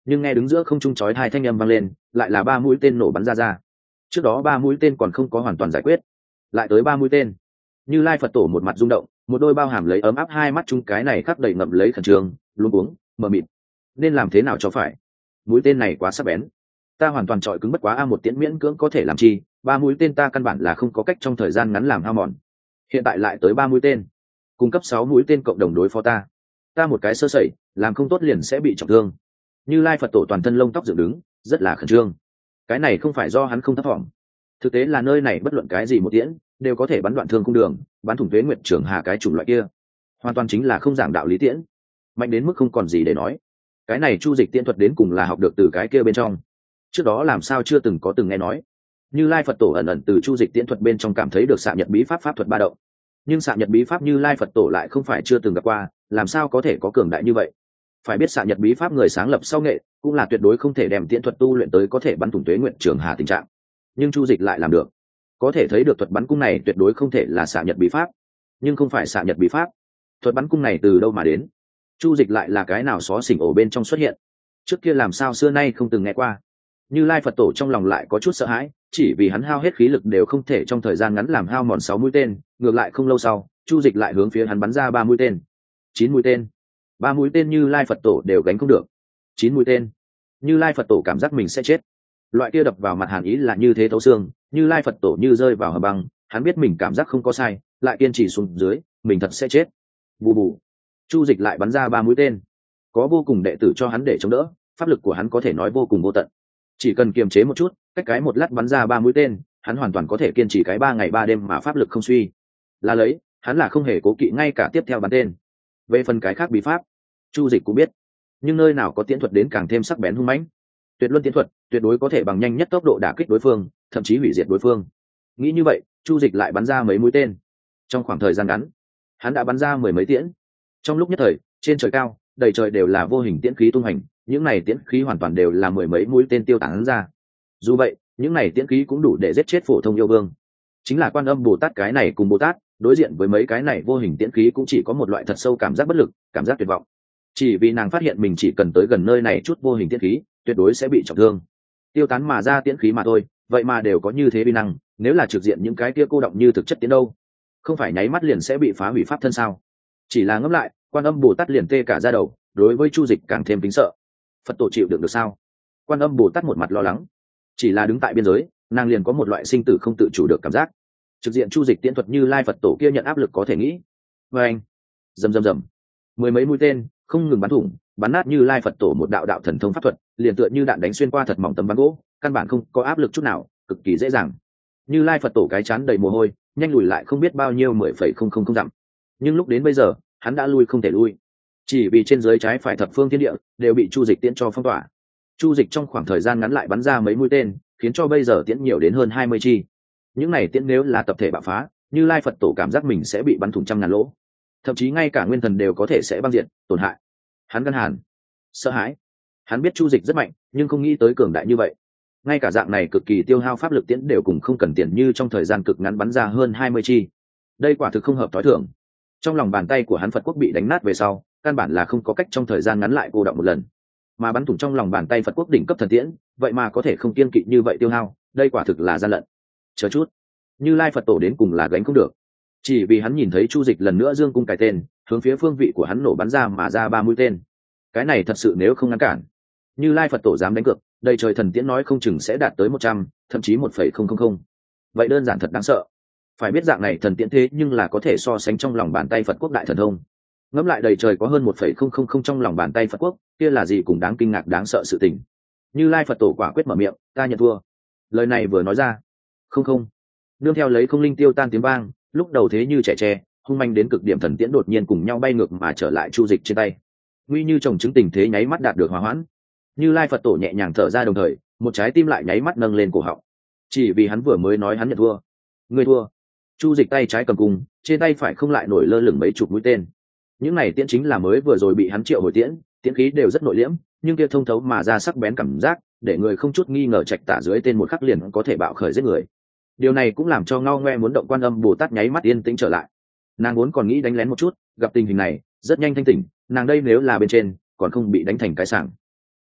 nhưng nghe đứng giữa không trung chói hai thanh âm vang lên, lại là 3 mũi tên nổ bắn ra. Trước đó 3 mũi tên còn không có hoàn toàn giải quyết, lại tới 3 mũi tên. Như Lai Phật Tổ một mặt rung động, một đôi bao hàm lấy ấm áp hai mắt chung cái này khắc đầy ngậm lấy khẩn trương, luống cuống, mờ mịt. Nên làm thế nào cho phải? Mũi tên này quá sắc bén, ta hoàn toàn trọi cứng bất quá một tiễn miễn cưỡng có thể làm chi, 3 mũi tên ta căn bản là không có cách trong thời gian ngắn làm hao mòn. Hiện tại lại tới 3 mũi tên, cung cấp 6 mũi tên cộng đồng đối phó ta một cái sơ sẩy, làm không tốt liền sẽ bị trọng thương. Như Lai Phật Tổ toàn thân lông tóc dựng đứng, rất là khẩn trương. Cái này không phải do hắn không thấp thỏm, thực tế là nơi này bất luận cái gì một tiễn đều có thể bắn đoạn thương cung đường, bắn thủng Tuế Nguyệt Trường Hà cái chủng loại kia, hoàn toàn chính là không giảng đạo lý tiễn, mạnh đến mức không còn gì để nói. Cái này Chu Dịch tiễn thuật đến cùng là học được từ cái kia bên trong, trước đó làm sao chưa từng nghe nói. Như Lai Phật Tổ ẩn ẩn từ Chu Dịch tiễn thuật bên trong cảm thấy được xạ nhật bí pháp pháp thuật ba động, nhưng xạ nhật bí pháp Như Lai Phật Tổ lại không phải chưa từng gặp qua, làm sao có thể có cường đại như vậy. Phải biết xạ nhật bí pháp người sáng lập sau nghệ cũng là tuyệt đối không thể đem tiễn thuật tu luyện tới có thể bắn thủng Tuế Nguyệt Trường Hà tình trạng, nhưng Chu Dịch lại làm được. Có thể thấy được thuật bắn cung này tuyệt đối không thể là xạ nhật bí pháp, nhưng không phải xạ nhật bí pháp, thuật bắn cung này từ đâu mà đến? Chu Dịch lại là cái nào xó xỉnh ổ bên trong xuất hiện? Trước kia làm sao xưa nay không từng nghe qua? Như Lai Phật Tổ trong lòng lại có chút sợ hãi, chỉ vì hắn hao hết khí lực đều không thể trong thời gian ngắn làm hao mòn 6 mũi tên, ngược lại không lâu sau, Chu Dịch lại hướng phía hắn bắn ra 3 mũi tên, 9 mũi tên. 3 mũi tên Như Lai Phật Tổ đều gánh không được. 9 mũi tên, Như Lai Phật Tổ cảm giác mình sẽ chết. Loại kia đập vào mặt hàn ý là như thế thấu xương, Như Lai Phật Tổ như rơi vào hầm băng, hắn biết mình cảm giác không có sai, lại kiên trì xuống dưới, mình thật sẽ chết. Bù bù, Chu Dịch lại bắn ra 3 mũi tên, có vô cùng đệ tử cho hắn để chống đỡ, pháp lực của hắn có thể nói vô cùng vô tận. Chỉ cần kiềm chế một chút, cách cái một lát bắn ra 3 mũi tên, hắn hoàn toàn có thể kiên trì cái 3 ngày 3 đêm mà pháp lực không suy. Là lấy, hắn là không hề cố kỵ ngay cả tiếp theo bắn tên. Về phần cái khác bí pháp, Chu Dịch cũng biết, nhưng nơi nào có tiễn thuật đến càng thêm sắc bén hung mãnh. Tuyệt luân tiễn thuật tuyệt đối có thể bằng nhanh nhất tốc độ đả kích đối phương, thậm chí hủy diệt đối phương. Nghĩ như vậy, Chu Dịch lại bắn ra mấy mũi tên. Trong khoảng thời gian ngắn, hắn đã bắn ra 10 mấy tiễn. Trong lúc nhất thời, trên trời cao, đầy trời đều là vô hình tiễn khí tung hành, những này tiễn khí hoàn toàn đều là 10 mấy mũi tên tiêu tán ra. Dù vậy, những này tiễn khí cũng đủ để giết chết phổ thông yêu vương. Chính là Quan Âm Bồ Tát cái này cùng Bồ Tát, đối diện với mấy cái này vô hình tiễn khí cũng chỉ có một loại thật sâu cảm giác bất lực, cảm giác tuyệt vọng. Chỉ vì nàng phát hiện mình chỉ cần tới gần nơi này chút vô hình tiễn khí, tuyệt đối sẽ bị trọng thương. Tiêu tán mà ra tiễn khí mà thôi, vậy mà đều có như thế uy năng, nếu là trực diện những cái kia cô động như thực chất tiến đâu, không phải nháy mắt liền sẽ bị phá hủy pháp thân sao? Chỉ là ngẫm lại, Quan Âm Bồ Tát liền tê cả da đầu, đối với Chu Dịch càng thêm kính sợ. Phật Tổ chịu đựng được sao? Quan Âm Bồ Tát một mặt lo lắng. Chỉ là đứng tại biên giới, nàng liền có một loại sinh tử không tự chủ được cảm giác. Trực diện Chu Dịch tiễn thuật Như Lai Phật Tổ kia nhận áp lực có thể nghĩ. Và anh, rầm rầm rầm, 10 mấy mũi tên không ngừng bắn thủng, bắn nát Như Lai Phật Tổ một đạo đạo thần thông pháp thuật, liền tựa như đạn đánh xuyên qua thật mỏng tấm ván gỗ, căn bản không có áp lực chút nào, cực kỳ dễ dàng. Như Lai Phật Tổ cái chán đầy mồ hôi, nhanh lùi lại không biết bao nhiêu 10,000 dặm. Nhưng lúc đến bây giờ, hắn đã lui không thể lui, chỉ vì trên dưới trái phải thập phương thiên địa đều bị Chu Dịch tiễn cho phong tỏa. Chu Dịch trong khoảng thời gian ngắn lại bắn ra mấy mũi tên, khiến cho bây giờ tiễn nhiều đến hơn 20 chi. Những này tiễn nếu là tập thể bạo phá, Như Lai Phật Tổ cảm giác mình sẽ bị bắn thủng trăm ngàn lỗ, thậm chí ngay cả nguyên thần đều có thể sẽ băng diệt, tổn hại. Hắn gan hàn, sợ hãi. Hắn biết Chu Dịch rất mạnh, nhưng không nghĩ tới cường đại như vậy. Ngay cả dạng này cực kỳ tiêu hao pháp lực tiễn đều cùng không cần tiền như trong thời gian cực ngắn bắn ra hơn 20 chi. Đây quả thực không hợp tối thượng. Trong lòng bàn tay của hắn Phật quốc bị đánh nát về sau, căn bản là không có cách trong thời gian ngắn lại cô động một lần. Mà bắn thủng trong lòng bàn tay Phật quốc đỉnh cấp thần tiễn, vậy mà có thể không kiên kỵ như vậy tiêu hao, đây quả thực là gian lận. Chờ chút, Như Lai Phật Tổ đến cùng là gánh không được. Chỉ vì hắn nhìn thấy Chu Dịch lần nữa dương cung cài tên, hướng phía phương vị của hắn nổ bắn ra mà ra 3 mũi tên. Cái này thật sự nếu không ngăn cản, Như Lai Phật Tổ dám đánh cược, đầy trời thần tiễn nói không chừng sẽ đạt tới 100, thậm chí 1,000. Vậy đơn giản thật đáng sợ. Phải biết dạng này thần tiễn thế nhưng là có thể so sánh trong lòng bàn tay Phật quốc đại thần thông. Ngẫm lại đầy trời có hơn 1,000 trong lòng bàn tay Phật quốc, kia là gì cùng đáng kinh ngạc đáng sợ sự tình. Như Lai Phật Tổ quả quyết mở miệng, ta nhận thua. Lời này vừa nói ra, không, nương theo lấy không linh tiêu tan tiếng vang, lúc đầu thế như trẻ tre, hung manh đến cực điểm thần tiễn đột nhiên cùng nhau bay ngược mà trở lại Chu Dịch trên tay. Nguy như trồng trứng tình thế nháy mắt đạt được hòa hoãn. Như Lai Phật Tổ nhẹ nhàng thở ra đồng thời, một trái tim lại nháy mắt nâng lên cổ họng. Chỉ vì hắn vừa mới nói hắn nhận thua. Ngươi thua. Chu Dịch tay trái cầm cung, trên tay phải không lại nổi lơ lửng mấy chục mũi tên. Những này tiễn chính là mới vừa rồi bị hắn triệu hồi tiễn, tiễn khí đều rất nội liễm, nhưng kia thông thấu mà ra sắc bén cảm giác, để người không chút nghi ngờ trạch tả dưới tên một khắc liền có thể bạo khởi giết người. Điều này cũng làm cho ngao ngoe muốn động Quan Âm Bồ Tát nháy mắt yên tĩnh trở lại. Nàng vốn còn nghĩ đánh lén một chút, gặp tình hình này, rất nhanh thanh tỉnh, nàng đây nếu là bên trên, còn không bị đánh thành cái sảng.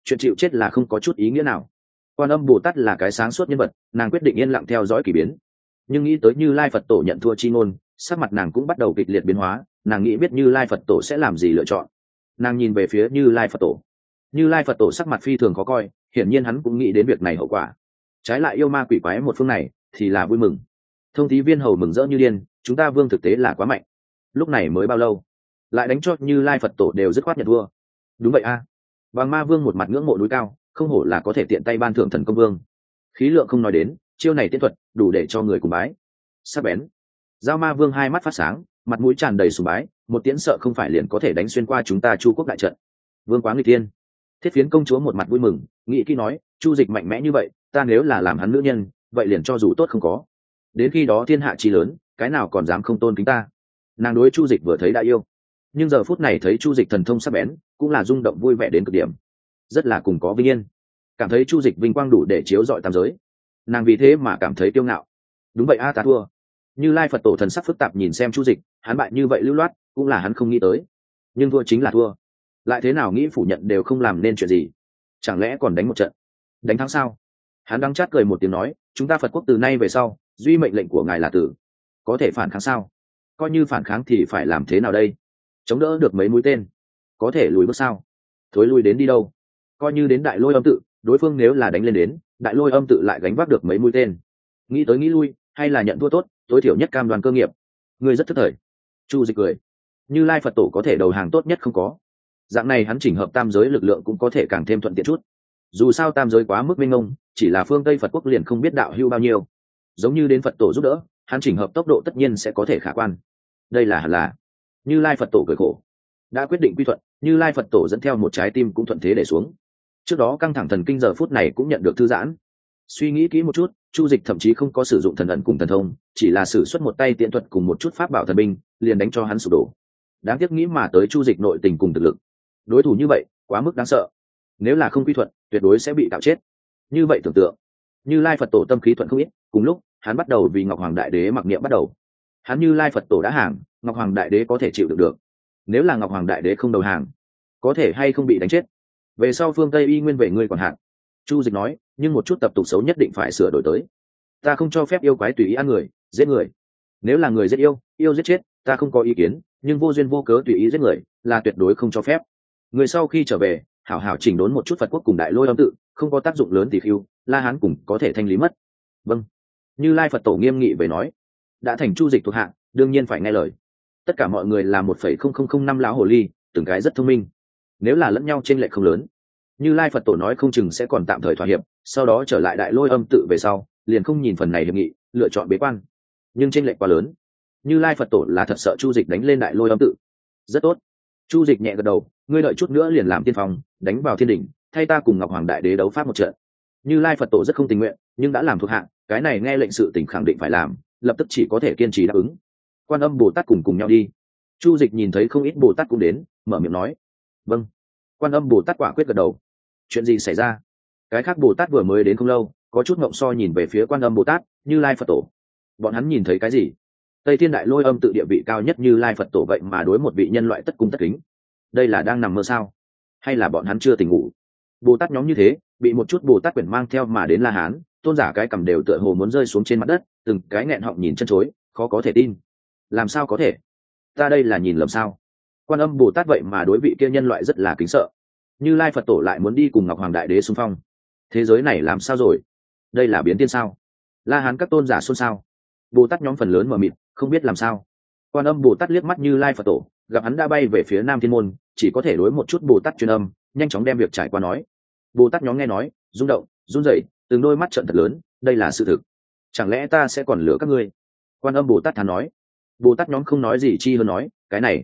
chuyện chịu chết là không có chút ý nghĩa nào. Quan Âm Bồ Tát là cái sáng suốt nhân vật, nàng quyết định yên lặng theo dõi kỳ biến. Nhưng nghĩ tới Như Lai Phật Tổ nhận thua chi ngôn, sắc mặt nàng cũng bắt đầu kịch liệt biến hóa. Nàng nghĩ biết Như Lai Phật Tổ sẽ làm gì lựa chọn. Nàng nhìn về phía Như Lai Phật Tổ. Như Lai Phật Tổ sắc mặt phi thường khó coi, hiển nhiên hắn cũng nghĩ đến việc này hậu quả. Trái lại yêu ma quỷ quái một phương này thì là vui mừng. Thông Thí Viên hầu mừng rỡ như điên, chúng ta vương thực tế là quá mạnh. Lúc này mới bao lâu, lại đánh cho Như Lai Phật Tổ đều dứt khoát nhận thua. Đúng vậy a. Bằng Ma Vương một mặt ngưỡng mộ núi cao, không hổ là có thể tiện tay ban thưởng thần công vương. Khí lượng không nói đến, chiêu này tiên thuật đủ để cho người cùng bái. Sắc bén. Giao Ma Vương hai mắt phát sáng, mặt mũi tràn đầy sùng bái, một tiễn sợ không phải liền có thể đánh xuyên qua chúng ta Chu quốc đại trận. Vương quá nghịch thiên. Thiết Phiến công chúa một mặt vui mừng, nghĩ kỹ nói, Chu Dịch mạnh mẽ như vậy, ta nếu là làm hắn nữ nhân, vậy liền cho dù tốt không có. Đến khi đó thiên hạ chi lớn, cái nào còn dám không tôn kính ta. Nàng đối Chu Dịch vừa thấy đã yêu, nhưng giờ phút này thấy Chu Dịch thần thông sắc bén, cũng là rung động vui vẻ đến cực điểm, rất là cùng có vinh yên, cảm thấy Chu Dịch vinh quang đủ để chiếu rọi tam giới. Nàng vì thế mà cảm thấy kiêu ngạo. Đúng vậy a, ta thua. Như Lai Phật Tổ thần sắc phức tạp nhìn xem Chu Dịch, hắn bại như vậy lưu loát, cũng là hắn không nghĩ tới. Nhưng thua chính là thua, lại thế nào nghĩ phủ nhận đều không làm nên chuyện gì. Chẳng lẽ còn đánh một trận, đánh thắng sao? Hắn đắng chát cười một tiếng nói, chúng ta Phật quốc từ nay về sau, duy mệnh lệnh của ngài là tử. Có thể phản kháng sao? Coi như phản kháng thì phải làm thế nào đây? Chống đỡ được mấy mũi tên, có thể lùi bước sao? Thối lui đến đi đâu? Coi như đến Đại Lôi Âm tự, đối phương nếu là đánh lên đến, Đại Lôi Âm tự lại gánh vác được mấy mũi tên. Nghĩ tới nghĩ lui, hay là nhận thua tốt, tối thiểu nhất cam đoan cơ nghiệp. Ngươi rất thức thời. Chu Dịch cười. Như Lai Phật Tổ có thể đầu hàng tốt nhất không có. Dạng này hắn chỉnh hợp tam giới lực lượng cũng có thể càng thêm thuận tiện chút. Dù sao tam giới quá mức mênh mông, chỉ là phương Tây Phật quốc liền không biết đạo hữu bao nhiêu. Giống như đến Phật Tổ giúp đỡ, hắn chỉnh hợp tốc độ tất nhiên sẽ có thể khả quan. Đây là hẳn là. Như Lai Phật Tổ cười khổ. Đã quyết định quy thuận, Như Lai Phật Tổ dẫn theo một trái tim cũng thuận thế để xuống. Trước đó căng thẳng thần kinh giờ phút này cũng nhận được thư giãn. Suy nghĩ kỹ một chút, Chu Dịch thậm chí không có sử dụng thần ẩn cùng thần thông, chỉ là sử xuất một tay tiện thuật cùng một chút pháp bảo thần binh, liền đánh cho hắn sụp đổ. Đáng tiếc nghĩ mà tới Chu Dịch nội tình cùng thực lực. Đối thủ như vậy, quá mức đáng sợ. Nếu là không quy thuận, tuyệt đối sẽ bị tạo chết. Như vậy tưởng tượng, Như Lai Phật Tổ tâm khí thuận không ít, cùng lúc, hắn bắt đầu vì Ngọc Hoàng Đại Đế mặc niệm bắt đầu. Hắn Như Lai Phật Tổ đã hàng, Ngọc Hoàng Đại Đế có thể chịu được. Nếu là Ngọc Hoàng Đại Đế không đầu hàng, có thể hay không bị đánh chết. Về sau phương Tây y nguyên về ngươi còn hạn. Chu Dịch nói, nhưng một chút tập tục xấu nhất định phải sửa đổi tới. Ta không cho phép yêu quái tùy ý ăn người, giết người. Nếu là người giết yêu, yêu giết chết, ta không có ý kiến, nhưng vô duyên vô cớ tùy ý giết người, là tuyệt đối không cho phép. Người sau khi trở về, hảo hảo chỉnh đốn một chút Phật quốc cùng Đại Lôi Âm tự, không có tác dụng lớn thì khiêu, La Hán cùng có thể thanh lý mất. Vâng. Như Lai Phật Tổ nghiêm nghị về nói, đã thành Chu Dịch thuộc hạ, đương nhiên phải nghe lời. Tất cả mọi người là 1,0005 lão hồ ly, từng cái rất thông minh. Nếu là lẫn nhau chênh lệch không lớn, Như Lai Phật Tổ nói không chừng sẽ còn tạm thời thỏa hiệp, sau đó trở lại Đại Lôi Âm tự về sau, liền không nhìn phần này hiệp nghị, lựa chọn bế quan. Nhưng chênh lệch quá lớn, Như Lai Phật Tổ là thật sợ Chu Dịch đánh lên Đại Lôi Âm tự. Rất tốt. Chu Dịch nhẹ gật đầu, ngươi đợi chút nữa liền làm tiên phong, đánh vào thiên đỉnh, thay ta cùng Ngọc Hoàng Đại Đế đấu pháp một trận. Như Lai Phật Tổ rất không tình nguyện, nhưng đã làm thuộc hạ, cái này nghe lệnh sự tình khẳng định phải làm, lập tức chỉ có thể kiên trì đáp ứng. Quan Âm Bồ Tát cùng nhau đi. Chu Dịch nhìn thấy không ít Bồ Tát cũng đến, mở miệng nói, vâng. Quan Âm Bồ Tát quả quyết gật đầu. Chuyện gì xảy ra? Cái khác Bồ Tát vừa mới đến không lâu, có chút ngộng so nhìn về phía Quan Âm Bồ Tát, Như Lai Phật Tổ. Bọn hắn nhìn thấy cái gì? Tây Thiên Đại Lôi Âm tự địa vị cao nhất Như Lai Phật Tổ vậy mà đối một vị nhân loại tất cung tất kính. Đây là đang nằm mơ sao? Hay là bọn hắn chưa tỉnh ngủ? Bồ Tát nhóm như thế, bị một chút Bồ Tát quyển mang theo mà đến La Hán, tôn giả cái cầm đều tựa hồ muốn rơi xuống trên mặt đất, từng cái nghẹn họng nhìn chân chối, khó có thể tin. Làm sao có thể? Ta đây là nhìn lầm sao? Quan Âm Bồ Tát vậy mà đối vị kia nhân loại rất là kính sợ. Như Lai Phật Tổ lại muốn đi cùng Ngọc Hoàng Đại Đế xung phong. Thế giới này làm sao rồi? Đây là biến thiên sao? La Hán các tôn giả xôn xao. Bồ Tát nhóm phần lớn mờ mịt, không biết làm sao. Quan Âm Bồ Tát liếc mắt Như Lai Phật Tổ, gặp hắn đã bay về phía Nam Thiên Môn, chỉ có thể đối một chút Bồ Tát truyền âm, nhanh chóng đem việc trải qua nói. Bồ Tát nhóm nghe nói, rung động, run rẩy, từng đôi mắt trợn thật lớn, đây là sự thực. Chẳng lẽ ta sẽ còn lừa các ngươi? Quan Âm Bồ Tát thán nói. Bồ Tát nhóm không nói gì chi hơn nói,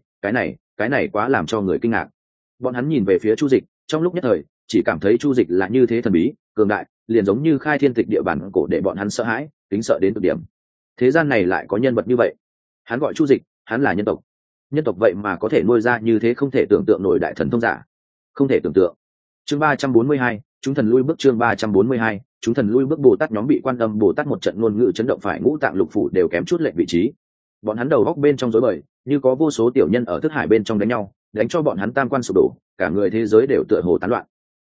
cái này quá làm cho người kinh ngạc. Bọn hắn nhìn về phía Chu Dịch, trong lúc nhất thời, chỉ cảm thấy Chu Dịch là như thế thần bí, cường đại, liền giống như khai thiên tịch địa bản cổ để bọn hắn sợ hãi, kính sợ đến cực điểm. Thế gian này lại có nhân vật như vậy. Hắn gọi Chu Dịch, hắn là nhân tộc. Nhân tộc vậy mà có thể nuôi ra như thế không thể tưởng tượng nổi đại thần thông giả. Không thể tưởng tượng. Chương 342, chúng thần lui bước. Chương 342, chúng thần lui bước. Bồ Tát nhóm bị Quan Âm Bồ Tát một trận ngôn ngữ chấn động phải ngũ tạng lục phủ đều kém chút lệch vị trí. Bọn hắn đầu góc bên trong rối bời, như có vô số tiểu nhân ở thức hải bên trong đánh nhau, đánh cho bọn hắn tam quan sụp đổ, cả người thế giới đều tựa hồ tán loạn.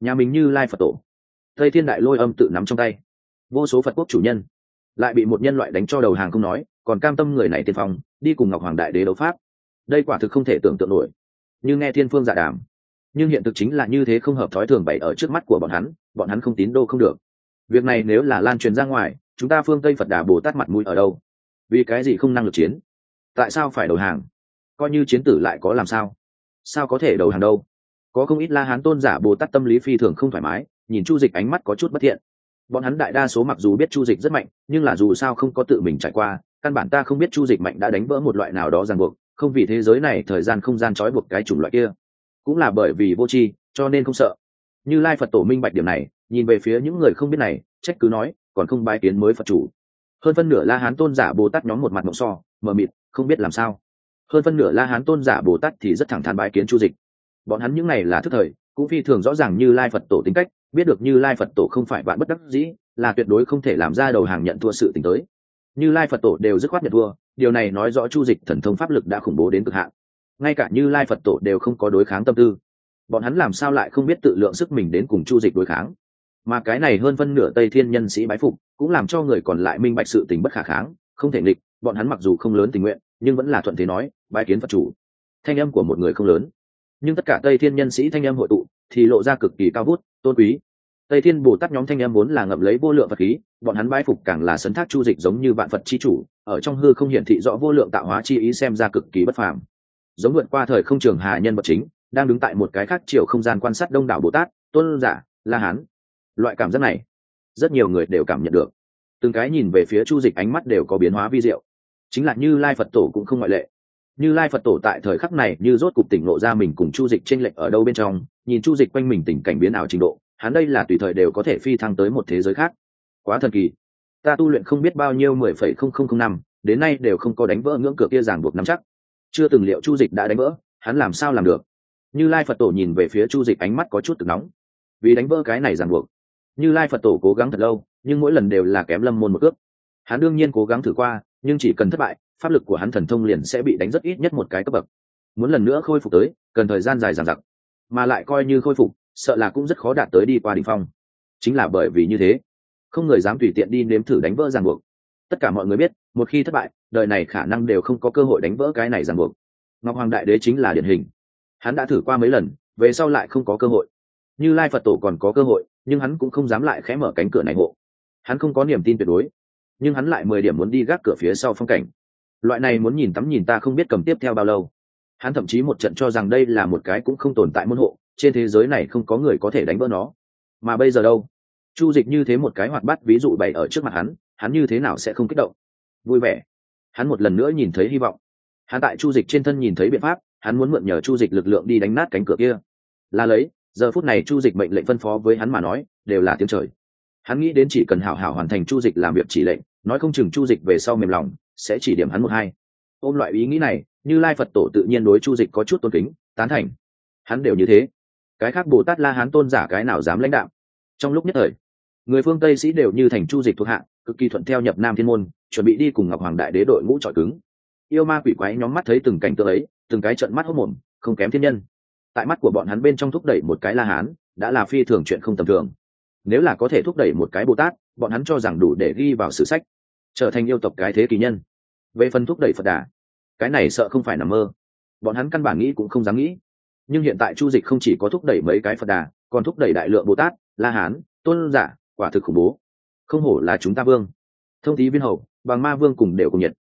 nhà mình Như Lai Phật tổ. Tây Thiên Đại Lôi Âm tự nắm trong tay vô số Phật quốc chủ nhân, lại bị một nhân loại đánh cho đầu hàng không nói, còn cam tâm người này tiên phong đi cùng Ngọc Hoàng Đại Đế đấu pháp. Đây quả thực không thể tưởng tượng nổi. Như nghe thiên phương dạ đàm, nhưng hiện thực chính là như thế, không hợp thói thường bày ở trước mắt của bọn hắn không tín đô không được. Việc này nếu là lan truyền ra ngoài, chúng ta phương Tây Phật Đà Bồ Tát mặt mũi ở đâu? Vì cái gì không năng lực chiến? Tại sao phải đầu hàng? Coi như chiến tử lại có làm sao? Sao có thể đầu hàng đâu? Có không ít La Hán tôn giả Bồ Tát tâm lý phi thường không thoải mái, nhìn Chu Dịch ánh mắt có chút bất thiện. Bọn hắn đại đa số mặc dù biết Chu Dịch rất mạnh, nhưng là dù sao không có tự mình trải qua, căn bản ta không biết Chu Dịch mạnh đã đánh vỡ một loại nào đó ràng buộc, không vì thế giới này thời gian không gian trói buộc cái chủng loại kia, cũng là bởi vì vô tri, cho nên không sợ. Như Lai Phật tổ minh bạch điểm này, nhìn về phía những người không biết này, trách cứ nói, còn không bái kiến mới Phật chủ. Hơn phân nửa La Hán tôn giả Bồ Tát nhóm một mặt mộng so, mờ mịt, không biết làm sao. Hơn phân nửa La Hán tôn giả Bồ Tát thì rất thẳng thắn bái kiến Chu Dịch. Bọn hắn những này là thức thời, cũng phi thường rõ ràng Như Lai Phật tổ tính cách, biết được Như Lai Phật tổ không phải vạn bất đắc dĩ, là tuyệt đối không thể làm ra đầu hàng nhận thua sự tình tới. Như Lai Phật tổ đều dứt khoát nhận thua, điều này nói rõ Chu Dịch thần thông pháp lực đã khủng bố đến cực hạn. Ngay cả Như Lai Phật tổ đều không có đối kháng tâm tư, bọn hắn làm sao lại không biết tự lượng sức mình đến cùng Chu Dịch đối kháng? Mà cái này hơn phân nửa Tây Thiên nhân sĩ bái phục, cũng làm cho người còn lại minh bạch sự tình bất khả kháng, không thể nghịch. Bọn hắn mặc dù không lớn tình nguyện, nhưng vẫn là thuận thế nói bái kiến Phật chủ. Thanh âm của một người không lớn, nhưng tất cả Tây Thiên nhân sĩ thanh âm hội tụ thì lộ ra cực kỳ cao vút, tôn quý. Tây Thiên Bồ Tát nhóm thanh âm vốn là ngậm lấy vô lượng Phật khí, bọn hắn bái phục càng là sấn thác Chu Dịch giống như vạn Phật chi chủ, ở trong hư không hiển thị rõ vô lượng tạo hóa chi ý, xem ra cực kỳ bất phàm. Giống vượt qua thời không trường hà nhân vật chính, đang đứng tại một cái khác chiều không gian quan sát đông đảo Bồ Tát, tôn giả, La Hán. Loại cảm giác này, rất nhiều người đều cảm nhận được. Từng cái nhìn về phía Chu Dịch ánh mắt đều có biến hóa vi diệu. Chính là Như Lai Phật tổ cũng không ngoại lệ. Như Lai Phật tổ tại thời khắc này như rốt cục tỉnh ngộ ra mình cùng Chu Dịch chênh lệch ở đâu bên trong, nhìn Chu Dịch quanh mình tình cảnh biến ảo trình độ, hắn đây là tùy thời đều có thể phi thăng tới một thế giới khác. Quá thần kỳ. Ta tu luyện không biết bao nhiêu 10,0000 năm, đến nay đều không có đánh vỡ ngưỡng cửa kia ràng buộc nắm chắc. Chưa từng liệu Chu Dịch đã đánh vỡ, hắn làm sao làm được? Như Lai Phật tổ nhìn về phía Chu Dịch ánh mắt có chút cực nóng. Vì đánh vỡ cái này ràng buộc, Như Lai Phật tổ cố gắng thật lâu, nhưng mỗi lần đều là kém Lâm Môn một cước. Hắn đương nhiên cố gắng thử qua, nhưng chỉ cần thất bại, pháp lực của hắn thần thông liền sẽ bị đánh rất ít nhất một cái cấp bậc. Muốn lần nữa khôi phục tới, cần thời gian dài dằng dặc, mà lại coi như khôi phục, sợ là cũng rất khó đạt tới đi qua đỉnh phong. Chính là bởi vì như thế, không người dám tùy tiện đi nếm thử đánh vỡ ràng buộc. Tất cả mọi người biết, một khi thất bại, đời này khả năng đều không có cơ hội đánh vỡ cái này ràng buộc. Ngọc Hoàng Đại Đế chính là điển hình. Hắn đã thử qua mấy lần, về sau lại không có cơ hội. Như Lai Phật tổ còn có cơ hội, nhưng hắn cũng không dám lại khẽ mở cánh cửa này hộ. Hắn không có niềm tin tuyệt đối, nhưng hắn lại 10 điểm muốn đi gác cửa phía sau phong cảnh. Loại này muốn nhìn tắm nhìn ta không biết cầm tiếp theo bao lâu. Hắn thậm chí một trận cho rằng đây là một cái cũng không tồn tại môn hộ, trên thế giới này không có người có thể đánh vỡ nó. Mà bây giờ đâu? Chu Dịch như thế một cái hoạt bát ví dụ bày ở trước mặt hắn như thế nào sẽ không kích động? Vui vẻ. Hắn một lần nữa nhìn thấy hy vọng. Hắn tại Chu Dịch trên thân nhìn thấy biện pháp, hắn muốn mượn nhờ Chu Dịch lực lượng đi đánh nát cánh cửa kia. Là lấy, giờ phút này Chu Dịch mệnh lệnh phân phó với hắn mà nói, đều là tiếng trời. Hắn nghĩ đến chỉ cần hảo hảo hoàn thành Chu Dịch làm việc chỉ lệnh, nói không chừng Chu Dịch về sau mềm lòng, sẽ chỉ điểm hắn một hai. Ôm loại ý nghĩ này, Như Lai Phật tổ tự nhiên đối Chu Dịch có chút tôn kính, tán thành. Hắn đều như thế, cái khác Bồ Tát La Hán tôn giả cái nào dám lãnh đạo? Trong lúc nhất thời, người phương Tây sĩ đều như thành Chu Dịch thuộc hạ, cực kỳ thuận theo nhập Nam Thiên môn, chuẩn bị đi cùng Ngọc Hoàng Đại Đế đội ngũ chọi cứng. Yêu ma quỷ quái nhóm mắt thấy từng cảnh tượng ấy, từng cái trợn mắt hốt mồm, không kém thiên nhân. Tại mắt của bọn hắn bên trong thúc đẩy một cái La Hán, đã là phi thường chuyện không tầm thường. Nếu là có thể thúc đẩy một cái Bồ Tát, bọn hắn cho rằng đủ để ghi vào sử sách, trở thành yêu tộc cái thế kỳ nhân. Về phần thúc đẩy Phật Đà, cái này sợ không phải nằm mơ, bọn hắn căn bản nghĩ cũng không dám nghĩ. Nhưng hiện tại Chu Dịch không chỉ có thúc đẩy mấy cái Phật Đà, còn thúc đẩy đại lượng Bồ Tát, La Hán, tôn giả, quả thực khủng bố. Không hổ là chúng ta vương. Thông Thí Viên Hầu, Bằng Ma Vương cùng đều cùng nhiệt.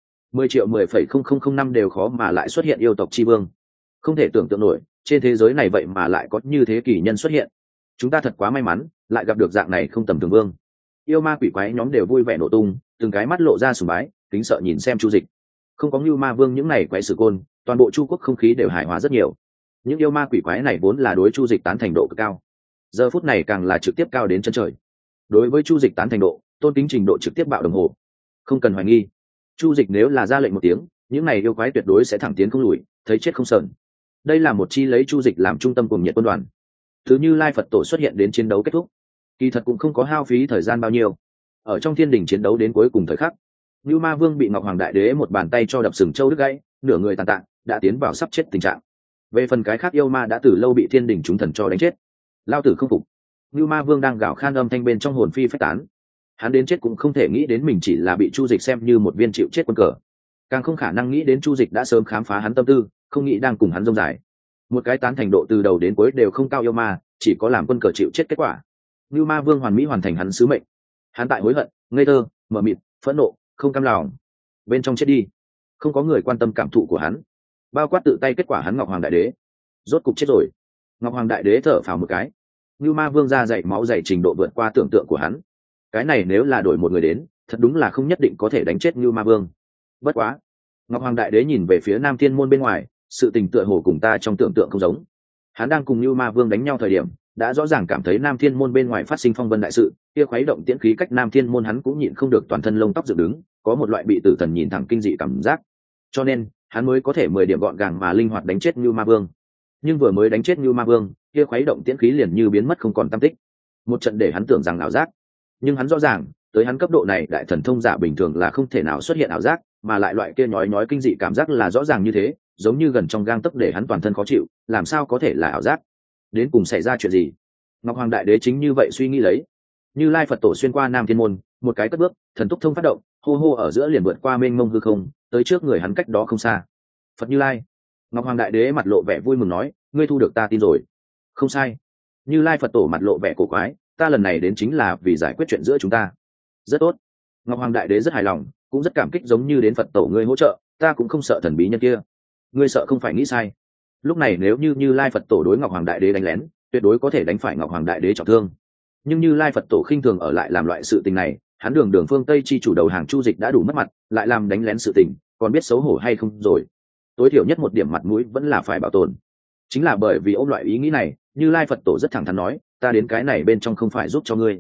10.010.000 năm đều khó mà lại xuất hiện yêu tộc chi vương. Không thể tưởng tượng nổi, trên thế giới này vậy mà lại có như thế kỳ nhân xuất hiện. Chúng ta thật quá may mắn, lại gặp được dạng này không tầm thường vương. Yêu ma quỷ quái nhóm đều vui vẻ nổ tung, từng cái mắt lộ ra sùng bái, kính sợ nhìn xem Chu Dịch. Không có Như Ma Vương những này quái sử côn, toàn bộ Chu quốc không khí đều hài hòa rất nhiều. Những yêu ma quỷ quái này vốn là đối Chu Dịch tán thành độ cực cao, giờ phút này càng là trực tiếp cao đến chân trời. Đối với Chu Dịch tán thành độ, tôn kính trình độ trực tiếp bạo đồng hồ. Không cần hoài nghi, Chu Dịch nếu là ra lệnh một tiếng, những này yêu quái tuyệt đối sẽ thẳng tiến không lùi, thấy chết không sờn. Đây là một chi lấy Chu Dịch làm trung tâm cùng nhiệt quân đoàn. Thứ Như Lai Phật tổ xuất hiện đến chiến đấu kết thúc, kỳ thật cũng không có hao phí thời gian bao nhiêu. Ở trong thiên đình chiến đấu đến cuối cùng thời khắc, Như Ma Vương bị Ngọc Hoàng Đại Đế một bàn tay cho đập sừng châu đứt gãy, nửa người tàn tạ, đã tiến vào sắp chết tình trạng. Về phần cái khác yêu ma đã từ lâu bị thiên đình chúng thần cho đánh chết. Lao tử không phục, Ngưu Ma Vương đang gào khan âm thanh bên trong hồn phi phách tán. Hắn đến chết cũng không thể nghĩ đến mình chỉ là bị Chu Dịch xem như một viên chịu chết quân cờ, càng không khả năng nghĩ đến Chu Dịch đã sớm khám phá hắn tâm tư, không nghĩ đang cùng hắn rông dài. Một cái tán thành độ từ đầu đến cuối đều không cao yêu ma, chỉ có làm quân cờ chịu chết kết quả. Ngưu Ma Vương hoàn mỹ hoàn thành hắn sứ mệnh. Hắn tại hối hận, ngây thơ, mờ mịt, phẫn nộ, không cam lòng, bên trong chết đi. Không có người quan tâm cảm thụ của hắn, bao quát tự tay kết quả hắn Ngọc Hoàng Đại Đế rốt cục chết rồi. Ngọc Hoàng Đại Đế thở phào một cái. Ngưu Ma Vương ra dày máu dày trình độ vượt qua tưởng tượng của hắn. Cái này nếu là đổi một người đến, thật đúng là không nhất định có thể đánh chết Ngưu Ma Vương. Bất quá, Ngọc Hoàng Đại Đế nhìn về phía Nam Thiên môn bên ngoài, sự tình tựa hồ cùng ta trong tưởng tượng không giống. Hắn đang cùng Ngưu Ma Vương đánh nhau thời điểm, đã rõ ràng cảm thấy Nam Thiên môn bên ngoài phát sinh phong vân đại sự, kia khuấy động tiễn khí cách Nam Thiên môn hắn cũng nhịn không được toàn thân lông tóc dựng đứng, có một loại bị tử thần nhìn thẳng kinh dị cảm giác. Cho nên, hắn mới có thể 10 điểm gọn gàng mà linh hoạt đánh chết Ngưu Ma Vương. Nhưng vừa mới đánh chết Ngưu Ma Vương, kia khuấy động tiễn khí liền như biến mất không còn tăm tích. Một trận để hắn tưởng rằng ảo giác, nhưng hắn rõ ràng, tới hắn cấp độ này đại thần thông giả bình thường là không thể nào xuất hiện ảo giác, mà lại loại kia nhói kinh dị cảm giác là rõ ràng như thế, giống như gần trong gang tấc để hắn toàn thân khó chịu, làm sao có thể là ảo giác? Đến cùng xảy ra chuyện gì? Ngọc Hoàng Đại Đế chính như vậy suy nghĩ lấy. Như Lai Phật Tổ xuyên qua Nam Thiên môn, một cái cất bước, thần túc thông phát động, hô hô ở giữa liền vượt qua mênh mông hư không, tới trước người hắn cách đó không xa. Phật Như Lai. Ngọc Hoàng Đại Đế mặt lộ vẻ vui mừng nói, ngươi thu được ta tin rồi. Không sai. Như Lai Phật Tổ mặt lộ vẻ cổ quái, ta lần này đến chính là vì giải quyết chuyện giữa chúng ta. Rất tốt. Ngọc Hoàng Đại Đế rất hài lòng, cũng rất cảm kích, giống như đến Phật Tổ ngươi hỗ trợ, ta cũng không sợ thần bí nhân kia. Ngươi sợ không phải nghĩ sai. Lúc này nếu như Lai Phật Tổ đối Ngọc Hoàng Đại Đế đánh lén, tuyệt đối có thể đánh phải Ngọc Hoàng Đại Đế trọng thương. Nhưng Như Lai Phật Tổ khinh thường ở lại làm loại sự tình này, hắn đường phương Tây chi chủ đầu hàng Chu Dịch đã đủ mất mặt, lại làm đánh lén sự tình, còn biết xấu hổ hay không rồi. Tối thiểu nhất một điểm mặt mũi vẫn là phải bảo tồn. Chính là bởi vì ôm loại ý nghĩ này, Như Lai Phật Tổ rất thẳng thắn nói, ta đến cái này bên trong không phải giúp cho ngươi.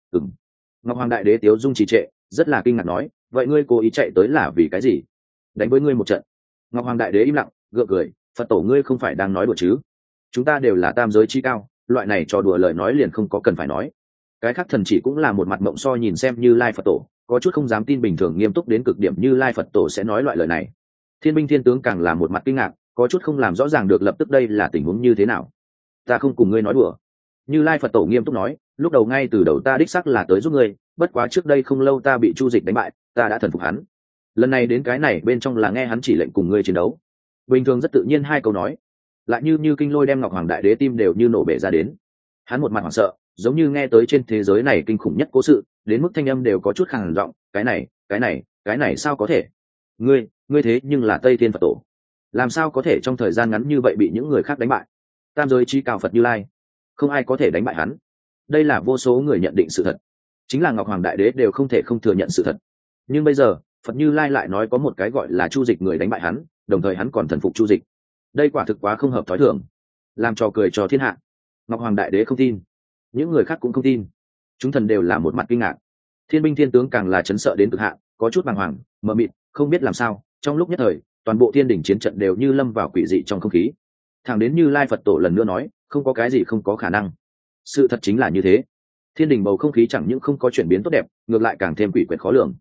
Ngọc Hoàng Đại Đế tiếu dung trì trệ, rất là kinh ngạc nói, vậy ngươi cố ý chạy tới là vì cái gì? Đánh với ngươi một trận. Ngọc Hoàng Đại Đế im lặng, gượng cười, Phật Tổ ngươi không phải đang nói đùa chứ? Chúng ta đều là tam giới chi cao, loại này trò đùa lời nói liền không có cần phải nói. Cái khác thần chỉ cũng là một mặt mộng so nhìn xem Như Lai Phật Tổ, có chút không dám tin bình thường nghiêm túc đến cực điểm Như Lai Phật Tổ sẽ nói loại lời này. Thiên binh thiên tướng càng là một mặt kinh ngạc, có chút không làm rõ ràng được lập tức đây là tình huống như thế nào. Ta không cùng ngươi nói đùa. Như Lai Phật Tổ nghiêm túc nói, lúc đầu ngay từ đầu ta đích xác là tới giúp ngươi, bất quá trước đây không lâu ta bị Chu Dịch đánh bại, ta đã thần phục hắn. Lần này đến cái này bên trong là nghe hắn chỉ lệnh cùng ngươi chiến đấu. Bình thường rất tự nhiên hai câu nói, lại như kinh lôi đem Ngọc Hoàng Đại Đế tim đều như nổ bể ra đến. Hắn một mặt hoảng sợ, giống như nghe tới trên thế giới này kinh khủng nhất cố sự, đến mức thanh âm đều có chút khàn giọng, cái này sao có thể? Ngươi thế nhưng là Tây Thiên Phật Tổ, làm sao có thể trong thời gian ngắn như vậy bị những người khác đánh bại? Tam giới chi cao Phật Như Lai, không ai có thể đánh bại hắn. Đây là vô số người nhận định sự thật, chính là Ngọc Hoàng Đại Đế đều không thể không thừa nhận sự thật. Nhưng bây giờ Phật Như Lai lại nói có một cái gọi là Chu Dịch người đánh bại hắn, đồng thời hắn còn thần phục Chu Dịch. Đây quả thực quá không hợp thói thường, làm trò cười cho thiên hạ. Ngọc Hoàng Đại Đế không tin, những người khác cũng không tin, chúng thần đều là một mặt kinh ngạc. Thiên binh thiên tướng càng là chấn sợ đến cực hạn, có chút bàng hoàng, mờ mịt, không biết làm sao. Trong lúc nhất thời, toàn bộ thiên đỉnh chiến trận đều như lâm vào quỷ dị trong không khí. Thẳng đến Như Lai Phật Tổ lần nữa nói, không có cái gì không có khả năng. Sự thật chính là như thế. Thiên đình bầu không khí chẳng những không có chuyển biến tốt đẹp, ngược lại càng thêm quỷ quyệt khó lường.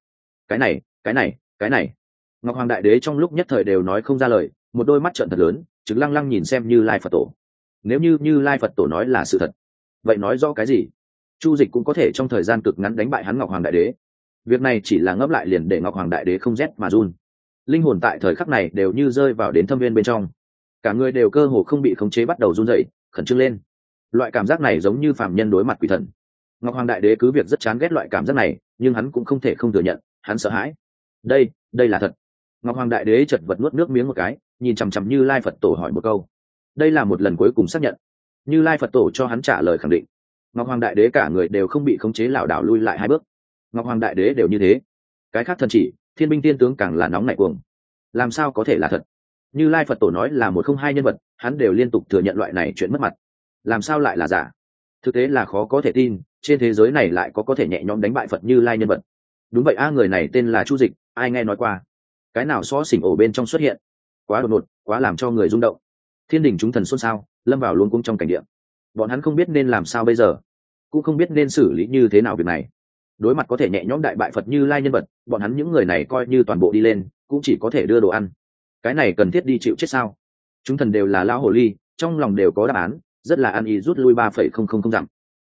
Cái này. Ngọc Hoàng Đại Đế trong lúc nhất thời đều nói không ra lời, một đôi mắt trợn thật lớn, trừng lăng lăng nhìn xem Như Lai Phật Tổ. Nếu như Lai Phật Tổ nói là sự thật, vậy nói rõ cái gì? Chu Dịch cũng có thể trong thời gian cực ngắn đánh bại hắn Ngọc Hoàng Đại Đế. Việc này chỉ là ngẫm lại liền để Ngọc Hoàng Đại Đế không rét mà run. Linh hồn tại thời khắc này đều như rơi vào đến thâm viên bên trong, cả người đều cơ hồ không bị khống chế bắt đầu run rẩy, khẩn trương lên. Loại cảm giác này giống như phàm nhân đối mặt quỷ thần. Ngọc Hoàng Đại Đế cứ việc rất chán ghét loại cảm giác này, nhưng hắn cũng không thể không thừa nhận, hắn sợ hãi. Đây là thật. Ngọc Hoàng Đại Đế chợt vật nuốt nước miếng một cái, nhìn chằm chằm Như Lai Phật Tổ hỏi một câu. Đây là một lần cuối cùng xác nhận. Như Lai Phật Tổ cho hắn trả lời khẳng định. Ngọc Hoàng Đại Đế cả người đều không bị khống chế lảo đảo lui lại hai bước. Ngọc Hoàng Đại Đế đều như thế, cái khác thần chỉ, thiên binh thiên tướng càng là nóng nảy cuồng. Làm sao có thể là thật? Như Lai Phật Tổ nói là một không hai nhân vật, hắn đều liên tục thừa nhận loại này chuyện mất mặt. Làm sao lại là giả? Thực tế là khó có thể tin, trên thế giới này lại có thể nhẹ nhõm đánh bại Phật Như Lai nhân vật. Đúng vậy a, người này tên là Chu Dịch, ai nghe nói qua? Cái nào xó xỉnh ổ bên trong xuất hiện? Quá đột ngột, quá làm cho người rung động. Thiên đình chúng thần xôn xao, lâm vào luống cuống trong cảnh địa. Bọn hắn không biết nên làm sao bây giờ, cũng không biết nên xử lý như thế nào việc này. Đối mặt có thể nhẹ nhõm đại bại Phật Như Lai nhân vật, bọn hắn những người này coi như toàn bộ đi lên, cũng chỉ có thể đưa đồ ăn. Cái này cần thiết đi chịu chết sao? Chúng thần đều là lão hồ ly, trong lòng đều có đáp án, rất là ăn ý rút lui 3,000 dặm.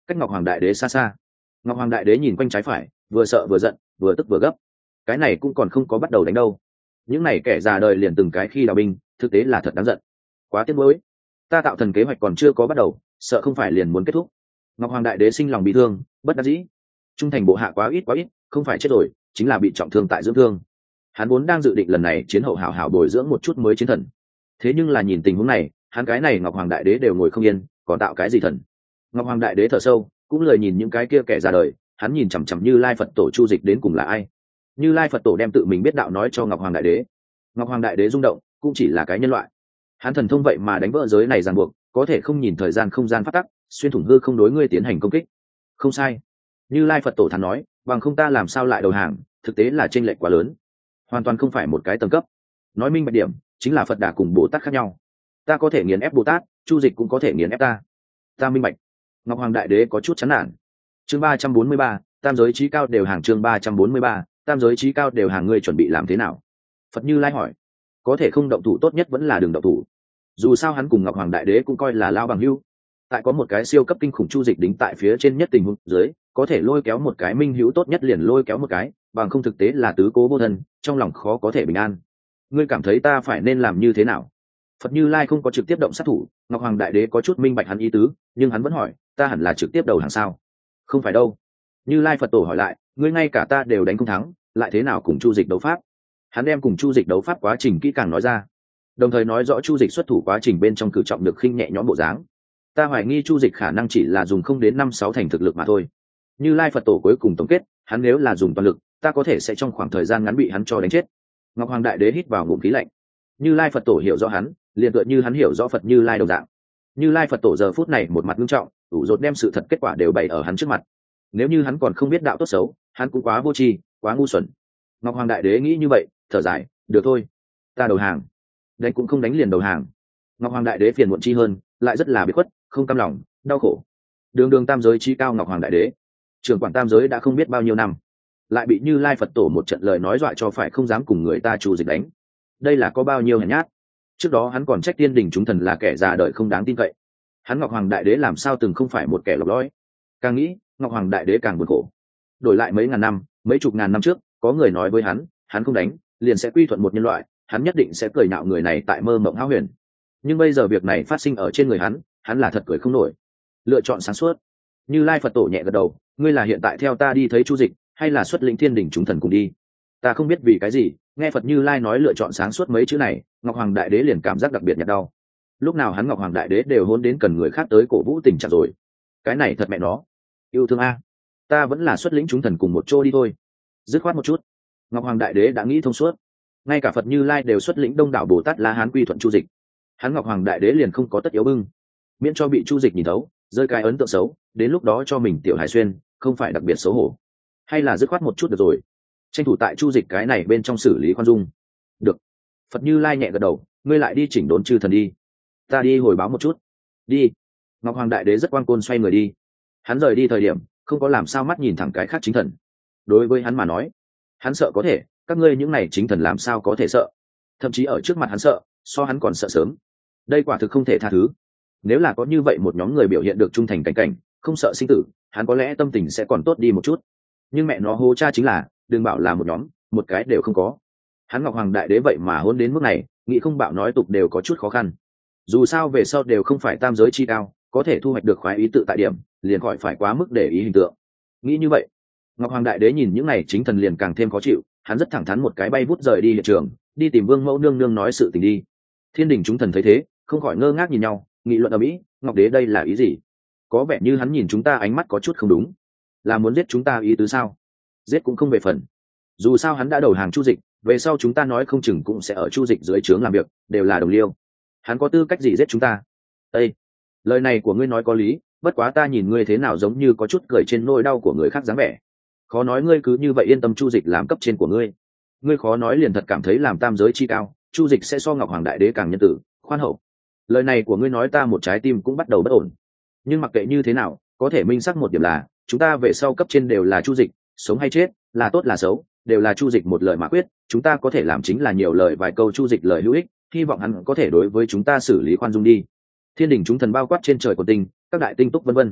cách Ngọc Hoàng Đại Đế xa xa. Ngọc Hoàng Đại Đế nhìn quanh trái phải, vừa sợ vừa giận, vừa tức vừa gấp. Cái này cũng còn không có bắt đầu đánh đâu, những này kẻ già đời liền từng cái khi đào binh, thực tế là thật đáng giận. Quá tiếc nuối, ta tạo thần kế hoạch còn chưa có bắt đầu, sợ không phải liền muốn kết thúc. Ngọc Hoàng Đại Đế sinh lòng bị thương, bất đắc dĩ. Trung thành bộ hạ quá ít, không phải chết rồi, chính là bị trọng thương tại dưỡng thương. Hắn vốn đang dự định lần này chiến hậu hảo hảo bồi dưỡng một chút mới chiến thần, thế nhưng là nhìn tình huống này, hắn cái này Ngọc Hoàng Đại Đế đều ngồi không yên, còn tạo cái gì thần? Ngọc Hoàng Đại Đế thở sâu, cũng lời nhìn những cái kia kẻ già đời, hắn nhìn chằm chằm Như Lai Phật Tổ Chu Dịch đến cùng là ai. Như Lai Phật Tổ đem tự mình biết đạo nói cho Ngọc Hoàng Đại Đế. Ngọc Hoàng Đại Đế rung động, cũng chỉ là cái nhân loại. Hắn thần thông vậy mà đánh vỡ giới này ràng buộc, có thể không nhìn thời gian không gian phát tắc, xuyên thủng hư không đối ngươi tiến hành công kích. Không sai. Như Lai Phật Tổ thản nói, bằng không ta làm sao lại đầu hàng, thực tế là chênh lệch quá lớn, hoàn toàn không phải một cái tầng cấp. Nói minh bạch điểm, chính là Phật Đà cùng Bồ Tát khác nhau. Ta có thể nghiền ép Bồ Tát, Chu Dịch cũng có thể nghiền ép ta. Ta minh bạch. Ngọc Hoàng Đại Đế có chút chán nản. Chương 343, tam giới chí cao đều hàng. Chương 343, tam giới chí cao đều hàng. Ngươi chuẩn bị làm thế nào? Phật Như Lai hỏi. Có thể không động thủ tốt nhất vẫn là đừng động thủ. Dù sao hắn cùng Ngọc Hoàng Đại Đế cũng coi là lao bằng hữu. Tại có một cái siêu cấp kinh khủng Chu Dịch đính tại phía trên nhất tình huống dưới, có thể lôi kéo một cái minh hữu tốt nhất liền lôi kéo một cái, bằng không thực tế là tứ cố vô thân, trong lòng khó có thể bình an. Ngươi cảm thấy ta phải nên làm như thế nào? Phật Như Lai không có trực tiếp động sát thủ, Ngọc Hoàng Đại Đế có chút minh bạch hắn ý tứ, nhưng hắn vẫn hỏi, ta hẳn là trực tiếp đầu hàng sao? Không phải đâu. Như Lai Phật Tổ hỏi lại, ngươi ngay cả ta đều đánh không thắng, lại thế nào cùng Chu Dịch đấu pháp? Hắn đem cùng Chu Dịch đấu pháp quá trình kỹ càng nói ra, đồng thời nói rõ Chu Dịch xuất thủ quá trình bên trong cử trọng được khinh nhẹ nhõm bộ dáng. Ta hoài nghi Chu Dịch khả năng chỉ là dùng không đến 5-6 thành thực lực mà thôi. Như Lai Phật Tổ cuối cùng tổng kết, hắn nếu là dùng toàn lực, ta có thể sẽ trong khoảng thời gian ngắn bị hắn cho đánh chết. Ngọc Hoàng Đại Đế hít vào ngụm khí lạnh. Như Lai Phật Tổ hiểu rõ hắn, liền tựa như hắn hiểu rõ Phật Như Lai đồng dạng. Như Lai Phật Tổ giờ phút này một mặt nghiêm trọng, đủ rột đem sự thật kết quả đều bày ở hắn trước mặt. Nếu như hắn còn không biết đạo tốt xấu, hắn cũng quá vô tri, quá ngu xuẩn. Ngọc Hoàng Đại Đế nghĩ như vậy, thở dài, được thôi, ta đầu hàng. Đánh cũng không đánh liền đầu hàng. Ngọc Hoàng Đại Đế phiền muộn chi hơn, lại rất là bị khuất, không cam lòng, đau khổ. Đường tam giới chi cao Ngọc Hoàng Đại Đế, trưởng quản tam giới đã không biết bao nhiêu năm, lại bị Như Lai Phật Tổ một trận lời nói dọa cho phải không dám cùng người ta Chu Dịch đánh. Đây là có bao nhiêu hèn nhát. Trước đó hắn còn trách Tiên Đình chúng thần là kẻ già đời không đáng tin cậy. Hắn Ngọc Hoàng Đại Đế làm sao từng không phải một kẻ lọc lõi. Càng nghĩ, Ngọc Hoàng Đại Đế càng buồn khổ. Đổi lại mấy ngàn năm, mấy chục ngàn năm trước, có người nói với hắn không đánh, liền sẽ quy thuận một nhân loại, hắn nhất định sẽ cười nhạo người này tại mơ mộng hão huyền. Nhưng bây giờ việc này phát sinh ở trên người hắn là thật cười không nổi. Lựa chọn sáng suốt. Như Lai Phật Tổ nhẹ gật đầu, ngươi là hiện tại theo ta đi thấy Chu Dịch, hay là xuất lĩnh Thiên Đình chúng thần cùng đi? Ta không biết vì cái gì, nghe Phật Như Lai nói lựa chọn sáng suốt mấy chữ này, Ngọc Hoàng Đại Đế liền cảm giác đặc biệt nhạt đau. Lúc nào hắn Ngọc Hoàng Đại Đế đều hôn đến cần người khác tới cổ vũ tình trạng rồi. Cái này thật mẹ nó, yêu thương a. Ta vẫn là xuất lĩnh chúng thần cùng một chỗ đi thôi. Dứt khoát một chút. Ngọc Hoàng Đại Đế đã nghĩ thông suốt. Ngay cả Phật Như Lai đều xuất lĩnh Đông đảo Bồ Tát La Hán quy thuận Chu Dịch. Hắn Ngọc Hoàng Đại Đế liền không có tất yếu bưng, miễn cho bị Chu Dịch nhìn thấu, rơi cái ấn tượng xấu, đến lúc đó cho mình tiểu hải xuyên, không phải đặc biệt xấu hổ. Hay là dứt khoát một chút được rồi, tranh thủ tại Chu Dịch cái này bên trong xử lý khoan dung. Được. Phật Như Lai nhẹ gật đầu, ngươi lại đi chỉnh đốn chư thần đi. Ta đi hồi báo một chút. Đi. Ngọc Hoàng Đại Đế rất quan côn xoay người đi. Hắn rời đi thời điểm, không có làm sao mắt nhìn thẳng cái khác chính thần. Đối với hắn mà nói, hắn sợ có thể, các ngươi những này chính thần làm sao có thể sợ? Thậm chí ở trước mặt hắn sợ, so hắn còn sợ sớm. Đây quả thực không thể tha thứ. Nếu là có như vậy một nhóm người biểu hiện được trung thành cảnh, không sợ sinh tử, hắn có lẽ tâm tình sẽ còn tốt đi một chút. Nhưng mẹ nó hô cha chính là, đừng bảo là một nhóm, một cái đều không có. Hắn Ngọc Hoàng Đại Đế vậy mà hôn đến mức này, nghĩ không bạo nói tục đều có chút khó khăn. Dù sao về sau đều không phải tam giới chi cao, có thể thu hoạch được khoái ý tự tại điểm, liền khỏi phải quá mức để ý hình tượng. Nghĩ như vậy, Ngọc Hoàng Đại Đế nhìn những này chính thần liền càng thêm khó chịu, hắn rất thẳng thắn một cái bay vút rời đi hiện trường, đi tìm Vương Mẫu nương nương nói sự tình đi. Thiên Đình chúng thần thấy thế, không khỏi ngơ ngác nhìn nhau, nghị luận ở mỹ, Ngọc Đế đây là ý gì? Có vẻ như hắn nhìn chúng ta ánh mắt có chút không đúng, là muốn giết chúng ta ý tứ sao? Giết cũng không về phần. Dù sao hắn đã đầu hàng Chu Dịch, về sau chúng ta nói không chừng cũng sẽ ở Chu Dịch dưới trướng làm việc, đều là đồng liêu. Hắn có tư cách gì giết chúng ta? Ê, lời này của ngươi nói có lý, bất quá ta nhìn ngươi thế nào giống như có chút cười trên nỗi đau của người khác dáng vẻ. Khó nói ngươi cứ như vậy yên tâm Chu Dịch làm cấp trên của ngươi. Ngươi khó nói liền thật cảm thấy làm tam giới chi cao, Chu Dịch sẽ so Ngọc Hoàng Đại Đế càng nhân tử, khoan hậu. Lời này của ngươi nói ta một trái tim cũng bắt đầu bất ổn. Nhưng mặc kệ như thế nào, có thể minh xác một điểm là, chúng ta về sau cấp trên đều là Chu Dịch, sống hay chết, là tốt là xấu, đều là Chu Dịch một lời mà quyết, chúng ta có thể làm chính là nhiều lời vài câu Chu Dịch lời hữu ích, hy vọng hắn có thể đối với chúng ta xử lý khoan dung đi. Thiên Đình chúng thần bao quát trên trời của tinh, các đại tinh túc vân vân.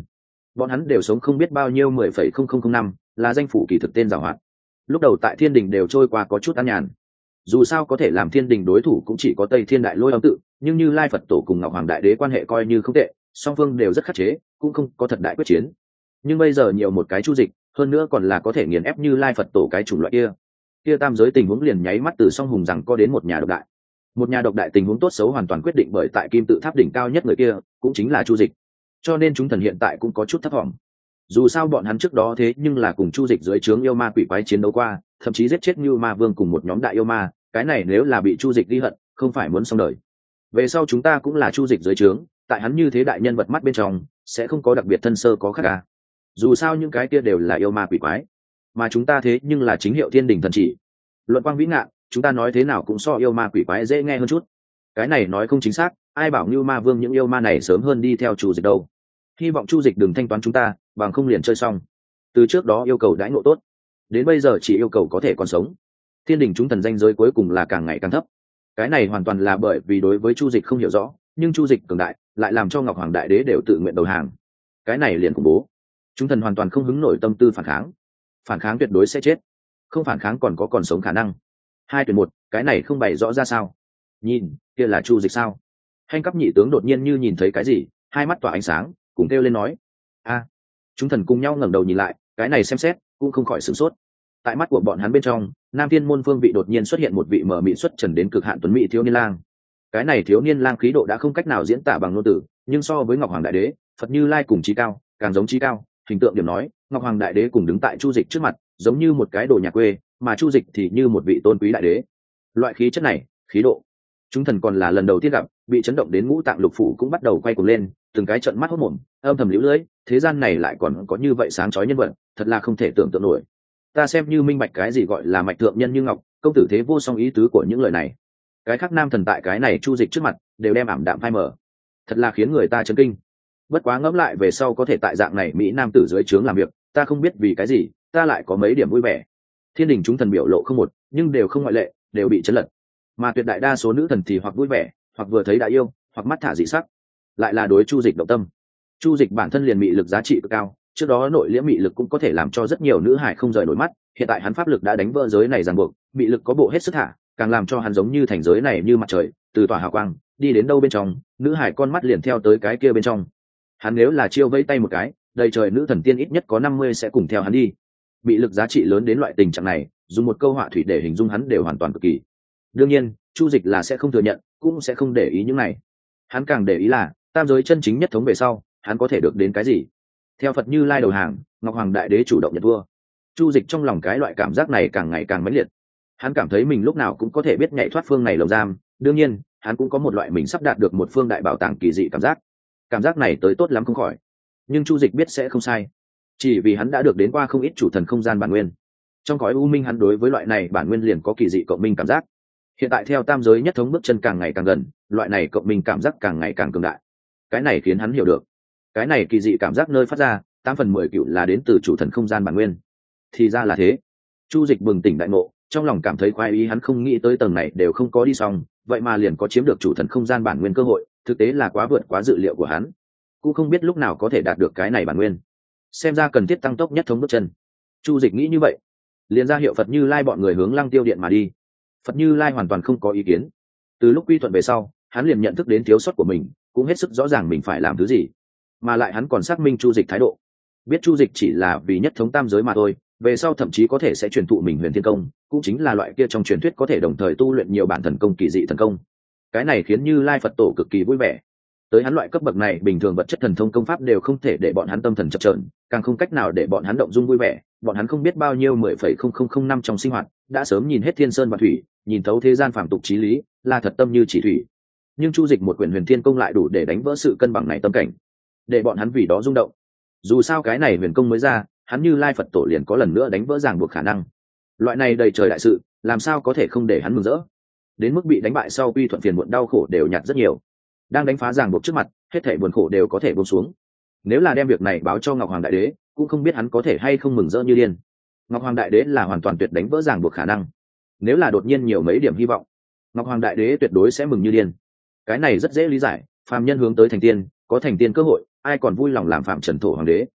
bọn hắn đều sống không biết bao nhiêu 10,0005 năm, là danh phủ kỳ thực tên giàu hoạt. Lúc đầu tại thiên đình đều trôi qua có chút an nhàn, dù sao có thể làm thiên đình đối thủ cũng chỉ có Tây Thiên Đại Lôi Âm tự, nhưng Như Lai Phật tổ cùng Ngọc Hoàng Đại Đế quan hệ coi như không tệ, song phương đều rất khắc chế, cũng không có thật đại quyết chiến. Nhưng bây giờ nhiều một cái Chu Dịch, hơn nữa còn là có thể nghiền ép Như Lai Phật tổ cái chủng loại kia tam giới tình huống liền nháy mắt từ song hùng rằng có đến một nhà độc đại. Một nhà độc đại tình huống tốt xấu hoàn toàn quyết định bởi tại kim tự tháp đỉnh cao nhất người kia, cũng chính là Chu Dịch. Cho nên chúng thần hiện tại cũng có chút thất vọng. Dù sao bọn hắn trước đó thế nhưng là cùng Chu Dịch dưới trướng yêu ma quỷ quái chiến đấu qua, thậm chí giết chết Như Ma Vương cùng một nhóm đại yêu ma, cái này nếu là bị Chu Dịch ghi hận, không phải muốn xong đời. Về sau chúng ta cũng là Chu Dịch dưới trướng, tại hắn như thế đại nhân vật mắt bên trong, sẽ không có đặc biệt thân sơ có khác cả. Dù sao những cái kia đều là yêu ma quỷ quái, mà chúng ta thế nhưng là chính hiệu thiên đình thần chỉ. Luận quang vĩ ngạn, chúng ta nói thế nào cũng so yêu ma quỷ quái dễ nghe hơn chút. Cái này nói không chính xác, ai bảo Như Ma Vương những yêu ma này sớm hơn đi theo Chu Dịch đâu. Hy vọng Chu Dịch đừng thanh toán chúng ta, bằng không liền chơi xong. Từ trước đó yêu cầu đãi ngộ tốt, đến bây giờ chỉ yêu cầu có thể còn sống. Thiên đình chúng thần danh giới cuối cùng là càng ngày càng thấp. Cái này hoàn toàn là bởi vì đối với Chu Dịch không hiểu rõ, nhưng Chu Dịch cường đại lại làm cho Ngọc Hoàng Đại Đế đều tự nguyện đầu hàng. Cái này liền khủng bố. Chúng thần hoàn toàn không hứng nổi tâm tư phản kháng tuyệt đối sẽ chết, không phản kháng còn sống khả năng. 2 tuyển 1, cái này không bày rõ ra sao? Nhìn, kia là Chu Dịch sao? Hành cấp nhị tướng đột nhiên như nhìn thấy cái gì, hai mắt tỏa ánh sáng, cùng kêu lên nói: "A!" Chúng thần cùng nhau ngẩng đầu nhìn lại, cái này xem xét, cũng không khỏi sửng sốt. Tại mắt của bọn hắn bên trong, Nam Thiên môn phương vị đột nhiên xuất hiện một vị mở mị xuất trần đến cực hạn tuấn mỹ thiếu niên lang. Cái này thiếu niên lang khí độ đã không cách nào diễn tả bằng ngôn từ, nhưng so với Ngọc Hoàng Đại Đế, Phật Như Lai cùng chí cao, càng giống chí cao. Hình tượng điểm nói, Ngọc Hoàng Đại Đế cùng đứng tại Chu Dịch trước mặt, giống như một cái đồ nhà quê, mà Chu Dịch thì như một vị tôn quý đại đế. Loại khí chất này, khí độ, chúng thần còn là lần đầu tiên gặp, bị chấn động đến ngũ tạng lục phủ cũng bắt đầu quay cuồng lên, từng cái trợn mắt hốt mồm, âm thầm liễu lưỡi, thế gian này lại còn có như vậy sáng chói nhân vật, thật là không thể tưởng tượng nổi. Ta xem như minh bạch cái gì gọi là mạch thượng nhân như ngọc, công tử thế vô song ý tứ của những lời này. Cái khác nam thần tại cái này Chu Dịch trước mặt, đều đem ảm đạm phai mờ, thật là khiến người ta chấn kinh. Bất quá ngẫm lại về sau có thể tại dạng này mỹ nam tử dưới trướng làm việc, ta không biết vì cái gì, ta lại có mấy điểm vui vẻ. Thiên đình chúng thần biểu lộ không một, nhưng đều không ngoại lệ, đều bị chấn lật. Mà tuyệt đại đa số nữ thần thì hoặc vui vẻ, hoặc vừa thấy đã yêu, hoặc mắt thả dị sắc, lại là đối Chu Dịch động tâm. Chu Dịch bản thân liền mị lực giá trị cực cao, trước đó nội liễm mị lực cũng có thể làm cho rất nhiều nữ hải không rời nổi mắt, hiện tại hắn pháp lực đã đánh vỡ giới này ràng buộc, mị lực có bộ hết sức thả, càng làm cho hắn giống như thành giới này như mặt trời, từ tỏa hào quang, đi đến đâu bên trong, nữ hải con mắt liền theo tới cái kia bên trong. Hắn nếu là chiêu vẫy tay một cái, đầy trời nữ thần tiên ít nhất có 50 sẽ cùng theo hắn đi. Mị lực giá trị lớn đến loại tình trạng này, dùng một câu họa thủy để hình dung hắn đều hoàn toàn cực kỳ. Đương nhiên, Chu Dịch là sẽ không thừa nhận, cũng sẽ không để ý những này. Hắn càng để ý là, tam giới chân chính nhất thống về sau, hắn có thể được đến cái gì? Theo Phật Như Lai đầu hàng, Ngọc Hoàng Đại Đế chủ động nhận vua. Chu Dịch trong lòng cái loại cảm giác này càng ngày càng mãnh liệt. Hắn cảm thấy mình lúc nào cũng có thể biết nhảy thoát phương này lồng giam, đương nhiên, hắn cũng có một loại mình sắp đạt được một phương đại bảo tàng kỳ dị cảm giác. Cảm giác này tới tốt lắm không khỏi. Nhưng Chu Dịch biết sẽ không sai, chỉ vì hắn đã được đến qua không ít chủ thần không gian bản nguyên. Trong cõi u minh hắn đối với loại này bản nguyên liền có kỳ dị cộng minh cảm giác. Hiện tại theo tam giới nhất thống bước chân càng ngày càng gần, loại này cộng minh cảm giác càng ngày càng cường đại. Cái này khiến hắn hiểu được, cái này kỳ dị cảm giác nơi phát ra, 8/10 cựu là đến từ chủ thần không gian bản nguyên. Thì ra là thế. Chu Dịch bừng tỉnh đại ngộ, trong lòng cảm thấy khoái ý, hắn không nghĩ tới tầng này đều không có đi xong, vậy mà liền có chiếm được chủ thần không gian bản nguyên cơ hội, thực tế là quá vượt quá dự liệu của hắn. Cũng không biết lúc nào có thể đạt được cái này bản nguyên. Xem ra cần thiết tăng tốc nhất thống bước chân. Chu Dịch nghĩ như vậy, liền ra hiệu Phật Như Lai bọn người hướng Lăng Tiêu Điện mà đi. Phật Như Lai hoàn toàn không có ý kiến. Từ lúc quy thuận về sau, hắn liền nhận thức đến thiếu sót của mình, cũng hết sức rõ ràng mình phải làm thứ gì, mà lại hắn còn xác minh Chu Dịch thái độ, biết Chu Dịch chỉ là vì nhất thống tam giới mà thôi, về sau thậm chí có thể sẽ truyền thụ mình Huyền Thiên Công, cũng chính là loại kia trong truyền thuyết có thể đồng thời tu luyện nhiều bản thần công kỳ dị thần công. Cái này khiến Như Lai Phật Tổ cực kỳ vui vẻ. Tới hắn loại cấp bậc này, bình thường vật chất thần thông công pháp đều không thể để bọn hắn tâm thần chập chờn, càng không cách nào để bọn hắn động dung vui vẻ. Bọn hắn không biết bao nhiêu 10,0005 năm trong sinh hoạt, đã sớm nhìn hết thiên sơn và thủy, nhìn thấu thế gian phàm tục chí lý, là thật tâm như chỉ thủy. Nhưng Chu Dịch một quyển Huyền Thiên Công lại đủ để đánh vỡ sự cân bằng này tâm cảnh, để bọn hắn vì đó rung động. Dù sao cái này huyền công mới ra, hắn Như Lai Phật Tổ liền có lần nữa đánh vỡ ràng buộc khả năng. Loại này đầy trời đại sự, làm sao có thể không để hắn mừng rỡ? Đến mức bị đánh bại sau quy thuận phiền muộn đau khổ đều nhạt rất nhiều. Đang đánh phá ràng buộc trước mặt, hết thảy buồn khổ đều có thể buông xuống. Nếu là đem việc này báo cho Ngọc Hoàng Đại Đế, cũng không biết hắn có thể hay không mừng rỡ như điên. Ngọc Hoàng Đại Đế là hoàn toàn tuyệt đánh vỡ ràng buộc khả năng. Nếu là đột nhiên nhiều mấy điểm hy vọng, Ngọc Hoàng Đại Đế tuyệt đối sẽ mừng như điên. Cái này rất dễ lý giải, phàm nhân hướng tới thành tiên, có thành tiên cơ hội, ai còn vui lòng làm phạm trần thổ hoàng đế,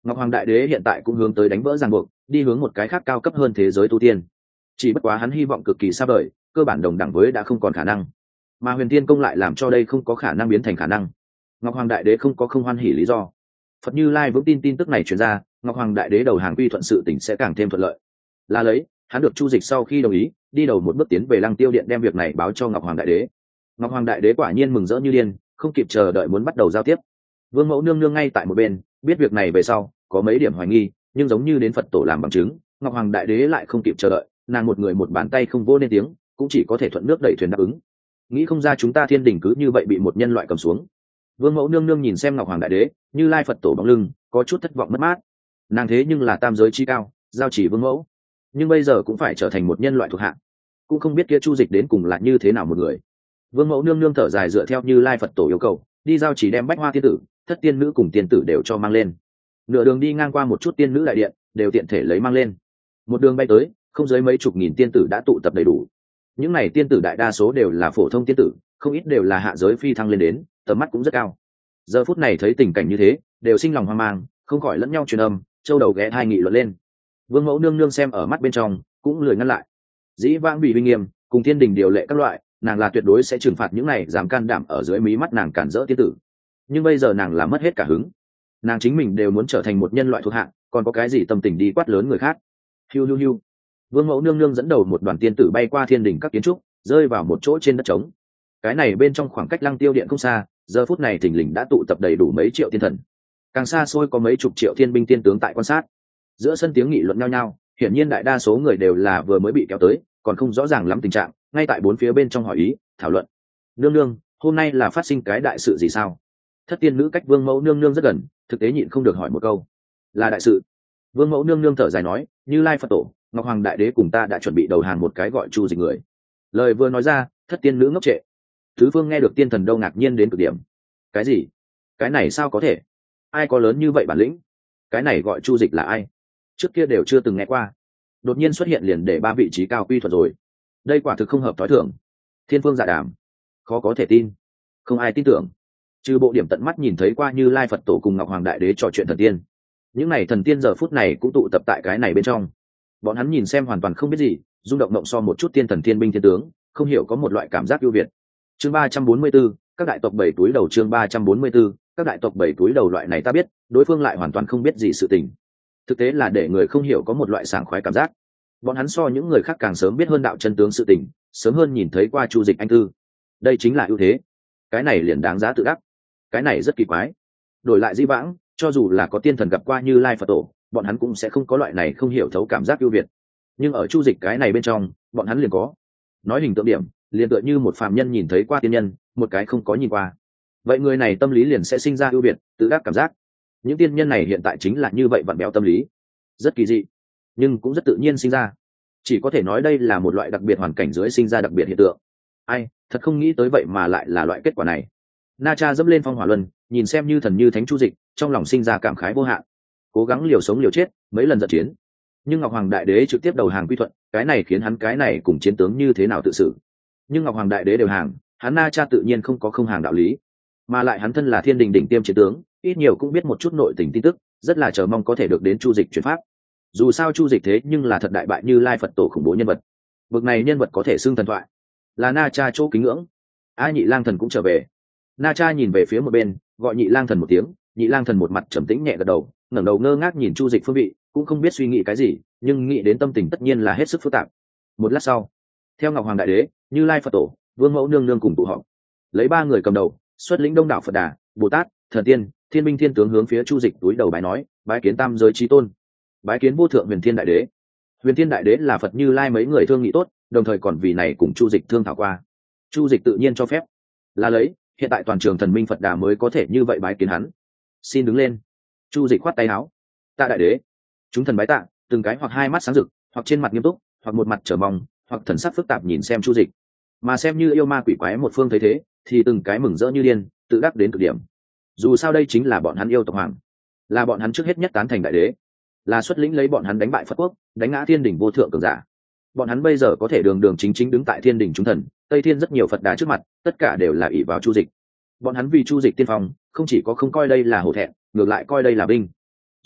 Ngọc Hoàng Đại Đế hiện tại cũng hướng tới đánh vỡ ràng buộc, đi hướng một cái khác cao cấp hơn thế giới tu tiên. Chỉ bất quá hắn hy vọng cực kỳ xa vời, cơ bản đồng đẳng với đã không còn khả năng. Mà Huyền Tiên Công lại làm cho đây không có khả năng biến thành khả năng. Ngọc Hoàng Đại Đế không có không hoan hỉ lý do. Phật Như Lai vững tin tin tức này truyền ra, Ngọc Hoàng Đại Đế đầu hàng quy thuận sự tình sẽ càng thêm thuận lợi. Là lấy, hắn được Chu Dịch sau khi đồng ý, đi đầu một bước tiến về Lăng Tiêu Điện đem việc này báo cho Ngọc Hoàng Đại Đế. Ngọc Hoàng Đại Đế quả nhiên mừng rỡ như điên, không kịp chờ đợi muốn bắt đầu giao tiếp. Vương Mẫu nương nương ngay tại một bên, biết việc này về sau, có mấy điểm hoài nghi, nhưng giống như đến Phật tổ làm bằng chứng, Ngọc Hoàng Đại Đế lại không kịp chờ đợi, nàng một người một bàn tay không vô nên tiếng, cũng chỉ có thể thuận nước đẩy thuyền đáp ứng. Nghĩ không ra chúng ta Thiên Đình cứ như vậy bị một nhân loại cầm xuống. Vương Mẫu nương nương nhìn xem Ngọc Hoàng Đại Đế, Như Lai Phật tổ bóng lưng, có chút thất vọng mất mát. Nàng thế nhưng là tam giới chi cao, giao chỉ Vương Mẫu, nhưng bây giờ cũng phải trở thành một nhân loại thuộc hạ, cũng không biết kia Chu Dịch đến cùng là như thế nào một người. Vương Mẫu nương nương thở dài dựa theo Như Lai Phật tổ yêu cầu, đi giao chỉ đem Bách Hoa tiên tử, Thất tiên nữ cùng tiên tử đều cho mang lên. Nửa đường đi ngang qua một chút tiên nữ đại điện, đều tiện thể lấy mang lên. Một đường bay tới, không dưới mấy chục nghìn tiên tử đã tụ tập đầy đủ. Những này tiên tử đại đa số đều là phổ thông tiên tử, không ít đều là hạ giới phi thăng lên đến, tầm mắt cũng rất cao. Giờ phút này thấy tình cảnh như thế, đều sinh lòng hoang mang, không khỏi lẫn nhau truyền âm, châu đầu ghé hai nghị luận lên. Vương Mẫu nương nương xem ở mắt bên trong, cũng lười ngăn lại. Dĩ vãng bị uy nghiêm, cùng Thiên Đình điều lệ các loại, nàng là tuyệt đối sẽ trừng phạt những này dám can đảm ở dưới mí mắt nàng cản rỡ tiên tử. Nhưng bây giờ nàng là mất hết cả hứng, nàng chính mình đều muốn trở thành một nhân loại thuộc hạ, còn có cái gì tâm tình đi quát lớn người khác. Hiu hiu hiu. Vương Mẫu nương nương dẫn đầu một đoàn tiên tử bay qua Thiên Đình các kiến trúc, rơi vào một chỗ trên đất trống. Cái này bên trong khoảng cách Lăng Tiêu Điện không xa, giờ phút này thình lình đã tụ tập đầy đủ mấy triệu tiên thần, càng xa xôi có mấy chục triệu thiên binh tiên tướng tại quan sát. Giữa sân tiếng nghị luận nhau nhau, hiển nhiên đại đa số người đều là vừa mới bị kéo tới, còn không rõ ràng lắm tình trạng, ngay tại bốn phía bên trong hỏi ý, thảo luận. Nương nương, hôm nay là phát sinh cái đại sự gì sao? Thất tiên nữ cách Vương Mẫu nương nương rất gần, thực tế nhịn không được hỏi một câu. Là đại sự. Vương Mẫu nương nương thở dài nói, Như Lai Phật tổ, Ngọc Hoàng Đại Đế cùng ta đã chuẩn bị đầu hàng một cái gọi Chu Dịch người. Lời vừa nói ra, thất tiên nữ ngốc trệ. Thứ phương nghe được tiên thần đâu ngạc nhiên đến cực điểm. Cái gì? Cái này sao có thể? Ai có lớn như vậy bản lĩnh? Cái này gọi Chu Dịch là ai? Trước kia đều chưa từng nghe qua, đột nhiên xuất hiện liền để ba vị trí cao quy thuật rồi. Đây quả thực không hợp thói thường. Thiên phương dạ đàm, khó có thể tin, không ai tin tưởng. Trừ bộ điểm tận mắt nhìn thấy qua Như Lai Phật tổ cùng Ngọc Hoàng Đại Đế trò chuyện thần tiên, những này thần tiên giờ phút này cũng tụ tập tại cái này bên trong. Bọn hắn nhìn xem hoàn toàn không biết gì, rung động so một chút tiên thần thiên binh thiên tướng, không hiểu có một loại cảm giác ưu việt. Chương 344, các đại tộc bảy túi đầu. Chương 344, các đại tộc bảy túi đầu. Loại này ta biết, đối phương lại hoàn toàn không biết gì sự tình. Thực tế là để người không hiểu có một loại sảng khoái cảm giác. Bọn hắn so những người khác càng sớm biết hơn đạo chân tướng sự tình, sớm hơn nhìn thấy qua Chu Dịch anh tư. Đây chính là ưu thế. Cái này liền đáng giá tự đắc. Cái này rất kỳ quái. Đổi lại di vãng, cho dù là có tiên thần gặp qua Như Lai Phật tổ, bọn hắn cũng sẽ không có loại này không hiểu thấu cảm giác ưu việt. Nhưng ở Chu Dịch cái này bên trong, bọn hắn liền có. Nói hình tượng điểm, liền tựa như một phàm nhân nhìn thấy qua tiên nhân, một cái không có nhìn qua. Vậy người này tâm lý liền sẽ sinh ra ưu việt, tự đắc cảm giác. Những tiên nhân này hiện tại chính là như vậy vặn béo tâm lý, rất kỳ dị, nhưng cũng rất tự nhiên sinh ra. Chỉ có thể nói đây là một loại đặc biệt hoàn cảnh dưới sinh ra đặc biệt hiện tượng. Ai, thật không nghĩ tới vậy mà lại là loại kết quả này. Na Cha dẫm lên phong hỏa luân, nhìn xem như thần như thánh Chu Dịch, trong lòng sinh ra cảm khái vô hạn. Cố gắng liều sống liều chết, mấy lần giận chiến, nhưng Ngọc Hoàng Đại Đế trực tiếp đầu hàng quy thuận, cái này khiến hắn cái này cùng chiến tướng như thế nào tự xử. Nhưng Ngọc Hoàng Đại Đế đều hàng, hắn Na Cha tự nhiên không có không hàng đạo lý, mà lại hắn thân là Thiên Đình đỉnh tiêm chiến tướng, ít nhiều cũng biết một chút nội tình tin tức, rất là chờ mong có thể được đến Chu Dịch chuyển pháp. Dù sao Chu Dịch thế nhưng là thật đại bại Như Lai Phật tổ khủng bố nhân vật, bậc này nhân vật có thể xưng thần thoại, là Na Cha chỗ kính ngưỡng. A Nhị Lang Thần cũng trở về. Na Cha nhìn về phía một bên, gọi Nhị Lang Thần một tiếng. Nhị Lang Thần một mặt trầm tĩnh nhẹ gật đầu, ngẩng đầu ngơ ngác nhìn Chu Dịch phương vị, cũng không biết suy nghĩ cái gì, nhưng nghĩ đến tâm tình tất nhiên là hết sức phức tạp. Một lát sau, theo Ngọc Hoàng Đại Đế, Như Lai Phật tổ, Vương Mẫu nương nương cùng tụ họp, lấy ba người cầm đầu, xuất lĩnh đông đảo Phật Đà, Bồ Tát, thần tiên, thiên binh thiên tướng hướng phía Chu Dịch túi đầu bái nói, bái kiến tam giới chí tôn, bái kiến vô thượng Huyền Thiên Đại Đế. Huyền Thiên Đại Đế là Phật Như Lai mấy người thương nghị tốt, đồng thời còn vì này cùng Chu Dịch thương thảo qua. Chu Dịch tự nhiên cho phép. Là lấy, hiện tại toàn trường thần minh Phật Đà mới có thể như vậy bái kiến hắn. Xin đứng lên. Chu Dịch khoát tay áo. Tạ Đại Đế. Chúng thần bái tạ, từng cái hoặc hai mắt sáng rực, hoặc trên mặt nghiêm túc, hoặc một mặt trở mong, hoặc thần sắc phức tạp nhìn xem Chu Dịch. Mà xem như yêu ma quỷ quái một phương thấy thế, thì từng cái mừng rỡ như điên, tự đắc đến cực điểm. Dù sao đây chính là bọn hắn yêu tộc hoàng, là bọn hắn trước hết nhất tán thành đại đế, là xuất lĩnh lấy bọn hắn đánh bại Phật quốc, đánh ngã Thiên Đình vô thượng cường giả. Bọn hắn bây giờ có thể đường đường chính chính đứng tại Thiên Đình chúng thần, Tây Thiên rất nhiều Phật Đà trước mặt, tất cả đều là ỷ vào Chu Dịch. Bọn hắn vì Chu Dịch tiên phong, không chỉ có không coi đây là hổ thẹn, ngược lại coi đây là vinh.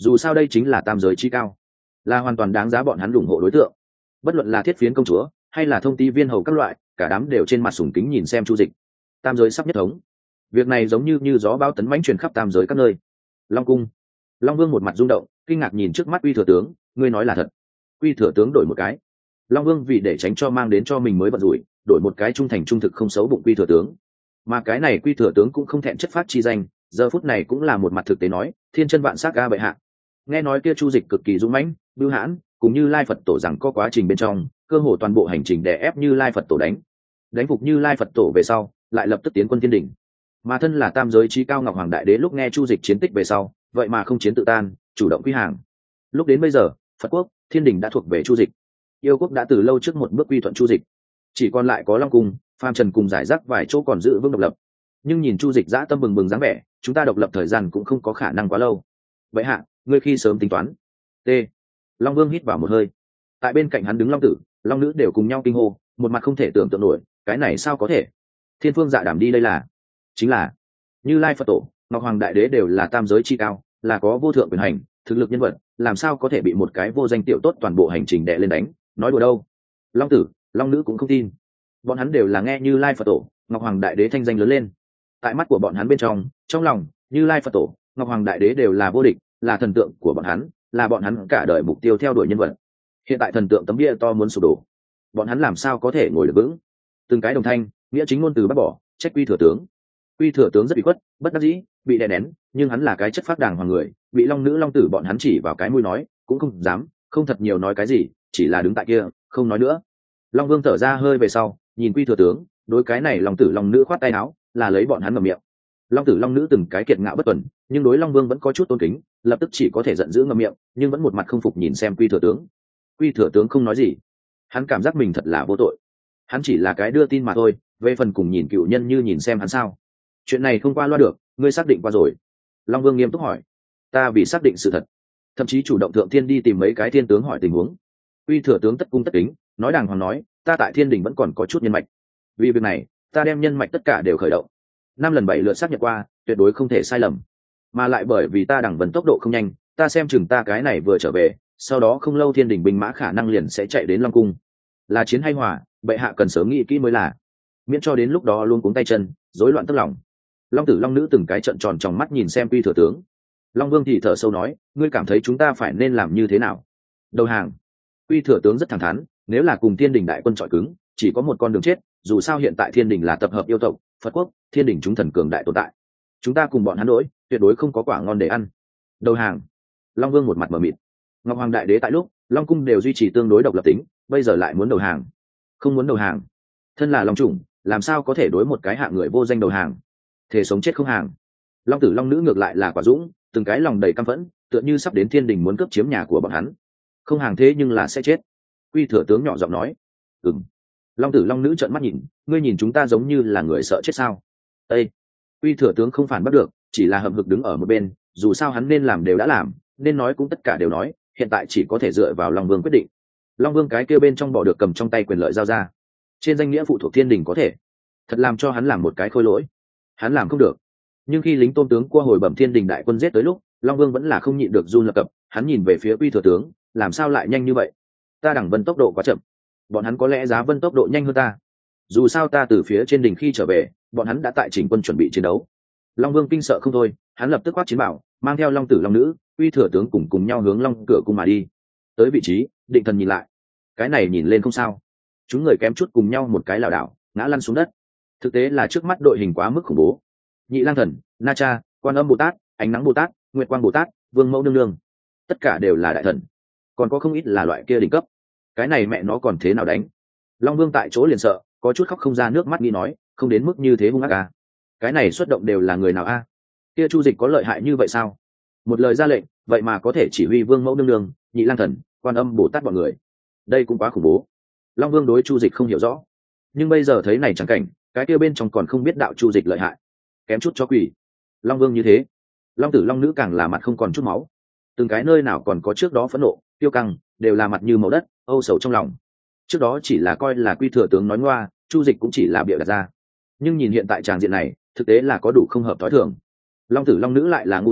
dù sao đây chính là tam giới chi cao, là hoàn toàn đáng giá bọn hắn ủng hộ đối tượng. Bất luận là thiết phiến công chúa hay là thông ti viên hầu các loại, cả đám đều trên mặt sùng kính nhìn xem Chu Dịch. Tam giới sắp nhất thống, việc này giống như gió bão tấn mãnh truyền khắp tam giới các nơi. Long cung, Long Vương một mặt rung động, kinh ngạc nhìn trước mắt Quy thừa tướng, ngươi nói là thật? Quy thừa tướng đổi một cái. Long Vương vì để tránh cho mang đến cho mình mới vận rủi, đổi một cái trung thành trung thực không xấu bụng Quy thừa tướng. Mà cái này Quy thừa tướng cũng không thẹn chất phát chi danh, giờ phút này cũng là một mặt thực tế nói, thiên chân vạn sắc ga bệ hạ. Nghe nói kia Chu Dịch cực kỳ dũng mãnh, bưu hãn, cũng như Lai Phật tổ rằng có quá trình bên trong, cơ hồ toàn bộ hành trình đè ép Như Lai Phật tổ đánh phục Như Lai Phật tổ về sau, lại lập tức tiến quân thiên đỉnh. Mà thân là tam giới chí cao Ngọc Hoàng Đại Đế lúc nghe Chu Dịch chiến tích về sau, vậy mà không chiến tự tan, chủ động quy hàng. Lúc đến bây giờ, Phật quốc, thiên đỉnh đã thuộc về Chu Dịch. Yêu quốc đã từ lâu trước một bước quy thuận Chu Dịch, chỉ còn lại có Long cung, Phàm Trần cùng giải rác vài chỗ còn giữ vững độc lập. Nhưng nhìn Chu Dịch dã tâm bừng bừng dáng vẻ, chúng ta độc lập thời gian cũng không có khả năng quá lâu. Vậy hạ, ngươi khi sớm tính toán. T. Long Vương hít vào một hơi. Tại bên cạnh hắn đứng Long Tử, Long Nữ đều cùng nhau kinh hô, một mặt không thể tưởng tượng nổi, cái này sao có thể? Thiên Phương Dạ Đảm đi đây là, chính là Như Lai Phật tổ, Ngọc Hoàng Đại Đế đều là tam giới chi cao, là có vô thượng quyền hành, thực lực nhân vật, làm sao có thể bị một cái vô danh tiểu tốt toàn bộ hành trình đè lên đánh, nói đùa đâu. Long Tử, Long Nữ cũng không tin. Bọn hắn đều là nghe Như Lai Phật tổ, Ngọc Hoàng Đại Đế thanh danh lớn lên. Tại mắt của bọn hắn bên trong lòng, Như Lai Phật tổ, Ngọc Hoàng Đại Đế đều là vô địch, là thần tượng của bọn hắn, là bọn hắn cả đời mục tiêu theo đuổi nhân vật. Hiện tại thần tượng tấm bia to muốn sụp đổ, bọn hắn làm sao có thể ngồi được vững? Từng cái đồng thanh, nghĩa chính ngôn từ bác bỏ, trách Quy thừa tướng. Quy thừa tướng rất bị khuất, bất đắc dĩ, bị đè nén, nhưng hắn là cái chất phác đàng hoàng người, bị Long Nữ Long Tử bọn hắn chỉ vào cái mũi nói, cũng không dám, không thật nhiều nói cái gì, chỉ là đứng tại kia, không nói nữa. Long Vương thở ra hơi về sau, nhìn Quy thừa tướng, đối cái này Long Tử Long Nữ khoát tay áo, là lấy bọn hắn ngậm miệng. Long Tử Long Nữ từng cái kiệt ngạo bất tuần, nhưng đối Long Vương vẫn có chút tôn kính, lập tức chỉ có thể giận dữ ngậm miệng, nhưng vẫn một mặt không phục nhìn xem Quy thừa tướng. Quy thừa tướng không nói gì, hắn cảm giác mình thật là vô tội, hắn chỉ là cái đưa tin mà thôi, về phần cùng nhìn cựu nhân như nhìn xem hắn sao. Chuyện này không qua loa được, ngươi xác định qua rồi? Long Vương nghiêm túc hỏi. Ta vì xác định sự thật, thậm chí chủ động thượng thiên đi tìm mấy cái thiên tướng hỏi tình huống. Quy thừa tướng tất cung tất kính, nói đàng hoàng nói, ta tại thiên đình vẫn còn có chút nhân mạch, vì việc này ta đem nhân mạch tất cả đều khởi động, 5 lần 7 lượt xác nhận qua, tuyệt đối không thể sai lầm. Mà lại bởi vì ta đẳng vấn tốc độ không nhanh, ta xem chừng ta cái này vừa trở về, sau đó không lâu thiên đình binh mã khả năng liền sẽ chạy đến Long cung. Là chiến hay hòa, bệ hạ cần sớm nghĩ kỹ mới là, miễn cho đến lúc đó luôn cuống tay chân, rối loạn tức lòng. Long Tử Long Nữ từng cái trợn tròn trong mắt nhìn xem Quy thừa tướng. Long Vương thì thở sâu nói, ngươi cảm thấy chúng ta phải nên làm như thế nào? Đầu hàng. Quy thừa tướng rất thẳng thắn, nếu là cùng thiên đình đại quân chọi cứng, chỉ có một con đường chết, dù sao hiện tại thiên đình là tập hợp yêu tộc, Phật quốc, thiên đình chúng thần cường đại tồn tại, chúng ta cùng bọn hắn đối, tuyệt đối không có quả ngon để ăn. Đầu hàng. Long Vương một mặt mờ mịt. Ngọc Hoàng Đại Đế tại lúc Long cung đều duy trì tương đối độc lập tính, bây giờ lại muốn đầu hàng. Không muốn đầu hàng, thân là Long chủng, làm sao có thể đối một cái hạng người vô danh đầu hàng? Thể sống chết không hàng. Long Tử Long Nữ ngược lại là quả dũng, từng cái lòng đầy căm phẫn, tựa như sắp đến thiên đình muốn cướp chiếm nhà của bọn hắn. Không hàng thế nhưng là sẽ chết. Quy thừa tướng nhỏ giọng nói. Ừm. Long Tử Long Nữ trợn mắt nhìn, ngươi nhìn chúng ta giống như là người sợ chết sao? Ê! Quy thừa tướng không phản bắt được, chỉ là hậm hực đứng ở một bên, dù sao hắn nên làm đều đã làm, nên nói cũng tất cả đều nói, hiện tại chỉ có thể dựa vào Long Vương quyết định. Long Vương cái kia bên trong bỏ được cầm trong tay quyền lợi giao ra, trên danh nghĩa phụ thuộc thiên đình có thể, thật làm cho hắn làm một cái khôi lỗi, hắn làm không được. Nhưng khi lính tôn tướng qua hồi bẩm thiên đình đại quân giết tới lúc, Long Vương vẫn là không nhịn được run lập cập, hắn nhìn về phía Quy thừa tướng, làm sao lại nhanh như vậy? Ta đẳng vân tốc độ quá chậm, bọn hắn có lẽ giá vân tốc độ nhanh hơn ta. Dù sao ta từ phía trên đỉnh khi trở về, bọn hắn đã tại chỉnh quân chuẩn bị chiến đấu. Long Vương kinh sợ không thôi, hắn lập tức quát chiến bảo, mang theo Long Tử Long Nữ, Quy thừa tướng cùng nhau hướng Long cửa cung mà đi. Tới vị trí, Định Thần nhìn lại, cái này nhìn lên không sao, chúng người kém chút cùng nhau một cái lảo đảo, ngã lăn xuống đất. Thực tế là trước mắt đội hình quá mức khủng bố. Nhị Lang Thần, Na Cha, Quan Âm Bồ Tát, Ánh Nắng Bồ Tát, Nguyệt Quang Bồ Tát, Vương Mẫu Nương Nương, tất cả đều là đại thần, còn có không ít là loại kia đỉnh cấp. Cái này mẹ nó còn thế nào đánh? Long Vương tại chỗ liền sợ, có chút khóc không ra nước mắt, nghĩ nói, không đến mức như thế hung ác à? Cái này xuất động đều là người nào a? Kia Chu Dịch có lợi hại như vậy sao? Một lời ra lệnh, vậy mà có thể chỉ huy Vương Mẫu Nương Nương, Nhị Lang Thần, Quan Âm Bồ Tát bọn người. Đây cũng quá khủng bố. Long Vương đối Chu Dịch không hiểu rõ, nhưng bây giờ thấy này chẳng cảnh, cái kia bên trong còn không biết đạo Chu Dịch lợi hại, kém chút cho quỷ. Long Vương như thế, Long Tử Long Nữ càng là mặt không còn chút máu, từng cái nơi nào còn có trước đó phẫn nộ, tiêu căng, đều là mặt như màu đất, âu sầu trong lòng. Trước đó chỉ là coi là Quy thừa tướng nói ngoa, Chu Dịch cũng chỉ là bịa đặt ra, nhưng nhìn hiện tại tràng diện này, thực tế là có đủ không hợp thói thường. Long Tử Long Nữ lại là ngu xuẩn,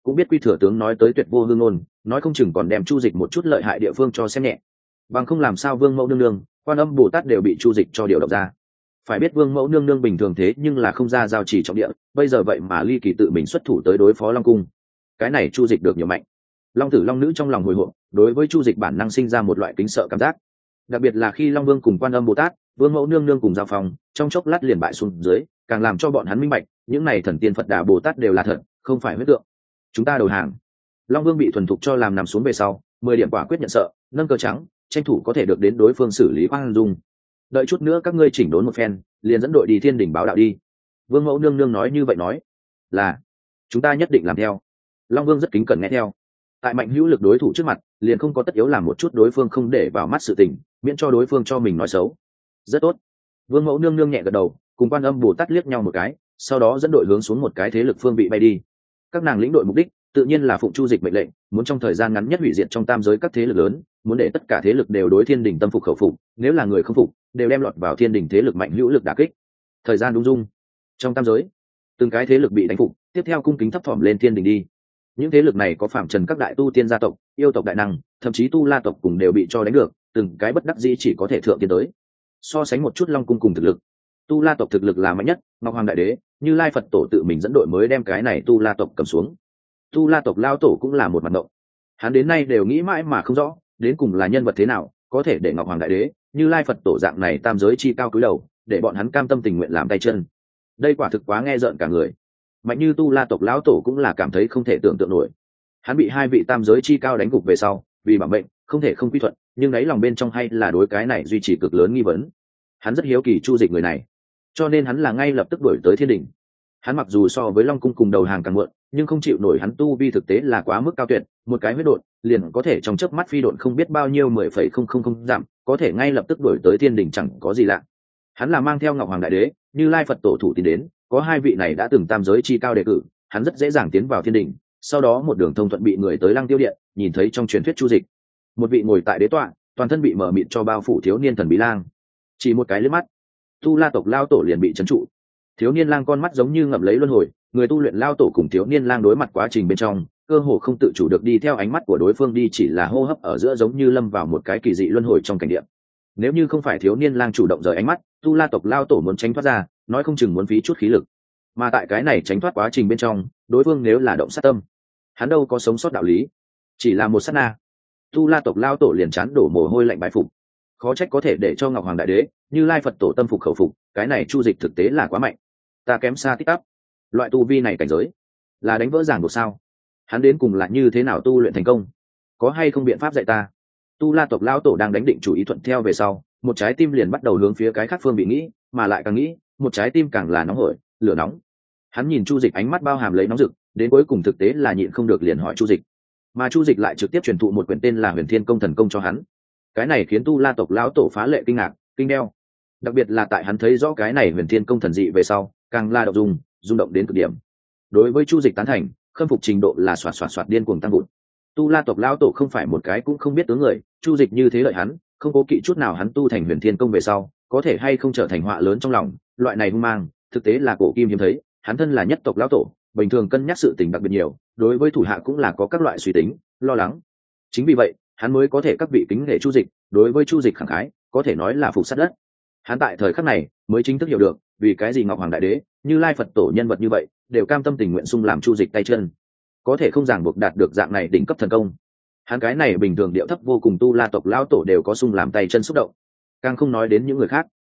cũng biết quy thừa tướng nói tới tuyệt vô hương ngôn, nói không chừng còn đem chu dịch một chút lợi hại địa phương cho xem nhẹ, bằng không làm sao vương mẫu nương nương, Quan Âm Bồ Tát đều bị chu dịch cho điều động ra. Phải biết vương mẫu nương nương bình thường thế nhưng là không ra giao chỉ trọng địa, bây giờ vậy mà ly kỳ tự mình xuất thủ tới đối phó Long cung, cái này chu dịch được nhiều mạnh. Long tử long nữ trong lòng hồi hộp, đối với chu dịch bản năng sinh ra một loại kính sợ cảm giác, đặc biệt là khi Long Vương cùng Quan Âm Bồ Tát, vương mẫu nương nương cùng giao phòng, trong chốc lát liền bại xuống dưới, càng làm cho bọn hắn minh bạch những này thần tiên Phật Đà Bồ Tát đều là thật, không phải huyết tượng. Chúng ta đầu hàng. Long Vương bị thuần thục cho làm nằm xuống về sau, 10 điểm quả quyết nhận sợ, nâng cờ trắng, tranh thủ có thể được đến đối phương xử lý khoan dung. Đợi chút nữa các ngươi chỉnh đốn một phen, liền dẫn đội đi Thiên Đình báo đạo đi. Vương mẫu nương nương nói như vậy nói, là chúng ta nhất định làm theo. Long Vương rất kính cẩn nghe theo. Tại mạnh hữu lực đối thủ trước mặt, liền không có tất yếu làm một chút đối phương không để vào mắt sự tình, miễn cho đối phương cho mình nói xấu. Rất tốt. Vương mẫu nương nương nhẹ gật đầu, cùng Quan Âm Bồ Tát liếc nhau một cái, sau đó dẫn đội hướng xuống một cái thế lực phương vị bay đi. Các nàng lĩnh đội mục đích tự nhiên là phụng chu dịch mệnh lệnh, muốn trong thời gian ngắn nhất hủy diệt trong tam giới các thế lực lớn, muốn để tất cả thế lực đều đối Thiên Đình tâm phục khẩu phục, nếu là người không phục đều đem lọt vào Thiên Đình thế lực mạnh hữu lực đả kích. Thời gian đúng dung, trong tam giới từng cái thế lực bị đánh phục, tiếp theo cung kính thấp thỏm lên Thiên Đình đi. Những thế lực này có phạm trần các đại tu tiên gia tộc, yêu tộc đại năng, thậm chí tu la tộc cùng đều bị cho đánh được, từng cái bất đắc dĩ chỉ có thể thượng tiến tới. So sánh một chút Long cung cùng thực lực, tu la tộc thực lực là mạnh nhất, Ngọc Hoàng Đại Đế, Như Lai Phật Tổ tự mình dẫn đội mới đem cái này tu la tộc cầm xuống. Tu la tộc lao tổ cũng là một mặt động, hắn đến nay đều nghĩ mãi mà không rõ, đến cùng là nhân vật thế nào có thể để Ngọc Hoàng Đại Đế, Như Lai Phật Tổ dạng này tam giới chi cao cúi đầu, để bọn hắn cam tâm tình nguyện làm tay chân. Đây quả thực quá nghe rợn cả người. Mạnh như tu la tộc lão tổ cũng là cảm thấy không thể tưởng tượng nổi. Hắn bị hai vị tam giới chi cao đánh gục về sau, vì bảo mệnh không thể không quy thuận, nhưng đáy lòng bên trong hay là đối cái này duy trì cực lớn nghi vấn. Hắn rất hiếu kỳ chu dịch người này, cho nên hắn là ngay lập tức đuổi tới Thiên Đình. Hắn mặc dù so với Long cung cùng đầu hàng càng muộn, nhưng không chịu nổi hắn tu vi thực tế là quá mức cao tuyệt, một cái huyết độn liền có thể trong chớp mắt phi độn không biết bao nhiêu 10,000 dặm, có thể ngay lập tức đuổi tới Thiên Đình chẳng có gì lạ. Hắn là mang theo Ngọc Hoàng Đại Đế, Như Lai Phật Tổ thủ tín đến, có hai vị này đã từng tam giới chi cao đề cử, hắn rất dễ dàng tiến vào Thiên Đình. Sau đó một đường thông thuận bị người tới Lăng Tiêu Điện, nhìn thấy trong truyền thuyết chu dịch, một vị ngồi tại đế tọa, toàn thân bị mờ mịt cho bao phủ thiếu niên thần bí lang. Chỉ một cái liếc mắt, tu la tộc lao tổ liền bị trấn trụ. Thiếu niên lang con mắt giống như ngậm lấy luân hồi, người tu luyện lao tổ cùng thiếu niên lang đối mặt quá trình bên trong, cơ hồ không tự chủ được đi theo ánh mắt của đối phương đi, chỉ là hô hấp ở giữa giống như lâm vào một cái kỳ dị luân hồi trong cảnh địa. Nếu như không phải thiếu niên lang chủ động rời ánh mắt, tu la tộc lao tổ muốn tránh thoát ra, nói không chừng muốn phí chút khí lực. Mà tại cái này tránh thoát quá trình bên trong, đối phương nếu là động sát tâm, hắn đâu có sống sót đạo lý. Chỉ là một sát na, tu la tộc lao tổ liền chán đổ mồ hôi lạnh bái phục. Khó trách có thể để cho Ngọc Hoàng Đại Đế, Như Lai Phật Tổ tâm phục khẩu phục, cái này chu dịch thực tế là quá mạnh. Ta kém xa tích tắp. Loại tu vi này cảnh giới là đánh vỡ giảng buộc sao? Hắn đến cùng là như thế nào tu luyện thành công? Có hay không biện pháp dạy ta? Tu la tộc lao tổ đang đánh định chủ ý thuận theo về sau, một trái tim liền bắt đầu hướng phía cái khác phương bị nghĩ, mà lại càng nghĩ, một trái tim càng là nóng hổi, lửa nóng. Hắn nhìn chu dịch ánh mắt bao hàm lấy nóng rực, đến cuối cùng thực tế là nhịn không được liền hỏi chu dịch, mà chu dịch lại trực tiếp truyền thụ một quyển tên là Huyền Thiên Công thần công cho hắn. Cái này khiến tu la tộc lão tổ phá lệ kinh ngạc, kinh đeo. Đặc biệt là tại hắn thấy rõ cái này Huyền Thiên Công thần dị về sau, càng la động rung động đến cực điểm. Đối với chu dịch tán thành, khâm phục trình độ là xoạt điên cuồng tăng vụt. Tu la tộc lão tổ không phải một cái cũng không biết tướng người, chu dịch như thế lợi hắn, không cố kỵ chút nào hắn tu thành Huyền Thiên Công về sau, có thể hay không trở thành họa lớn trong lòng, loại này hung mang, thực tế là cổ kim hiếm thấy. Hắn thân là nhất tộc lão tổ, bình thường cân nhắc sự tình đặc biệt nhiều, đối với thủ hạ cũng là có các loại suy tính, lo lắng. Chính vì vậy, hắn mới có thể các vị kính nể chu dịch, đối với chu dịch khẳng khái, có thể nói là phục sát đất. Hắn tại thời khắc này mới chính thức hiểu được, vì cái gì Ngọc Hoàng Đại Đế, Như Lai Phật Tổ nhân vật như vậy, đều cam tâm tình nguyện xung làm chu dịch tay chân, có thể không ràng buộc đạt được dạng này đỉnh cấp thần công. Hắn cái này bình thường điệu thấp vô cùng tu la tộc lão tổ đều có xung làm tay chân xúc động, càng không nói đến những người khác.